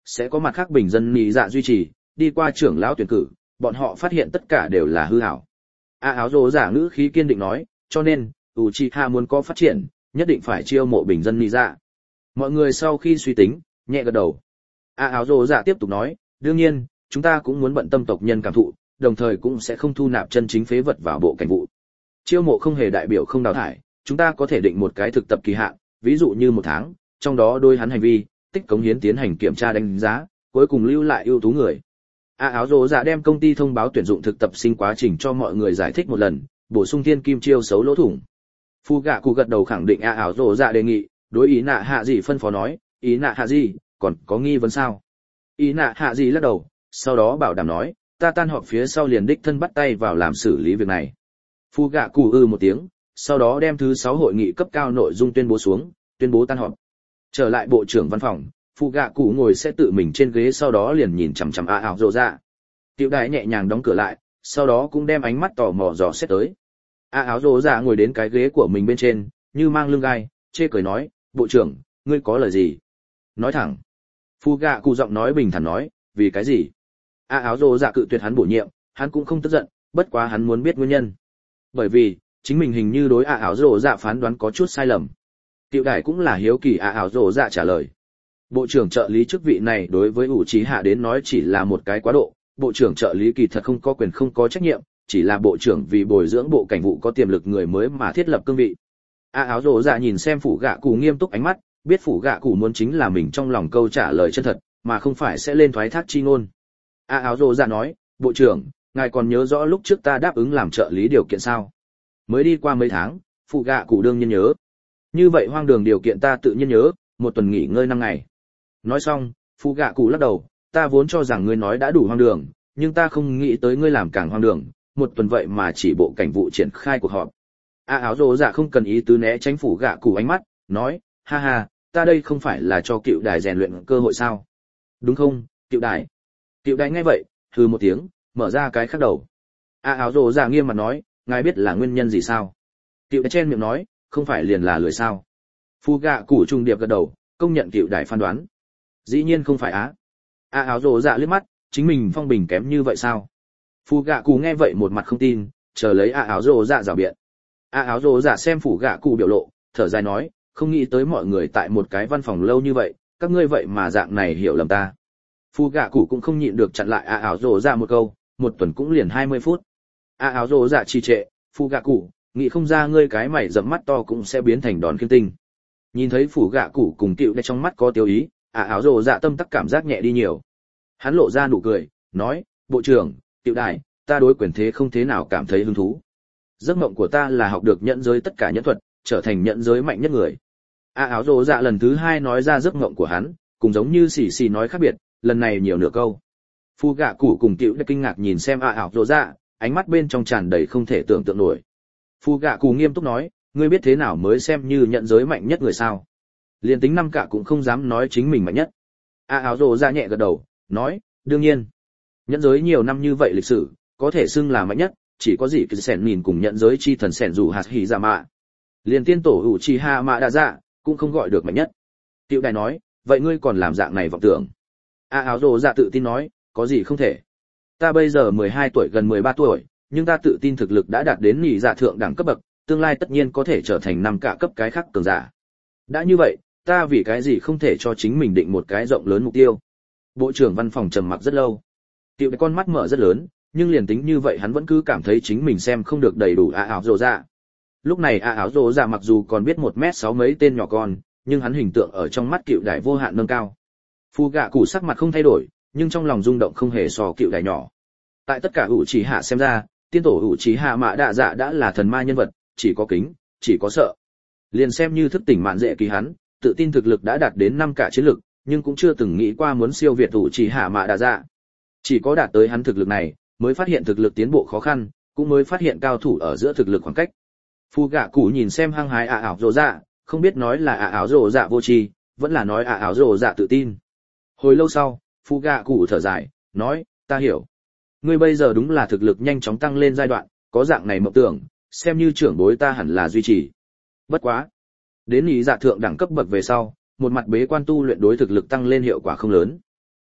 [SPEAKER 1] sẽ có mặt khác bình dân nhị dạ duy trì, đi qua trưởng lão tuyển cử, bọn họ phát hiện tất cả đều là hư ảo. Áo rồ giả ngữ khí kiên định nói, cho nên, Uchiha muốn có phát triển, nhất định phải chiêu mộ bình dân nhị dạ. Mọi người sau khi suy tính, nhẹ gật đầu. Áo rồ giả tiếp tục nói, đương nhiên, chúng ta cũng muốn bận tâm tộc nhân cảm thụ, đồng thời cũng sẽ không thu nạp chân chính phế vật vào bộ cảnh vụ. Chiêu mộ không hề đại biểu không đào thải, chúng ta có thể định một cái thực tập kỳ hạn, ví dụ như 1 tháng, trong đó đôi hắn hành vi, tích cống hiến tiến hành kiểm tra đánh giá, cuối cùng lưu lại ưu tú người. Áo rồ dạ đem công ty thông báo tuyển dụng thực tập sinh quá trình cho mọi người giải thích một lần, bổ sung thiên kim chiêu xấu lỗ thủng. Phu gạ cụ gật đầu khẳng định áo rồ dạ đề nghị, đối ý nạ hạ gì phân phó nói, ý nạ hạ gì, còn có nghi vấn sao? Ý nạ hạ gì lắc đầu, sau đó bảo đảm nói, ta tan họp phía sau liền đích thân bắt tay vào làm xử lý việc này. Phu gạ cụ một tiếng, sau đó đem thứ 6 hội nghị cấp cao nội dung tuyên bố xuống, tuyên bố tan họp. Trở lại bộ trưởng văn phòng, Phu gạ cụ ngồi sẽ tự mình trên ghế, sau đó liền nhìn chằm chằm ảo rồ dạ. Tiểu đại nhẹ nhàng đóng cửa lại, sau đó cũng đem ánh mắt tò mò dò xét tới. Áo rồ dạ ngồi đến cái ghế của mình bên trên, như mang lưng gai, chê cười nói, bộ trưởng, ngươi có lời gì? Nói thẳng. Phu gạ cụ giọng nói bình thản nói, vì cái gì? Áo rồ dạ cự tuyệt hắn bổ nhiệm, hắn cũng không tức giận, bất quá hắn muốn biết nguyên nhân. Bởi vì, chính mình hình như đối áo rồ dạ phán đoán có chút sai lầm. Tiểu đại cũng là hiếu kỳ áo rồ dạ trả lời. Bộ trưởng trợ lý chức vị này đối với Uchiha đến nói chỉ là một cái quá độ, bộ trưởng trợ lý kỳ thật không có quyền không có trách nhiệm, chỉ là bộ trưởng vì bồi dưỡng bộ cảnh vụ có tiềm lực người mới mà thiết lập cương vị. Áo rồ dạ nhìn xem phủ gạ cụ nghiêm túc ánh mắt, biết phủ gạ cụ muốn chính là mình trong lòng câu trả lời chân thật, mà không phải sẽ lên thoái thác chi ngôn. Áo rồ dạ nói, bộ trưởng, ngài còn nhớ rõ lúc trước ta đáp ứng làm trợ lý điều kiện sao? Mới đi qua mấy tháng, phủ gạ cụ đương nhiên nhớ. Như vậy hoang đường điều kiện ta tự nhiên nhớ, 1 tuần nghỉ ngơi 5 ngày. Nói xong, phủ gạ cụ lắc đầu, ta vốn cho rằng ngươi nói đã đủ hoang đường, nhưng ta không nghĩ tới ngươi làm càng hoang đường, 1 tuần vậy mà chỉ bộ cảnh vụ triển khai cuộc họp. Áo rồ dạ không cần ý tứ né tránh phủ gạ cụ ánh mắt, nói, ha ha, ta đây không phải là cho cựu đài rèn luyện cơ hội sao? Đúng không, cựu đài? Cựu đài nghe vậy, hừ một tiếng, mở ra cái khác đầu. Áo rồ dạ nghiêm mặt nói, ngài biết là nguyên nhân gì sao? Cựu đài chen miệng nói, không phải liền là lười sao? Phu gạ cụ trùng điệp gật đầu, công nhận cựu đài phán đoán. Dĩ nhiên không phải á. Áo rồ dạ liếc mắt, chính mình phong bình kém như vậy sao? Phu gạ cụ nghe vậy một mặt không tin, chờ lấy áo rồ dạ rào biện. Áo rồ dạ xem phủ gạ cụ biểu lộ, thở dài nói, không nghĩ tới mọi người tại một cái văn phòng lâu như vậy, các ngươi vậy mà dạng này hiểu lầm ta. Phu gạ cụ cũng không nhịn được chặn lại áo rồ dạ một câu, 1 tuần cũng liền 20 phút. Áo rồ dạ trì trệ, phu gạ cụ, nghĩ không ra ngươi cái mày rậm mắt to cũng sẽ biến thành đòn khiên tinh. Nhìn thấy phủ gạ cụ cùng cựu đai trong mắt có tiêu ý, áo rồ dạ tâm tắc cảm giác nhẹ đi nhiều. Hắn lộ ra nụ cười, nói, bộ trưởng, cựu đài, ta đối quyền thế không thế nào cảm thấy hứng thú. Giấc mộng của ta là học được nhẫn giới tất cả nhẫn thuật, trở thành nhẫn giới mạnh nhất người. Áo rồ dạ lần thứ 2 nói ra giấc mộng của hắn, cũng giống như xì xì nói khác biệt, lần này nhiều nửa câu. Phu gạ cụ cùng cựu đai kinh ngạc nhìn xem áo rồ dạ, ánh mắt bên trong tràn đầy không thể tưởng tượng nổi. Phu gạ cụ nghiêm túc nói, ngươi biết thế nào mới xem như nhẫn giới mạnh nhất người sao? Liên tính 5 cả cũng không dám nói chính mình mạnh nhất. Áo rồ dạ nhẹ gật đầu, nói, đương nhiên. Nhẫn giới nhiều năm như vậy lịch sử, có thể xưng là mạnh nhất, chỉ có gì cứ sẻn nhìn cùng nhẫn giới chi thần sẻn dù hạt hỉ dạ mạ. Liên tiên tổ Uchiha mạ đa dạ, cũng không gọi được mạnh nhất. Tiểu đài nói, vậy ngươi còn làm dạng này vọng tưởng. Áo rồ dạ tự tin nói, có gì không thể. Ta bây giờ 12 tuổi gần 13 tuổi, nhưng ta tự tin thực lực đã đạt đến nhị dạ thượng đẳng cấp bậc, tương lai tất nhiên có thể trở thành 5 cả cấp cái khác cường giả. Đã như vậy, ta vì cái gì không thể cho chính mình định một cái rộng lớn mục tiêu. Bộ trưởng văn phòng trầm mặc rất lâu. Tiểu đài con mắt mở rất lớn, nhưng liền tính như vậy hắn vẫn cứ cảm thấy chính mình xem không được đầy đủ áo rồ dạ. Lúc này áo rồ dạ mặc dù còn biết 1m6 mấy tên nhỏ con, nhưng hắn hình tượng ở trong mắt cựu đài vô hạn nâng cao. Phu gạ cụ sắc mặt không thay đổi, nhưng trong lòng rung động không hề so cựu đài nhỏ. Tại tất cả Uchiha xem ra, tiên tổ Uchiha mạ đa dạ đã là thần ma nhân vật, chỉ có kính, chỉ có sợ. Liền xem như thức tỉnh mạn dễ kỳ hắn, tự tin thực lực đã đạt đến 5 cả chiến lực, nhưng cũng chưa từng nghĩ qua muốn siêu việt Uchiha mạ đa dạ. Chỉ có đạt tới hắn thực lực này, mới phát hiện thực lực tiến bộ khó khăn, cũng mới phát hiện cao thủ ở giữa thực lực khoảng cách. Phu gạ cụ nhìn xem hăng hái ảo rồ dạ, không biết nói là ảo rồ dạ vô tri, vẫn là nói ảo rồ dạ tự tin. Hồi lâu sau, phu gạ cụ thở dài, nói, ta hiểu. Ngươi bây giờ đúng là thực lực nhanh chóng tăng lên giai đoạn, có dạng này mộng tưởng, xem như trưởng bối ta hẳn là duy trì. Bất quá, đến nhị dạ thượng đẳng cấp bậc về sau, một mặt bế quan tu luyện đối thực lực tăng lên hiệu quả không lớn.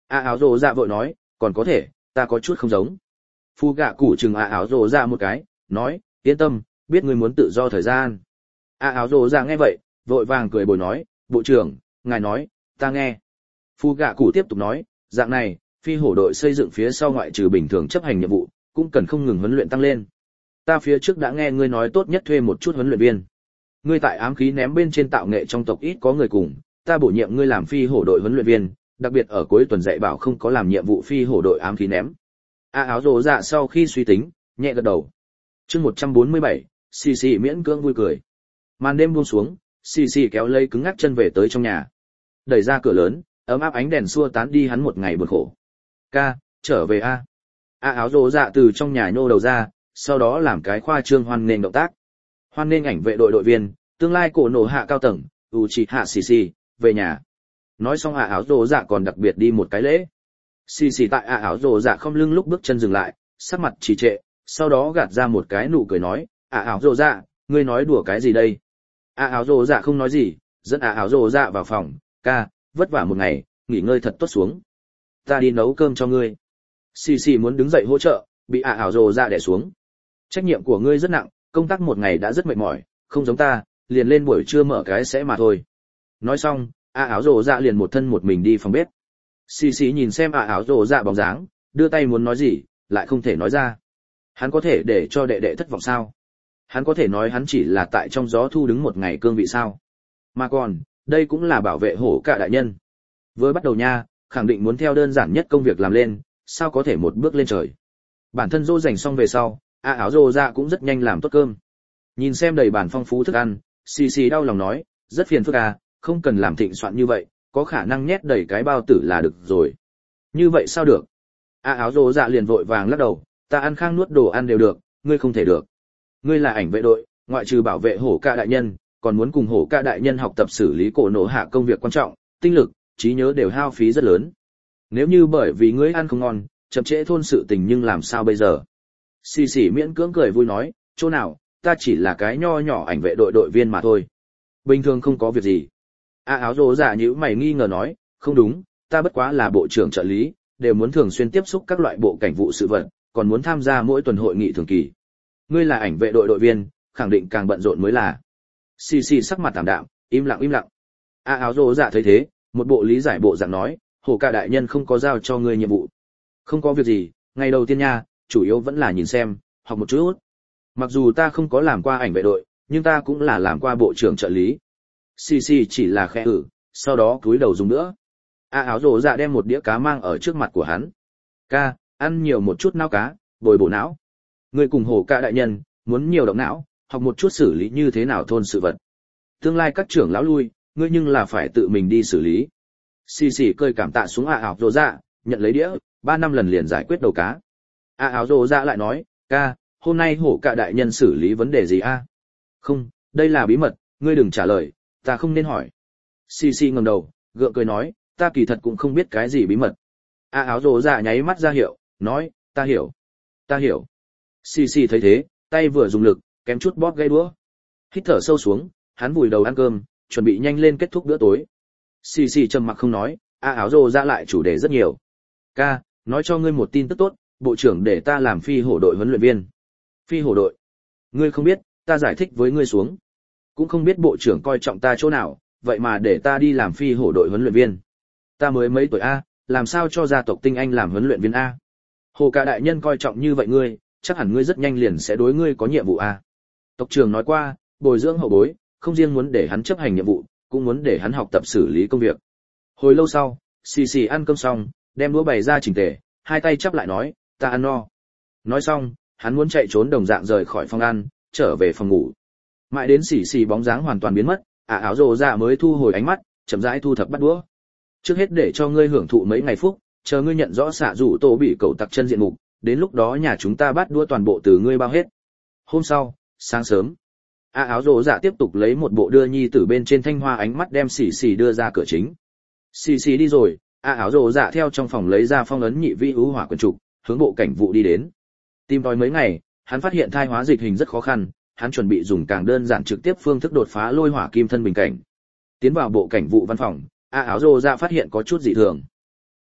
[SPEAKER 1] Áo rồ dạ vội nói, còn có thể, ta có chút không giống. Phu gạ cụ chừng áo rồ dạ một cái, nói, yên tâm, biết ngươi muốn tự do thời gian. Áo rồ dạ nghe vậy, vội vàng cười bồi nói, bộ trưởng, ngài nói, ta nghe. Phu gạ cụ tiếp tục nói, dạng này, phi hổ đội xây dựng phía sau ngoại trừ bình thường chấp hành nhiệm vụ, cũng cần không ngừng huấn luyện tăng lên. Ta phía trước đã nghe ngươi nói tốt nhất thuê một chút huấn luyện viên. Ngươi tại ám khí ném bên trên tạo nghệ trong tộc ít có người cùng, ta bổ nhiệm ngươi làm phi hổ đội huấn luyện viên, đặc biệt ở cuối tuần dạy bảo không có làm nhiệm vụ phi hổ đội ám khí ném. Áo rồ dạ sau khi suy tính, nhẹ gật đầu. Chương 147, xì xì miễn cưỡng vui cười. Màn đêm buông xuống, xì xì kéo lấy cứng ngắc chân về tới trong nhà. Đẩy ra cửa lớn, ấm áp ánh đèn xua tán đi hắn một ngày buồn khổ. Ca, trở về a. Áo rồ dạ từ trong nhà nhô đầu ra, sau đó làm cái khoa trương hoan nghênh động tác. Hoan nghênh ảnh vệ đội đội viên, tương lai cổ nổ hạ cao tầng, Uchiha xì xì, về nhà. Nói xong áo rồ dạ còn đặc biệt đi một cái lễ. Xì xì tại áo rồ dạ không lưng lúc bước chân dừng lại, sắc mặt trì trệ, sau đó gạt ra một cái nụ cười nói, áo rồ dạ, ngươi nói đùa cái gì đây? Áo rồ dạ không nói gì, dẫn áo rồ dạ vào phòng, ca, vất vả một ngày, nghỉ ngơi thật tốt xuống. Ta đi nấu cơm cho ngươi. Xì xì muốn đứng dậy hỗ trợ, bị áo rồ dạ đè xuống. Trách nhiệm của ngươi rất nặng, công tác một ngày đã rất mệt mỏi, không giống ta, liền lên buổi trưa mở cái sẽ mà thôi. Nói xong, áo rồ dạ liền một thân một mình đi phòng bếp. Xì xì nhìn xem áo rồ dạ bóng dáng, đưa tay muốn nói gì, lại không thể nói ra. Hắn có thể để cho đệ đệ thất vọng sao? Hắn có thể nói hắn chỉ là tại trong gió thu đứng một ngày cương vị sao? Mà còn, đây cũng là bảo vệ hổ cả đại nhân. Với bắt đầu nha, khẳng định muốn theo đơn giản nhất công việc làm lên, sao có thể một bước lên trời. Bản thân dỗ dành xong về sau, áo rồ dạ cũng rất nhanh làm tốt cơm. Nhìn xem đầy bàn phong phú thức ăn, xì xì đau lòng nói, rất phiền phức à, không cần làm thịnh soạn như vậy, có khả năng nhét đầy cái bao tử là được rồi. Như vậy sao được? Áo rồ dạ liền vội vàng lắc đầu, ta ăn khang nuốt đồ ăn đều được, ngươi không thể được. Ngươi là ảnh vệ đội, ngoại trừ bảo vệ hổ ca đại nhân, còn muốn cùng hổ ca đại nhân học tập xử lý cổ nổ hạ công việc quan trọng, tinh lực, trí nhớ đều hao phí rất lớn. Nếu như bởi vì ngươi ăn không ngon, chậm trễ thôn sự tình nhưng làm sao bây giờ? Xì xì miễn cưỡng cười vui nói, chỗ nào, ta chỉ là cái nho nhỏ ảnh vệ đội đội viên mà thôi. Bình thường không có việc gì. Áo rồ dạ nhíu mày nghi ngờ nói, không đúng, ta bất quá là bộ trưởng trợ lý, đều muốn thường xuyên tiếp xúc các loại bộ cảnh vụ sự vật, còn muốn tham gia mỗi tuần hội nghị thường kỳ. Ngươi là ảnh vệ đội đội viên, khẳng định càng bận rộn mới là. Xì xì sắc mặt tạm đạm, im lặng im lặng. Áo rồ dạ thấy thế, một bộ lý giải bộ dạng nói, hổ cả đại nhân không có giao cho ngươi nhiệm vụ. Không có việc gì, ngày đầu tiên nha, chủ yếu vẫn là nhìn xem, học một chút. Mặc dù ta không có làm qua ảnh vệ đội, nhưng ta cũng là làm qua bộ trưởng trợ lý. Xì xì chỉ là khẽ sau đó cúi đầu dùng nữa. Áo rồ dạ đem một đĩa cá mang ở trước mặt của hắn. Ca, ăn nhiều một chút não cá, bồi bổ não. Ngươi cùng hổ ca đại nhân, muốn nhiều động não, học một chút xử lý như thế nào thôn sự vật. Tương lai các trưởng lão lui, ngươi nhưng là phải tự mình đi xử lý. Xì xì cười cảm tạ xuống áo rồ dạ, nhận lấy đĩa, 3 năm lần liền giải quyết đầu cá. Áo rồ dạ lại nói, ca, hôm nay hổ ca đại nhân xử lý vấn đề gì a? Không, đây là bí mật, ngươi đừng trả lời, ta không nên hỏi. Xì xì ngẩng đầu, gượng cười nói, ta kỳ thật cũng không biết cái gì bí mật. Áo rồ dạ nháy mắt ra hiệu, nói, ta hiểu. Ta hiểu. Xì xì thấy thế, tay vừa dùng lực, kém chút bóp gây đũa. Hít thở sâu xuống, hắn vùi đầu ăn cơm, chuẩn bị nhanh lên kết thúc bữa tối. Xì xì trầm mặc không nói, áo rồ dạ lại chủ đề rất nhiều. Ca, nói cho ngươi một tin tức tốt, bộ trưởng để ta làm phi hổ đội huấn luyện viên. Phi hổ đội? Ngươi không biết, ta giải thích với ngươi xuống. Cũng không biết bộ trưởng coi trọng ta chỗ nào, vậy mà để ta đi làm phi hổ đội huấn luyện viên. Ta mới mấy tuổi a, làm sao cho gia tộc tinh anh làm huấn luyện viên a? Hồ cả đại nhân coi trọng như vậy ngươi, chắc hẳn ngươi rất nhanh liền sẽ đối ngươi có nhiệm vụ a. Tộc trưởng nói qua, bồi dưỡng hậu bối, không riêng muốn để hắn chấp hành nhiệm vụ, cũng muốn để hắn học tập xử lý công việc. Hồi lâu sau, xì xì ăn cơm xong, đem đũa bày ra chỉnh tề, hai tay chắp lại nói, ta ăn no. Nói xong, hắn muốn chạy trốn đồng dạng rời khỏi phòng ăn, trở về phòng ngủ. Mãi đến xì xì bóng dáng hoàn toàn biến mất, áo rồ dạ mới thu hồi ánh mắt, chậm rãi thu thập bắt đũa. Trước hết để cho ngươi hưởng thụ mấy ngày phúc, chờ ngươi nhận rõ xạ rủ tổ bị cậu tặc chân diện mục, đến lúc đó nhà chúng ta bắt đũa toàn bộ từ ngươi bao hết. Hôm sau, sáng sớm, áo rồ dạ tiếp tục lấy một bộ đưa nhi từ bên trên thanh hoa ánh mắt đem xì xì đưa ra cửa chính. Xì xì đi rồi, áo rồ dạ theo trong phòng lấy ra phong ấn nhị vi ưu hỏa quyển trục, hướng bộ cảnh vụ đi đến. Tìm tòi mấy ngày, hắn phát hiện thai hóa dịch hình rất khó khăn, hắn chuẩn bị dùng càng đơn giản trực tiếp phương thức đột phá lôi hỏa kim thân bình cảnh. Tiến vào bộ cảnh vụ văn phòng, áo rồ dạ phát hiện có chút dị thường.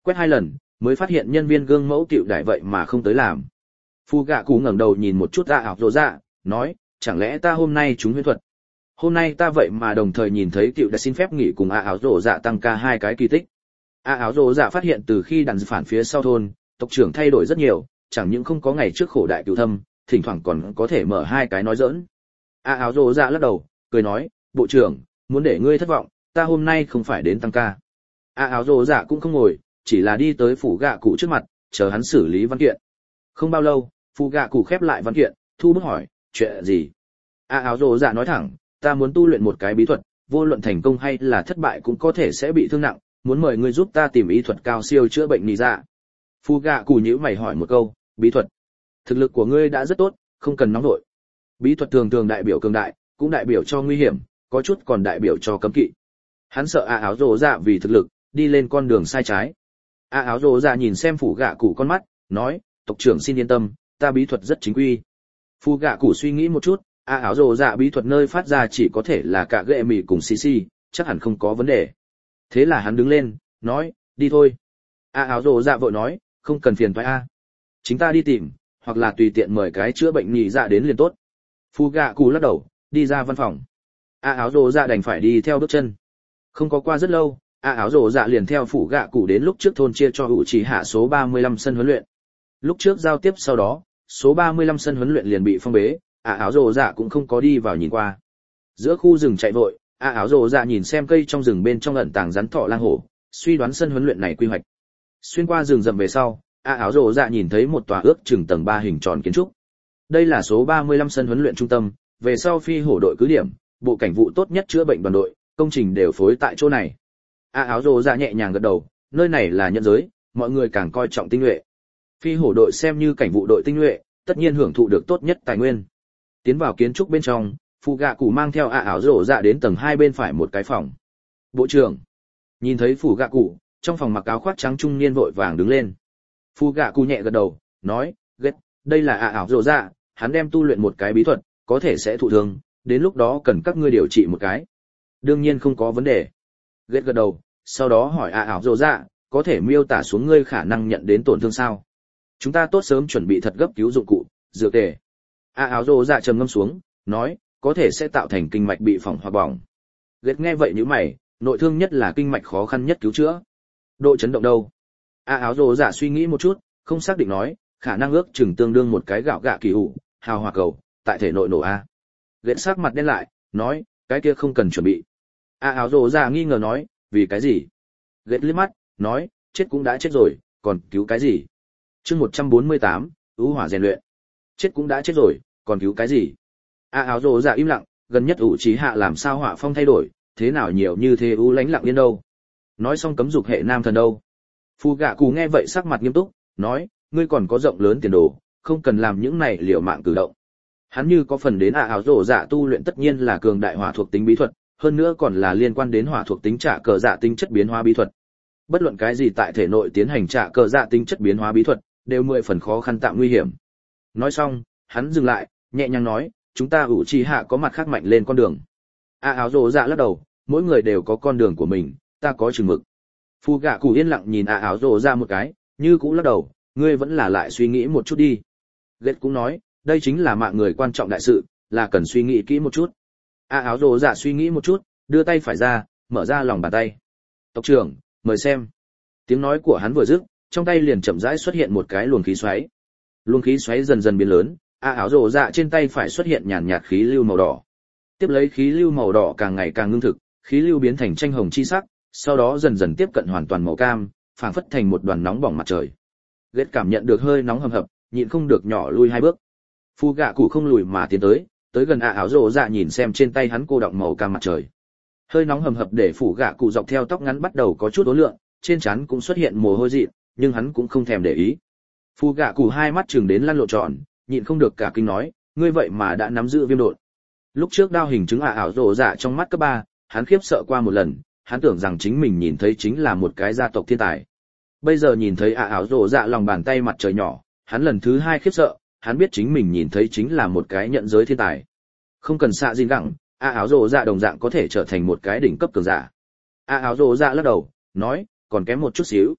[SPEAKER 1] Quét 2 lần, mới phát hiện nhân viên gương mẫu tiểu đại vậy mà không tới làm. Phu gạ cụ ngẩng đầu nhìn một chút ảo rồ dạ, nói, chẳng lẽ ta hôm nay trúng huyễn thuật? Hôm nay ta vậy mà đồng thời nhìn thấy tiểu đã xin phép nghỉ cùng ảo rồ dạ tăng ca 2 cái kỳ tích. Ảo rồ dạ phát hiện từ khi đàn phản phía sau thôn, tộc trưởng thay đổi rất nhiều, chẳng những không có ngày trước khổ đại cửu thâm, thỉnh thoảng còn có thể mở 2 cái nói giỡn. Ảo rồ dạ lắc đầu, cười nói, bộ trưởng, muốn để ngươi thất vọng, ta hôm nay không phải đến tăng ca. Ảo rồ dạ cũng không ngồi, chỉ là đi tới phủ gạ cụ trước mặt, chờ hắn xử lý văn kiện. Không bao lâu, phủ gạ cụ khép lại văn kiện, thu bút hỏi, chuyện gì? Ảo rồ dạ nói thẳng, ta muốn tu luyện một cái bí thuật, vô luận thành công hay là thất bại cũng có thể sẽ bị thương nặng, muốn mời ngươi giúp ta tìm ý thuật cao siêu chữa bệnh nị dạ. Phủ gạ cụ nhíu mày hỏi một câu, bí thuật? Thực lực của ngươi đã rất tốt, không cần nóng vội. Bí thuật thường thường đại biểu cường đại, cũng đại biểu cho nguy hiểm, có chút còn đại biểu cho cấm kỵ. Hắn sợ ảo rồ dạ vì thực lực đi lên con đường sai trái. Ảo rồ dạ nhìn xem phủ gạ cụ con mắt, nói, tộc trưởng xin yên tâm, ta bí thuật rất chính quy. Phủ gạ cụ suy nghĩ một chút, ảo rồ dạ bí thuật nơi phát ra chỉ có thể là cả ghệ mì cùng xì, chắc hẳn không có vấn đề. Thế là hắn đứng lên, nói, đi thôi. Ảo rồ dạ vội nói, không cần phiền toái a, chính ta đi tìm, hoặc là tùy tiện mời cái chữa bệnh nhị dạ đến liền tốt. Phủ gạ cụ lắc đầu, đi ra văn phòng. Ảo rồ dạ đành phải đi theo bước chân. Không có qua rất lâu, ảo rồ dạ liền theo phủ gạ cụ đến lúc trước thôn chia cho hữu trí hạ số 35 sân huấn luyện. Lúc trước giao tiếp sau đó, số 35 sân huấn luyện liền bị phong bế, ảo rồ dạ cũng không có đi vào nhìn qua. Giữa khu rừng chạy vội, ảo rồ dạ nhìn xem cây trong rừng bên trong ẩn tàng rắn thỏ lang hổ, suy đoán sân huấn luyện này quy hoạch. Xuyên qua rừng rậm về sau, ảo rồ dạ nhìn thấy một tòa ước chừng tầng 3 hình tròn kiến trúc. Đây là số 35 sân huấn luyện trung tâm, về sau phi hổ đội cứ điểm, bộ cảnh vụ tốt nhất chữa bệnh đoàn đội, công trình đều phối tại chỗ này. Ảo rồ dạ nhẹ nhàng gật đầu, nơi này là nhân giới, mọi người càng coi trọng tinh nhuệ. Phi hổ đội xem như cảnh vụ đội tinh nhuệ, tất nhiên hưởng thụ được tốt nhất tài nguyên. Tiến vào kiến trúc bên trong, phụ gạ cụ mang theo ảo rồ dạ đến tầng 2 bên phải một cái phòng. Bộ trưởng, nhìn thấy phụ gạ cụ, trong phòng mặc áo khoác trắng trung niên vội vàng đứng lên. Phụ gạ cụ nhẹ gật đầu, nói, ghét, đây là ảo rồ dạ, hắn đem tu luyện một cái bí thuật, có thể sẽ thụ thương, đến lúc đó cần các ngươi điều trị một cái. Đương nhiên không có vấn đề. Ghét gật đầu, sau đó hỏi ảo rồ dạ, có thể miêu tả xuống ngươi khả năng nhận đến tổn thương sao? Chúng ta tốt sớm chuẩn bị thật gấp cứu dụng cụ, dược tề. Ảo rồ dạ trầm ngâm xuống, nói, có thể sẽ tạo thành kinh mạch bị phỏng hoặc bỏng. Ghét nghe vậy nhíu mày, nội thương nhất là kinh mạch khó khăn nhất cứu chữa. Độ chấn động đâu? Ảo rồ dạ suy nghĩ một chút, không xác định nói, khả năng ước chừng tương đương một cái gạo gạ kỳ hủ, hào hỏa cầu, tại thể nội nổ a. Ghét sắc mặt đen lại, nói, cái kia không cần chuẩn bị. Ảo rồ dạ nghi ngờ nói, vì cái gì? Ghét liếc mắt, nói, chết cũng đã chết rồi, còn cứu cái gì? Chương 148, ưu hỏa rèn luyện. Chết cũng đã chết rồi, còn cứu cái gì? Ảo rồ dạ im lặng, gần nhất ủ trí hạ làm sao hỏa phong thay đổi, thế nào nhiều như thế u lánh lặng yên đâu? Nói xong cấm dục hệ nam thần đâu? Phu gạ cù nghe vậy sắc mặt nghiêm túc, nói, ngươi còn có rộng lớn tiền đồ, không cần làm những này liều mạng cử động. Hắn như có phần đến ảo rồ dạ tu luyện tất nhiên là cường đại hỏa thuộc tính bí thuật, hơn nữa còn là liên quan đến hỏa thuộc tính trả cờ dạ tính chất biến hóa bí thuật. Bất luận cái gì tại thể nội tiến hành trả cờ dạ tính chất biến hóa bí thuật, đều 10 phần khó khăn tạm nguy hiểm. Nói xong, hắn dừng lại, nhẹ nhàng nói, chúng ta ủ trì hạ có mặt khác mạnh lên con đường. Ảo rồ dạ lắc đầu, mỗi người đều có con đường của mình, ta có chừng mực. Phu gạ cụ yên lặng nhìn ảo rồ dạ một cái, như cũ lắc đầu, ngươi vẫn là lại suy nghĩ một chút đi. Ghét cũng nói, đây chính là mạng người quan trọng đại sự, là cần suy nghĩ kỹ một chút. Ảo rồ dạ suy nghĩ một chút, đưa tay phải ra, mở ra lòng bàn tay. Tộc trưởng, mời xem. Tiếng nói của hắn vừa dứt, trong tay liền chậm rãi xuất hiện một cái luồng khí xoáy. Luồng khí xoáy dần dần biến lớn, ảo rồ dạ trên tay phải xuất hiện nhàn nhạt khí lưu màu đỏ. Tiếp lấy khí lưu màu đỏ càng ngày càng ngưng thực, khí lưu biến thành tranh hồng chi sắc, sau đó dần dần tiếp cận hoàn toàn màu cam, phảng phất thành một đoàn nóng bỏng mặt trời. Ghét cảm nhận được hơi nóng hầm hập, nhịn không được nhỏ lui 2 bước. Phu gạ cụ không lùi mà tiến tới gần ảo rồ dạ nhìn xem trên tay hắn cô đọng màu cam mặt trời. Hơi nóng hầm hập để phủ gạ cụ dọc theo tóc ngắn bắt đầu có chút uốn lượn, trên trán cũng xuất hiện mồ hôi dịn, nhưng hắn cũng không thèm để ý. Phu gạ cụ hai mắt chừng đến lăn lộn tròn, nhịn không được cả kinh nói, ngươi vậy mà đã nắm giữ viêm độn. Lúc trước đao hình chứng ảo rồ dạ trong mắt cấp 3, hắn khiếp sợ qua một lần, hắn tưởng rằng chính mình nhìn thấy chính là một cái gia tộc thiên tài. Bây giờ nhìn thấy ảo rồ dạ lòng bàn tay mặt trời nhỏ, hắn lần thứ 2 khiếp sợ, hắn biết chính mình nhìn thấy chính là một cái nhận giới thiên tài. Không cần xạ gìn gẳng, ảo rồ dạ đồng dạng có thể trở thành một cái đỉnh cấp cường giả. Ảo rồ dạ lắc đầu, nói, còn kém một chút xíu.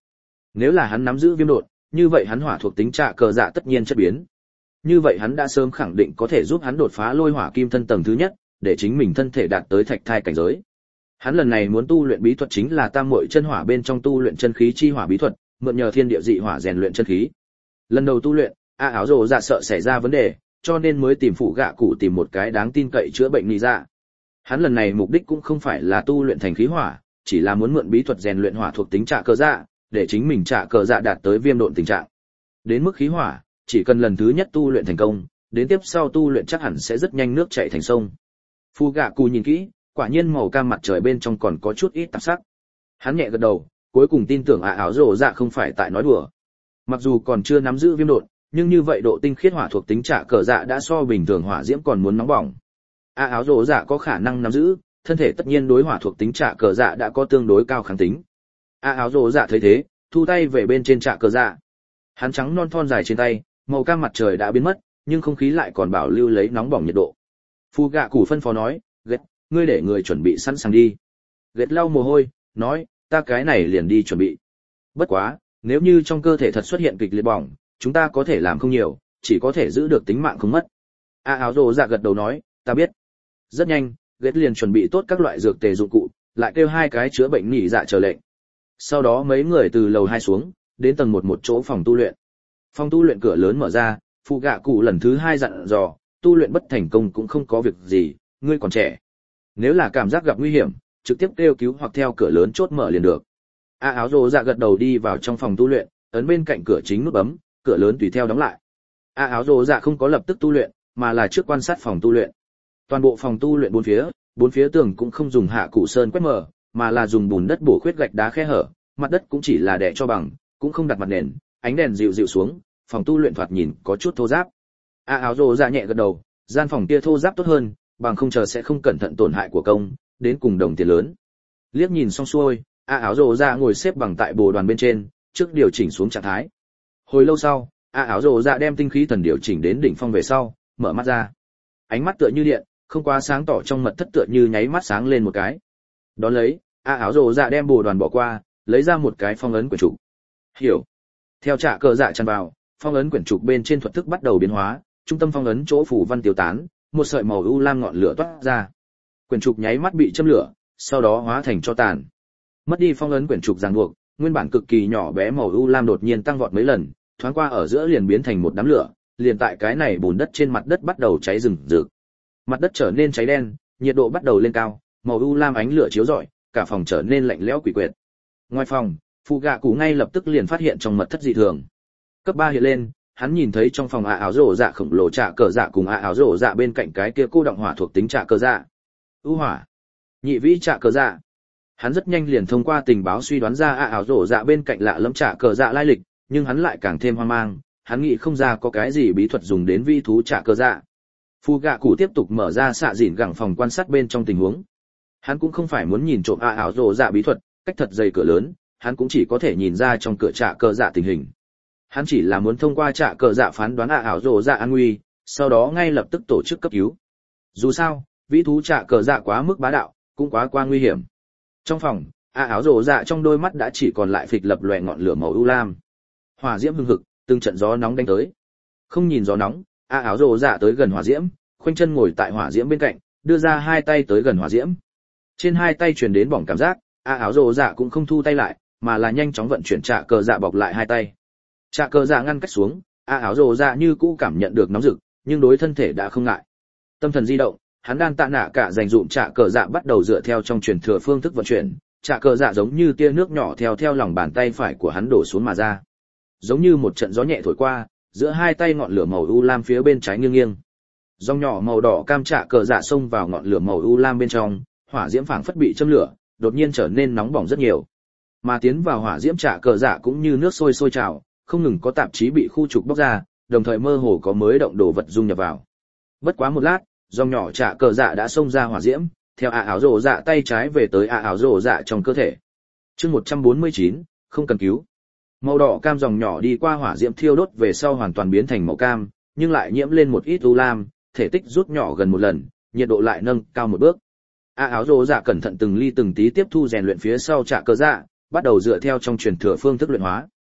[SPEAKER 1] Nếu là hắn nắm giữ viêm độn, như vậy hắn hỏa thuộc tính trạ cờ dạ tất nhiên chất biến. Như vậy hắn đã sớm khẳng định có thể giúp hắn đột phá lôi hỏa kim thân tầng thứ nhất, để chính mình thân thể đạt tới thạch thai cảnh giới. Hắn lần này muốn tu luyện bí thuật chính là tam muội chân hỏa bên trong tu luyện chân khí chi hỏa bí thuật, mượn nhờ thiên địa dị hỏa rèn luyện chân khí. Lần đầu tu luyện, áo rồ dạ sợ xảy ra vấn đề, cho nên mới tìm phụ gạ cụ tìm một cái đáng tin cậy chữa bệnh lý dạ. Hắn lần này mục đích cũng không phải là tu luyện thành khí hỏa, chỉ là muốn mượn bí thuật rèn luyện hỏa thuộc tính trạ cờ dạ, để chính mình trạ cờ dạ đạt tới viêm độn tình trạng. Đến mức khí hỏa, chỉ cần lần thứ nhất tu luyện thành công, đến tiếp sau tu luyện chắc hẳn sẽ rất nhanh nước chảy thành sông. Phụ gạ cụ nhìn kỹ, quả nhiên màu cam mặt trời bên trong còn có chút ít tạp sắc. Hắn nhẹ gật đầu, cuối cùng tin tưởng áo rồ dạ không phải tại nói đùa. Mặc dù còn chưa nắm giữ viêm độn, nhưng như vậy độ tinh khiết hỏa thuộc tính trạ cờ dạ đã so bình thường hỏa diễm còn muốn nóng bỏng. Áo rồ dạ có khả năng nắm giữ, thân thể tất nhiên đối hỏa thuộc tính trạ cờ dạ đã có tương đối cao kháng tính. Áo rồ dạ thấy thế, thu tay về bên trên trạ cờ dạ. Hắn trắng non thon dài trên tay, màu cam mặt trời đã biến mất, nhưng không khí lại còn bảo lưu lấy nóng bỏng nhiệt độ. Phu gạ cụ phân phó nói, ghét, ngươi để người chuẩn bị sẵn sàng đi. Ghét lau mồ hôi, nói, ta cái này liền đi chuẩn bị. Bất quá, nếu như trong cơ thể thật xuất hiện kịch liệt bỏng, chúng ta có thể làm không nhiều, chỉ có thể giữ được tính mạng không mất. Áo rồ dạ gật đầu nói, ta biết. Rất nhanh, ghét liền chuẩn bị tốt các loại dược tề dụng cụ, lại kêu hai cái chữa bệnh nhị dạ chờ lệnh. Sau đó mấy người từ lầu 2 xuống, đến tầng 1 một chỗ phòng tu luyện. Phòng tu luyện cửa lớn mở ra, phụ gạ cụ lần thứ 2 dặn dò, tu luyện bất thành công cũng không có việc gì, ngươi còn trẻ. Nếu là cảm giác gặp nguy hiểm, trực tiếp kêu cứu hoặc theo cửa lớn chốt mở liền được. Áo rồ dạ gật đầu đi vào trong phòng tu luyện, ấn bên cạnh cửa chính nút bấm, cửa lớn tùy theo đóng lại. Áo rồ dạ không có lập tức tu luyện, mà là trước quan sát phòng tu luyện. Toàn bộ phòng tu luyện bốn phía tường cũng không dùng hạ cụ sơn quét mở, mà là dùng bùn đất bổ khuyết gạch đá khe hở, mặt đất cũng chỉ là đè cho bằng, cũng không đặt mặt nền, ánh đèn dịu dịu xuống, phòng tu luyện thoạt nhìn có chút thô ráp. Áo rồ dạ nhẹ gật đầu, gian phòng kia thô ráp tốt hơn, bằng không chờ sẽ không cẩn thận tổn hại của công, đến cùng đồng tiền lớn. Liếc nhìn xong xuôi, áo rồ dạ ngồi xếp bằng tại bồ đoàn bên trên, trước điều chỉnh xuống trạng thái. Hồi lâu sau, áo rồ dạ đem tinh khí thần điều chỉnh đến đỉnh phong về sau, mở mắt ra. Ánh mắt tựa như điện, không quá sáng tỏ trong mật thất tựa như nháy mắt sáng lên một cái. Đón lấy, áo rồ dạ đem bồ đoàn bỏ qua, lấy ra một cái phong ấn quyển trục. Hiểu. Theo trạ cờ dạ tràn vào, phong ấn quyển trục bên trên thuật thức bắt đầu biến hóa, trung tâm phong ấn chỗ phủ văn tiêu tán, một sợi màu u lam ngọn lửa toát ra. Quyển trục nháy mắt bị châm lửa, sau đó hóa thành tro tàn. Mất đi phong ấn quyển trục ràng buộc, nguyên bản cực kỳ nhỏ bé màu u lam đột nhiên tăng vọt mấy lần, thoáng qua ở giữa liền biến thành một đám lửa, liền tại cái này bùn đất trên mặt đất bắt đầu cháy rừng rực. Mặt đất trở nên cháy đen, nhiệt độ bắt đầu lên cao, màu u lam ánh lửa chiếu rọi, cả phòng trở nên lạnh lẽo quỷ quyệt. Ngoài phòng, phụ gạ cụ ngay lập tức liền phát hiện trong mật thất dị thường. Cấp 3 hiện lên, hắn nhìn thấy trong phòng áo rồ dạ khổng lồ trạ cờ dạ cùng áo rồ dạ bên cạnh cái kia cô động hỏa thuộc tính trạ cờ dạ. ưu hỏa, nhị vĩ trạ cờ dạ. Hắn rất nhanh liền thông qua tình báo suy đoán ra áo rồ dạ bên cạnh lạ lẫm trạ cờ dạ lai lịch, nhưng hắn lại càng thêm hoang mang, hắn nghĩ không ra có cái gì bí thuật dùng đến vi thú trạ cờ dạ. Phu gạ cụ tiếp tục mở ra xạ dịn gẳng phòng quan sát bên trong tình huống. Hắn cũng không phải muốn nhìn trộm áo rồ dạ bí thuật, cách thật dày cửa lớn, hắn cũng chỉ có thể nhìn ra trong cửa trạ cờ dạ tình hình. Hắn chỉ là muốn thông qua trạ cờ dạ phán đoán áo rồ dạ an nguy, sau đó ngay lập tức tổ chức cấp cứu. Dù sao, vĩ thú trạ cờ dạ quá mức bá đạo, cũng quá nguy hiểm. Trong phòng, áo rồ dạ trong đôi mắt đã chỉ còn lại phịch lập lòe ngọn lửa màu u lam. Hỏa diễm hừng hực, từng trận gió nóng đánh tới. Không nhìn gió nóng, áo rồ dạ tới gần hỏa diễm, khoanh chân ngồi tại hỏa diễm bên cạnh, đưa ra hai tay tới gần hỏa diễm. Trên hai tay truyền đến bỏng cảm giác, áo rồ dạ cũng không thu tay lại, mà là nhanh chóng vận chuyển trạ cờ dạ bọc lại hai tay. Trạ cờ dạ ngăn cách xuống, áo rồ dạ như cũ cảm nhận được nóng rực, nhưng đối thân thể đã không ngại. Tâm thần di động, hắn đan tạ nạ cả dành dụm trạ cờ dạ bắt đầu dựa theo trong truyền thừa phương thức vận chuyển, trạ cờ dạ giống như tia nước nhỏ theo lòng bàn tay phải của hắn đổ xuống mà ra. Giống như một trận gió nhẹ thổi qua, giữa hai tay ngọn lửa màu u lam phía bên trái nghiêng nghiêng. Dòng nhỏ màu đỏ cam trạ cờ dạ xông vào ngọn lửa màu u lam bên trong, hỏa diễm phảng phất bị châm lửa, đột nhiên trở nên nóng bỏng rất nhiều. Mà tiến vào hỏa diễm trạ cờ dạ cũng như nước sôi trào, không ngừng có tạp chí bị khu trục bóc ra, đồng thời mơ hồ có mới động đồ vật dung nhập vào. Bất quá một lát, dòng nhỏ trạ cờ dạ đã xông ra hỏa diễm, theo áo rồ dạ tay trái về tới áo rồ dạ trong cơ thể. Chương 149, không cần cứu. Màu đỏ cam dòng nhỏ đi qua hỏa diễm thiêu đốt về sau hoàn toàn biến thành màu cam, nhưng lại nhiễm lên một ít u lam, thể tích rút nhỏ gần một lần, nhiệt độ lại nâng cao một bước. Áo rồ dạ cẩn thận từng ly từng tí tiếp thu rèn luyện phía sau trạ cờ dạ, bắt đầu dựa theo trong truyền thừa phương thức luyện hóa.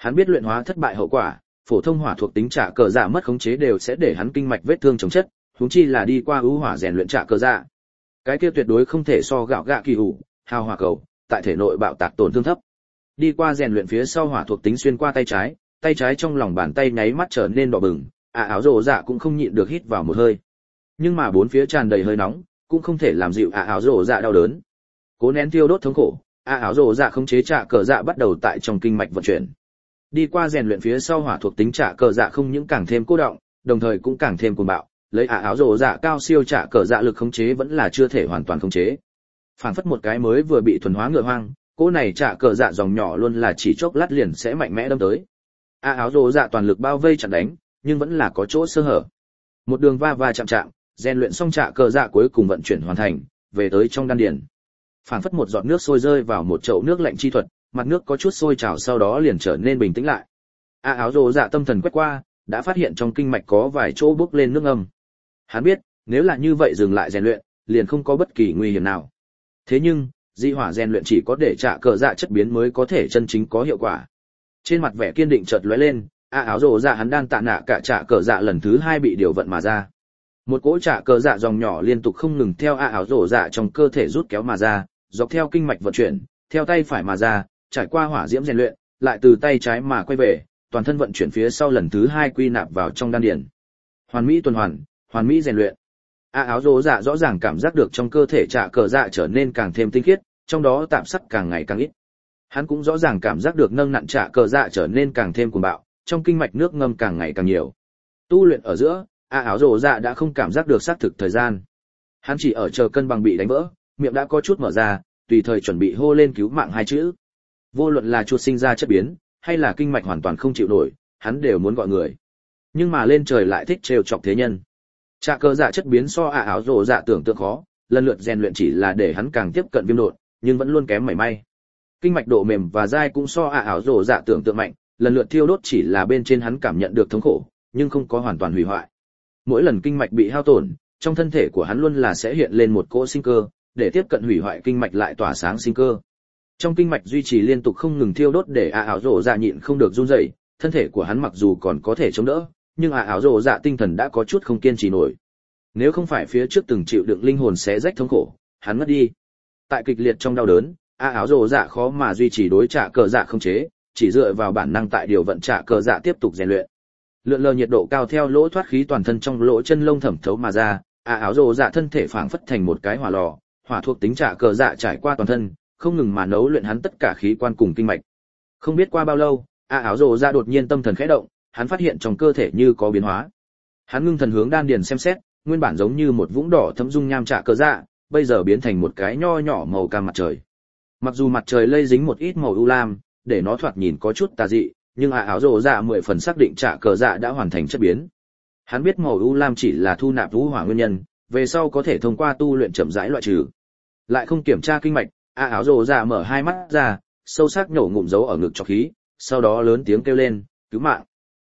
[SPEAKER 1] Hắn biết luyện hóa thất bại hậu quả, phổ thông hỏa thuộc tính trả cờ dạ mất khống chế đều sẽ để hắn kinh mạch vết thương chống chất, huống chi là đi qua ưu hỏa rèn luyện trả cờ dạ. Cái kia tuyệt đối không thể so gạo gạ kỳ hủ, hào hỏa cầu, tại thể nội bạo tạc tổn thương thấp. Đi qua rèn luyện phía sau hỏa thuộc tính xuyên qua tay trái trong lòng bàn tay nháy mắt trở nên đỏ bừng, áo rồ dạ cũng không nhịn được hít vào một hơi. Nhưng mà bốn phía tràn đầy hơi nóng, cũng không thể làm dịu áo rồ dạ đau đớn. Cố nén tiêu đốt thống khổ, áo rồ dạ khống chế trả cờ dạ bắt đầu tại trong kinh mạch vận chuyển. Đi qua rèn luyện phía sau hỏa thuộc tính trả cờ dạ không những càng thêm cô động, đồng thời cũng càng thêm cuồng bạo, lấy áo rồ dạ cao siêu trả cờ dạ lực khống chế vẫn là chưa thể hoàn toàn khống chế. Phản phất một cái mới vừa bị thuần hóa ngựa hoang, cỗ này trả cờ dạ dòng nhỏ luôn là chỉ chốc lát liền sẽ mạnh mẽ đâm tới. Áo rồ dạ toàn lực bao vây chặn đánh, nhưng vẫn là có chỗ sơ hở. Một đường va chạm, rèn luyện xong trả cờ dạ cuối cùng vận chuyển hoàn thành, về tới trong đan điền. Phản phất một giọt nước sôi rơi vào một chậu nước lạnh chi thuật, mặt nước có chút sôi trào sau đó liền trở nên bình tĩnh lại. Áo rồ dạ tâm thần quét qua, đã phát hiện trong kinh mạch có vài chỗ bốc lên nước ngâm. Hắn biết, nếu là như vậy dừng lại rèn luyện, liền không có bất kỳ nguy hiểm nào. Thế nhưng, dị hỏa rèn luyện chỉ có để trả cờ dạ chất biến mới có thể chân chính có hiệu quả. Trên mặt vẻ kiên định chợt lóe lên, áo rồ dạ hắn đang tạ nạ cả trả cờ dạ lần thứ 2 bị điều vận mà ra. Một cỗ trả cờ dạ dòng nhỏ liên tục không ngừng theo áo rồ dạ trong cơ thể rút kéo mà ra, dọc theo kinh mạch vận chuyển, theo tay phải mà ra, trải qua hỏa diễm rèn luyện, lại từ tay trái mà quay về, toàn thân vận chuyển phía sau lần thứ 2 quy nạp vào trong đan điền. Hoàn mỹ tuần hoàn, hoàn mỹ rèn luyện. Áo rồ dạ rõ ràng cảm giác được trong cơ thể trả cờ dạ trở nên càng thêm tinh khiết, trong đó tạp sắc càng ngày càng ít. Hắn cũng rõ ràng cảm giác được nâng nặng trả cờ dạ trở nên càng thêm cuồng bạo, trong kinh mạch nước ngâm càng ngày càng nhiều. Tu luyện ở giữa, áo rồ dạ đã không cảm giác được xác thực thời gian. Hắn chỉ ở chờ cân bằng bị đánh vỡ, miệng đã có chút mở ra, tùy thời chuẩn bị hô lên cứu mạng 2 chữ. Vô luận là chuột sinh ra chất biến, hay là kinh mạch hoàn toàn không chịu nổi, hắn đều muốn gọi người. Nhưng mà lên trời lại thích trêu chọc thế nhân. Trả cờ dạ chất biến so áo rồ dạ tưởng tượng khó, lần lượt rèn luyện chỉ là để hắn càng tiếp cận viêm đột, nhưng vẫn luôn kém mảy may. Kinh mạch độ mềm và dai cũng so áo rồ dạ tưởng tượng mạnh, lần lượt thiêu đốt chỉ là bên trên hắn cảm nhận được thống khổ, nhưng không có hoàn toàn hủy hoại. Mỗi lần kinh mạch bị hao tổn, trong thân thể của hắn luôn là sẽ hiện lên một cỗ sinh cơ, để tiếp cận hủy hoại kinh mạch lại tỏa sáng sinh cơ. Trong kinh mạch duy trì liên tục không ngừng thiêu đốt để áo rồ dạ nhịn không được run rẩy, thân thể của hắn mặc dù còn có thể chống đỡ, nhưng áo rồ dạ tinh thần đã có chút không kiên trì nổi. Nếu không phải phía trước từng chịu đựng linh hồn xé rách thống khổ, hắn ngất đi. Tại kịch liệt trong đau đớn, áo rồ dạ khó mà duy trì đối trả cờ dạ không chế, chỉ dựa vào bản năng tại điều vận trả cờ dạ tiếp tục rèn luyện. Lượn lờ nhiệt độ cao theo lỗ thoát khí toàn thân trong lỗ chân lông thẩm thấu mà ra, áo rồ dạ thân thể phảng phất thành một cái hỏa lò, hỏa thuộc tính trả cờ dạ trải qua toàn thân, không ngừng mà nấu luyện hắn tất cả khí quan cùng kinh mạch. Không biết qua bao lâu, áo rồ dạ đột nhiên tâm thần khẽ động, hắn phát hiện trong cơ thể như có biến hóa. Hắn ngưng thần hướng đan điền xem xét, nguyên bản giống như một vũng đỏ thấm dung nham trả cờ dạ, bây giờ biến thành một cái nho nhỏ màu cam mặt trời. Mặc dù mặt trời lây dính một ít màu u lam, để nó thoạt nhìn có chút tà dị, nhưng áo rồ dạ 10 phần xác định trả cờ dạ đã hoàn thành chất biến. Hắn biết màu u lam chỉ là thu nạp vũ hỏa nguyên nhân, về sau có thể thông qua tu luyện chậm rãi loại trừ. Lại không kiểm tra kinh mạch, áo rồ dạ mở hai mắt ra, sâu sắc nhổ ngụm dấu ở ngực cho khí, sau đó lớn tiếng kêu lên, cứu mạng.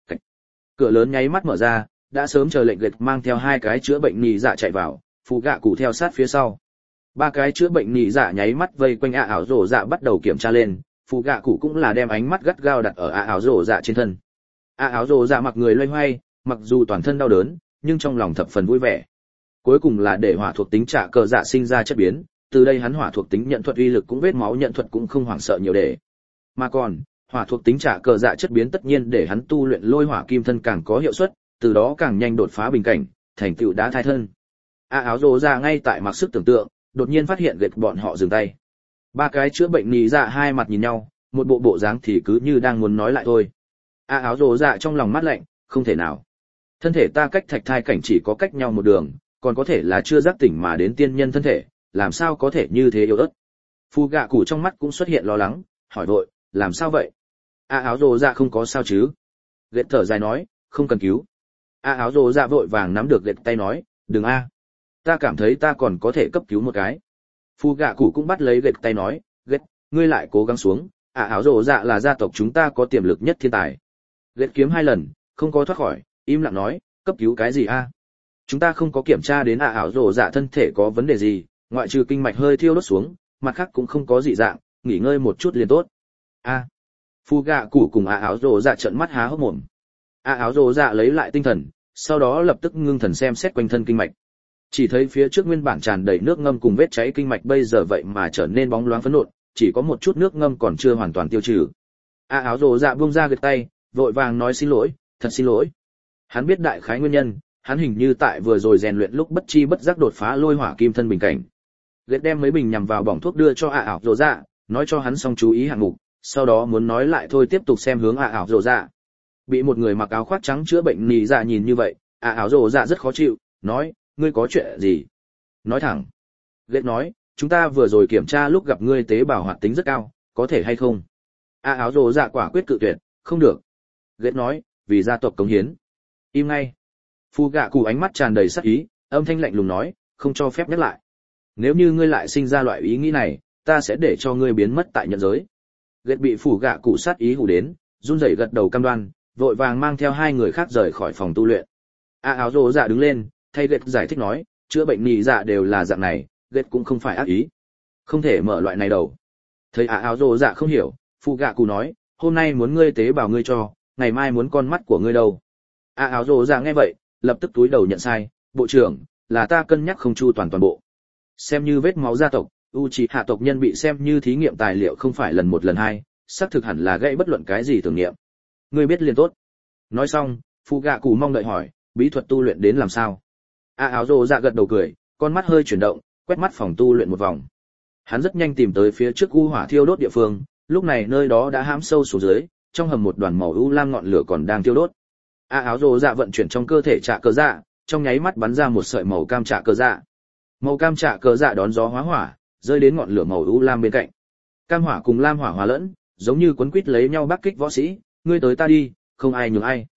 [SPEAKER 1] Cửa lớn nháy mắt mở ra, đã sớm chờ lệnh gạch mang theo 2 cái chữa bệnh nhị dạ chạy vào, phụ gạ cụ theo sát phía sau. 3 cái chữa bệnh nhị dạ nháy mắt vây quanh áo rồ dạ bắt đầu kiểm tra lên, phụ gạ cụ cũng là đem ánh mắt gắt gao đặt ở áo rồ dạ trên thân. Áo rồ dạ mặc người loay hoay, mặc dù toàn thân đau đớn, nhưng trong lòng thập phần vui vẻ. Cuối cùng là để hỏa thuộc tính trả cờ dạ sinh ra chất biến, từ đây hắn hỏa thuộc tính nhận thuật uy lực cũng vết máu nhận thuật cũng không hoảng sợ nhiều để. Mà còn, hỏa thuộc tính trả cờ dạ chất biến tất nhiên để hắn tu luyện lôi hỏa kim thân càng có hiệu suất, từ đó càng nhanh đột phá bình cảnh, thành tựu đá thai thân. Áo rồ dạ ngay tại mặc sức tưởng tượng, đột nhiên phát hiện gạch bọn họ dừng tay. 3 cái chữa bệnh nhị dạ hai mặt nhìn nhau, một bộ dáng thì cứ như đang muốn nói lại thôi. Áo rồ dạ trong lòng mát lạnh, không thể nào. Thân thể ta cách thạch thai cảnh chỉ có cách nhau một đường, còn có thể là chưa giác tỉnh mà đến tiên nhân thân thể, làm sao có thể như thế yếu ớt. Phu gạ cụ trong mắt cũng xuất hiện lo lắng, hỏi vội, làm sao vậy? Áo rồ dạ không có sao chứ? Gệt thở dài nói, không cần cứu. Áo rồ dạ vội vàng nắm được gệt tay nói, đừng a, ta cảm thấy ta còn có thể cấp cứu một cái. Phu gạ cụ cũng bắt lấy gệt tay nói, gệt, ngươi lại cố gắng xuống, áo rồ dạ là gia tộc chúng ta có tiềm lực nhất thiên tài. Gệt kiếm 2 lần, không có thoát khỏi, im lặng nói, cấp cứu cái gì a? Chúng ta không có kiểm tra đến áo rồ dạ thân thể có vấn đề gì, ngoại trừ kinh mạch hơi thiêu đốt xuống, mặt khác cũng không có dị dạng, nghỉ ngơi một chút liền tốt. Phu gạ cụ cùng áo rồ dạ trợn mắt há hốc mồm. Áo rồ dạ lấy lại tinh thần, sau đó lập tức ngưng thần xem xét quanh thân kinh mạch. Chỉ thấy phía trước nguyên bản tràn đầy nước ngâm cùng vết cháy kinh mạch bây giờ vậy mà trở nên bóng loáng phấn nộn, chỉ có một chút nước ngâm còn chưa hoàn toàn tiêu trừ. Áo rồ dạ buông ra gật tay, vội vàng nói xin lỗi, thật xin lỗi. Hắn biết đại khái nguyên nhân, hắn hình như tại vừa rồi rèn luyện lúc bất chi bất giác đột phá lôi hỏa kim thân bình cảnh. Gật đem mấy bình nhằm vào bỏng thuốc đưa cho áo rồ dạ, nói cho hắn xong chú ý hạng mục, sau đó muốn nói lại thôi tiếp tục xem hướng áo rồ dạ. Bị một người mặc áo khoác trắng chữa bệnh nỉ dạ nhìn như vậy, áo rồ dạ rất khó chịu, nói, ngươi có chuyện gì? Nói thẳng. Gật nói, chúng ta vừa rồi kiểm tra lúc gặp ngươi tế bào hoạt tính rất cao, có thể hay không? Áo rồ dạ quả quyết cự tuyệt, không được. Gật nói, vì gia tộc cống hiến. Im ngay. Phu gạ cụ ánh mắt tràn đầy sát ý, âm thanh lạnh lùng nói, không cho phép nhắc lại. Nếu như ngươi lại sinh ra loại ý nghĩ này, ta sẽ để cho ngươi biến mất tại nhân giới. Gật bị phủ gạ cụ sát ý hù đến, run rẩy gật đầu cam đoan, vội vàng mang theo hai người khác rời khỏi phòng tu luyện. Áo rồ dạ đứng lên, thay Gật giải thích nói, chữa bệnh nỉ dạ đều là dạng này, Gật cũng không phải ác ý. Không thể mở loại này đầu. Thấy áo rồ dạ không hiểu, phụ gạ cụ nói, hôm nay muốn ngươi tế bào ngươi cho, ngày mai muốn con mắt của ngươi đâu. Áo rồ dạ nghe vậy, lập tức túi đầu nhận sai, bộ trưởng, là ta cân nhắc không chu toàn bộ. Xem như vết máu gia tộc, Uchiha tộc nhân bị xem như thí nghiệm tài liệu không phải lần một lần hai, xác thực hẳn là gây bất luận cái gì thử nghiệm. Ngươi biết liền tốt. Nói xong, phụ gạ cụ mong đợi hỏi, bí thuật tu luyện đến làm sao? Áo rồ dạ gật đầu cười, con mắt hơi chuyển động, quét mắt phòng tu luyện một vòng. Hắn rất nhanh tìm tới phía trước u hỏa thiêu đốt địa phương, lúc này nơi đó đã hãm sâu xuống dưới, trong hầm một đoàn màu u lam ngọn lửa còn đang thiêu đốt. Áo rồ dạ vận chuyển trong cơ thể trạ cờ dạ, trong nháy mắt bắn ra một sợi màu cam trạ cờ dạ. Màu cam trạ cờ dạ đón gió hóa hỏa, rơi đến ngọn lửa màu u lam bên cạnh. Cam hỏa cùng lam hỏa hòa lẫn, giống như quấn quýt lấy nhau bắc kích võ sĩ, ngươi tới ta đi, không ai nhường ai.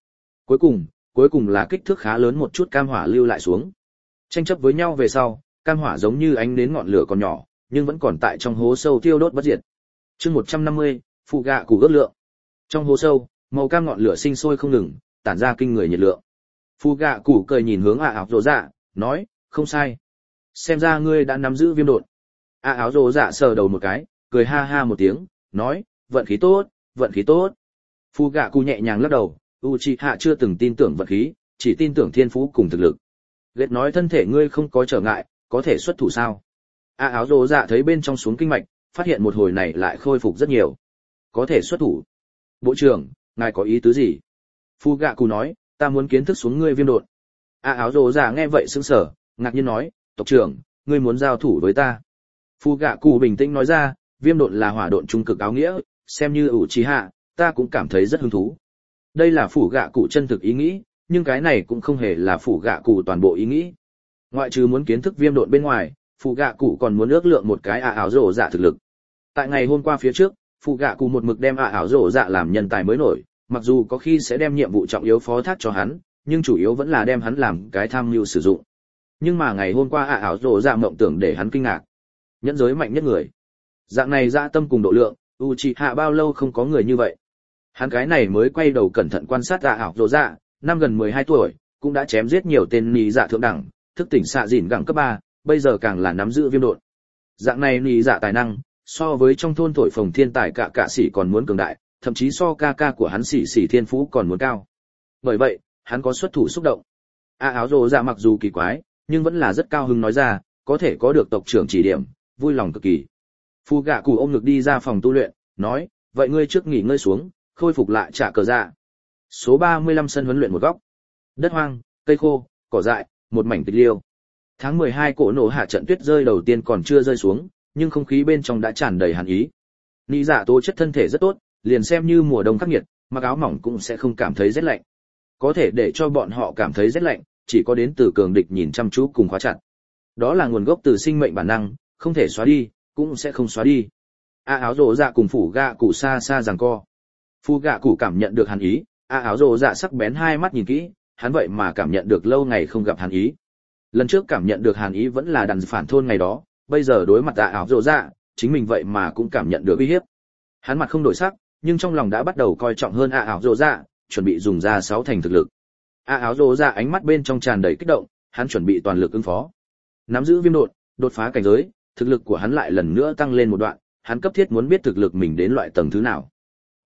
[SPEAKER 1] Cuối cùng là kích thước khá lớn một chút cam hỏa lưu lại xuống. Tranh chấp với nhau về sau, cam hỏa giống như ánh đến ngọn lửa còn nhỏ, nhưng vẫn còn tại trong hố sâu thiêu đốt bất diệt. Chương 150, phụ gạ cụ ước lượng. Trong hố sâu, màu cam ngọn lửa sinh sôi không ngừng, tản ra kinh người nhiệt lượng. Phụ gạ cụ cười nhìn hướng áo rồ dạ, nói, không sai. Xem ra ngươi đã nắm giữ viêm độn. Áo rồ dạ sờ đầu một cái, cười ha ha một tiếng, nói, vận khí tốt, vận khí tốt. Phụ gạ cụ nhẹ nhàng lắc đầu, Uchiha chưa từng tin tưởng vận khí, chỉ tin tưởng thiên phú cùng thực lực. Gật nói thân thể ngươi không có trở ngại, có thể xuất thủ sao? Áo rồ dạ thấy bên trong xuống kinh mạch, phát hiện một hồi này lại khôi phục rất nhiều. Có thể xuất thủ. Bộ trưởng, ngài có ý tứ gì? Phu gạ cụ nói, ta muốn kiến thức xuống ngươi viêm độn. Áo rồ dạ nghe vậy sững sờ, ngạc nhiên nói, tộc trưởng, ngươi muốn giao thủ với ta? Phu gạ cụ bình tĩnh nói ra, viêm độn là hỏa độn trung cực áo nghĩa, xem như Uchiha, ta cũng cảm thấy rất hứng thú. Đây là phủ gạ cụ chân thực ý nghĩ, nhưng cái này cũng không hề là phủ gạ cụ toàn bộ ý nghĩ. Ngoại trừ muốn kiến thức viêm độn bên ngoài, phụ gạ cụ còn muốn ước lượng một cái áo rồ dạ thực lực. Tại ngày hôm qua phía trước, phụ gạ cụ một mực đem áo rồ dạ làm nhân tài mới nổi, mặc dù có khi sẽ đem nhiệm vụ trọng yếu phó thác cho hắn, nhưng chủ yếu vẫn là đem hắn làm cái tham mưu sử dụng. Nhưng mà ngày hôm qua áo rồ dạ mộng tưởng để hắn kinh ngạc. Nhẫn giới mạnh nhất người. Dạng này dạ tâm cùng độ lượng, Uchiha bao lâu không có người như vậy. Hắn cái này mới quay đầu cẩn thận quan sát áo rồ dạ, năm gần 12 tuổi, cũng đã chém giết nhiều tên nỉ dạ thượng đẳng, thức tỉnh xạ dỉn gẳng cấp 3, bây giờ càng là nắm giữ viêm độn. Dạng này nỉ dạ tài năng, so với trong thôn thổi phồng thiên tài cả sĩ còn muốn cường đại, thậm chí so ca ca của hắn sĩ thiên phú còn muốn cao. Bởi vậy, hắn có xuất thủ xúc động. Áo rồ dạ mặc dù kỳ quái, nhưng vẫn là rất cao hứng nói ra, có thể có được tộc trưởng chỉ điểm, vui lòng cực kỳ. Phu gạ cụ ôm ngực đi ra phòng tu luyện, nói, vậy ngươi trước nghỉ ngơi xuống, khôi phục lại trả cờ dạ. Số 35 sân huấn luyện một góc. Đất hoang, cây khô, cỏ dại, một mảnh tịch liêu. Tháng 12 cổ nổ hạ trận tuyết rơi đầu tiên còn chưa rơi xuống, nhưng không khí bên trong đã tràn đầy hàn ý. Nị dạ tố chất thân thể rất tốt, liền xem như mùa đông khắc nghiệt, mặc áo mỏng cũng sẽ không cảm thấy rét lạnh. Có thể để cho bọn họ cảm thấy rét lạnh, chỉ có đến từ cường địch nhìn chăm chú cùng khóa chặt. Đó là nguồn gốc từ sinh mệnh bản năng, không thể xóa đi, cũng sẽ không xóa đi. Áo rồ dạ cùng phủ gạ cụ xa xa giằng co. Phu gạ cụ cảm nhận được hàn ý, áo rồ dạ sắc bén hai mắt nhìn kỹ, hắn vậy mà cảm nhận được lâu ngày không gặp hàn ý. Lần trước cảm nhận được hàn ý vẫn là đàn phản thôn ngày đó, bây giờ đối mặt áo rồ dạ, chính mình vậy mà cũng cảm nhận được uy hiếp. Hắn mặt không đổi sắc, nhưng trong lòng đã bắt đầu coi trọng hơn áo rồ dạ, chuẩn bị dùng ra 6 thành thực lực. Áo rồ dạ ánh mắt bên trong tràn đầy kích động, hắn chuẩn bị toàn lực ứng phó. Nắm giữ viêm độn, đột phá cảnh giới, thực lực của hắn lại lần nữa tăng lên một đoạn, hắn cấp thiết muốn biết thực lực mình đến loại tầng thứ nào.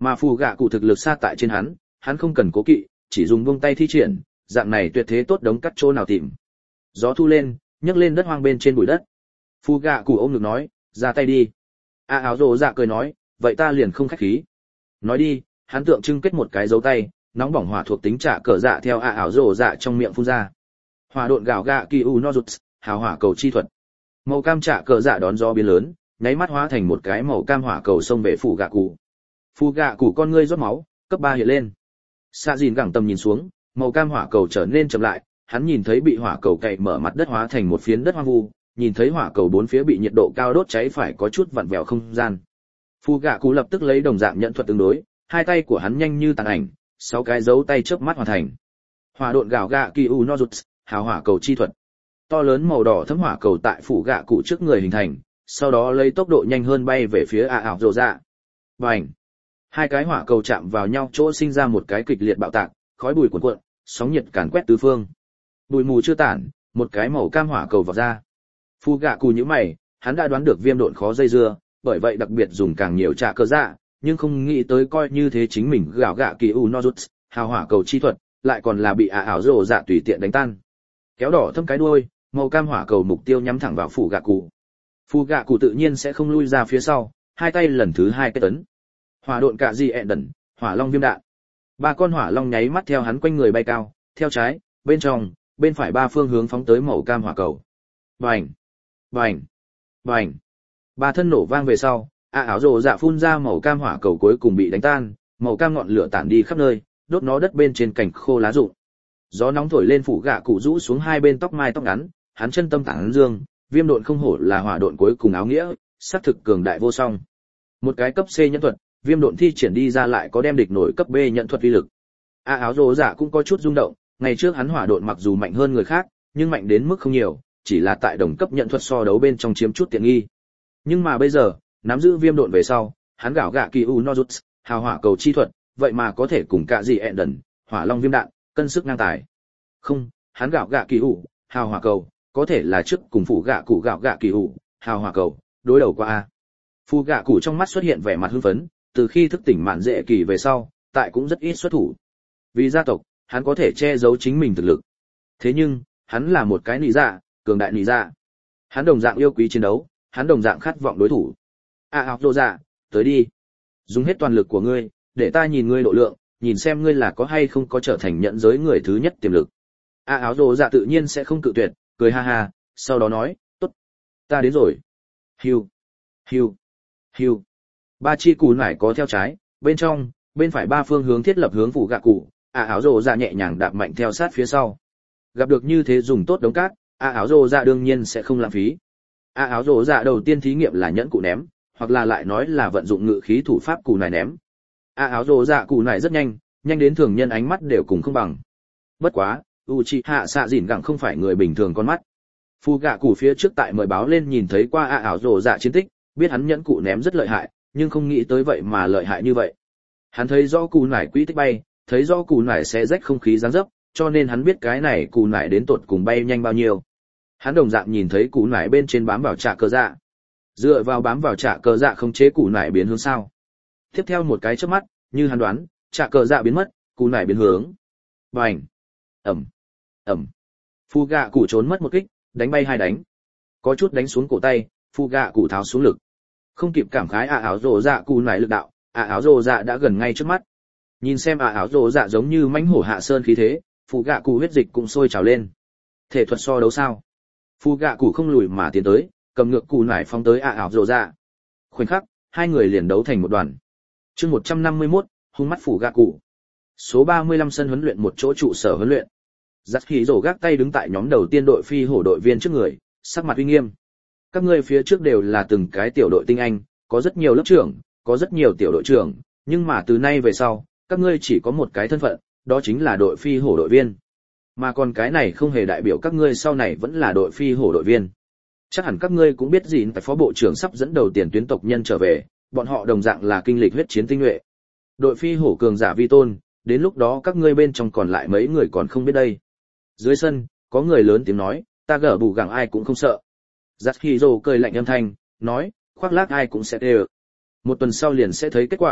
[SPEAKER 1] Mà phù gạ cụ thực lực xa tại trên hắn không cần cố kỵ, chỉ dùng buông tay thi triển, dạng này tuyệt thế tốt đống cắt chỗ nào tìm. Gió thu lên, nhấc lên đất hoang bên trên bụi đất. Phù gạ cụ ôm ngực nói, ra tay đi. Áo rồ dạ cười nói, vậy ta liền không khách khí. Nói đi, hắn tượng trưng kết một cái dấu tay, nóng bỏng hỏa thuộc tính trả cờ dạ theo áo rồ dạ trong miệng phun ra. Hỏa độn gạo gạ kỳ u no rụt, hào hỏa cầu chi thuật. Màu cam trả cờ dạ đón gió biến lớn, nháy mắt hóa thành một cái màu cam hỏa cầu xông về phù gạ cụ. Phù gạ cụ con ngươi rót máu, cấp 3 hiện lên. Xạ dìn gẳng tầm nhìn xuống, màu cam hỏa cầu trở nên chậm lại, hắn nhìn thấy bị hỏa cầu cày mở mặt đất hóa thành một phiến đất hoang vu, nhìn thấy hỏa cầu bốn phía bị nhiệt độ cao đốt cháy phải có chút vặn vẹo không gian. Phù gạ cụ lập tức lấy đồng dạng nhận thuật tương đối, hai tay của hắn nhanh như tàn ảnh, 6 cái dấu tay chớp mắt hoàn thành. Hỏa độn gạo gạ kỳ u no rụt, hào hỏa cầu chi thuật. To lớn màu đỏ thấm hỏa cầu tại phù gạ cụ trước người hình thành, sau đó lấy tốc độ nhanh hơn bay về phía ảo rồ dạ. Bành! Hai cái hỏa cầu chạm vào nhau chỗ sinh ra một cái kịch liệt bạo tạc, khói bụi cuồn cuộn, sóng nhiệt càn quét tứ phương. Bụi mù chưa tản, một cái màu cam hỏa cầu vọt ra. Phù gạ cụ nhíu mày, hắn đã đoán được viêm độn khó dây dưa, bởi vậy đặc biệt dùng càng nhiều trả cơ dạ, nhưng không nghĩ tới coi như thế chính mình gạo gạ kỳ u no rút, hào hỏa cầu chi thuật, lại còn là bị ảo rồ dạ tùy tiện đánh tan. Kéo đỏ thâm cái đuôi, màu cam hỏa cầu mục tiêu nhắm thẳng vào phù gạ cụ. Phù gạ cụ tự nhiên sẽ không lui ra phía sau, hai tay lần thứ hai kết tấn. Hỏa độn cạ di đẩn, hỏa long viêm đạn. Ba con hỏa long nháy mắt theo hắn quanh người bay cao, theo trái, bên trong, bên phải ba phương hướng phóng tới màu cam hỏa cầu. Bành, bành, bành. Ba thân nổ vang về sau, ảo rồ dạ phun ra màu cam hỏa cầu cuối cùng bị đánh tan, màu cam ngọn lửa tản đi khắp nơi, đốt nó đất bên trên cành khô lá rụng. Gió nóng thổi lên phủ gạ cụ rũ xuống hai bên tóc mai tóc ngắn, hắn chân tâm tản dương, viêm độn không hổ là hỏa độn cuối cùng áo nghĩa, xác thực cường đại vô song. Một cái cấp C nhẫn thuật, viêm độn thi triển đi ra lại có đem địch nổi cấp B nhẫn thuật uy lực. Áo rồ dạ cũng có chút rung động, ngày trước hắn hỏa độn mặc dù mạnh hơn người khác, nhưng mạnh đến mức không nhiều, chỉ là tại đồng cấp nhẫn thuật so đấu bên trong chiếm chút tiện nghi. Nhưng mà bây giờ, nắm giữ viêm độn về sau, hắn gạo gạ kỳ u no rút, hào hỏa cầu chi thuật, vậy mà có thể cùng cả gì đần, hỏa long viêm đạn, cân sức ngang tài. Không, hắn gạo gạ kỳ u, hào hỏa cầu, có thể là trước cùng phụ gạ cụ gạo gạ kỳ u, hào hỏa cầu, đối đầu qua a. Phụ gạ cụ trong mắt xuất hiện vẻ mặt hưng phấn, từ khi thức tỉnh mạn dễ kỳ về sau, tại cũng rất ít xuất thủ. Vì gia tộc, hắn có thể che giấu chính mình thực lực. Thế nhưng, hắn là một cái nị dạ, cường đại nị dạ. Hắn đồng dạng yêu quý chiến đấu, hắn đồng dạng khát vọng đối thủ. Học đồ dạ, tới đi. Dùng hết toàn lực của ngươi, để ta nhìn ngươi độ lượng, nhìn xem ngươi là có hay không có trở thành nhận giới người thứ nhất tiềm lực. Áo đồ dạ tự nhiên sẽ không cự tuyệt, cười ha ha, sau đó nói, tốt, ta đến rồi. Hiu, hiu, hiu. Ba chi cù nải có theo trái, bên trong, bên phải ba phương hướng thiết lập hướng phủ gạ cụ. Áo đồ dạ nhẹ nhàng đạp mạnh theo sát phía sau. Gặp được như thế dùng tốt đống cát, áo đồ dạ đương nhiên sẽ không lãng phí. Áo đồ dạ đầu tiên thí nghiệm là nhẫn cụ ném, hoặc là lại nói là vận dụng ngự khí thủ pháp cù nải ném. Áo đồ dạ cù nải rất nhanh, nhanh đến thường nhân ánh mắt đều cùng không bằng. Bất quá, Uchiha xạ dỉn gẳng không phải người bình thường con mắt. Phu gạ cụ phía trước tại mời báo lên nhìn thấy qua áo đồ dạ chiến tích, biết hắn nhẫn cụ ném rất lợi hại, nhưng không nghĩ tới vậy mà lợi hại như vậy. Hắn thấy rõ cù nải quỹ tích bay, thấy rõ cù nải sẽ rách không khí giáng dấp, cho nên hắn biết cái này cù nải đến tột cùng bay nhanh bao nhiêu. Hắn đồng dạng nhìn thấy cù nải bên trên bám vào trạ cơ dạ. Dựa vào bám vào trạ cơ dạ không chế cù nải biến hướng sao. Tiếp theo một cái chớp mắt, như hắn đoán, trạ cơ dạ biến mất, cù nải biến hướng. Bành! Ẩm! Ẩm! Phu gạ cụ trốn mất một kích, đánh bay hai đánh. Có chút đánh xuống cổ tay, phu gạ cụ tháo xuống lực. Không kịp cảm khái áo rồ dạ cù nải lực đạo, áo rồ dạ đã gần ngay trước mắt. Nhìn xem áo rồ dạ giống như mãnh hổ hạ sơn khí thế, phu gạ cụ huyết dịch cũng sôi trào lên. Thể thuật so đấu sao? Phu gạ cụ không lùi mà tiến tới, cầm ngược cù nải phóng tới ảo rồ dạ. Khoảnh khắc, hai người liền đấu thành một đoàn. Chương 151, hung mắt phủ gạ cụ. Số 35 sân huấn luyện một chỗ trụ sở huấn luyện. Giặc hỉ rồ gác tay đứng tại nhóm đầu tiên đội phi hổ đội viên trước người, sắc mặt uy nghiêm. Các ngươi phía trước đều là từng cái tiểu đội tinh anh, có rất nhiều lớp trưởng, có rất nhiều tiểu đội trưởng, nhưng mà từ nay về sau, các ngươi chỉ có một cái thân phận, đó chính là đội phi hổ đội viên. Mà còn cái này không hề đại biểu các ngươi sau này vẫn là đội phi hổ đội viên. Chắc hẳn các ngươi cũng biết gì, phải phó bộ trưởng sắp dẫn đầu tiền tuyến tộc nhân trở về, bọn họ đồng dạng là kinh lịch huyết chiến tinh nhuệ. Đội phi hổ cường giả vi tôn, đến lúc đó các ngươi bên trong còn lại mấy người còn không biết đây. Dưới sân, có người lớn tiếng nói, ta gở bù gẳng ai cũng không sợ. Yasuhiro cười lạnh âm thanh, nói, khoác lác ai cũng sẽ tê. Một tuần sau liền sẽ thấy kết quả,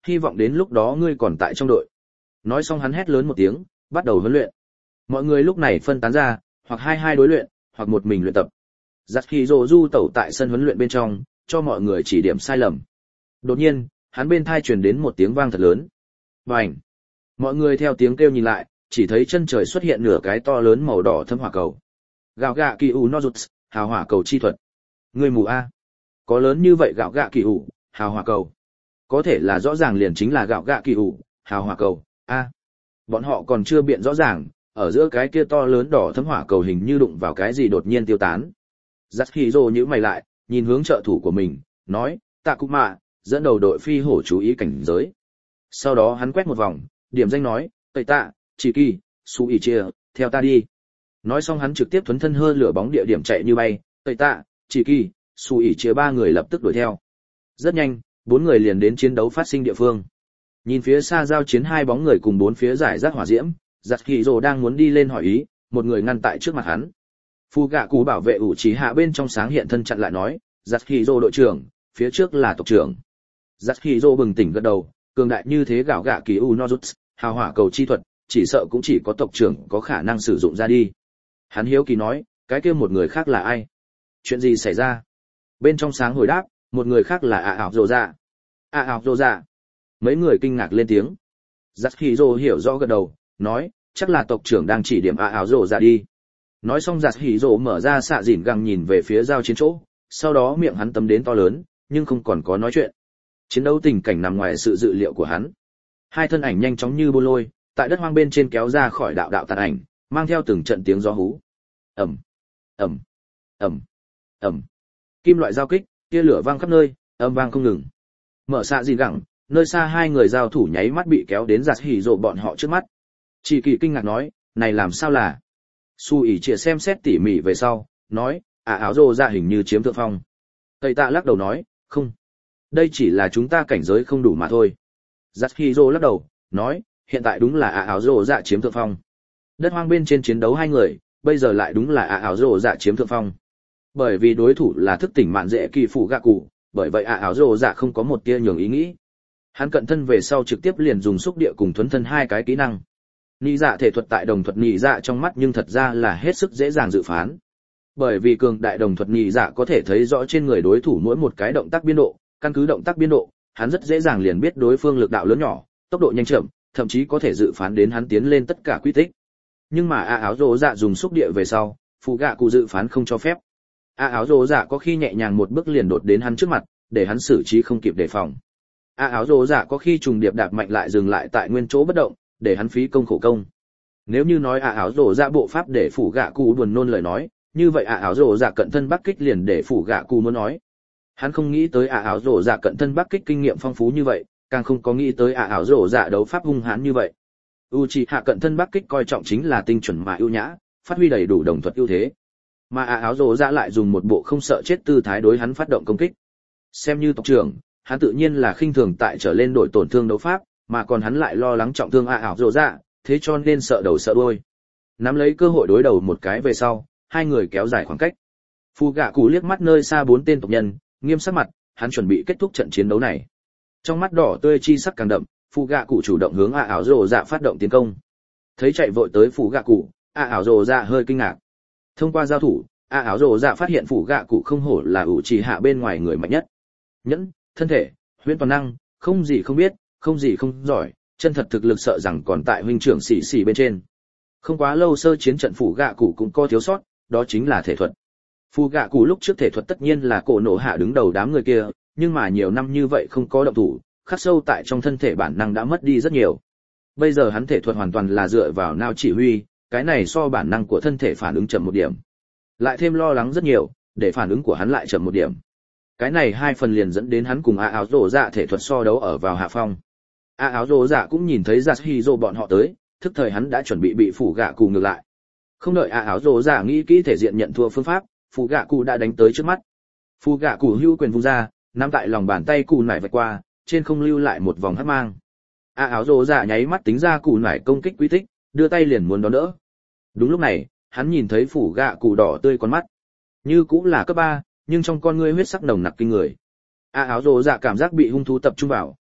[SPEAKER 1] hy vọng đến lúc đó ngươi còn tại trong đội. Nói xong hắn hét lớn một tiếng, bắt đầu huấn luyện. Mọi người lúc này phân tán ra, hoặc hai đối luyện, hoặc một mình luyện tập. Giặt khi rồ du tẩu tại sân huấn luyện bên trong, cho mọi người chỉ điểm sai lầm. Đột nhiên, hắn bên tai truyền đến một tiếng vang thật lớn. Bành! Mọi người theo tiếng kêu nhìn lại, chỉ thấy chân trời xuất hiện nửa cái to lớn màu đỏ thâm hỏa cầu. Gạo gạ kỳ ủ nozuts, hào hỏa cầu chi thuật. Người mù a? Có lớn như vậy gạo gạ kỳ ủ, hào hỏa cầu. Có thể là rõ ràng liền chính là gạo gạ kỳ ủ, hào hỏa cầu, a. Bọn họ còn chưa biện rõ ràng, ở giữa cái kia to lớn đỏ thâm hỏa cầu hình như đụng vào cái gì đột nhiên tiêu tán. Giặt khi rồ nhíu mày lại, nhìn hướng trợ thủ của mình, nói, tạ cụ mạ, dẫn đầu đội phi hổ chú ý cảnh giới. Sau đó hắn quét một vòng, điểm danh nói, tây tạ, chỉ kỳ, su ý chia, theo ta đi. Nói xong hắn trực tiếp thuấn thân hơn lửa bóng địa điểm chạy như bay, tây tạ, chỉ kỳ, su ý chia ba người lập tức đuổi theo. Rất nhanh, bốn người liền đến chiến đấu phát sinh địa phương. Nhìn phía xa giao chiến hai bóng người cùng bốn phía giải rác hỏa diễm, giặt kỳ rồ đang muốn đi lên hỏi ý, một người ngăn tại trước mặt hắn. Phu gạ cụ bảo vệ ủ trí hạ bên trong sáng hiện thân chặn lại nói, giặt kỳ rồ đội trưởng, phía trước là tộc trưởng. Giặt kỳ rồ bừng tỉnh gật đầu, cường đại như thế gạo gạ kỳ u nozuts, hào hỏa cầu chi thuật, chỉ sợ cũng chỉ có tộc trưởng có khả năng sử dụng ra đi. Hắn hiếu kỳ nói, cái kia một người khác là ai? Chuyện gì xảy ra? Bên trong sáng hồi đáp, một người khác là ảo rồ dạ. Ảo rồ dạ. Mấy người kinh ngạc lên tiếng. Giặt kỳ rồ hiểu rõ gật đầu, nói, chắc là tộc trưởng đang chỉ điểm ảo rồ dạ đi. Nói xong giặt hỉ rồ mở ra xạ dỉn găng nhìn về phía giao chiến chỗ, sau đó miệng hắn tấm đến to lớn, nhưng không còn có nói chuyện. Chiến đấu tình cảnh nằm ngoài sự dự liệu của hắn. Hai thân ảnh nhanh chóng như bô lôi, tại đất hoang bên trên kéo ra khỏi đạo đạo tàn ảnh, mang theo từng trận tiếng gió hú. Ầm, ầm, ầm, ầm. Kim loại giao kích, tia lửa vang khắp nơi, âm vang không ngừng. Mở xạ dỉn găng, nơi xa hai người giao thủ nháy mắt bị kéo đến giặt hỉ rồ bọn họ trước mắt. Chỉ kỳ kinh ngạc nói, này làm sao là? Su ỉ chia xem xét tỉ mỉ về sau, nói, áo rồ dạ hình như chiếm thượng phong. Tây tạ lắc đầu nói, không. Đây chỉ là chúng ta cảnh giới không đủ mà thôi. Giặt khi rồ lắc đầu, nói, hiện tại đúng là áo rồ dạ chiếm thượng phong. Đất hoang bên trên chiến đấu hai người, bây giờ lại đúng là áo rồ dạ chiếm thượng phong. Bởi vì đối thủ là thức tỉnh mạn dễ kỳ phủ gạ cụ, bởi vậy áo rồ dạ không có một tia nhường ý nghĩ. Hắn cận thân về sau trực tiếp liền dùng xúc địa cùng thuấn thân hai cái kỹ năng. Nị dạ thể thuật tại đồng thuật nị dạ trong mắt nhưng thật ra là hết sức dễ dàng dự phán. Bởi vì cường đại đồng thuật nị dạ có thể thấy rõ trên người đối thủ mỗi một cái động tác biên độ, căn cứ động tác biên độ, hắn rất dễ dàng liền biết đối phương lực đạo lớn nhỏ, tốc độ nhanh chậm, thậm chí có thể dự phán đến hắn tiến lên tất cả quy tích. Nhưng mà áo rồ dạ dùng xúc địa về sau, phụ gạ cụ dự phán không cho phép. Áo rồ dạ có khi nhẹ nhàng một bước liền đột đến hắn trước mặt, để hắn xử trí không kịp đề phòng. Áo rồ dạ có khi trùng điệp đạp mạnh lại dừng lại tại nguyên chỗ bất động, để hắn phí công khổ công. Nếu như nói áo rồ dạ bộ pháp để phủ gạ cụ buồn nôn lời nói, như vậy áo rồ dạ cận thân bắc kích liền để phủ gạ cụ muốn nói. Hắn không nghĩ tới áo rồ dạ cận thân bắc kích kinh nghiệm phong phú như vậy, càng không có nghĩ tới áo rồ dạ đấu pháp hung hãn như vậy. Uchiha cận thân bắc kích coi trọng chính là tinh chuẩn mà ưu nhã, phát huy đầy đủ đồng thuật ưu thế. Mà áo rồ dạ lại dùng một bộ không sợ chết tư thái đối hắn phát động công kích. Xem như tộc trưởng, hắn tự nhiên là khinh thường tại trở lên đổi tổn thương đấu pháp, mà còn hắn lại lo lắng trọng thương ảo rồ dạ, thế cho nên sợ đầu sợ đuôi. Nắm lấy cơ hội đối đầu một cái về sau, hai người kéo dài khoảng cách. Phu gạ cụ liếc mắt nơi xa bốn tên tộc nhân, nghiêm sắc mặt, hắn chuẩn bị kết thúc trận chiến đấu này. Trong mắt đỏ tươi chi sắc càng đậm, Phu gạ cụ chủ động hướng ảo rồ dạ phát động tiến công. Thấy chạy vội tới Phu gạ cụ, ảo rồ dạ hơi kinh ngạc. Thông qua giao thủ, ảo rồ dạ phát hiện Phu gạ cụ không hổ là Uchiha bên ngoài người mạnh nhất. Nhẫn, thân thể, huyễn toàn năng, không gì không biết, không gì không giỏi, chân thật thực lực sợ rằng còn tại huynh trưởng xỉ xỉ bên trên. Không quá lâu sơ chiến trận phủ gạ cụ cũng có thiếu sót, đó chính là thể thuật. Phù gạ cụ lúc trước thể thuật tất nhiên là cổ nổ hạ đứng đầu đám người kia, nhưng mà nhiều năm như vậy không có động thủ, khắc sâu tại trong thân thể bản năng đã mất đi rất nhiều. Bây giờ hắn thể thuật hoàn toàn là dựa vào não chỉ huy, cái này so bản năng của thân thể phản ứng chậm một điểm. Lại thêm lo lắng rất nhiều, để phản ứng của hắn lại chậm một điểm. Cái này hai phần liền dẫn đến hắn cùng áo rồ dạ thể thuật so đấu ở vào hạ phong. Áo rồ dạ cũng nhìn thấy Yasuhiro bọn họ tới, thức thời hắn đã chuẩn bị phủ gạ cụ ngược lại. Không đợi áo rồ dạ nghĩ kỹ thể diện nhận thua phương pháp, phủ gạ cụ đã đánh tới trước mắt. Phủ gạ cụ hưu quyền vung ra, nắm tại lòng bàn tay cụ nải vạch qua, trên không lưu lại một vòng hắc mang. Áo rồ dạ nháy mắt tính ra cụ nải công kích quy tích, đưa tay liền muốn đón đỡ. Đúng lúc này, hắn nhìn thấy phủ gạ cụ đỏ tươi con mắt, như cũng là cấp 3, nhưng trong con ngươi huyết sắc nồng nặc kinh người. Áo rồ dạ cảm giác bị hung thú tập trung vào,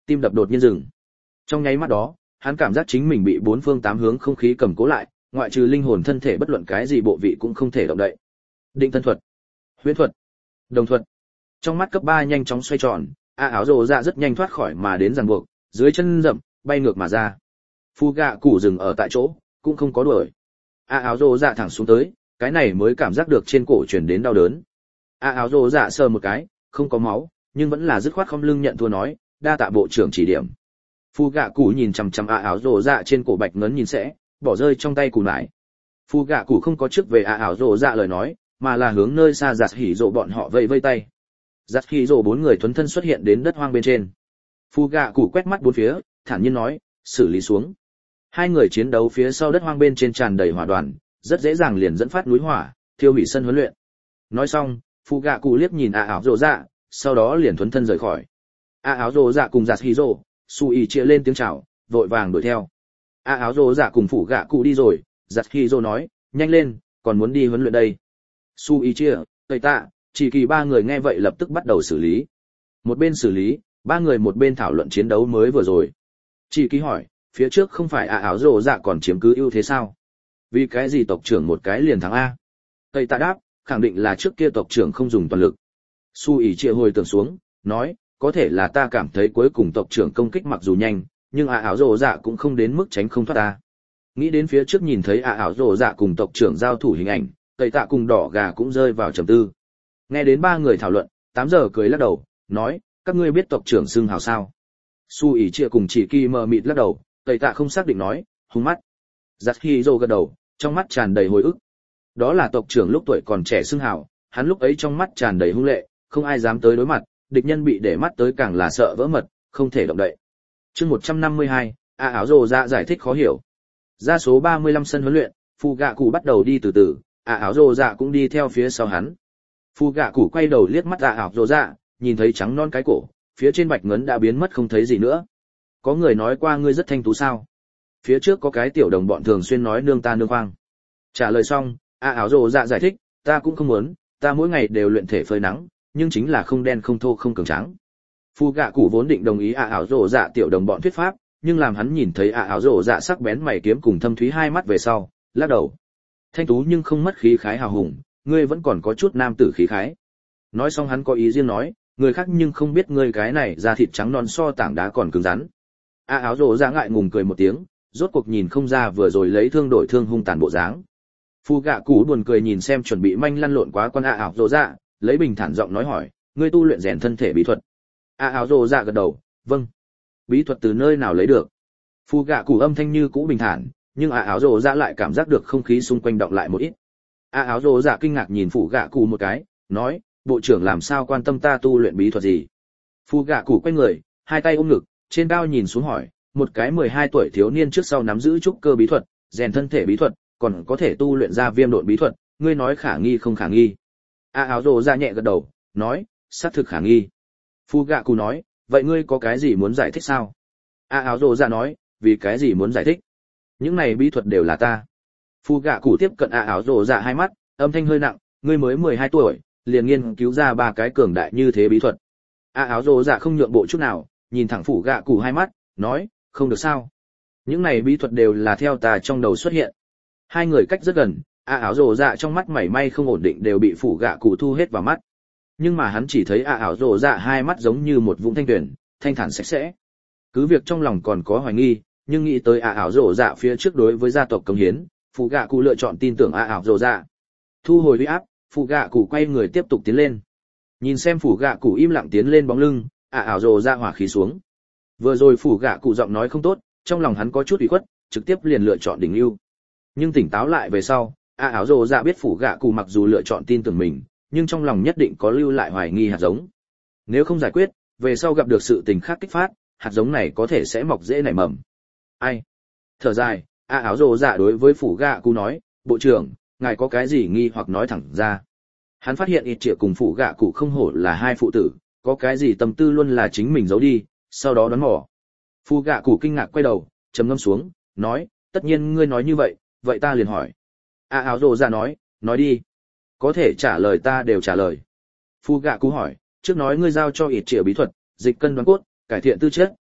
[SPEAKER 1] tim đập đột nhiên dừng. Trong nháy mắt đó, hắn cảm giác chính mình bị bốn phương tám hướng không khí cầm cố lại, ngoại trừ linh hồn thân thể bất luận cái gì bộ vị cũng không thể động đậy. Định thân thuật, huyễn thuật, đồng thuật. Trong mắt cấp 3 nhanh chóng xoay tròn, áo rồ dạ rất nhanh thoát khỏi mà đến ràng buộc, dưới chân rậm, bay ngược mà ra. Phu gạ cụ dừng ở tại chỗ, cũng không có đuổi. Áo rồ dạ thẳng xuống tới, cái này mới cảm giác được trên cổ truyền đến đau đớn. Áo rồ dạ sờ một cái, không có máu, nhưng vẫn là dứt khoát không lưng nhận thua nói, đa tạ bộ trưởng chỉ điểm. Phu gạ cụ nhìn chằm chằm áo rồ dạ trên cổ bạch ngấn nhìn sẽ, bỏ rơi trong tay cù nải. Phu gạ cụ không có trước về áo rồ dạ lời nói, mà là hướng nơi xa giặt hỉ rồ bọn họ vây vây tay. Giặt hỉ rồ bốn người thuấn thân xuất hiện đến đất hoang bên trên. Phu gạ cụ quét mắt bốn phía, thản nhiên nói, xử lý xuống. Hai người chiến đấu phía sau đất hoang bên trên tràn đầy hỏa đoàn, rất dễ dàng liền dẫn phát núi hỏa, thiêu hủy sân huấn luyện. Nói xong, Phu gạ cụ liếc nhìn áo rồ dạ, sau đó liền thuấn thân rời khỏi. Áo rồ dạ cùng giặt hỉ rồ, su ý chia lên tiếng chào, vội vàng đuổi theo. Áo rồ dạ cùng Phu gạ cụ đi rồi, giặt hỉ rồ nói, nhanh lên, còn muốn đi huấn luyện đây. Su ý chia, tây tạ, chỉ kỳ ba người nghe vậy lập tức bắt đầu xử lý. Một bên xử lý, ba người một bên thảo luận chiến đấu mới vừa rồi. Chỉ kỳ hỏi, phía trước không phải áo rồ dạ còn chiếm cứ ưu thế sao? Vì cái gì tộc trưởng một cái liền thắng A? Tây tạ đáp, khẳng định là trước kia tộc trưởng không dùng toàn lực. Su ý chia hồi tưởng xuống, nói, có thể là ta cảm thấy cuối cùng tộc trưởng công kích mặc dù nhanh, nhưng áo rồ dạ cũng không đến mức tránh không thoát ta. Nghĩ đến phía trước nhìn thấy áo rồ dạ cùng tộc trưởng giao thủ hình ảnh, Tây tạ cùng đỏ gà cũng rơi vào trầm tư. Nghe đến ba người thảo luận, 8 giờ cười lắc đầu, nói, các ngươi biết tộc trưởng xưng hào sao? Su ý chia cùng chỉ kỳ mờ mịt lắc đầu, Tây tạ không xác định nói, hung mắt. Giặt khi rồ gật đầu, trong mắt tràn đầy hồi ức. Đó là tộc trưởng lúc tuổi còn trẻ xưng hào, hắn lúc ấy trong mắt tràn đầy hung lệ, không ai dám tới đối mặt, địch nhân bị để mắt tới càng là sợ vỡ mật, không thể động đậy. Chương 152, áo rồ dạ giải thích khó hiểu. Ra số 35 sân huấn luyện, Phu gạ cụ bắt đầu đi từ từ, áo rồ dạ cũng đi theo phía sau hắn. Phu gạ cụ quay đầu liếc mắt áo rồ dạ, nhìn thấy trắng non cái cổ, phía trên bạch ngấn đã biến mất không thấy gì nữa. Có người nói qua ngươi rất thanh tú sao? Phía trước có cái tiểu đồng bọn thường xuyên nói nương ta nương khoang. Trả lời xong, áo rồ dạ giải thích, ta cũng không muốn, ta mỗi ngày đều luyện thể phơi nắng, nhưng chính là không đen không thô không cường tráng. Phu gạ cụ vốn định đồng ý áo rồ dạ tiểu đồng bọn thuyết pháp, nhưng làm hắn nhìn thấy áo rồ dạ sắc bén mày kiếm cùng thâm thúy hai mắt về sau, lắc đầu. Thanh tú nhưng không mất khí khái hào hùng, ngươi vẫn còn có chút nam tử khí khái. Nói xong hắn có ý riêng nói, người khác nhưng không biết ngươi cái này da thịt trắng non so tảng đá còn cứng rắn. Áo rồ dạ ngại ngùng cười một tiếng, rốt cuộc nhìn không ra vừa rồi lấy thương đổi thương hung tàn bộ dáng. Phu gạ cụ buồn cười nhìn xem chuẩn bị manh lăn lộn quá con áo rồ dạ, lấy bình thản giọng nói hỏi, ngươi tu luyện rèn thân thể bí thuật? Áo rồ dạ gật đầu, vâng. Bí thuật từ nơi nào lấy được? Phu gạ cụ âm thanh như cũ bình thản, nhưng áo rồ dạ lại cảm giác được không khí xung quanh động lại một ít. Áo rồ dạ kinh ngạc nhìn Phu gạ cụ một cái, nói, bộ trưởng làm sao quan tâm ta tu luyện bí thuật gì? Phu gạ cụ quay người, hai tay ôm ngực, trên cao nhìn xuống hỏi, một cái 12 tuổi thiếu niên trước sau nắm giữ trúc cơ bí thuật, rèn thân thể bí thuật, còn có thể tu luyện ra viêm độn bí thuật, ngươi nói khả nghi không khả nghi? Áo rồ dạ nhẹ gật đầu, nói, xác thực khả nghi. Phu gạ cụ nói, vậy ngươi có cái gì muốn giải thích sao? Áo rồ dạ nói, vì cái gì muốn giải thích? Những này bí thuật đều là ta. Phu gạ cụ tiếp cận áo rồ dạ hai mắt, âm thanh hơi nặng, ngươi mới 12 tuổi, liền nghiên cứu ra 3 cái cường đại như thế bí thuật. Áo rồ dạ không nhượng bộ chút nào, nhìn thẳng Phu gạ cụ hai mắt, nói, không được sao? Những này bí thuật đều là theo ta trong đầu xuất hiện. Hai người cách rất gần, áo rồ dạ trong mắt mảy may không ổn định đều bị Phu gạ cụ thu hết vào mắt. Nhưng mà hắn chỉ thấy áo rồ dạ hai mắt giống như một vũng thanh tuyển, thanh thản sạch sẽ. Cứ việc trong lòng còn có hoài nghi, nhưng nghĩ tới áo rồ dạ phía trước đối với gia tộc cống hiến, Phu gạ cụ lựa chọn tin tưởng áo rồ dạ. Thu hồi uy áp, Phu gạ cụ quay người tiếp tục tiến lên. Nhìn xem Phu gạ cụ im lặng tiến lên bóng lưng, áo rồ dạ hỏa khí xuống. Vừa rồi Phu gạ cụ giọng nói không tốt, trong lòng hắn có chút ủy khuất, trực tiếp liền lựa chọn đỉnh lưu. Nhưng tỉnh táo lại về sau, áo rồ dạ biết Phu gạ cụ mặc dù lựa chọn tin tưởng mình, nhưng trong lòng nhất định có lưu lại hoài nghi hạt giống. Nếu không giải quyết, về sau gặp được sự tình khác kích phát, hạt giống này có thể sẽ mọc dễ nảy mầm. Ai? Thở dài, áo rồ dạ đối với Phu gạ cụ nói, bộ trưởng, ngài có cái gì nghi hoặc nói thẳng ra. Hắn phát hiện ít trịa cùng Phu gạ cụ không hổ là hai phụ tử, có cái gì tâm tư luôn là chính mình giấu đi, sau đó đoán mò. Phu gạ cụ kinh ngạc quay đầu, trầm ngâm xuống, nói, tất nhiên ngươi nói như vậy, vậy ta liền hỏi. Áo rồ dạ nói đi. Có thể trả lời ta đều trả lời. Phu gạ cụ hỏi, trước nói ngươi giao cho ít trịa bí thuật, dịch cân đoán cốt, cải thiện tư chất,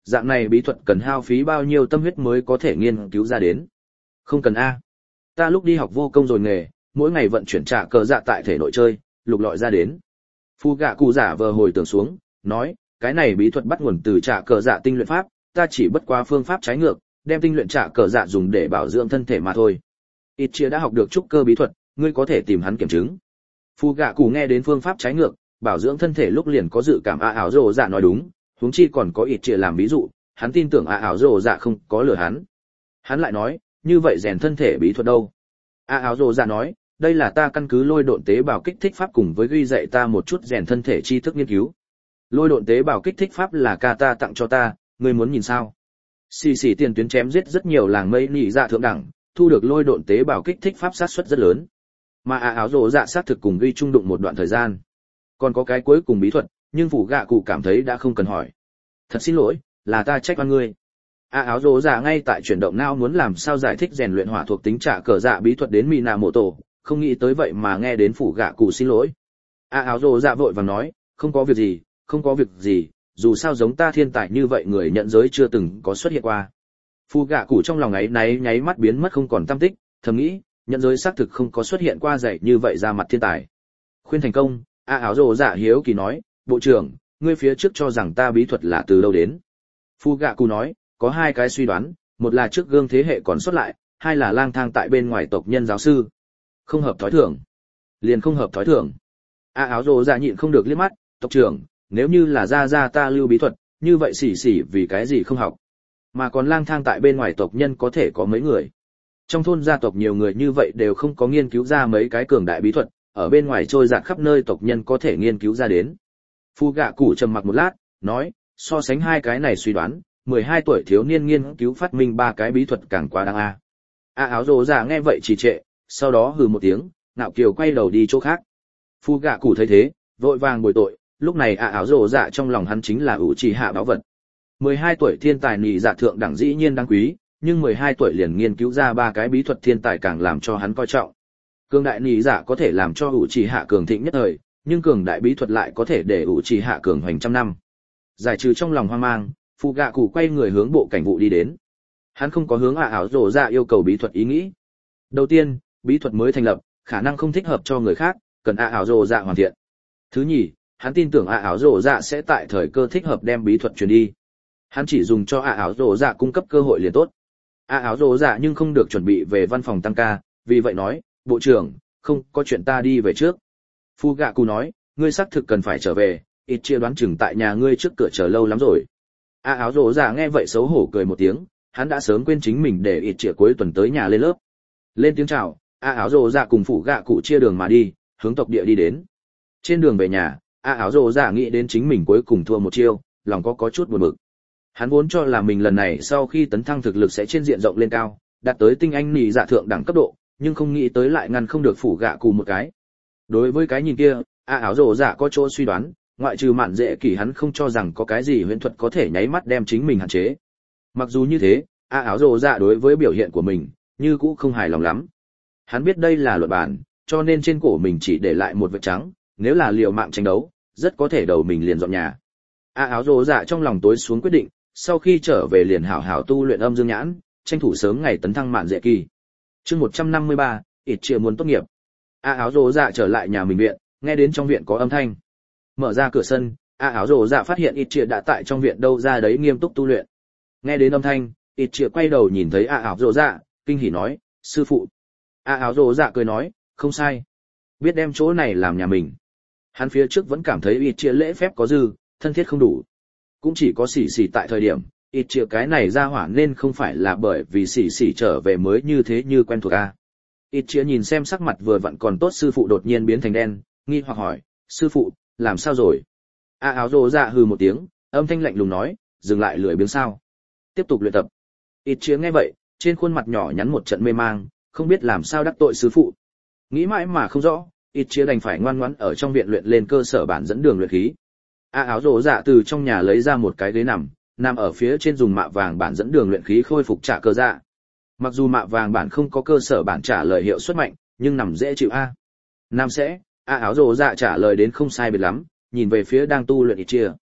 [SPEAKER 1] dạng này bí thuật cần hao phí bao nhiêu tâm huyết mới có thể nghiên cứu ra đến. Không cần a. Ta lúc đi học vô công rồi nghề, mỗi ngày vận chuyển trả cờ dạ tại thể nội chơi, lục lọi ra đến. Phu gạ cụ giả vờ hồi tưởng xuống, nói, cái này bí thuật bắt nguồn từ trả cờ dạ tinh luyện pháp, ta chỉ bất quá phương pháp trái ngược, đem tinh luyện trả cờ dạ dùng để bảo dưỡng thân thể mà thôi. Ít chia đã học được trúc cơ bí thuật, ngươi có thể tìm hắn kiểm chứng. Phu gạ cụ nghe đến phương pháp trái ngược, bảo dưỡng thân thể lúc liền có dự cảm ảo rồ dạ nói đúng, huống chi còn có ít chia làm ví dụ, hắn tin tưởng ảo rồ dạ không có lừa hắn. Hắn lại nói, như vậy rèn thân thể bí thuật đâu? Ảo rồ dạ nói, đây là ta căn cứ lôi độn tế bào kích thích pháp cùng với ghi dạy ta một chút rèn thân thể tri thức nghiên cứu. Lôi độn tế bào kích thích pháp là ca ta tặng cho ta, ngươi muốn nhìn sao? Xì xì tiền tuyến chém giết rất nhiều làng mây nhị dạ thượng đẳng, thu được lôi độn tế bào kích thích pháp sát suất rất lớn. Mà áo rồ dạ sát thực cùng ghi trung đụng một đoạn thời gian. Còn có cái cuối cùng bí thuật, nhưng phủ gạ cụ cảm thấy đã không cần hỏi. Thật xin lỗi, là ta trách oan ngươi. Áo rồ dạ ngay tại chuyển động não muốn làm sao giải thích rèn luyện hỏa thuộc tính trả cờ dạ bí thuật đến Minamoto, không nghĩ tới vậy mà nghe đến phủ gạ cụ xin lỗi. Áo rồ dạ vội vàng nói, không có việc gì, không có việc gì, dù sao giống ta thiên tài như vậy người nhận giới chưa từng có xuất hiện qua. Phu gạ cụ trong lòng ấy náy nháy mắt biến mất không còn tăm tích, thầm nghĩ, nhận giới xác thực không có xuất hiện qua dạy như vậy ra mặt thiên tài. Khuyên thành công, áo rồ dạ hiếu kỳ nói, bộ trưởng, ngươi phía trước cho rằng ta bí thuật là từ đâu đến. Phu gạ cụ nói, có hai cái suy đoán, một là trước gương thế hệ còn xuất lại, hai là lang thang tại bên ngoài tộc nhân giáo sư. Không hợp thói thường. Liền không hợp thói thường. Áo rồ dạ nhịn không được liếc mắt, tộc trưởng, nếu như là ra ta lưu bí thuật, như vậy xỉ xỉ vì cái gì không học. Mà còn lang thang tại bên ngoài tộc nhân có thể có mấy người. Trong thôn gia tộc nhiều người như vậy đều không có nghiên cứu ra mấy cái cường đại bí thuật, ở bên ngoài trôi dạt khắp nơi tộc nhân có thể nghiên cứu ra đến. Phu gạ cụ trầm mặc một lát, nói, so sánh hai cái này suy đoán, 12 tuổi thiếu niên nghiên cứu phát minh ba cái bí thuật càng quá đáng a. Áo rồ dạ nghe vậy trì trệ, sau đó hừ một tiếng, ngạo kiều quay đầu đi chỗ khác. Phu gạ cụ thấy thế, vội vàng bồi tội, lúc này áo rồ dạ trong lòng hắn chính là ủ trì hạ báu vật. 12 tuổi thiên tài nhị dạ thượng đẳng dĩ nhiên đáng quý, nhưng 12 tuổi liền nghiên cứu ra ba cái bí thuật thiên tài càng làm cho hắn coi trọng. Cường đại nhị dạ có thể làm cho ủ trì hạ cường thịnh nhất thời, nhưng cường đại bí thuật lại có thể để ủ trì hạ cường hoành trăm năm. Giải trừ trong lòng hoang mang, Phu gạ cụ quay người hướng bộ cảnh vụ đi đến. Hắn không có hướng áo rồ dạ yêu cầu bí thuật ý nghĩ. Đầu tiên, bí thuật mới thành lập, khả năng không thích hợp cho người khác, cần áo rồ dạ hoàn thiện. Thứ nhì, hắn tin tưởng áo rồ dạ sẽ tại thời cơ thích hợp đem bí thuật truyền đi. Hắn chỉ dùng cho áo rồ dạ cung cấp cơ hội liền tốt. Áo rồ dạ nhưng không được chuẩn bị về văn phòng tăng ca, vì vậy nói, bộ trưởng, không có chuyện ta đi về trước. Phu gạ cụ nói, ngươi xác thực cần phải trở về, ít chia đoán chừng tại nhà ngươi trước cửa chờ lâu lắm rồi. Áo rồ dạ nghe vậy xấu hổ cười một tiếng, hắn đã sớm quên chính mình để ít chia cuối tuần tới nhà lên lớp. Lên tiếng chào, áo rồ dạ cùng phủ gạ cụ chia đường mà đi, hướng tộc địa đi đến. Trên đường về nhà, áo rồ dạ nghĩ đến chính mình cuối cùng thua một chiêu, lòng có chút buồn bực. Hắn vốn cho là mình lần này sau khi tấn thăng thực lực sẽ trên diện rộng lên cao, đạt tới tinh anh nhị dạ thượng đẳng cấp độ, nhưng không nghĩ tới lại ngăn không được phủ gạ cụ một cái. Đối với cái nhìn kia, áo rồ dạ có chỗ suy đoán, ngoại trừ mạn dễ kỳ hắn không cho rằng có cái gì huyễn thuật có thể nháy mắt đem chính mình hạn chế. Mặc dù như thế, áo rồ dạ đối với biểu hiện của mình, như cũ không hài lòng lắm. Hắn biết đây là luật bản, cho nên trên cổ mình chỉ để lại một vệt trắng, nếu là liều mạng tranh đấu, rất có thể đầu mình liền dọn nhà. Áo rồ dạ trong lòng tối xuống quyết định, sau khi trở về liền hảo hảo tu luyện âm dương nhãn, tranh thủ sớm ngày tấn thăng mạn dễ kỳ. Chương 153, ít chia muốn tốt nghiệp. Áo rồ dạ trở lại nhà mình viện, nghe đến trong viện có âm thanh. Mở ra cửa sân, áo rồ dạ phát hiện ít chia đã tại trong viện đâu ra đấy nghiêm túc tu luyện. Nghe đến âm thanh, ít chia quay đầu nhìn thấy áo rồ dạ, kinh hỉ nói, sư phụ. Áo rồ dạ cười nói, không sai, biết đem chỗ này làm nhà mình. Hắn phía trước vẫn cảm thấy ít chia lễ phép có dư, thân thiết không đủ. Cũng chỉ có xỉ xỉ tại thời điểm, ít chia cái này ra hỏa nên không phải là bởi vì xỉ xỉ trở về mới như thế như quen thuộc a. Ít chia nhìn xem sắc mặt vừa vặn còn tốt sư phụ đột nhiên biến thành đen, nghi hoặc hỏi, sư phụ, làm sao rồi? Áo rồ dạ hừ một tiếng, âm thanh lạnh lùng nói, dừng lại lười biếng sao? Tiếp tục luyện tập. Ít chia nghe vậy, trên khuôn mặt nhỏ nhắn một trận mê mang, không biết làm sao đắc tội sư phụ. Nghĩ mãi mà không rõ, ít chia đành phải ngoan ngoãn ở trong viện luyện lên cơ sở bản dẫn đường luyện khí. Áo rồ dạ từ trong nhà lấy ra một cái ghế nằm ở phía trên dùng mạ vàng bản dẫn đường luyện khí khôi phục trả cơ dạ. Mặc dù mạ vàng bản không có cơ sở bản trả lời hiệu suất mạnh, nhưng nằm dễ chịu a. Nam sẽ, áo rồ dạ trả lời đến không sai biệt lắm, nhìn về phía đang tu luyện ít chia.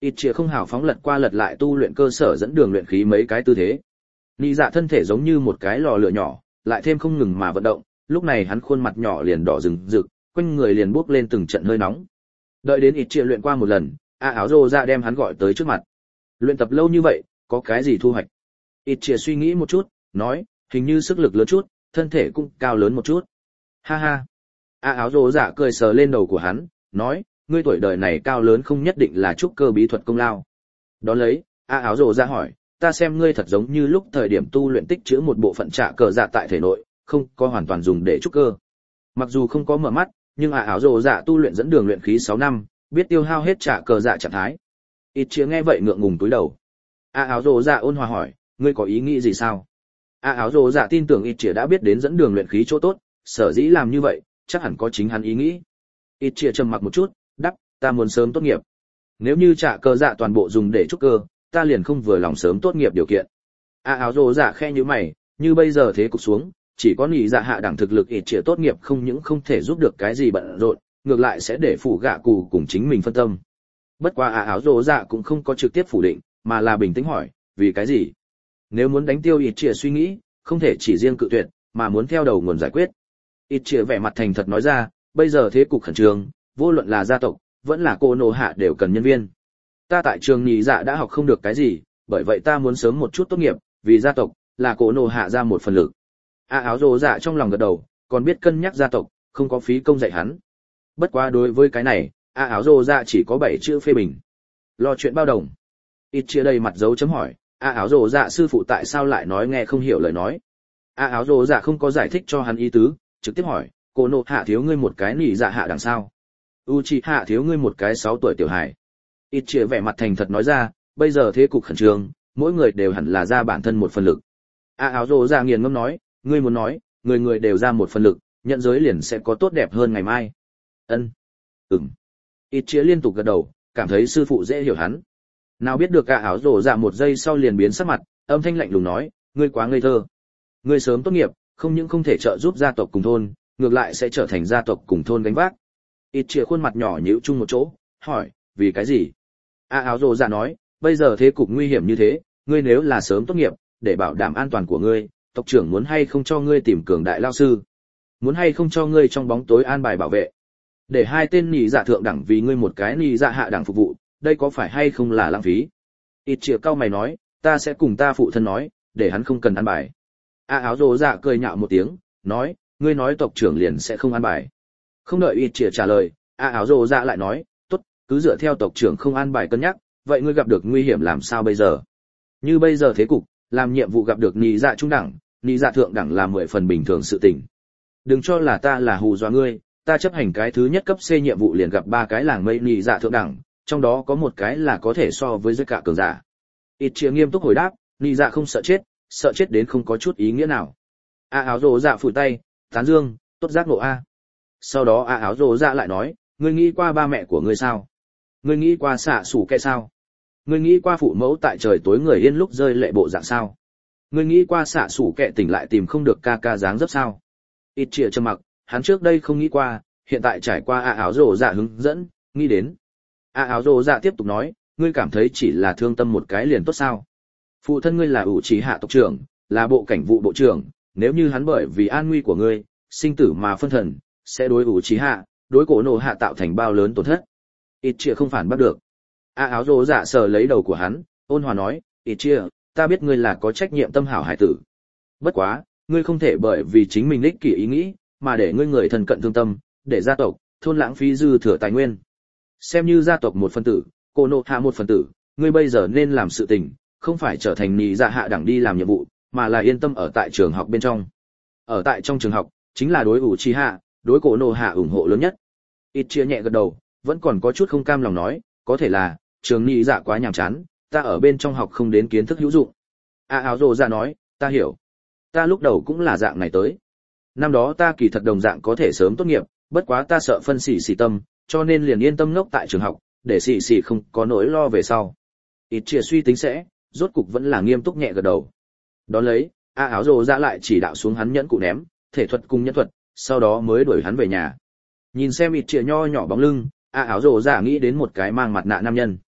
[SPEAKER 1] Ít chia không hào phóng lật qua lật lại tu luyện cơ sở dẫn đường luyện khí mấy cái tư thế. Nị dạ thân thể giống như một cái lò lửa nhỏ, lại thêm không ngừng mà vận động, lúc này hắn khuôn mặt nhỏ liền đỏ rừng rực, quanh người liền bốc lên từng trận hơi nóng. Đợi đến ít chia luyện qua một lần, áo rồ dạ đem hắn gọi tới trước mặt. Luyện tập lâu như vậy, có cái gì thu hoạch? Ít chia suy nghĩ một chút, nói, hình như sức lực lớn chút, thân thể cũng cao lớn một chút. Ha ha. Áo rồ dạ cười sờ lên đầu của hắn, nói, ngươi tuổi đời này cao lớn không nhất định là trúc cơ bí thuật công lao. Đón lấy, áo rồ dạ hỏi, ta xem ngươi thật giống như lúc thời điểm tu luyện tích trữ một bộ phận trạ cờ dạ tại thể nội, không có hoàn toàn dùng để trúc cơ. Mặc dù không có mở mắt, nhưng áo rồ dạ tu luyện dẫn đường luyện khí 6 năm, biết tiêu hao hết trạ cờ dạ trạng thái. Ít chia nghe vậy ngượng ngùng túi đầu. Áo rồ dạ ôn hòa hỏi, ngươi có ý nghĩ gì sao? Áo rồ dạ tin tưởng ít chia đã biết đến dẫn đường luyện khí chỗ tốt, sở dĩ làm như vậy, chắc hẳn có chính hắn ý nghĩ. Ít chia trầm mặc một chút, đáp, ta muốn sớm tốt nghiệp. Nếu như trạ cờ dạ toàn bộ dùng để trúc cơ, ta liền không vừa lòng sớm tốt nghiệp điều kiện. Áo rồ dạ khe như mày, như bây giờ thế cục xuống, chỉ có nhị dạ hạ đẳng thực lực ít chia tốt nghiệp không những không thể giúp được cái gì bận rộn, ngược lại sẽ để phủ gạ cù cùng chính mình phân tâm. Bất quá áo rồ dạ cũng không có trực tiếp phủ định, mà là bình tĩnh hỏi, vì cái gì? Nếu muốn đánh tiêu ít chia suy nghĩ, không thể chỉ riêng cự tuyệt, mà muốn theo đầu nguồn giải quyết. Ít chia vẻ mặt thành thật nói ra, bây giờ thế cục khẩn trương, vô luận là gia tộc, vẫn là cô nô hạ đều cần nhân viên. Ta tại trường nhị dạ đã học không được cái gì, bởi vậy ta muốn sớm một chút tốt nghiệp, vì gia tộc, là cô nô hạ ra một phần lực. Áo rồ dạ trong lòng gật đầu, còn biết cân nhắc gia tộc, không có phí công dạy hắn. Bất quá đối với cái này, áo rồ dạ chỉ có 7 chữ phê bình. Lo chuyện bao đồng. Ít chia đầy mặt dấu chấm hỏi, áo rồ dạ sư phụ tại sao lại nói nghe không hiểu lời nói. Áo rồ dạ không có giải thích cho hắn ý tứ, trực tiếp hỏi, cô nô hạ thiếu ngươi một cái nhị dạ hạ đằng sao? Uchiha thiếu ngươi một cái 6 tuổi tiểu hài. Ít chia vẻ mặt thành thật nói ra, bây giờ thế cục khẩn trương, mỗi người đều hẳn là ra bản thân một phần lực. Áo rồ dạ nghiền ngẫm nói, ngươi muốn nói, người người đều ra một phần lực, nhận giới liền sẽ có tốt đẹp hơn ngày mai. Ân. Ừm. Ít chia liên tục gật đầu, cảm thấy sư phụ dễ hiểu hắn. Nào biết được áo rồ dạ một giây sau liền biến sắc mặt, âm thanh lạnh lùng nói, ngươi quá ngây thơ. Ngươi sớm tốt nghiệp, không những không thể trợ giúp gia tộc cùng thôn, ngược lại sẽ trở thành gia tộc cùng thôn gánh vác. Ít chia khuôn mặt nhỏ nhíu chung một chỗ, hỏi, vì cái gì? Áo rồ dạ nói, bây giờ thế cục nguy hiểm như thế, ngươi nếu là sớm tốt nghiệp, để bảo đảm an toàn của ngươi, tộc trưởng muốn hay không cho ngươi tìm cường đại lao sư? Muốn hay không cho ngươi trong bóng tối an bài bảo vệ? Để 2 tên nhị dạ thượng đẳng vì ngươi một cái nhị dạ hạ đẳng phục vụ, đây có phải hay không là lãng phí? Ít chia cau mày nói, ta sẽ cùng ta phụ thân nói, để hắn không cần an bài. Áo rồ dạ cười nhạo một tiếng, nói, ngươi nói tộc trưởng liền sẽ không an bài. Không đợi ít chia trả lời, áo rồ dạ lại nói, tốt, cứ dựa theo tộc trưởng không an bài cân nhắc, vậy ngươi gặp được nguy hiểm làm sao bây giờ? Như bây giờ thế cục, làm nhiệm vụ gặp được nhị dạ trung đẳng, nhị dạ thượng đẳng là 10 phần bình thường sự tình. Đừng cho là ta là hù dọa ngươi, ta chấp hành cái thứ nhất cấp C nhiệm vụ liền gặp 3 cái làng mây nhị dạ thượng đẳng, trong đó có một cái là có thể so với giới cả cường giả. Ít chia nghiêm túc hồi đáp, nhị dạ không sợ chết đến không có chút ý nghĩa nào. Áo rồ dạ phủi tay, tán dương, tốt giác ngộ a. Sau đó áo rồ dạ lại nói, ngươi nghĩ qua ba mẹ của ngươi sao? Ngươi nghĩ qua xạ sủ kẻ sao? Ngươi nghĩ qua phụ mẫu tại trời tối người yên lúc rơi lệ bộ dạng sao? Ngươi nghĩ qua xạ sủ kẻ tỉnh lại tìm không được ca ca dáng dấp sao? Ít chia trầm mặc, hắn trước đây không nghĩ qua, hiện tại trải qua áo rồ dạ hướng dẫn, nghĩ đến. Áo rồ dạ tiếp tục nói, ngươi cảm thấy chỉ là thương tâm một cái liền tốt sao? Phụ thân ngươi là Uchiha tộc trưởng, là bộ cảnh vụ bộ trưởng, nếu như hắn bởi vì an nguy của ngươi, sinh tử mà phân thần, sẽ đối Uchiha, đối cổ nổ hạ tạo thành bao lớn tổn thất. Ít chia không phản bắt được. Áo rồ dạ sờ lấy đầu của hắn, ôn hòa nói, ít chia, ta biết ngươi là có trách nhiệm tâm hảo hải tử. Bất quá, ngươi không thể bởi vì chính mình ích kỷ ý nghĩ, mà để ngươi người thân cận thương tâm, để gia tộc, thôn lãng phí dư thừa tài nguyên. Xem như gia tộc một phần tử, cổ nổ hạ một phần tử, ngươi bây giờ nên làm sự tình, không phải trở thành nhị dạ hạ đẳng đi làm nhiệm vụ, mà là yên tâm ở tại trường học bên trong. Ở tại trong trường học, chính là đối Uchiha, đối cổ nổ hạ ủng hộ lớn nhất. Ít chia nhẹ gật đầu, vẫn còn có chút không cam lòng nói, có thể là trường nhị dạ quá nhàm chán, ta ở bên trong học không đến kiến thức hữu dụng. Áo rồ dạ nói, ta hiểu. Ta lúc đầu cũng là dạng này tới. Năm đó ta kỳ thật đồng dạng có thể sớm tốt nghiệp, bất quá ta sợ phân xỉ tâm, cho nên liền yên tâm ngốc tại trường học, để xỉ không có nỗi lo về sau. Ít chia suy tính sẽ, rốt cục vẫn là nghiêm túc nhẹ gật đầu. Đón lấy, áo rồ dạ lại chỉ đạo xuống hắn nhẫn cụ ném, thể thuật cùng nhân thuật, sau đó mới đuổi hắn về nhà. Nhìn xem ít chia nho nhỏ bóng lưng, áo rồ dạ nghĩ đến một cái mang mặt nạ nam nhân.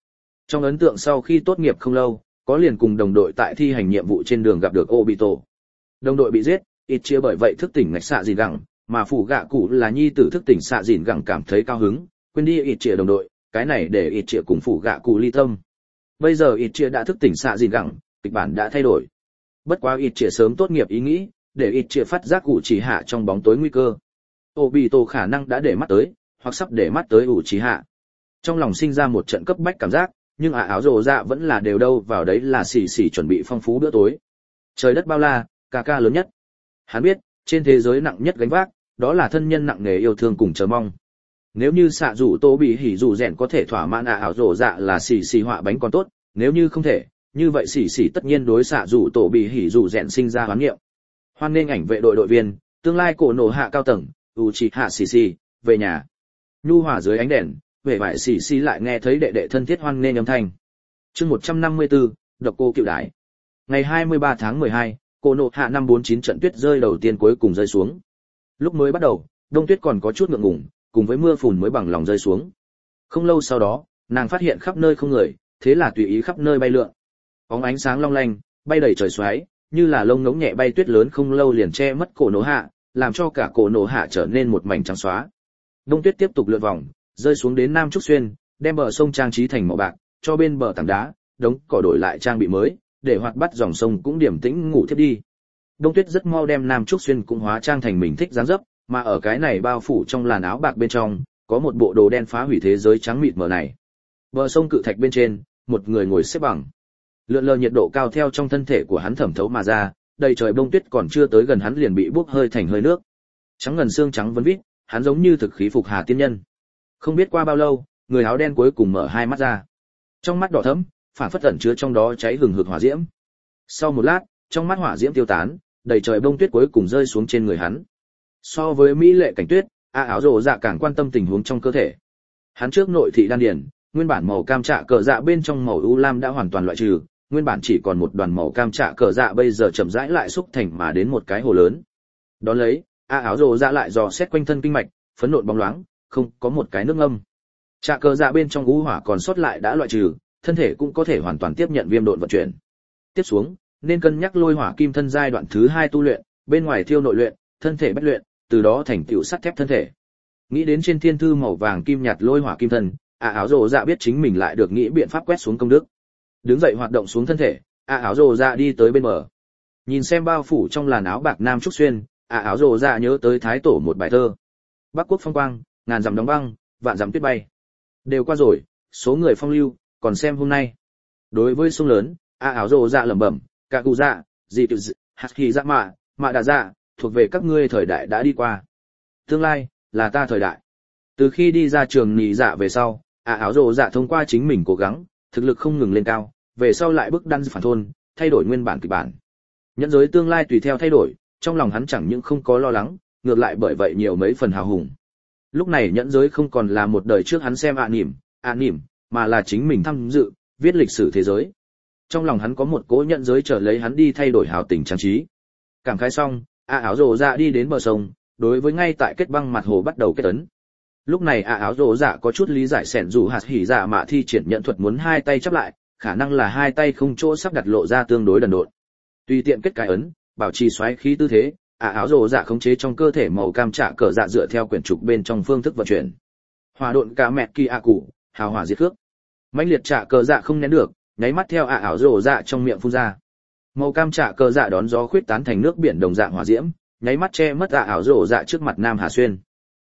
[SPEAKER 1] Trong ấn tượng sau khi tốt nghiệp không lâu, có liền cùng đồng đội tại thi hành nhiệm vụ trên đường gặp được Obito. Đồng đội bị giết, ít chia bởi vậy thức tỉnh ngạch xạ dìn gẳng, mà phủ gạ cụ là nhi tử thức tỉnh xạ dìn gẳng cảm thấy cao hứng, quên đi ít chia đồng đội, cái này để ít chia cùng phủ gạ cụ ly tâm. Bây giờ ít chia đã thức tỉnh xạ dìn gẳng, kịch bản đã thay đổi. Bất quá ít chia sớm tốt nghiệp ý nghĩ, để ít chia phát giác cụ chỉ hạ trong bóng tối nguy cơ. Obito khả năng đã để mắt tới, hoặc sắp để mắt tới ủ chỉ hạ. Trong lòng sinh ra một trận cấp bách cảm giác, nhưng áo rồ dạ vẫn là đều đâu vào đấy là xì xì chuẩn bị phong phú bữa tối. Trời đất bao la, ca ca lớn nhất. Hắn biết, trên thế giới nặng nhất gánh vác, đó là thân nhân nặng nề yêu thương cùng chờ mong. Nếu như xạ rủ tô bị hỉ rủ rèn có thể thỏa mãn áo rồ dạ là xì xì họa bánh còn tốt, nếu như không thể, như vậy xì xì tất nhiên đối xạ rủ tổ bị hỉ rủ rèn sinh ra hoán nghiệm. Hoan nghênh ảnh vệ đội đội viên, tương lai cổ nổ hạ cao tầng, Uchiha xì xì, về nhà. Nhu hòa dưới ánh đèn, vẻ vải xì xì lại nghe thấy đệ đệ thân thiết hoan nghênh âm thanh. Chương 154, độc cô cựu đái. Ngày 23 tháng 12, cổ nổ hạ năm 49 trận tuyết rơi đầu tiên cuối cùng rơi xuống. Lúc mới bắt đầu, đông tuyết còn có chút ngượng ngùng, cùng với mưa phùn mới bằng lòng rơi xuống. Không lâu sau đó, nàng phát hiện khắp nơi không người, thế là tùy ý khắp nơi bay lượn. Bóng ánh sáng long lanh, bay đầy trời xoáy, như là lông ngỗng nhẹ bay tuyết lớn không lâu liền che mất cổ nổ hạ, làm cho cả cổ nổ hạ trở nên một mảnh trắng xóa. Đông tuyết tiếp tục lượn vòng, rơi xuống đến Nam Trúc Xuyên, đem bờ sông trang trí thành màu bạc, cho bên bờ tảng đá, đống cỏ đổi lại trang bị mới, để hoạt bát dòng sông cũng điềm tĩnh ngủ thiếp đi. Đông tuyết rất mau đem Nam Trúc Xuyên cũng hóa trang thành mình thích dáng dấp, mà ở cái này bao phủ trong làn áo bạc bên trong, có một bộ đồ đen phá hủy thế giới trắng mịt mờ này. Bờ sông cự thạch bên trên, một người ngồi xếp bằng. Lượn lờ nhiệt độ cao theo trong thân thể của hắn thẩm thấu mà ra, đầy trời bông tuyết còn chưa tới gần hắn liền bị bốc hơi thành hơi nước. Trắng ngần xương trắng vấn vít, hắn giống như thực khí phục hà tiên nhân. Không biết qua bao lâu, người áo đen cuối cùng mở hai mắt ra. Trong mắt đỏ thẫm, phản phất ẩn chứa trong đó cháy hừng hực hỏa diễm. Sau một lát, trong mắt hỏa diễm tiêu tán, đầy trời bông tuyết cuối cùng rơi xuống trên người hắn. So với mỹ lệ cảnh tuyết, áo rồ dạ càng quan tâm tình huống trong cơ thể. Hắn trước nội thị đan điền, nguyên bản màu cam trạ cờ dạ bên trong màu u lam đã hoàn toàn loại trừ, nguyên bản chỉ còn một đoàn màu cam trạ cờ dạ bây giờ chậm rãi lại xúc thành mà đến một cái hồ lớn. Đón lấy, áo rồ dạ lại dò xét quanh thân kinh mạch, phấn nộn bóng loáng, không có một cái nước ngâm. Trạ cờ dạ bên trong u hỏa còn sót lại đã loại trừ, thân thể cũng có thể hoàn toàn tiếp nhận viêm độn vận chuyển. Tiếp xuống, nên cân nhắc lôi hỏa kim thân giai đoạn thứ 2 tu luyện, bên ngoài thiêu nội luyện, thân thể bách luyện, từ đó thành tựu sắt thép thân thể. Nghĩ đến trên thiên thư màu vàng kim nhạt lôi hỏa kim thân, áo rồ dạ biết chính mình lại được nghĩ biện pháp quét xuống công đức. Đứng dậy hoạt động xuống thân thể, áo rồ dạ đi tới bên bờ. Nhìn xem bao phủ trong làn áo bạc Nam Trúc Xuyên, áo rồ dạ nhớ tới thái tổ một bài thơ. Bắc quốc phong quang, ngàn dặm đóng băng, vạn dặm tuyết bay. Đều qua rồi, số người phong lưu, còn xem hôm nay. Đối với sông lớn, áo rồ dạ lẩm bẩm, cả cụ dạ, gì tự dị, hạt khí dạ mạ đà dạ, thuộc về các ngươi thời đại đã đi qua. Tương lai, là ta thời đại. Từ khi đi ra trường nhị dạ về sau, áo rồ dạ thông qua chính mình cố gắng, thực lực không ngừng lên cao, về sau lại bước đan phản thôn, thay đổi nguyên bản kịch bản. Nhẫn giới tương lai tùy theo thay đổi, trong lòng hắn chẳng những không có lo lắng, ngược lại bởi vậy nhiều mấy phần hào hùng. Lúc này nhẫn giới không còn là một đời trước hắn xem nỉm, mà là chính mình tham dự, viết lịch sử thế giới. Trong lòng hắn có một cỗ nhẫn giới chờ lấy hắn đi thay đổi hào tình trang trí. Cảm khái xong, áo rồ dạ đi đến bờ sông, đối với ngay tại kết băng mặt hồ bắt đầu kết ấn. Lúc này áo rồ dạ có chút lý giải sẻn dù hạt hỉ dạ mạ thi triển nhận thuật muốn hai tay chắp lại, khả năng là hai tay không chỗ sắp đặt lộ ra tương đối đần độn. Tùy tiện kết cái ấn, bảo trì xoáy khí tư thế, áo rồ dạ khống chế trong cơ thể màu cam trạ cờ dạ dựa theo quyển trục bên trong phương thức vận chuyển. Hỏa độn cả mẹ kỳ cụ, hào hỏa diệt cước. Mãnh liệt trạ cờ dạ không nén được, nháy mắt theo áo rồ dạ trong miệng phun ra. Màu cam trạ cờ dạ đón gió khuyết tán thành nước biển đồng dạng hỏa diễm, nháy mắt che mất áo rồ dạ trước mặt Nam Hà Xuyên.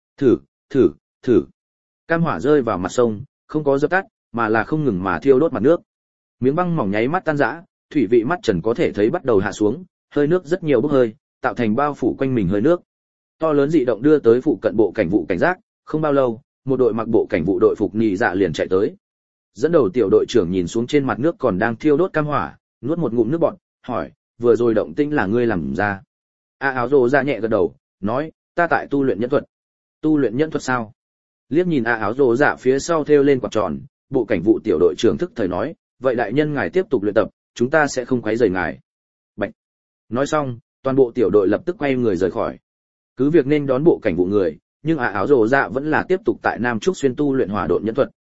[SPEAKER 1] Thử. Cam hỏa rơi vào mặt sông, không có dập tắt, mà là không ngừng mà thiêu đốt mặt nước. Miếng băng mỏng nháy mắt tan rã, thủy vị mắt trần có thể thấy bắt đầu hạ xuống, hơi nước rất nhiều bốc hơi, tạo thành bao phủ quanh mình hơi nước. To lớn dị động đưa tới phụ cận bộ cảnh vụ cảnh giác, không bao lâu, một đội mặc bộ cảnh vụ đội phục nhị dạ liền chạy tới. Dẫn đầu tiểu đội trưởng nhìn xuống trên mặt nước còn đang thiêu đốt cam hỏa, nuốt một ngụm nước bọt, hỏi, vừa rồi động tĩnh là ngươi làm ra? Áo rồ dạ nhẹ gật đầu, nói, ta tại tu luyện nhẫn thuật. Tu luyện nhẫn thuật sao? Liếc nhìn áo rồ dạ phía sau thêu lên quạt tròn, bộ cảnh vụ tiểu đội trưởng thức thời nói, vậy đại nhân ngài tiếp tục luyện tập, chúng ta sẽ không quấy rầy ngài. Bạch. Nói xong, toàn bộ tiểu đội lập tức quay người rời khỏi. Cứ việc nên đón bộ cảnh vụ người, nhưng áo rồ dạ vẫn là tiếp tục tại Nam Trúc Xuyên tu luyện hỏa độn nhẫn thuật.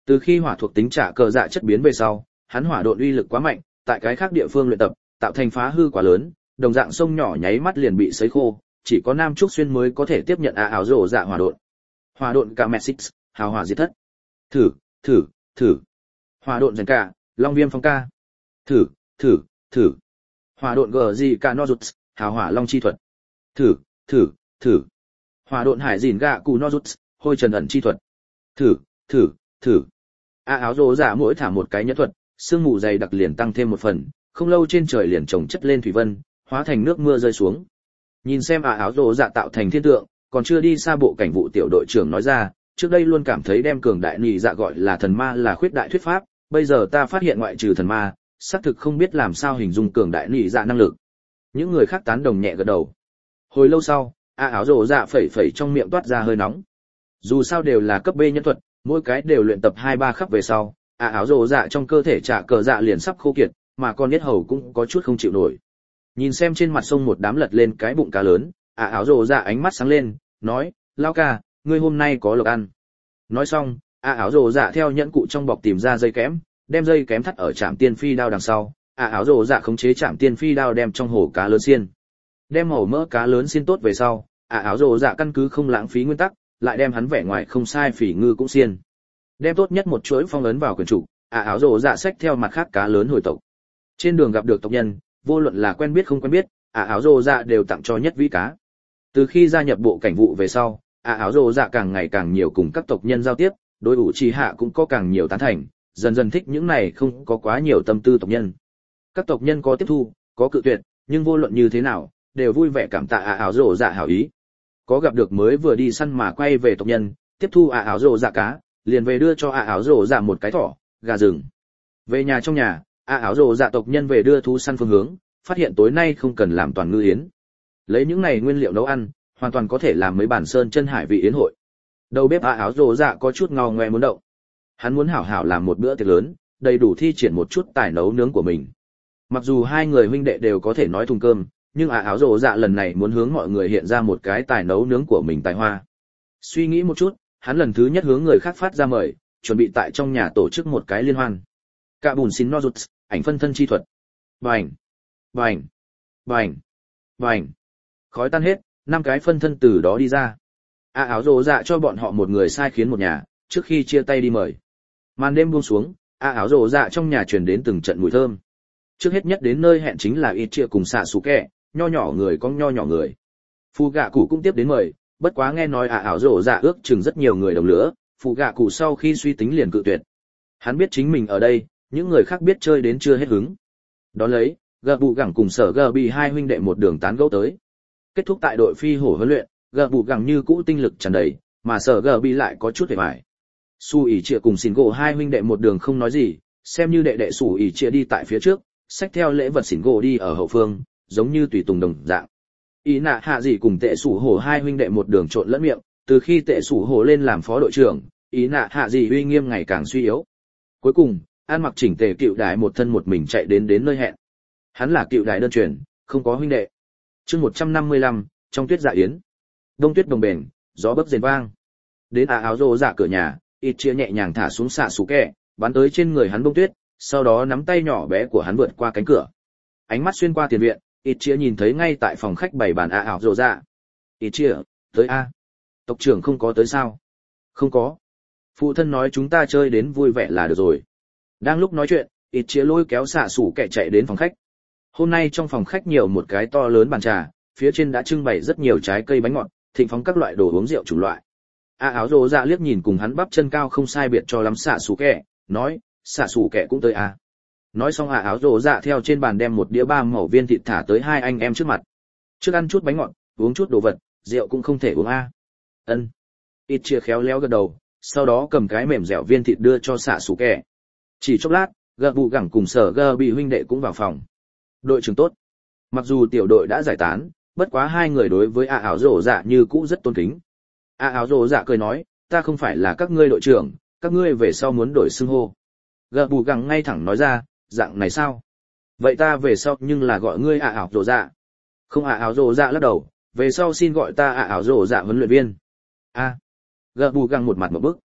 [SPEAKER 1] Từ khi hỏa thuộc tính trả cờ dạ chất biến về sau, hắn hỏa độn uy lực quá mạnh, tại cái khác địa phương luyện tập, tạo thành phá hư quá lớn, đồng dạng sông nhỏ nháy mắt liền bị sấy khô, chỉ có Nam Trúc Xuyên mới có thể tiếp nhận ảo rồ dạ hỏa độn. Hỏa độn cả Mesix, hào hỏa diệt thất. Thử, thử, thử. Hỏa độn rèn cả, Long Viêm phong ca. Thử, thử, thử. Hỏa độn gờ gì cả Nozuts, hào hỏa long chi thuật. Thử, thử, thử. Hỏa độn hải dìn gạ cù Nozuts, hôi trần ẩn chi thuật. Thử, thử, thử. Áo rồ dạ mỗi thả một cái nhẫn thuật, sương mù dày đặc liền tăng thêm một phần, không lâu trên trời liền chồng chất lên thủy vân, hóa thành nước mưa rơi xuống. Nhìn xem áo rồ dạ tạo thành thiên tượng, còn chưa đi xa bộ cảnh vụ tiểu đội trưởng nói ra, trước đây luôn cảm thấy đem cường đại nhị dạ gọi là thần ma là khuyết đại thuyết pháp, bây giờ ta phát hiện ngoại trừ thần ma, xác thực không biết làm sao hình dung cường đại nhị dạ năng lực. Những người khác tán đồng nhẹ gật đầu. Hồi lâu sau, áo rồ dạ phẩy phẩy trong miệng toát ra hơi nóng. Dù sao đều là cấp B nhân thuật, mỗi cái đều luyện tập 2-3 khắc về sau, áo rồ dạ trong cơ thể trả cờ dạ liền sắp khô kiệt, mà con niết hầu cũng có chút không chịu nổi. Nhìn xem trên mặt sông một đám lật lên cái bụng cá lớn, áo rồ dạ ánh mắt sáng lên, nói, lao ca, ngươi hôm nay có lộc ăn. Nói xong, áo rồ dạ theo nhẫn cụ trong bọc tìm ra dây kém, đem dây kém thắt ở trạm tiên phi đao đằng sau, áo rồ dạ khống chế trạm tiên phi đao đem trong hồ cá lớn xiên. Đem màu mỡ cá lớn xiên tốt về sau, áo rồ dạ căn cứ không lãng phí nguyên tắc, lại đem hắn vẻ ngoài không sai phỉ ngư cũng xiên. Đem tốt nhất một chuỗi phong ấn vào quyển trục, áo rồ dạ xách theo mặt khác cá lớn hồi tộc. Trên đường gặp được tộc nhân, vô luận là quen biết không quen biết, áo rồ dạ đều tặng cho nhất vĩ cá. Từ khi gia nhập bộ cảnh vụ về sau, áo rồ dạ càng ngày càng nhiều cùng các tộc nhân giao tiếp, đối ủ trì hạ cũng có càng nhiều tán thành, dần dần thích những này không có quá nhiều tâm tư tộc nhân. Các tộc nhân có tiếp thu, có cự tuyệt, nhưng vô luận như thế nào, đều vui vẻ cảm tạ áo rồ dạ hảo ý. Có gặp được mới vừa đi săn mà quay về tộc nhân, tiếp thu áo rồ dạ cá, liền về đưa cho áo rồ dạ một cái thỏ, gà rừng. Về nhà trong nhà, áo rồ dạ tộc nhân về đưa thú săn phương hướng, phát hiện tối nay không cần làm toàn ngư yến. Lấy những này nguyên liệu nấu ăn, hoàn toàn có thể làm mấy bản sơn chân hải vị yến hội. Đầu bếp áo rồ dạ có chút ngao ngoe muốn động. Hắn muốn hảo hảo làm một bữa tiệc lớn, đầy đủ thi triển một chút tài nấu nướng của mình. Mặc dù hai người huynh đệ đều có thể nói thùng cơm, nhưng áo rồ dạ lần này muốn hướng mọi người hiện ra một cái tài nấu nướng của mình tài hoa. Suy nghĩ một chút, hắn lần thứ nhất hướng người khác phát ra mời, chuẩn bị tại trong nhà tổ chức một cái liên hoan. Cả bùn xin Nozuts, ảnh phân thân chi thuật. Bành, bành, bành, bành. Khói tan hết, 5 cái phân thân từ đó đi ra. Áo rồ dạ cho bọn họ một người sai khiến một nhà, trước khi chia tay đi mời. Màn đêm buông xuống, áo rồ dạ trong nhà truyền đến từng trận mùi thơm. Trước hết nhất đến nơi hẹn chính là ít chia cùng xạ xù kẹ, nho nhỏ người con nho nhỏ người. Phụ gạ cụ cũng tiếp đến mời, bất quá nghe nói ảo rồ dạ ước chừng rất nhiều người đồng lửa, phụ gạ cụ sau khi suy tính liền cự tuyệt. Hắn biết chính mình ở đây, những người khác biết chơi đến chưa hết hứng. Đón lấy, gờ bụ gẳng cùng sở gờ bị hai huynh đệ một đường tán gẫu tới. Kết thúc tại đội phi hổ huấn luyện, gờ bụ gẳng như cũ tinh lực tràn đầy, mà sở gờ bị lại có chút hề bại. Su ỉ trịa cùng xỉn gỗ hai huynh đệ một đường không nói gì, xem như đệ đệ Su ỉ trịa đi tại phía trước, xách theo lễ vật xỉn gỗ đi ở hậu phương, giống như tùy tùng đồng dạng. Ý nạ hạ gì cùng tệ sủ hổ hai huynh đệ một đường trộn lẫn miệng, từ khi tệ sủ hổ lên làm phó đội trưởng, ý nạ hạ gì uy nghiêm ngày càng suy yếu. Cuối cùng, An mặc chỉnh tề cựu đái một thân một mình chạy đến nơi hẹn. Hắn là cựu đái đơn truyền, không có huynh đệ. Chương 155, trong tuyết dạ yến. Đông tuyết đồng bền, gió bấc rền vang. Đến áo rồ dạ cửa nhà, ít chia nhẹ nhàng thả xuống xạ xù kẹ, bắn tới trên người hắn bông tuyết, sau đó nắm tay nhỏ bé của hắn vượt qua cánh cửa. Ánh mắt xuyên qua tiền viện, ít chia nhìn thấy ngay tại phòng khách bày bàn áo rồ dạ. Ít chia, tới a. Tộc trưởng không có tới sao? Không có. Phụ thân nói chúng ta chơi đến vui vẻ là được rồi. Đang lúc nói chuyện, ít chia lôi kéo xạ xù kẹ chạy đến phòng khách. Hôm nay trong phòng khách nhiều một cái to lớn bàn trà, phía trên đã trưng bày rất nhiều trái cây bánh ngọt, thịnh phóng các loại đồ uống rượu chủng loại. Áo rồ dạ liếc nhìn cùng hắn bắp chân cao không sai biệt cho lắm xạ xù kẹ, nói, xạ xù kẹ cũng tới a. Nói xong áo rồ dạ theo trên bàn đem một đĩa 3 mẩu viên thịt thả tới hai anh em trước mặt. Trước ăn chút bánh ngọt, uống chút đồ vật, rượu cũng không thể uống a. Ân. Ít chia khéo léo gật đầu, sau đó cầm cái mềm dẻo viên thịt đưa cho xạ xù kẹ. Chỉ chốc lát, gờ bụ gẳng cùng sở gờ bị huynh đệ cũng vào phòng. Đội trưởng tốt. Mặc dù tiểu đội đã giải tán, bất quá hai người đối với áo rồ dạ như cũ rất tôn kính. Áo rồ dạ cười nói, ta không phải là các ngươi đội trưởng, các ngươi về sau muốn đổi xưng hô. Gờ bù gẳng ngay thẳng nói ra, dạng này sao? Vậy ta về sau nhưng là gọi ngươi áo rồ dạ. Không áo rồ dạ lắc đầu, về sau xin gọi ta áo rồ dạ huấn luyện viên. Gờ bù gẳng một mặt một bức.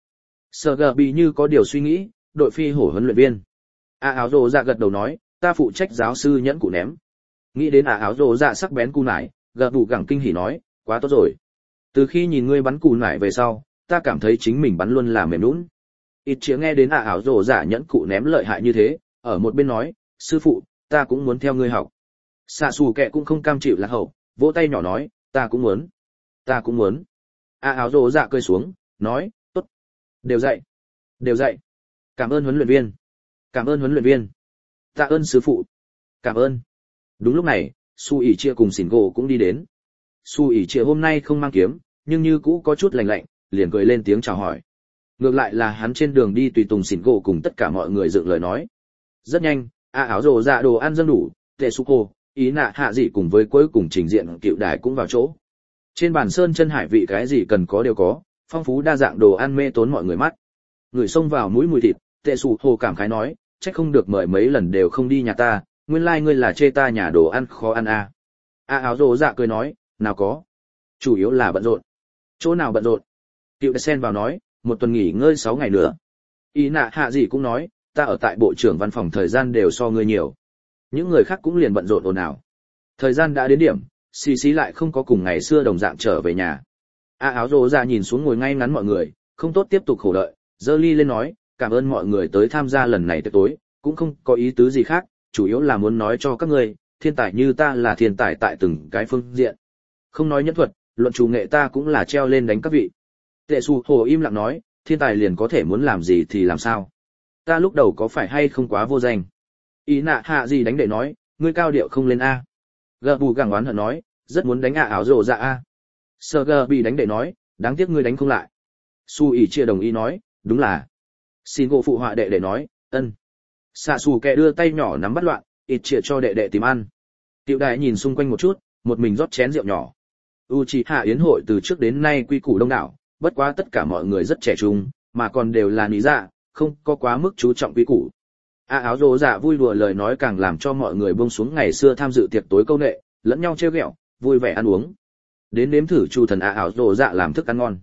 [SPEAKER 1] Sở gờ bị như có điều suy nghĩ, đội phi hổ huấn luyện viên. Áo rồ dạ gật đầu nói, ta phụ trách giáo sư nhẫn cụ ném. Nghĩ đến áo rồ dạ sắc bén cù nải, gật đủ gẳng kinh hỉ nói, quá tốt rồi. Từ khi nhìn ngươi bắn cù nải về sau, ta cảm thấy chính mình bắn luôn là mềm nhũn. Ít chĩa nghe đến áo rồ dạ nhẫn cụ ném lợi hại như thế, ở một bên nói, sư phụ, ta cũng muốn theo ngươi học. Xạ xù kẹ cũng không cam chịu lạc hậu, vỗ tay nhỏ nói, ta cũng muốn. Ta cũng muốn. Áo rồ dạ cười xuống, nói, tốt. Đều dậy. Đều dậy. Cảm ơn huấn luyện viên. Cảm ơn huấn luyện viên. Tạ ơn sư phụ. Cảm ơn. Đúng lúc này, Su ỉ chia cùng xỉn gỗ cũng đi đến. Su ỉ chia hôm nay không mang kiếm, nhưng như cũ có chút lạnh lạnh, liền cười lên tiếng chào hỏi. Ngược lại là hắn trên đường đi tùy tùng xỉn gỗ cùng tất cả mọi người dựng lời nói. Rất nhanh, áo rồ dạ đồ ăn dâng đủ, tệ su cô, ý nạ hạ dị cùng với cuối cùng trình diện cựu đài cũng vào chỗ. Trên bàn sơn chân hải vị cái gì cần có đều có, phong phú đa dạng đồ ăn mê tốn mọi người mắt. Người xông vào mũi mùi thịt, tệ su hồ cảm khái nói, trách không được mời mấy lần đều không đi nhà ta, nguyên lai ngươi là chê ta nhà đồ ăn khó ăn à. Áo rồ dạ cười nói, nào có. Chủ yếu là bận rộn. Chỗ nào bận rộn? Cựu sen vào nói, một tuần nghỉ ngơi 6 ngày nữa. Ý nạ hạ gì cũng nói, ta ở tại bộ trưởng văn phòng thời gian đều so ngươi nhiều. Những người khác cũng liền bận rộn ồn ào. Thời gian đã đến điểm, xì xí lại không có cùng ngày xưa đồng dạng trở về nhà. Áo rồ dạ nhìn xuống ngồi ngay ngắn mọi người, không tốt tiếp tục khổ đợi, giơ ly lên nói, cảm ơn mọi người tới tham gia lần này tới tối, cũng không có ý tứ gì khác, chủ yếu là muốn nói cho các ngươi, thiên tài như ta là thiên tài tại từng cái phương diện. Không nói nhẫn thuật, luận chủ nghệ ta cũng là treo lên đánh các vị. Tệ su hồ im lặng nói, thiên tài liền có thể muốn làm gì thì làm sao. Ta lúc đầu có phải hay không quá vô danh. Ý nạ hạ gì đánh để nói, ngươi cao điệu không lên A. Gờ bù gẳng oán hận nói, rất muốn đánh áo rồ dạ A. Sơ gờ bị đánh để nói, đáng tiếc ngươi đánh không lại. Su ỉ chia đồng ý nói, đúng là. Xin gỗ phụ họa đệ để nói, ân. Xạ xù kẹ đưa tay nhỏ nắm bắt loạn, ít chia cho đệ đệ tìm ăn. Tiểu đại nhìn xung quanh một chút, một mình rót chén rượu nhỏ. Uchiha yến hội từ trước đến nay quy củ đông đảo, bất quá tất cả mọi người rất trẻ trung, mà còn đều là nị dạ, không có quá mức chú trọng quy củ. Áo rồ dạ vui đùa lời nói càng làm cho mọi người buông xuống ngày xưa tham dự tiệc tối câu nệ, lẫn nhau trêu ghẹo, vui vẻ ăn uống. Đến nếm thử chu thần áo rồ dạ làm thức ăn ngon.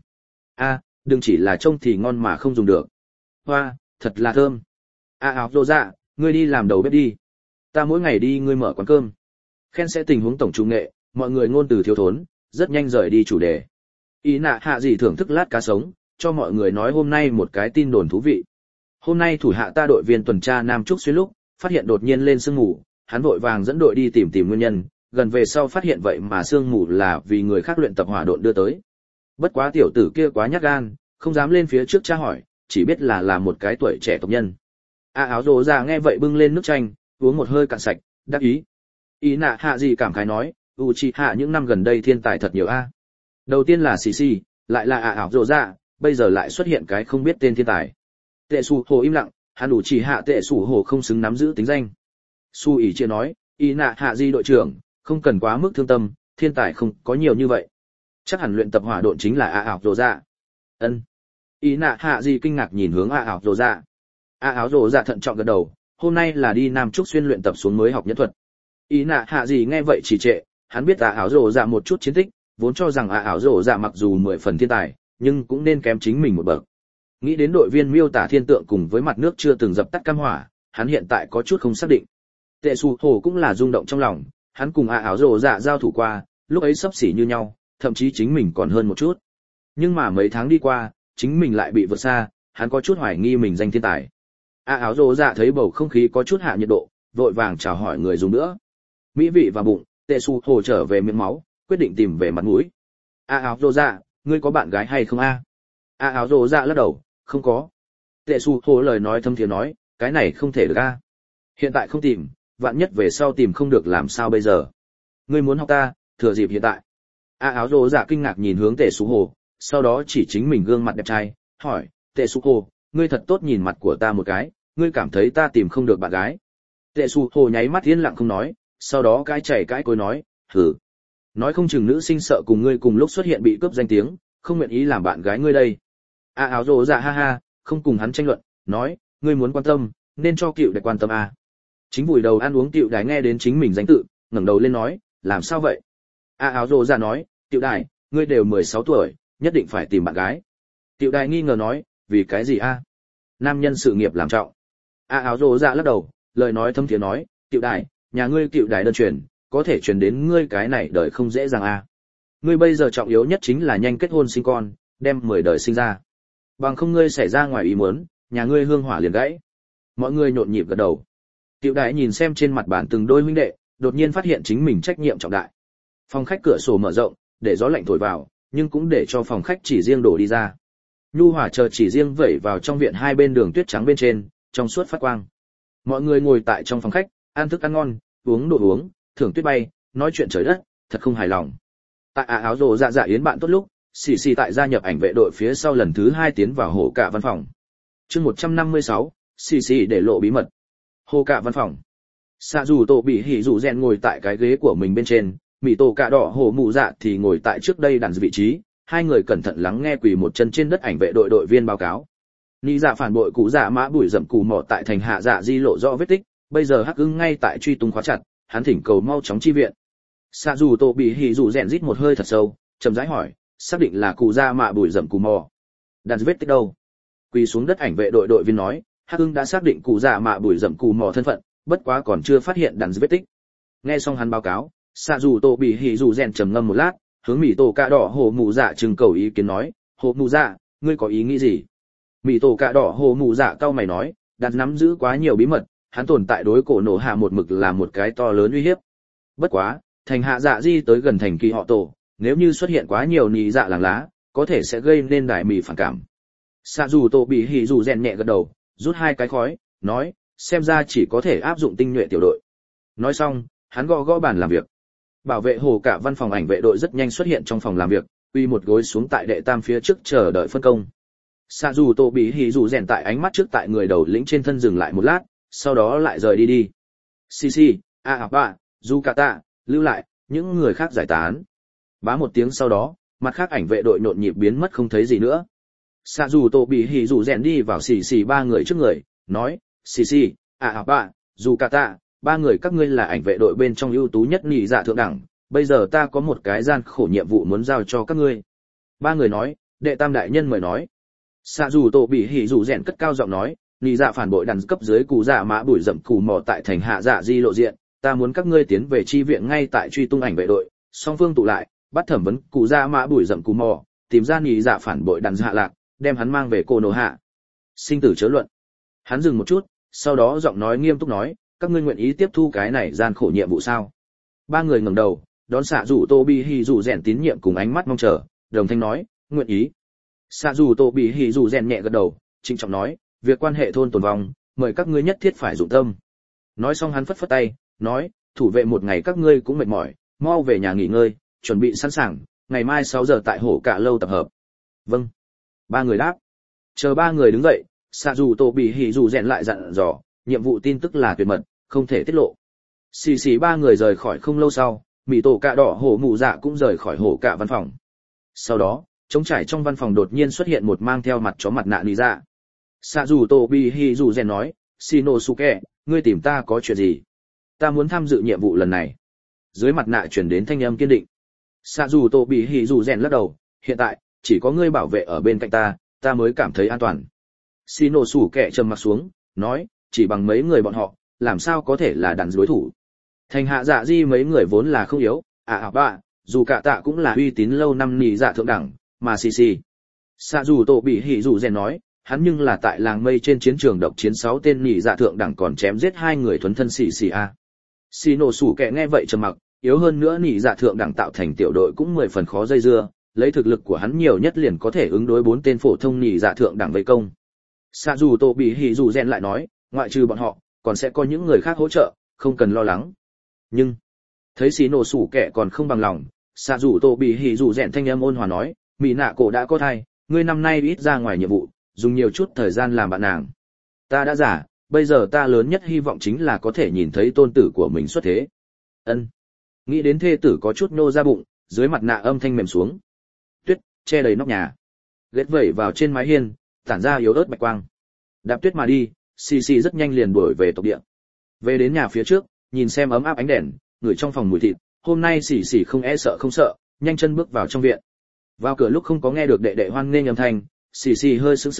[SPEAKER 1] Đừng chỉ là trông thì ngon mà không dùng được. Hoa, thật là thơm. Áo rồ dạ, ngươi đi làm đầu bếp đi. Ta mỗi ngày đi ngươi mở quán cơm. Khen sẽ tình huống tổng chủ nghệ, mọi người ngôn từ thiếu thốn, rất nhanh rời đi chủ đề. Ý nạ hạ gì thưởng thức lát cá sống, cho mọi người nói hôm nay một cái tin đồn thú vị. Hôm nay thủ hạ ta đội viên tuần tra Nam Trúc xuyên lúc, phát hiện đột nhiên lên sương mù, hắn vội vàng dẫn đội đi tìm nguyên nhân, gần về sau phát hiện vậy mà sương mù là vì người khác luyện tập hỏa độn đưa tới. Bất quá tiểu tử kia quá nhát gan, không dám lên phía trước tra hỏi, chỉ biết là một cái tuổi trẻ tộc nhân. Áo rồ ra nghe vậy bưng lên nước chanh, uống một hơi cạn sạch, đắc ý. Ý nạ hạ gì cảm khái nói, Uchiha những năm gần đây thiên tài thật nhiều a. Đầu tiên là xì xì, lại là ảo rồ ra, bây giờ lại xuất hiện cái không biết tên thiên tài. Tệ Su Hồ im lặng, hắn Uchiha Tệ Su Hồ không xứng nắm giữ tính danh. Su ỉ chia nói, ý nạ hạ di đội trưởng, không cần quá mức thương tâm, thiên tài không có nhiều như vậy. Chắc hẳn luyện tập hỏa độn chính là ảo rồ ra. Ân. Ý nạ hạ di kinh ngạc nhìn hướng ảo rồ ra. Ảo rồ ra thận trọng gật đầu, hôm nay là đi Nam Trúc xuyên luyện tập xuống mới học nhẫn thuật. Ý nạ hạ gì nghe vậy chỉ trệ, hắn biết ảo rồ dạ một chút chiến tích, vốn cho rằng ảo rồ dạ mặc dù 10 phần thiên tài, nhưng cũng nên kém chính mình một bậc. Nghĩ đến đội viên miêu tả thiên tượng cùng với mặt nước chưa từng dập tắt cam hỏa, hắn hiện tại có chút không xác định. Tệ Su Hồ cũng là rung động trong lòng, hắn cùng ảo rồ dạ giao thủ qua, lúc ấy xấp xỉ như nhau, thậm chí chính mình còn hơn một chút. Nhưng mà mấy tháng đi qua, chính mình lại bị vượt xa, hắn có chút hoài nghi mình danh thiên tài. Ảo rồ dạ thấy bầu không khí có chút hạ nhiệt độ, vội vàng chào hỏi người dùng nữa. Mỹ vị và bụng, Tệ Su Hồ trở về miệng máu, quyết định tìm về mặt mũi. Áo rồ dạ, ngươi có bạn gái hay không a? Áo rồ dạ lắc đầu, không có. Tệ Su Hồ lời nói thâm thiế nói, cái này không thể được a. Hiện tại không tìm, vạn nhất về sau tìm không được làm sao bây giờ? Ngươi muốn học ta, thừa dịp hiện tại. Áo rồ dạ kinh ngạc nhìn hướng Tệ Su Hồ, sau đó chỉ chính mình gương mặt đẹp trai, hỏi, Tệ Su Hồ, ngươi thật tốt nhìn mặt của ta một cái, ngươi cảm thấy ta tìm không được bạn gái? Tệ Su Hồ nháy mắt yên lặng không nói, sau đó cái chảy cái cối nói, hử. Nói không chừng nữ sinh sợ cùng ngươi cùng lúc xuất hiện bị cướp danh tiếng, không nguyện ý làm bạn gái ngươi đây. Áo rồ dạ ha ha, không cùng hắn tranh luận, nói, ngươi muốn quan tâm, nên cho cựu để quan tâm a. Chính vùi đầu ăn uống cựu đài nghe đến chính mình danh tự, ngẩng đầu lên nói, làm sao vậy? Áo rồ dạ nói, cựu đài, ngươi đều 16 tuổi, nhất định phải tìm bạn gái. Cựu đài nghi ngờ nói, vì cái gì a? Nam nhân sự nghiệp làm trọng. Áo rồ dạ lắc đầu, lời nói thâm thiế nói, cựu đại, nhà ngươi cựu đại đơn truyền, có thể truyền đến ngươi cái này đời không dễ dàng a. Ngươi bây giờ trọng yếu nhất chính là nhanh kết hôn sinh con, đem 10 đời sinh ra. Bằng không ngươi xảy ra ngoài ý muốn, nhà ngươi hương hỏa liền gãy. Mọi người nhộn nhịp gật đầu. Cựu đại nhìn xem trên mặt bàn từng đôi huynh đệ, đột nhiên phát hiện chính mình trách nhiệm trọng đại. Phòng khách cửa sổ mở rộng, để gió lạnh thổi vào, nhưng cũng để cho phòng khách chỉ riêng đổ đi ra. Nhu hỏa chờ chỉ riêng vẩy vào trong viện hai bên đường tuyết trắng bên trên, trong suốt phát quang. Mọi người ngồi tại trong phòng khách, ăn thức ăn ngon, uống đồ uống, thưởng tuyết bay, nói chuyện trời đất, thật không hài lòng. Tại áo rồ dạ yến bạn tốt lúc, xì tại gia nhập ảnh vệ đội phía sau lần thứ 2 tiến vào hồ cả văn phòng. Chương 156, xì để lộ bí mật. Hồ cả văn phòng. Xạ dù tổ bị hỉ dù rèn ngồi tại cái ghế của mình bên trên, mì tổ cạ đỏ hổ mụ dạ thì ngồi tại trước đây đàn vị trí, hai người cẩn thận lắng nghe quỳ một chân trên đất ảnh vệ đội đội viên báo cáo. Nị dạ phản bội cụ dạ mã bụi rậm cù mỏ tại thành hạ dạ di lộ rõ vết tích, bây giờ hắc ưng ngay tại truy tung khóa chặt, hắn thỉnh cầu mau chóng chi viện. Xạ dù tổ bị hỉ dù rèn rít một hơi thật sâu, chậm rãi hỏi, xác định là cụ dạ mã bụi rậm cù mỏ. Đàn vết tích đâu? Quỳ xuống đất ảnh vệ đội đội viên nói, hắc ưng đã xác định cụ dạ mã bụi rậm cù mỏ thân phận, bất quá còn chưa phát hiện đàn vết tích. Nghe xong hắn báo cáo, xạ dù tổ bị hỉ dù rèn trầm ngâm một lát, hướng mì tổ cạ đỏ hồ mụ dạ trưng cầu ý kiến nói, hồ mụ dạ, ngươi có ý nghĩ gì? Mì tổ cạ đỏ hồ mụ dạ cau mày nói, đặt nắm giữ quá nhiều bí mật, hắn tồn tại đối cổ nổ hạ một mực là một cái to lớn uy hiếp. Bất quá, thành hạ dạ di tới gần thành kỳ họ tổ, nếu như xuất hiện quá nhiều nì dạ làng lá, có thể sẽ gây nên đại mì phản cảm. Xạ dù tổ bị hỉ dù rèn nhẹ gật đầu, rút hai cái khói, nói, xem ra chỉ có thể áp dụng tinh nhuệ tiểu đội. Nói xong, hắn gõ gõ bàn làm việc. Bảo vệ hồ cả văn phòng ảnh vệ đội rất nhanh xuất hiện trong phòng làm việc, uy một gối xuống tại đệ tam phía trước chờ đợi phân công. Xạ dù tổ bị hỉ dù rèn tại ánh mắt trước tại người đầu lĩnh trên thân dừng lại một lát, sau đó lại rời đi. Xì, ba, Yukata, lưu lại, những người khác giải tán. Bá một tiếng sau đó, mặt khác ảnh vệ đội nhộn nhịp biến mất không thấy gì nữa. Xạ dù tổ bị hỉ dù rèn đi vào xì ba người trước người, nói, xì, ba, Yukata, ba người các ngươi là ảnh vệ đội bên trong ưu tú nhất nhị dạ thượng đẳng, bây giờ ta có một cái gian khổ nhiệm vụ muốn giao cho các ngươi. Ba người nói, đệ tam đại nhân mời nói. Xạ dù tổ bị hỉ dù rèn cất cao giọng nói, nhị dạ phản bội đàn cấp dưới cụ dạ mã bụi rậm cù mò tại thành hạ dạ di lộ diện, ta muốn các ngươi tiến về chi viện ngay tại truy tung ảnh vệ đội, song phương tụ lại, bắt thẩm vấn cụ dạ mã bụi rậm cù mò, tìm ra nhị dạ phản bội đàn hạ lạc, đem hắn mang về cô nổ hạ. Sinh tử chớ luận. Hắn dừng một chút, sau đó giọng nói nghiêm túc nói, các ngươi nguyện ý tiếp thu cái này gian khổ nhiệm vụ sao? Ba người ngẩng đầu, đón xạ dù tô bị hỉ dù rèn tín nhiệm cùng ánh mắt mong chờ, đồng thanh nói, nguyện ý. Xạ dù tô bị hỉ dù rèn nhẹ gật đầu, trịnh trọng nói, việc quan hệ thôn tồn vong, mời các ngươi nhất thiết phải dụng tâm. Nói xong hắn phất phất tay, nói, thủ vệ một ngày các ngươi cũng mệt mỏi, mau về nhà nghỉ ngơi, chuẩn bị sẵn sàng, ngày mai 6 giờ tại hồ cả lâu tập hợp. Vâng. Ba người đáp. Chờ ba người đứng dậy, xạ dù tô bị hỉ dù rèn lại dặn dò, nhiệm vụ tin tức là tuyệt mật, không thể tiết lộ. Xì ba người rời khỏi không lâu sau, mì tổ cạ đỏ hổ mụ dạ cũng rời khỏi hồ cả văn phòng. Sau đó, trống trải trong văn phòng đột nhiên xuất hiện một mang theo mặt chó mặt nạ nị dạ. Xạ dù tổ bị hỉ dù rèn nói, Shinosuke, ngươi tìm ta có chuyện gì? Ta muốn tham dự nhiệm vụ lần này. Dưới mặt nạ truyền đến thanh âm kiên định. Xạ dù tổ bị hỉ dù rèn lắc đầu, hiện tại chỉ có ngươi bảo vệ ở bên cạnh ta mới cảm thấy an toàn. Shinosuke trầm mặt xuống, nói, chỉ bằng mấy người bọn họ, làm sao có thể là đàn đối thủ? Thành hạ dạ di mấy người vốn là không yếu, ba, dù cả tạ cũng là uy tín lâu năm nị dạ thượng đẳng, mà xì. Xạ dù tổ bị hỉ dù rèn nói, hắn nhưng là tại làng mây trên chiến trường độc chiến 6 tên nị dạ thượng đẳng còn chém giết 2 người thuần thân xì a. Xì nổ sủ kẻ nghe vậy trầm mặc, yếu hơn nữa nị dạ thượng đẳng tạo thành tiểu đội cũng 10 phần khó dây dưa, lấy thực lực của hắn nhiều nhất liền có thể ứng đối 4 tên phổ thông nị dạ thượng đẳng vây công. Xạ dù tổ bị hỉ dù rèn lại nói, ngoại trừ bọn họ, còn sẽ có những người khác hỗ trợ, không cần lo lắng. Nhưng thấy xì nổ sủ kẻ còn không bằng lòng, xạ dù tổ bị hỉ dù rèn thanh âm ôn hòa nói, mỹ nạ cổ đã có thai, ngươi năm nay ít ra ngoài nhiệm vụ, dùng nhiều chút thời gian làm bạn nàng. Ta đã già, bây giờ ta lớn nhất hy vọng chính là có thể nhìn thấy tôn tử của mình xuất thế. Ân. Nghĩ đến thê tử có chút nô ra bụng, dưới mặt nạ âm thanh mềm xuống. Tuyết che đầy nóc nhà, ghét vẩy vào trên mái hiên, tản ra yếu ớt bạch quang. Đạp tuyết mà đi, xì rất nhanh liền đuổi về tộc địa. Về đến nhà phía trước, nhìn xem ấm áp ánh đèn, ngửi trong phòng mùi thịt, hôm nay xì không e sợ không sợ, nhanh chân bước vào trong viện. Vào cửa lúc không có nghe được đệ đệ hoan nghênh âm thanh, xì hơi sững sờ,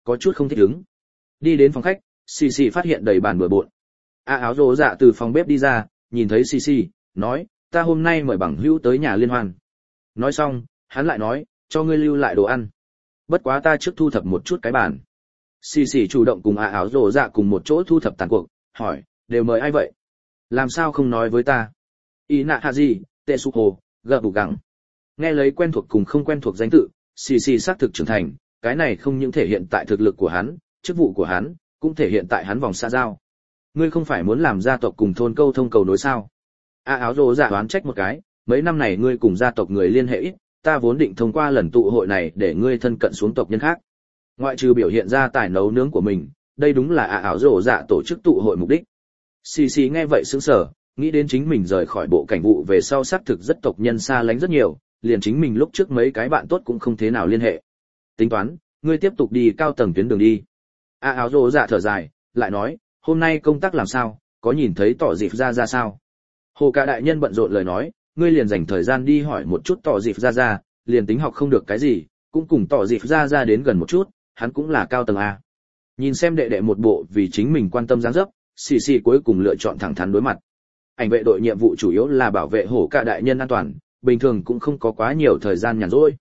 [SPEAKER 1] có chút không thích ứng. Đi đến phòng khách, xì xì phát hiện đầy bàn bừa bộn. Áo rồ dạ từ phòng bếp đi ra, nhìn thấy xì xì, nói, ta hôm nay mời bằng hữu tới nhà liên hoan. Nói xong, hắn lại nói, cho ngươi lưu lại đồ ăn. Bất quá ta trước thu thập một chút cái bàn. Xì xì chủ động cùng áo rồ dạ cùng một chỗ thu thập tàn cuộc, hỏi, đều mời ai vậy? Làm sao không nói với ta? Ý nạ hạ gì, tệ su hồ, gờ bù gắng. Nghe lấy quen thuộc cùng không quen thuộc danh tự, xì xì xác thực trưởng thành, cái này không những thể hiện tại thực lực của hắn, chức vụ của hắn, cũng thể hiện tại hắn vòng xa giao. Ngươi không phải muốn làm gia tộc cùng thôn câu thông cầu nối sao? Áo rồ dạ đoán trách một cái, mấy năm này ngươi cùng gia tộc người liên hệ ít, ta vốn định thông qua lần tụ hội này để ngươi thân cận xuống tộc nhân khác. Ngoại trừ biểu hiện ra tài nấu nướng của mình, đây đúng là áo rồ dạ tổ chức tụ hội mục đích. Xì xì nghe vậy sững sờ, nghĩ đến chính mình rời khỏi bộ cảnh vụ về sau xác thực rất tộc nhân xa lánh rất nhiều, liền chính mình lúc trước mấy cái bạn tốt cũng không thế nào liên hệ. Tính toán, ngươi tiếp tục đi cao tầng tuyến đường đi. Áo rồ dạ thở dài, lại nói, hôm nay công tác làm sao, có nhìn thấy tỏ dịp ra sao? Hồ cả đại nhân bận rộn lời nói, ngươi liền dành thời gian đi hỏi một chút tỏ dịp ra, liền tính học không được cái gì, cũng cùng tỏ dịp ra đến gần một chút, hắn cũng là cao tầng a. Nhìn xem đệ đệ một bộ vì chính mình quan tâm dáng dấp, xì xì cuối cùng lựa chọn thẳng thắn đối mặt. Ảnh vệ đội nhiệm vụ chủ yếu là bảo vệ hổ cả đại nhân an toàn, bình thường cũng không có quá nhiều thời gian nhàn rỗi.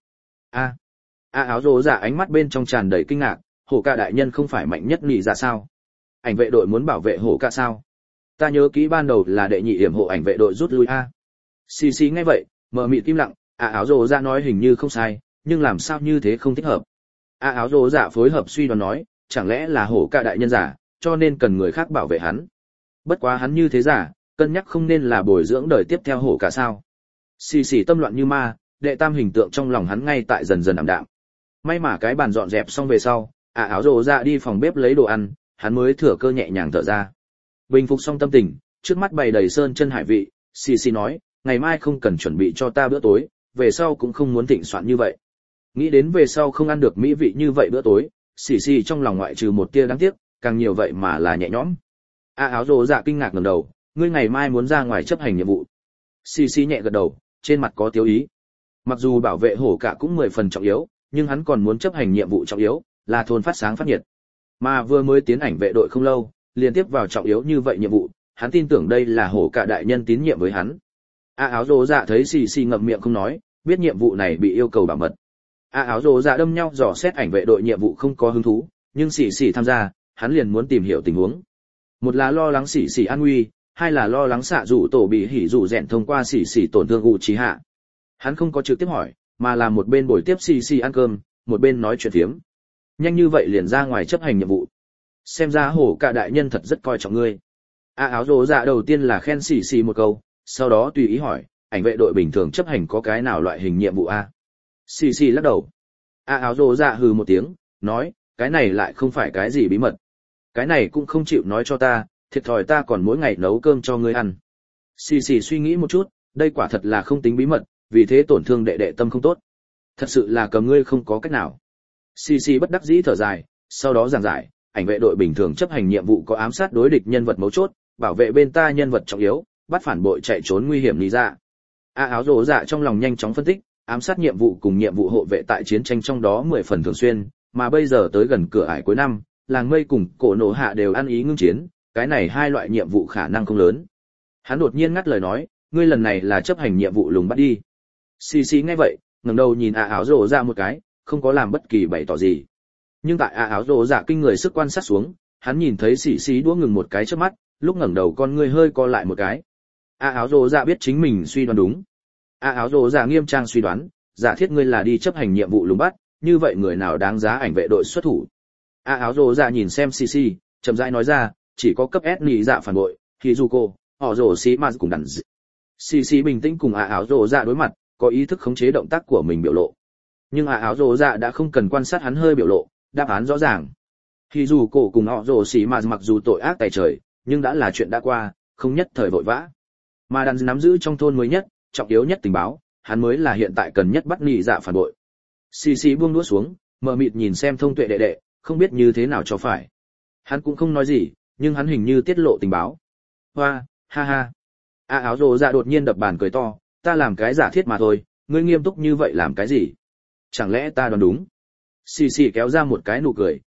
[SPEAKER 1] Áo rồ dạ ánh mắt bên trong tràn đầy kinh ngạc, hổ cả đại nhân không phải mạnh nhất nhị dạ sao? Ảnh vệ đội muốn bảo vệ hổ cả sao? Ta nhớ kỹ ban đầu là đệ nhị hiểm hộ ảnh vệ đội rút lui a. Xì xì nghe vậy, mờ mịt im lặng, áo rồ dạ nói hình như không sai, nhưng làm sao như thế không thích hợp. Áo rồ dạ phối hợp suy đoán nói, chẳng lẽ là hổ cả đại nhân giả, cho nên cần người khác bảo vệ hắn. Bất quá hắn như thế giả, cân nhắc không nên là bồi dưỡng đời tiếp theo hổ cả sao? Xì xì tâm loạn như ma, đệ tam hình tượng trong lòng hắn ngay tại dần dần ảm đạm. May mà cái bàn dọn dẹp xong về sau, áo rồ dạ đi phòng bếp lấy đồ ăn, hắn mới thừa cơ nhẹ nhàng thở ra. Bình phục xong tâm tình, trước mắt bày đầy sơn chân hải vị, xì xì nói, ngày mai không cần chuẩn bị cho ta bữa tối, về sau cũng không muốn thịnh soạn như vậy. Nghĩ đến về sau không ăn được mỹ vị như vậy bữa tối, xì xì trong lòng ngoại trừ một tia đáng tiếc, càng nhiều vậy mà là nhẹ nhõm. Áo rồ dạ kinh ngạc ngẩng đầu, ngươi ngày mai muốn ra ngoài chấp hành nhiệm vụ. Xì xì nhẹ gật đầu, trên mặt có tiêu ý. Mặc dù bảo vệ hổ cả cũng 10 phần trọng yếu, nhưng hắn còn muốn chấp hành nhiệm vụ trọng yếu, là thôn phát sáng phát nhiệt. Mà vừa mới tiến ảnh vệ đội không lâu, liên tiếp vào trọng yếu như vậy nhiệm vụ, hắn tin tưởng đây là hổ cả đại nhân tín nhiệm với hắn. Áo rồ dạ thấy xì xì ngậm miệng không nói, biết nhiệm vụ này bị yêu cầu bảo mật. Áo rồ dạ đâm nhau dò xét ảnh vệ đội nhiệm vụ không có hứng thú, nhưng xì xì tham gia, hắn liền muốn tìm hiểu tình huống. Một là lo lắng xì xì an nguy, hai là lo lắng xạ rủ tổ bị hỉ rủ rèn thông qua xì xì tổn thương Uchiha hạ. Hắn không có trực tiếp hỏi, mà là một bên bồi tiếp xì xì ăn cơm, một bên nói chuyện phiếm. Nhanh như vậy liền ra ngoài chấp hành nhiệm vụ. Xem ra hổ cả đại nhân thật rất coi trọng ngươi. Áo rồ dạ đầu tiên là khen xì xì một câu, sau đó tùy ý hỏi, ảnh vệ đội bình thường chấp hành có cái nào loại hình nhiệm vụ a? Xì xì lắc đầu. Áo rồ dạ hừ một tiếng, nói, cái này lại không phải cái gì bí mật. Cái này cũng không chịu nói cho ta, thiệt thòi ta còn mỗi ngày nấu cơm cho ngươi ăn. Xì xì suy nghĩ một chút, đây quả thật là không tính bí mật, vì thế tổn thương đệ đệ tâm không tốt. Thật sự là cầm ngươi không có cách nào. Xì xì bất đắc dĩ thở dài, sau đó giảng giải, ảnh vệ đội bình thường chấp hành nhiệm vụ có ám sát đối địch nhân vật mấu chốt, bảo vệ bên ta nhân vật trọng yếu, bắt phản bội chạy trốn nguy hiểm lý ra. Áo rồ dạ trong lòng nhanh chóng phân tích, ám sát nhiệm vụ cùng nhiệm vụ hộ vệ tại chiến tranh trong đó 10 phần thường xuyên, mà bây giờ tới gần cửa ải cuối năm, làng mây cùng cổ nổ hạ đều ăn ý ngưng chiến, cái này hai loại nhiệm vụ khả năng không lớn. Hắn đột nhiên ngắt lời nói, ngươi lần này là chấp hành nhiệm vụ lùng bắt đi. Xì xì nghe vậy, ngẩng đầu nhìn áo rồ dạ một cái, không có làm bất kỳ bày tỏ gì. Nhưng tại áo rồ dạ kinh người sức quan sát xuống, hắn nhìn thấy xì xì đũa ngừng một cái trước mắt, lúc ngẩng đầu con ngươi hơi co lại một cái. Áo rồ dạ biết chính mình suy đoán đúng. Áo rồ dạ nghiêm trang suy đoán, giả thiết ngươi là đi chấp hành nhiệm vụ lùng bắt, như vậy người nào đáng giá ảnh vệ đội xuất thủ? Áo rồ dạ nhìn xem xì xì, chậm rãi nói ra, chỉ có cấp S nhị dạ phản bội, Hizuko, họ rồ xí mà cùng đàn dị. Xì xì bình tĩnh cùng áo rồ dạ đối mặt, có ý thức khống chế động tác của mình biểu lộ. Nhưng áo rồ dạ đã không cần quan sát hắn hơi biểu lộ, đáp án rõ ràng. Hizuko cùng họ rồ xí mà mặc dù tội ác tày trời, nhưng đã là chuyện đã qua, không nhất thời vội vã. Mà đàn nắm giữ trong thôn mới nhất, trọng yếu nhất tình báo, hắn mới là hiện tại cần nhất bắt nhị dạ phản bội. Xì xì buông đũa xuống, mờ mịt nhìn xem thông tuệ đệ đệ, không biết như thế nào cho phải. Hắn cũng không nói gì, nhưng hắn hình như tiết lộ tình báo. Hoa, ha ha. Áo rồ dạ đột nhiên đập bàn cười to, ta làm cái giả thiết mà thôi, ngươi nghiêm túc như vậy làm cái gì? Chẳng lẽ ta đoán đúng? Xì xì kéo ra một cái nụ cười,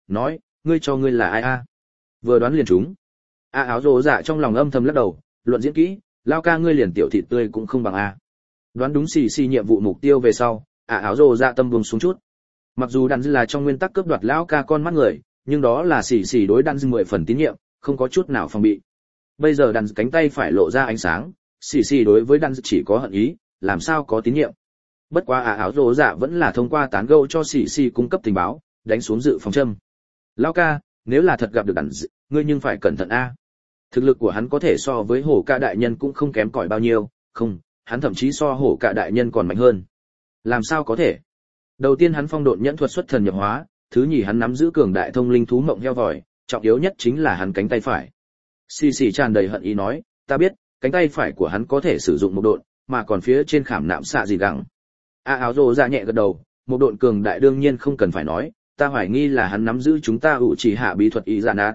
[SPEAKER 1] nói, ngươi cho ngươi là ai a? Vừa đoán liền trúng. Áo rồ dạ trong lòng âm thầm lắc đầu, luận diễn kỹ, lao ca ngươi liền tiểu thịt tươi cũng không bằng a. Đoán đúng xì xì nhiệm vụ mục tiêu về sau, áo rồ dạ tâm buông xuống chút. Mặc dù đàn là trong nguyên tắc cướp đoạt lão ca con mắt người, nhưng đó là xì xì đối đàn 10 phần tín nhiệm, không có chút nào phòng bị. Bây giờ đàn cánh tay phải lộ ra ánh sáng, xì xì đối với đàn chỉ có hận ý, làm sao có tín nhiệm. Bất quá áo rồ dạ vẫn là thông qua tán gẫu cho xì xì cung cấp tình báo, đánh xuống dự phòng châm. Lão ca, nếu là thật gặp được đàn, ngươi nhưng phải cẩn thận a. Thực lực của hắn có thể so với hổ ca đại nhân cũng không kém cỏi bao nhiêu, không, hắn thậm chí so hổ ca đại nhân còn mạnh hơn. Làm sao có thể? Đầu tiên hắn phong độn nhẫn thuật xuất thần nhập hóa, thứ nhì hắn nắm giữ cường đại thông linh thú mộng heo vòi, trọng yếu nhất chính là hắn cánh tay phải. Xì xì tràn đầy hận ý nói, ta biết, cánh tay phải của hắn có thể sử dụng một độn, mà còn phía trên khảm nạm xạ gì gẳng. Áo rồ dạ nhẹ gật đầu, một độn cường đại đương nhiên không cần phải nói, ta hoài nghi là hắn nắm giữ chúng ta ủ chỉ hạ bí thuật ý dạ nát.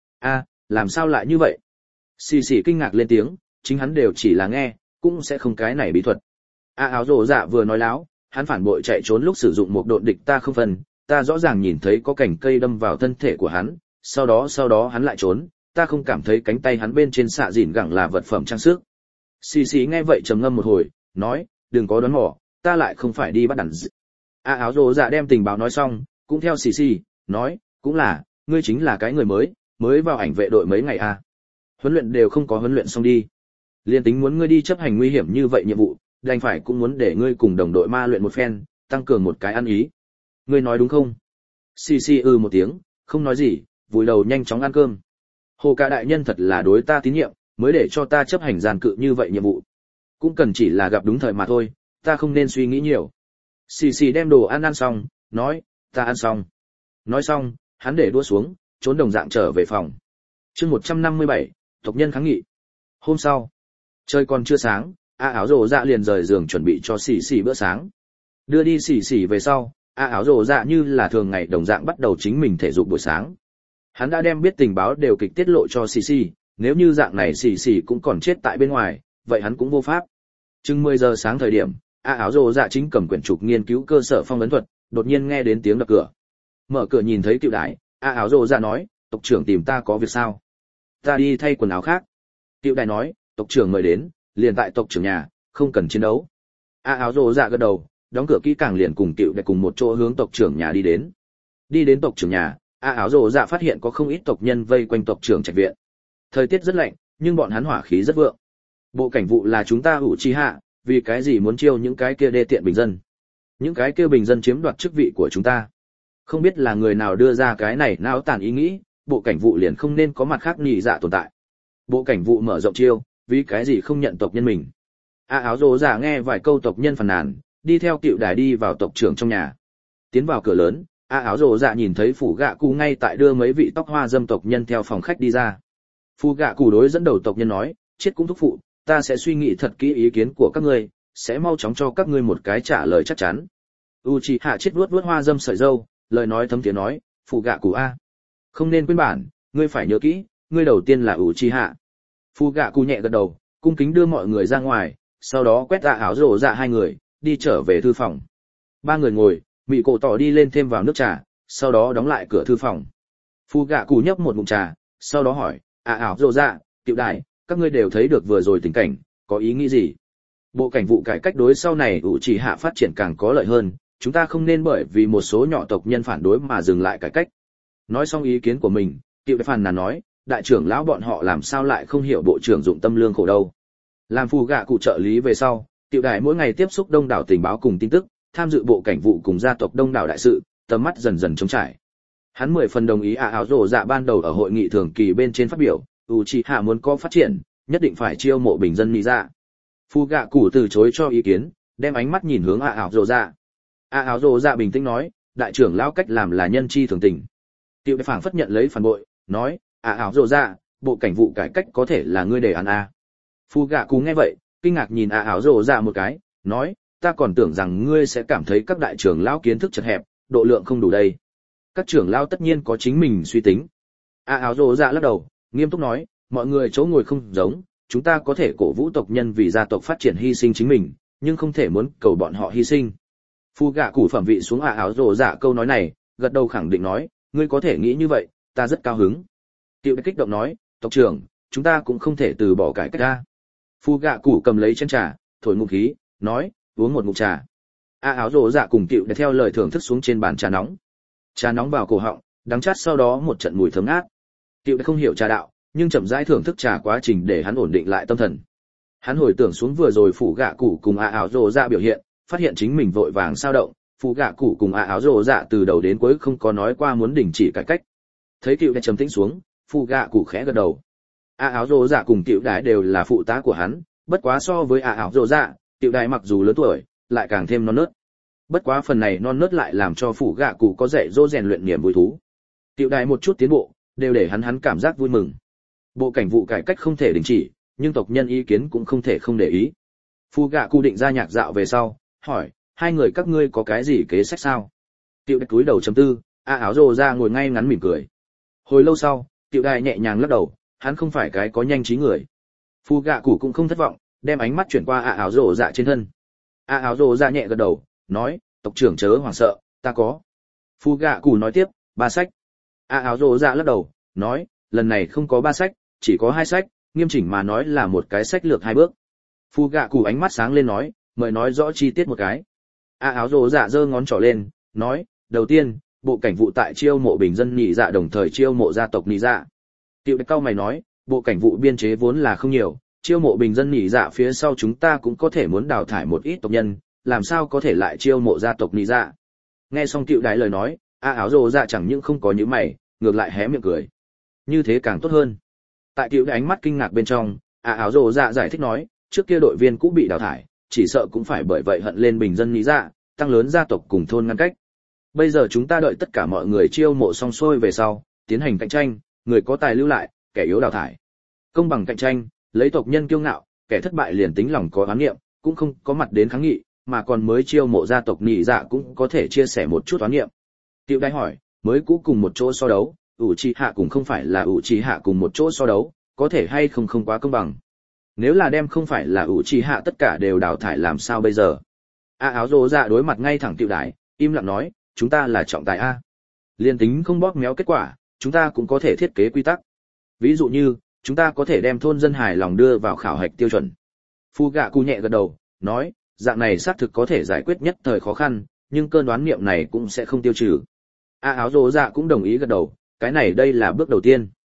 [SPEAKER 1] Làm sao lại như vậy? Xì xì kinh ngạc lên tiếng, chính hắn đều chỉ là nghe, cũng sẽ không cái này bí thuật. Áo rồ dạ vừa nói láo, hắn phản bội chạy trốn lúc sử dụng một độn địch ta không phần, ta rõ ràng nhìn thấy có cành cây đâm vào thân thể của hắn, sau đó hắn lại trốn, ta không cảm thấy cánh tay hắn bên trên xạ dỉn gẳng là vật phẩm trang sức. Xì xì nghe vậy trầm ngâm một hồi, nói, đừng có đoán mò, ta lại không phải đi bắt đàn dị. Áo rồ dạ đem tình báo nói xong, cũng theo xì xì, nói, cũng là, ngươi chính là cái người mới vào ảnh vệ đội mấy ngày à. Huấn luyện đều không có huấn luyện xong đi. Liên tính muốn ngươi đi chấp hành nguy hiểm như vậy nhiệm vụ, đành phải cũng muốn để ngươi cùng đồng đội ma luyện một phen, tăng cường một cái ăn ý. Ngươi nói đúng không? Xì xì một tiếng, không nói gì, vùi đầu nhanh chóng ăn cơm. Hồ ca đại nhân thật là đối ta tín nhiệm, mới để cho ta chấp hành gian cự như vậy nhiệm vụ. Cũng cần chỉ là gặp đúng thời mà thôi, ta không nên suy nghĩ nhiều. Xì xì đem đồ ăn xong, nói, ta ăn xong. Nói xong, hắn để đũa xuống, trốn đồng dạng trở về phòng. Chương 157, tộc nhân kháng nghị. Hôm sau, trời còn chưa sáng, áo rồ dạ liền rời giường chuẩn bị cho xì xì bữa sáng. Đưa đi xì xì về sau, áo rồ dạ như là thường ngày đồng dạng bắt đầu chính mình thể dục buổi sáng. Hắn đã đem biết tình báo đều kịch tiết lộ cho xì xì, nếu như dạng này xì xì cũng còn chết tại bên ngoài, vậy hắn cũng vô pháp. Chừng 10 giờ sáng thời điểm, áo rồ dạ chính cầm quyển trục nghiên cứu cơ sở phong ấn thuật, đột nhiên nghe đến tiếng đập cửa. Mở cửa nhìn thấy Cựu Đại, áo rồ dạ nói, tộc trưởng tìm ta có việc sao? Ta đi thay quần áo khác. Cựu Đại nói, tộc trưởng mời đến, liền tại tộc trưởng nhà, không cần chiến đấu. Áo rồ dạ gật đầu, đóng cửa kỹ càng liền cùng Cựu Đại cùng một chỗ hướng tộc trưởng nhà đi đến. Đi đến tộc trưởng nhà, áo rồ dạ phát hiện có không ít tộc nhân vây quanh tộc trưởng trạch viện. Thời tiết rất lạnh, nhưng bọn hắn hỏa khí rất vượng. Bộ cảnh vụ là chúng ta ủ chi hạ, vì cái gì muốn chiêu những cái kia đê tiện bình dân? Những cái kia bình dân chiếm đoạt chức vị của chúng ta. Không biết là người nào đưa ra cái này não tàn ý nghĩ, bộ cảnh vụ liền không nên có mặt khác nhị dạ tồn tại. Bộ cảnh vụ mở rộng chiêu, vì cái gì không nhận tộc nhân mình? Áo rồ dạ nghe vài câu tộc nhân phàn nàn, đi theo Cựu Đài đi vào tộc trưởng trong nhà. Tiến vào cửa lớn, áo rồ dạ nhìn thấy phủ gạ cụ ngay tại đưa mấy vị tóc hoa dâm tộc nhân theo phòng khách đi ra. Phủ gạ cụ đối dẫn đầu tộc nhân nói, chết cũng thúc phụ, ta sẽ suy nghĩ thật kỹ ý kiến của các ngươi, sẽ mau chóng cho các ngươi một cái trả lời chắc chắn. Uchiha chết vuốt hoa dâm sợi râu, lời nói thấm tiếng nói, phủ gạ cụ a, không nên quên bản, ngươi phải nhớ kỹ, ngươi đầu tiên là Uchiha. Phủ gạ cụ nhẹ gật đầu, cung kính đưa mọi người ra ngoài, sau đó quét áo rồ dạ hai người, đi trở về thư phòng. Ba người ngồi, Mị Cổ Tỏ đi lên thêm vào nước trà, sau đó đóng lại cửa thư phòng. Phủ gạ cụ nhấp một ngụm trà, sau đó hỏi, áo rồ dạ, Cựu Đại, các ngươi đều thấy được vừa rồi tình cảnh, có ý nghĩ gì? Bộ cảnh vụ cải cách đối sau này Uchiha phát triển càng có lợi hơn, chúng ta không nên bởi vì một số nhỏ tộc nhân phản đối mà dừng lại cải cách. Nói xong ý kiến của mình, Cựu Đại phàn nàn nói, đại trưởng lão bọn họ làm sao lại không hiểu bộ trưởng dụng tâm lương khổ đâu. Làm phù gạ cụ trợ lý về sau, Cựu Đại mỗi ngày tiếp xúc đông đảo tình báo cùng tin tức, tham dự bộ cảnh vụ cùng gia tộc đông đảo đại sự, tầm mắt dần dần trống trải. Hắn 10 phần đồng ý áo rồ dạ ban đầu ở hội nghị thường kỳ bên trên phát biểu, Uchiha muốn có phát triển, nhất định phải chiêu mộ bình dân mỹ dạ. Phù gạ cụ từ chối cho ý kiến, đem ánh mắt nhìn hướng áo rồ dạ. Áo rồ dạ bình tĩnh nói, đại trưởng lão cách làm là nhân chi thường tình. Cựu Đại phảng phất nhận lấy phản bội, nói, áo rồ dạ, bộ cảnh vụ cải cách có thể là ngươi đề án a. Phù gạ cụ nghe vậy, kinh ngạc nhìn áo rồ dạ một cái, nói, ta còn tưởng rằng ngươi sẽ cảm thấy các đại trưởng lão kiến thức chật hẹp, độ lượng không đủ đây. Các trưởng lão tất nhiên có chính mình suy tính. Áo rồ dạ lắc đầu, nghiêm túc nói, mọi người chỗ ngồi không giống, chúng ta có thể cổ vũ tộc nhân vì gia tộc phát triển hy sinh chính mình, nhưng không thể muốn cầu bọn họ hy sinh. Phù gạ cụ phẩm vị xuống áo rồ dạ câu nói này, gật đầu khẳng định nói, ngươi có thể nghĩ như vậy, ta rất cao hứng. Cựu kích động nói, tộc trưởng, chúng ta cũng không thể từ bỏ cải cách ra. Phu gạ cụ cầm lấy chén trà, thổi ngụm khí, nói, uống một ngụm trà. Áo rồ dạ cùng Cựu theo lời thưởng thức xuống trên bàn trà nóng. Trà nóng vào cổ họng, đắng chát sau đó một trận mùi thơm ngát. Cựu không hiểu trà đạo, nhưng chậm rãi thưởng thức trà quá trình để hắn ổn định lại tâm thần. Hắn hồi tưởng xuống vừa rồi phủ gạ cụ cùng áo rồ dạ biểu hiện, phát hiện chính mình vội vàng sao động. Phủ gạ cụ cùng áo rồ dạ từ đầu đến cuối không có nói qua muốn đình chỉ cải cách. Thấy Cựu đã trầm tĩnh xuống, phủ gạ cụ khẽ gật đầu. Áo rồ dạ cùng Cựu đái đều là phụ tá của hắn, bất quá so với áo rồ dạ, Cựu đái mặc dù lớn tuổi, lại càng thêm non nớt. Bất quá phần này non nớt lại làm cho phủ gạ cụ có dạy dỗ rèn luyện niềm vui thú. Cựu đái một chút tiến bộ, đều để hắn cảm giác vui mừng. Bộ cảnh vụ cải cách không thể đình chỉ, nhưng tộc nhân ý kiến cũng không thể không để ý. Phủ gạ cụ định ra nhạc dạo về sau, hỏi, hai người các ngươi có cái gì kế sách sao? Cựu đái cúi đầu trầm tư, áo rồ dạ ngồi ngay ngắn mỉm cười. Hồi lâu sau, Cựu đái nhẹ nhàng lắc đầu, hắn không phải cái có nhanh trí người. Phủ gạ cụ cũng không thất vọng, đem ánh mắt chuyển qua áo rồ dạ trên thân. Áo rồ dạ nhẹ gật đầu, nói, tộc trưởng chớ hoảng sợ, ta có. Phủ gạ cụ nói tiếp, 3 sách. Áo rồ dạ lắc đầu, nói, lần này không có 3 sách, chỉ có 2 sách, nghiêm chỉnh mà nói là một cái sách lược 2 bước. Phủ gạ cụ ánh mắt sáng lên nói, mời nói rõ chi tiết một cái. Áo rồ dạ giơ ngón trỏ lên, nói, đầu tiên, bộ cảnh vụ tại chiêu mộ bình dân nhị dạ đồng thời chiêu mộ gia tộc nhị dạ. Cựu cao mày nói, bộ cảnh vụ biên chế vốn là không nhiều, chiêu mộ bình dân nhị dạ phía sau chúng ta cũng có thể muốn đào thải một ít tộc nhân, làm sao có thể lại chiêu mộ gia tộc nhị dạ. Nghe xong Cựu đái lời nói, áo rồ dạ chẳng những không có những mày, ngược lại hé miệng cười. Như thế càng tốt hơn. Tại Cựu đái ánh mắt kinh ngạc bên trong, áo rồ dạ giải thích nói, trước kia đội viên cũ bị đào thải, chỉ sợ cũng phải bởi vậy hận lên bình dân nhị dạ, tăng lớn gia tộc cùng thôn ngăn cách. Bây giờ chúng ta đợi tất cả mọi người chiêu mộ xong xuôi về sau, tiến hành cạnh tranh, người có tài lưu lại, kẻ yếu đào thải. Công bằng cạnh tranh, lấy tộc nhân kiêu ngạo, kẻ thất bại liền tính lòng có oán niệm, cũng không có mặt đến kháng nghị, mà còn mới chiêu mộ gia tộc nhị dạ cũng có thể chia sẻ một chút oán niệm. Cựu đái hỏi, mới cũ cùng một chỗ so đấu, Uchiha cùng không phải là Uchiha cùng một chỗ so đấu, có thể hay không quá công bằng. Nếu là đem không phải là Uchiha tất cả đều đào thải làm sao bây giờ? Áo rồ dạ đối mặt ngay thẳng Cựu đái, im lặng nói, chúng ta là trọng tài a. Liên tính không bóp méo kết quả, chúng ta cũng có thể thiết kế quy tắc. Ví dụ như, chúng ta có thể đem thôn dân hài lòng đưa vào khảo hạch tiêu chuẩn. Phu gạ cụ nhẹ gật đầu, nói, dạng này xác thực có thể giải quyết nhất thời khó khăn, nhưng cơn đoán niệm này cũng sẽ không tiêu trừ. Áo rồ dạ cũng đồng ý gật đầu, cái này đây là bước đầu tiên.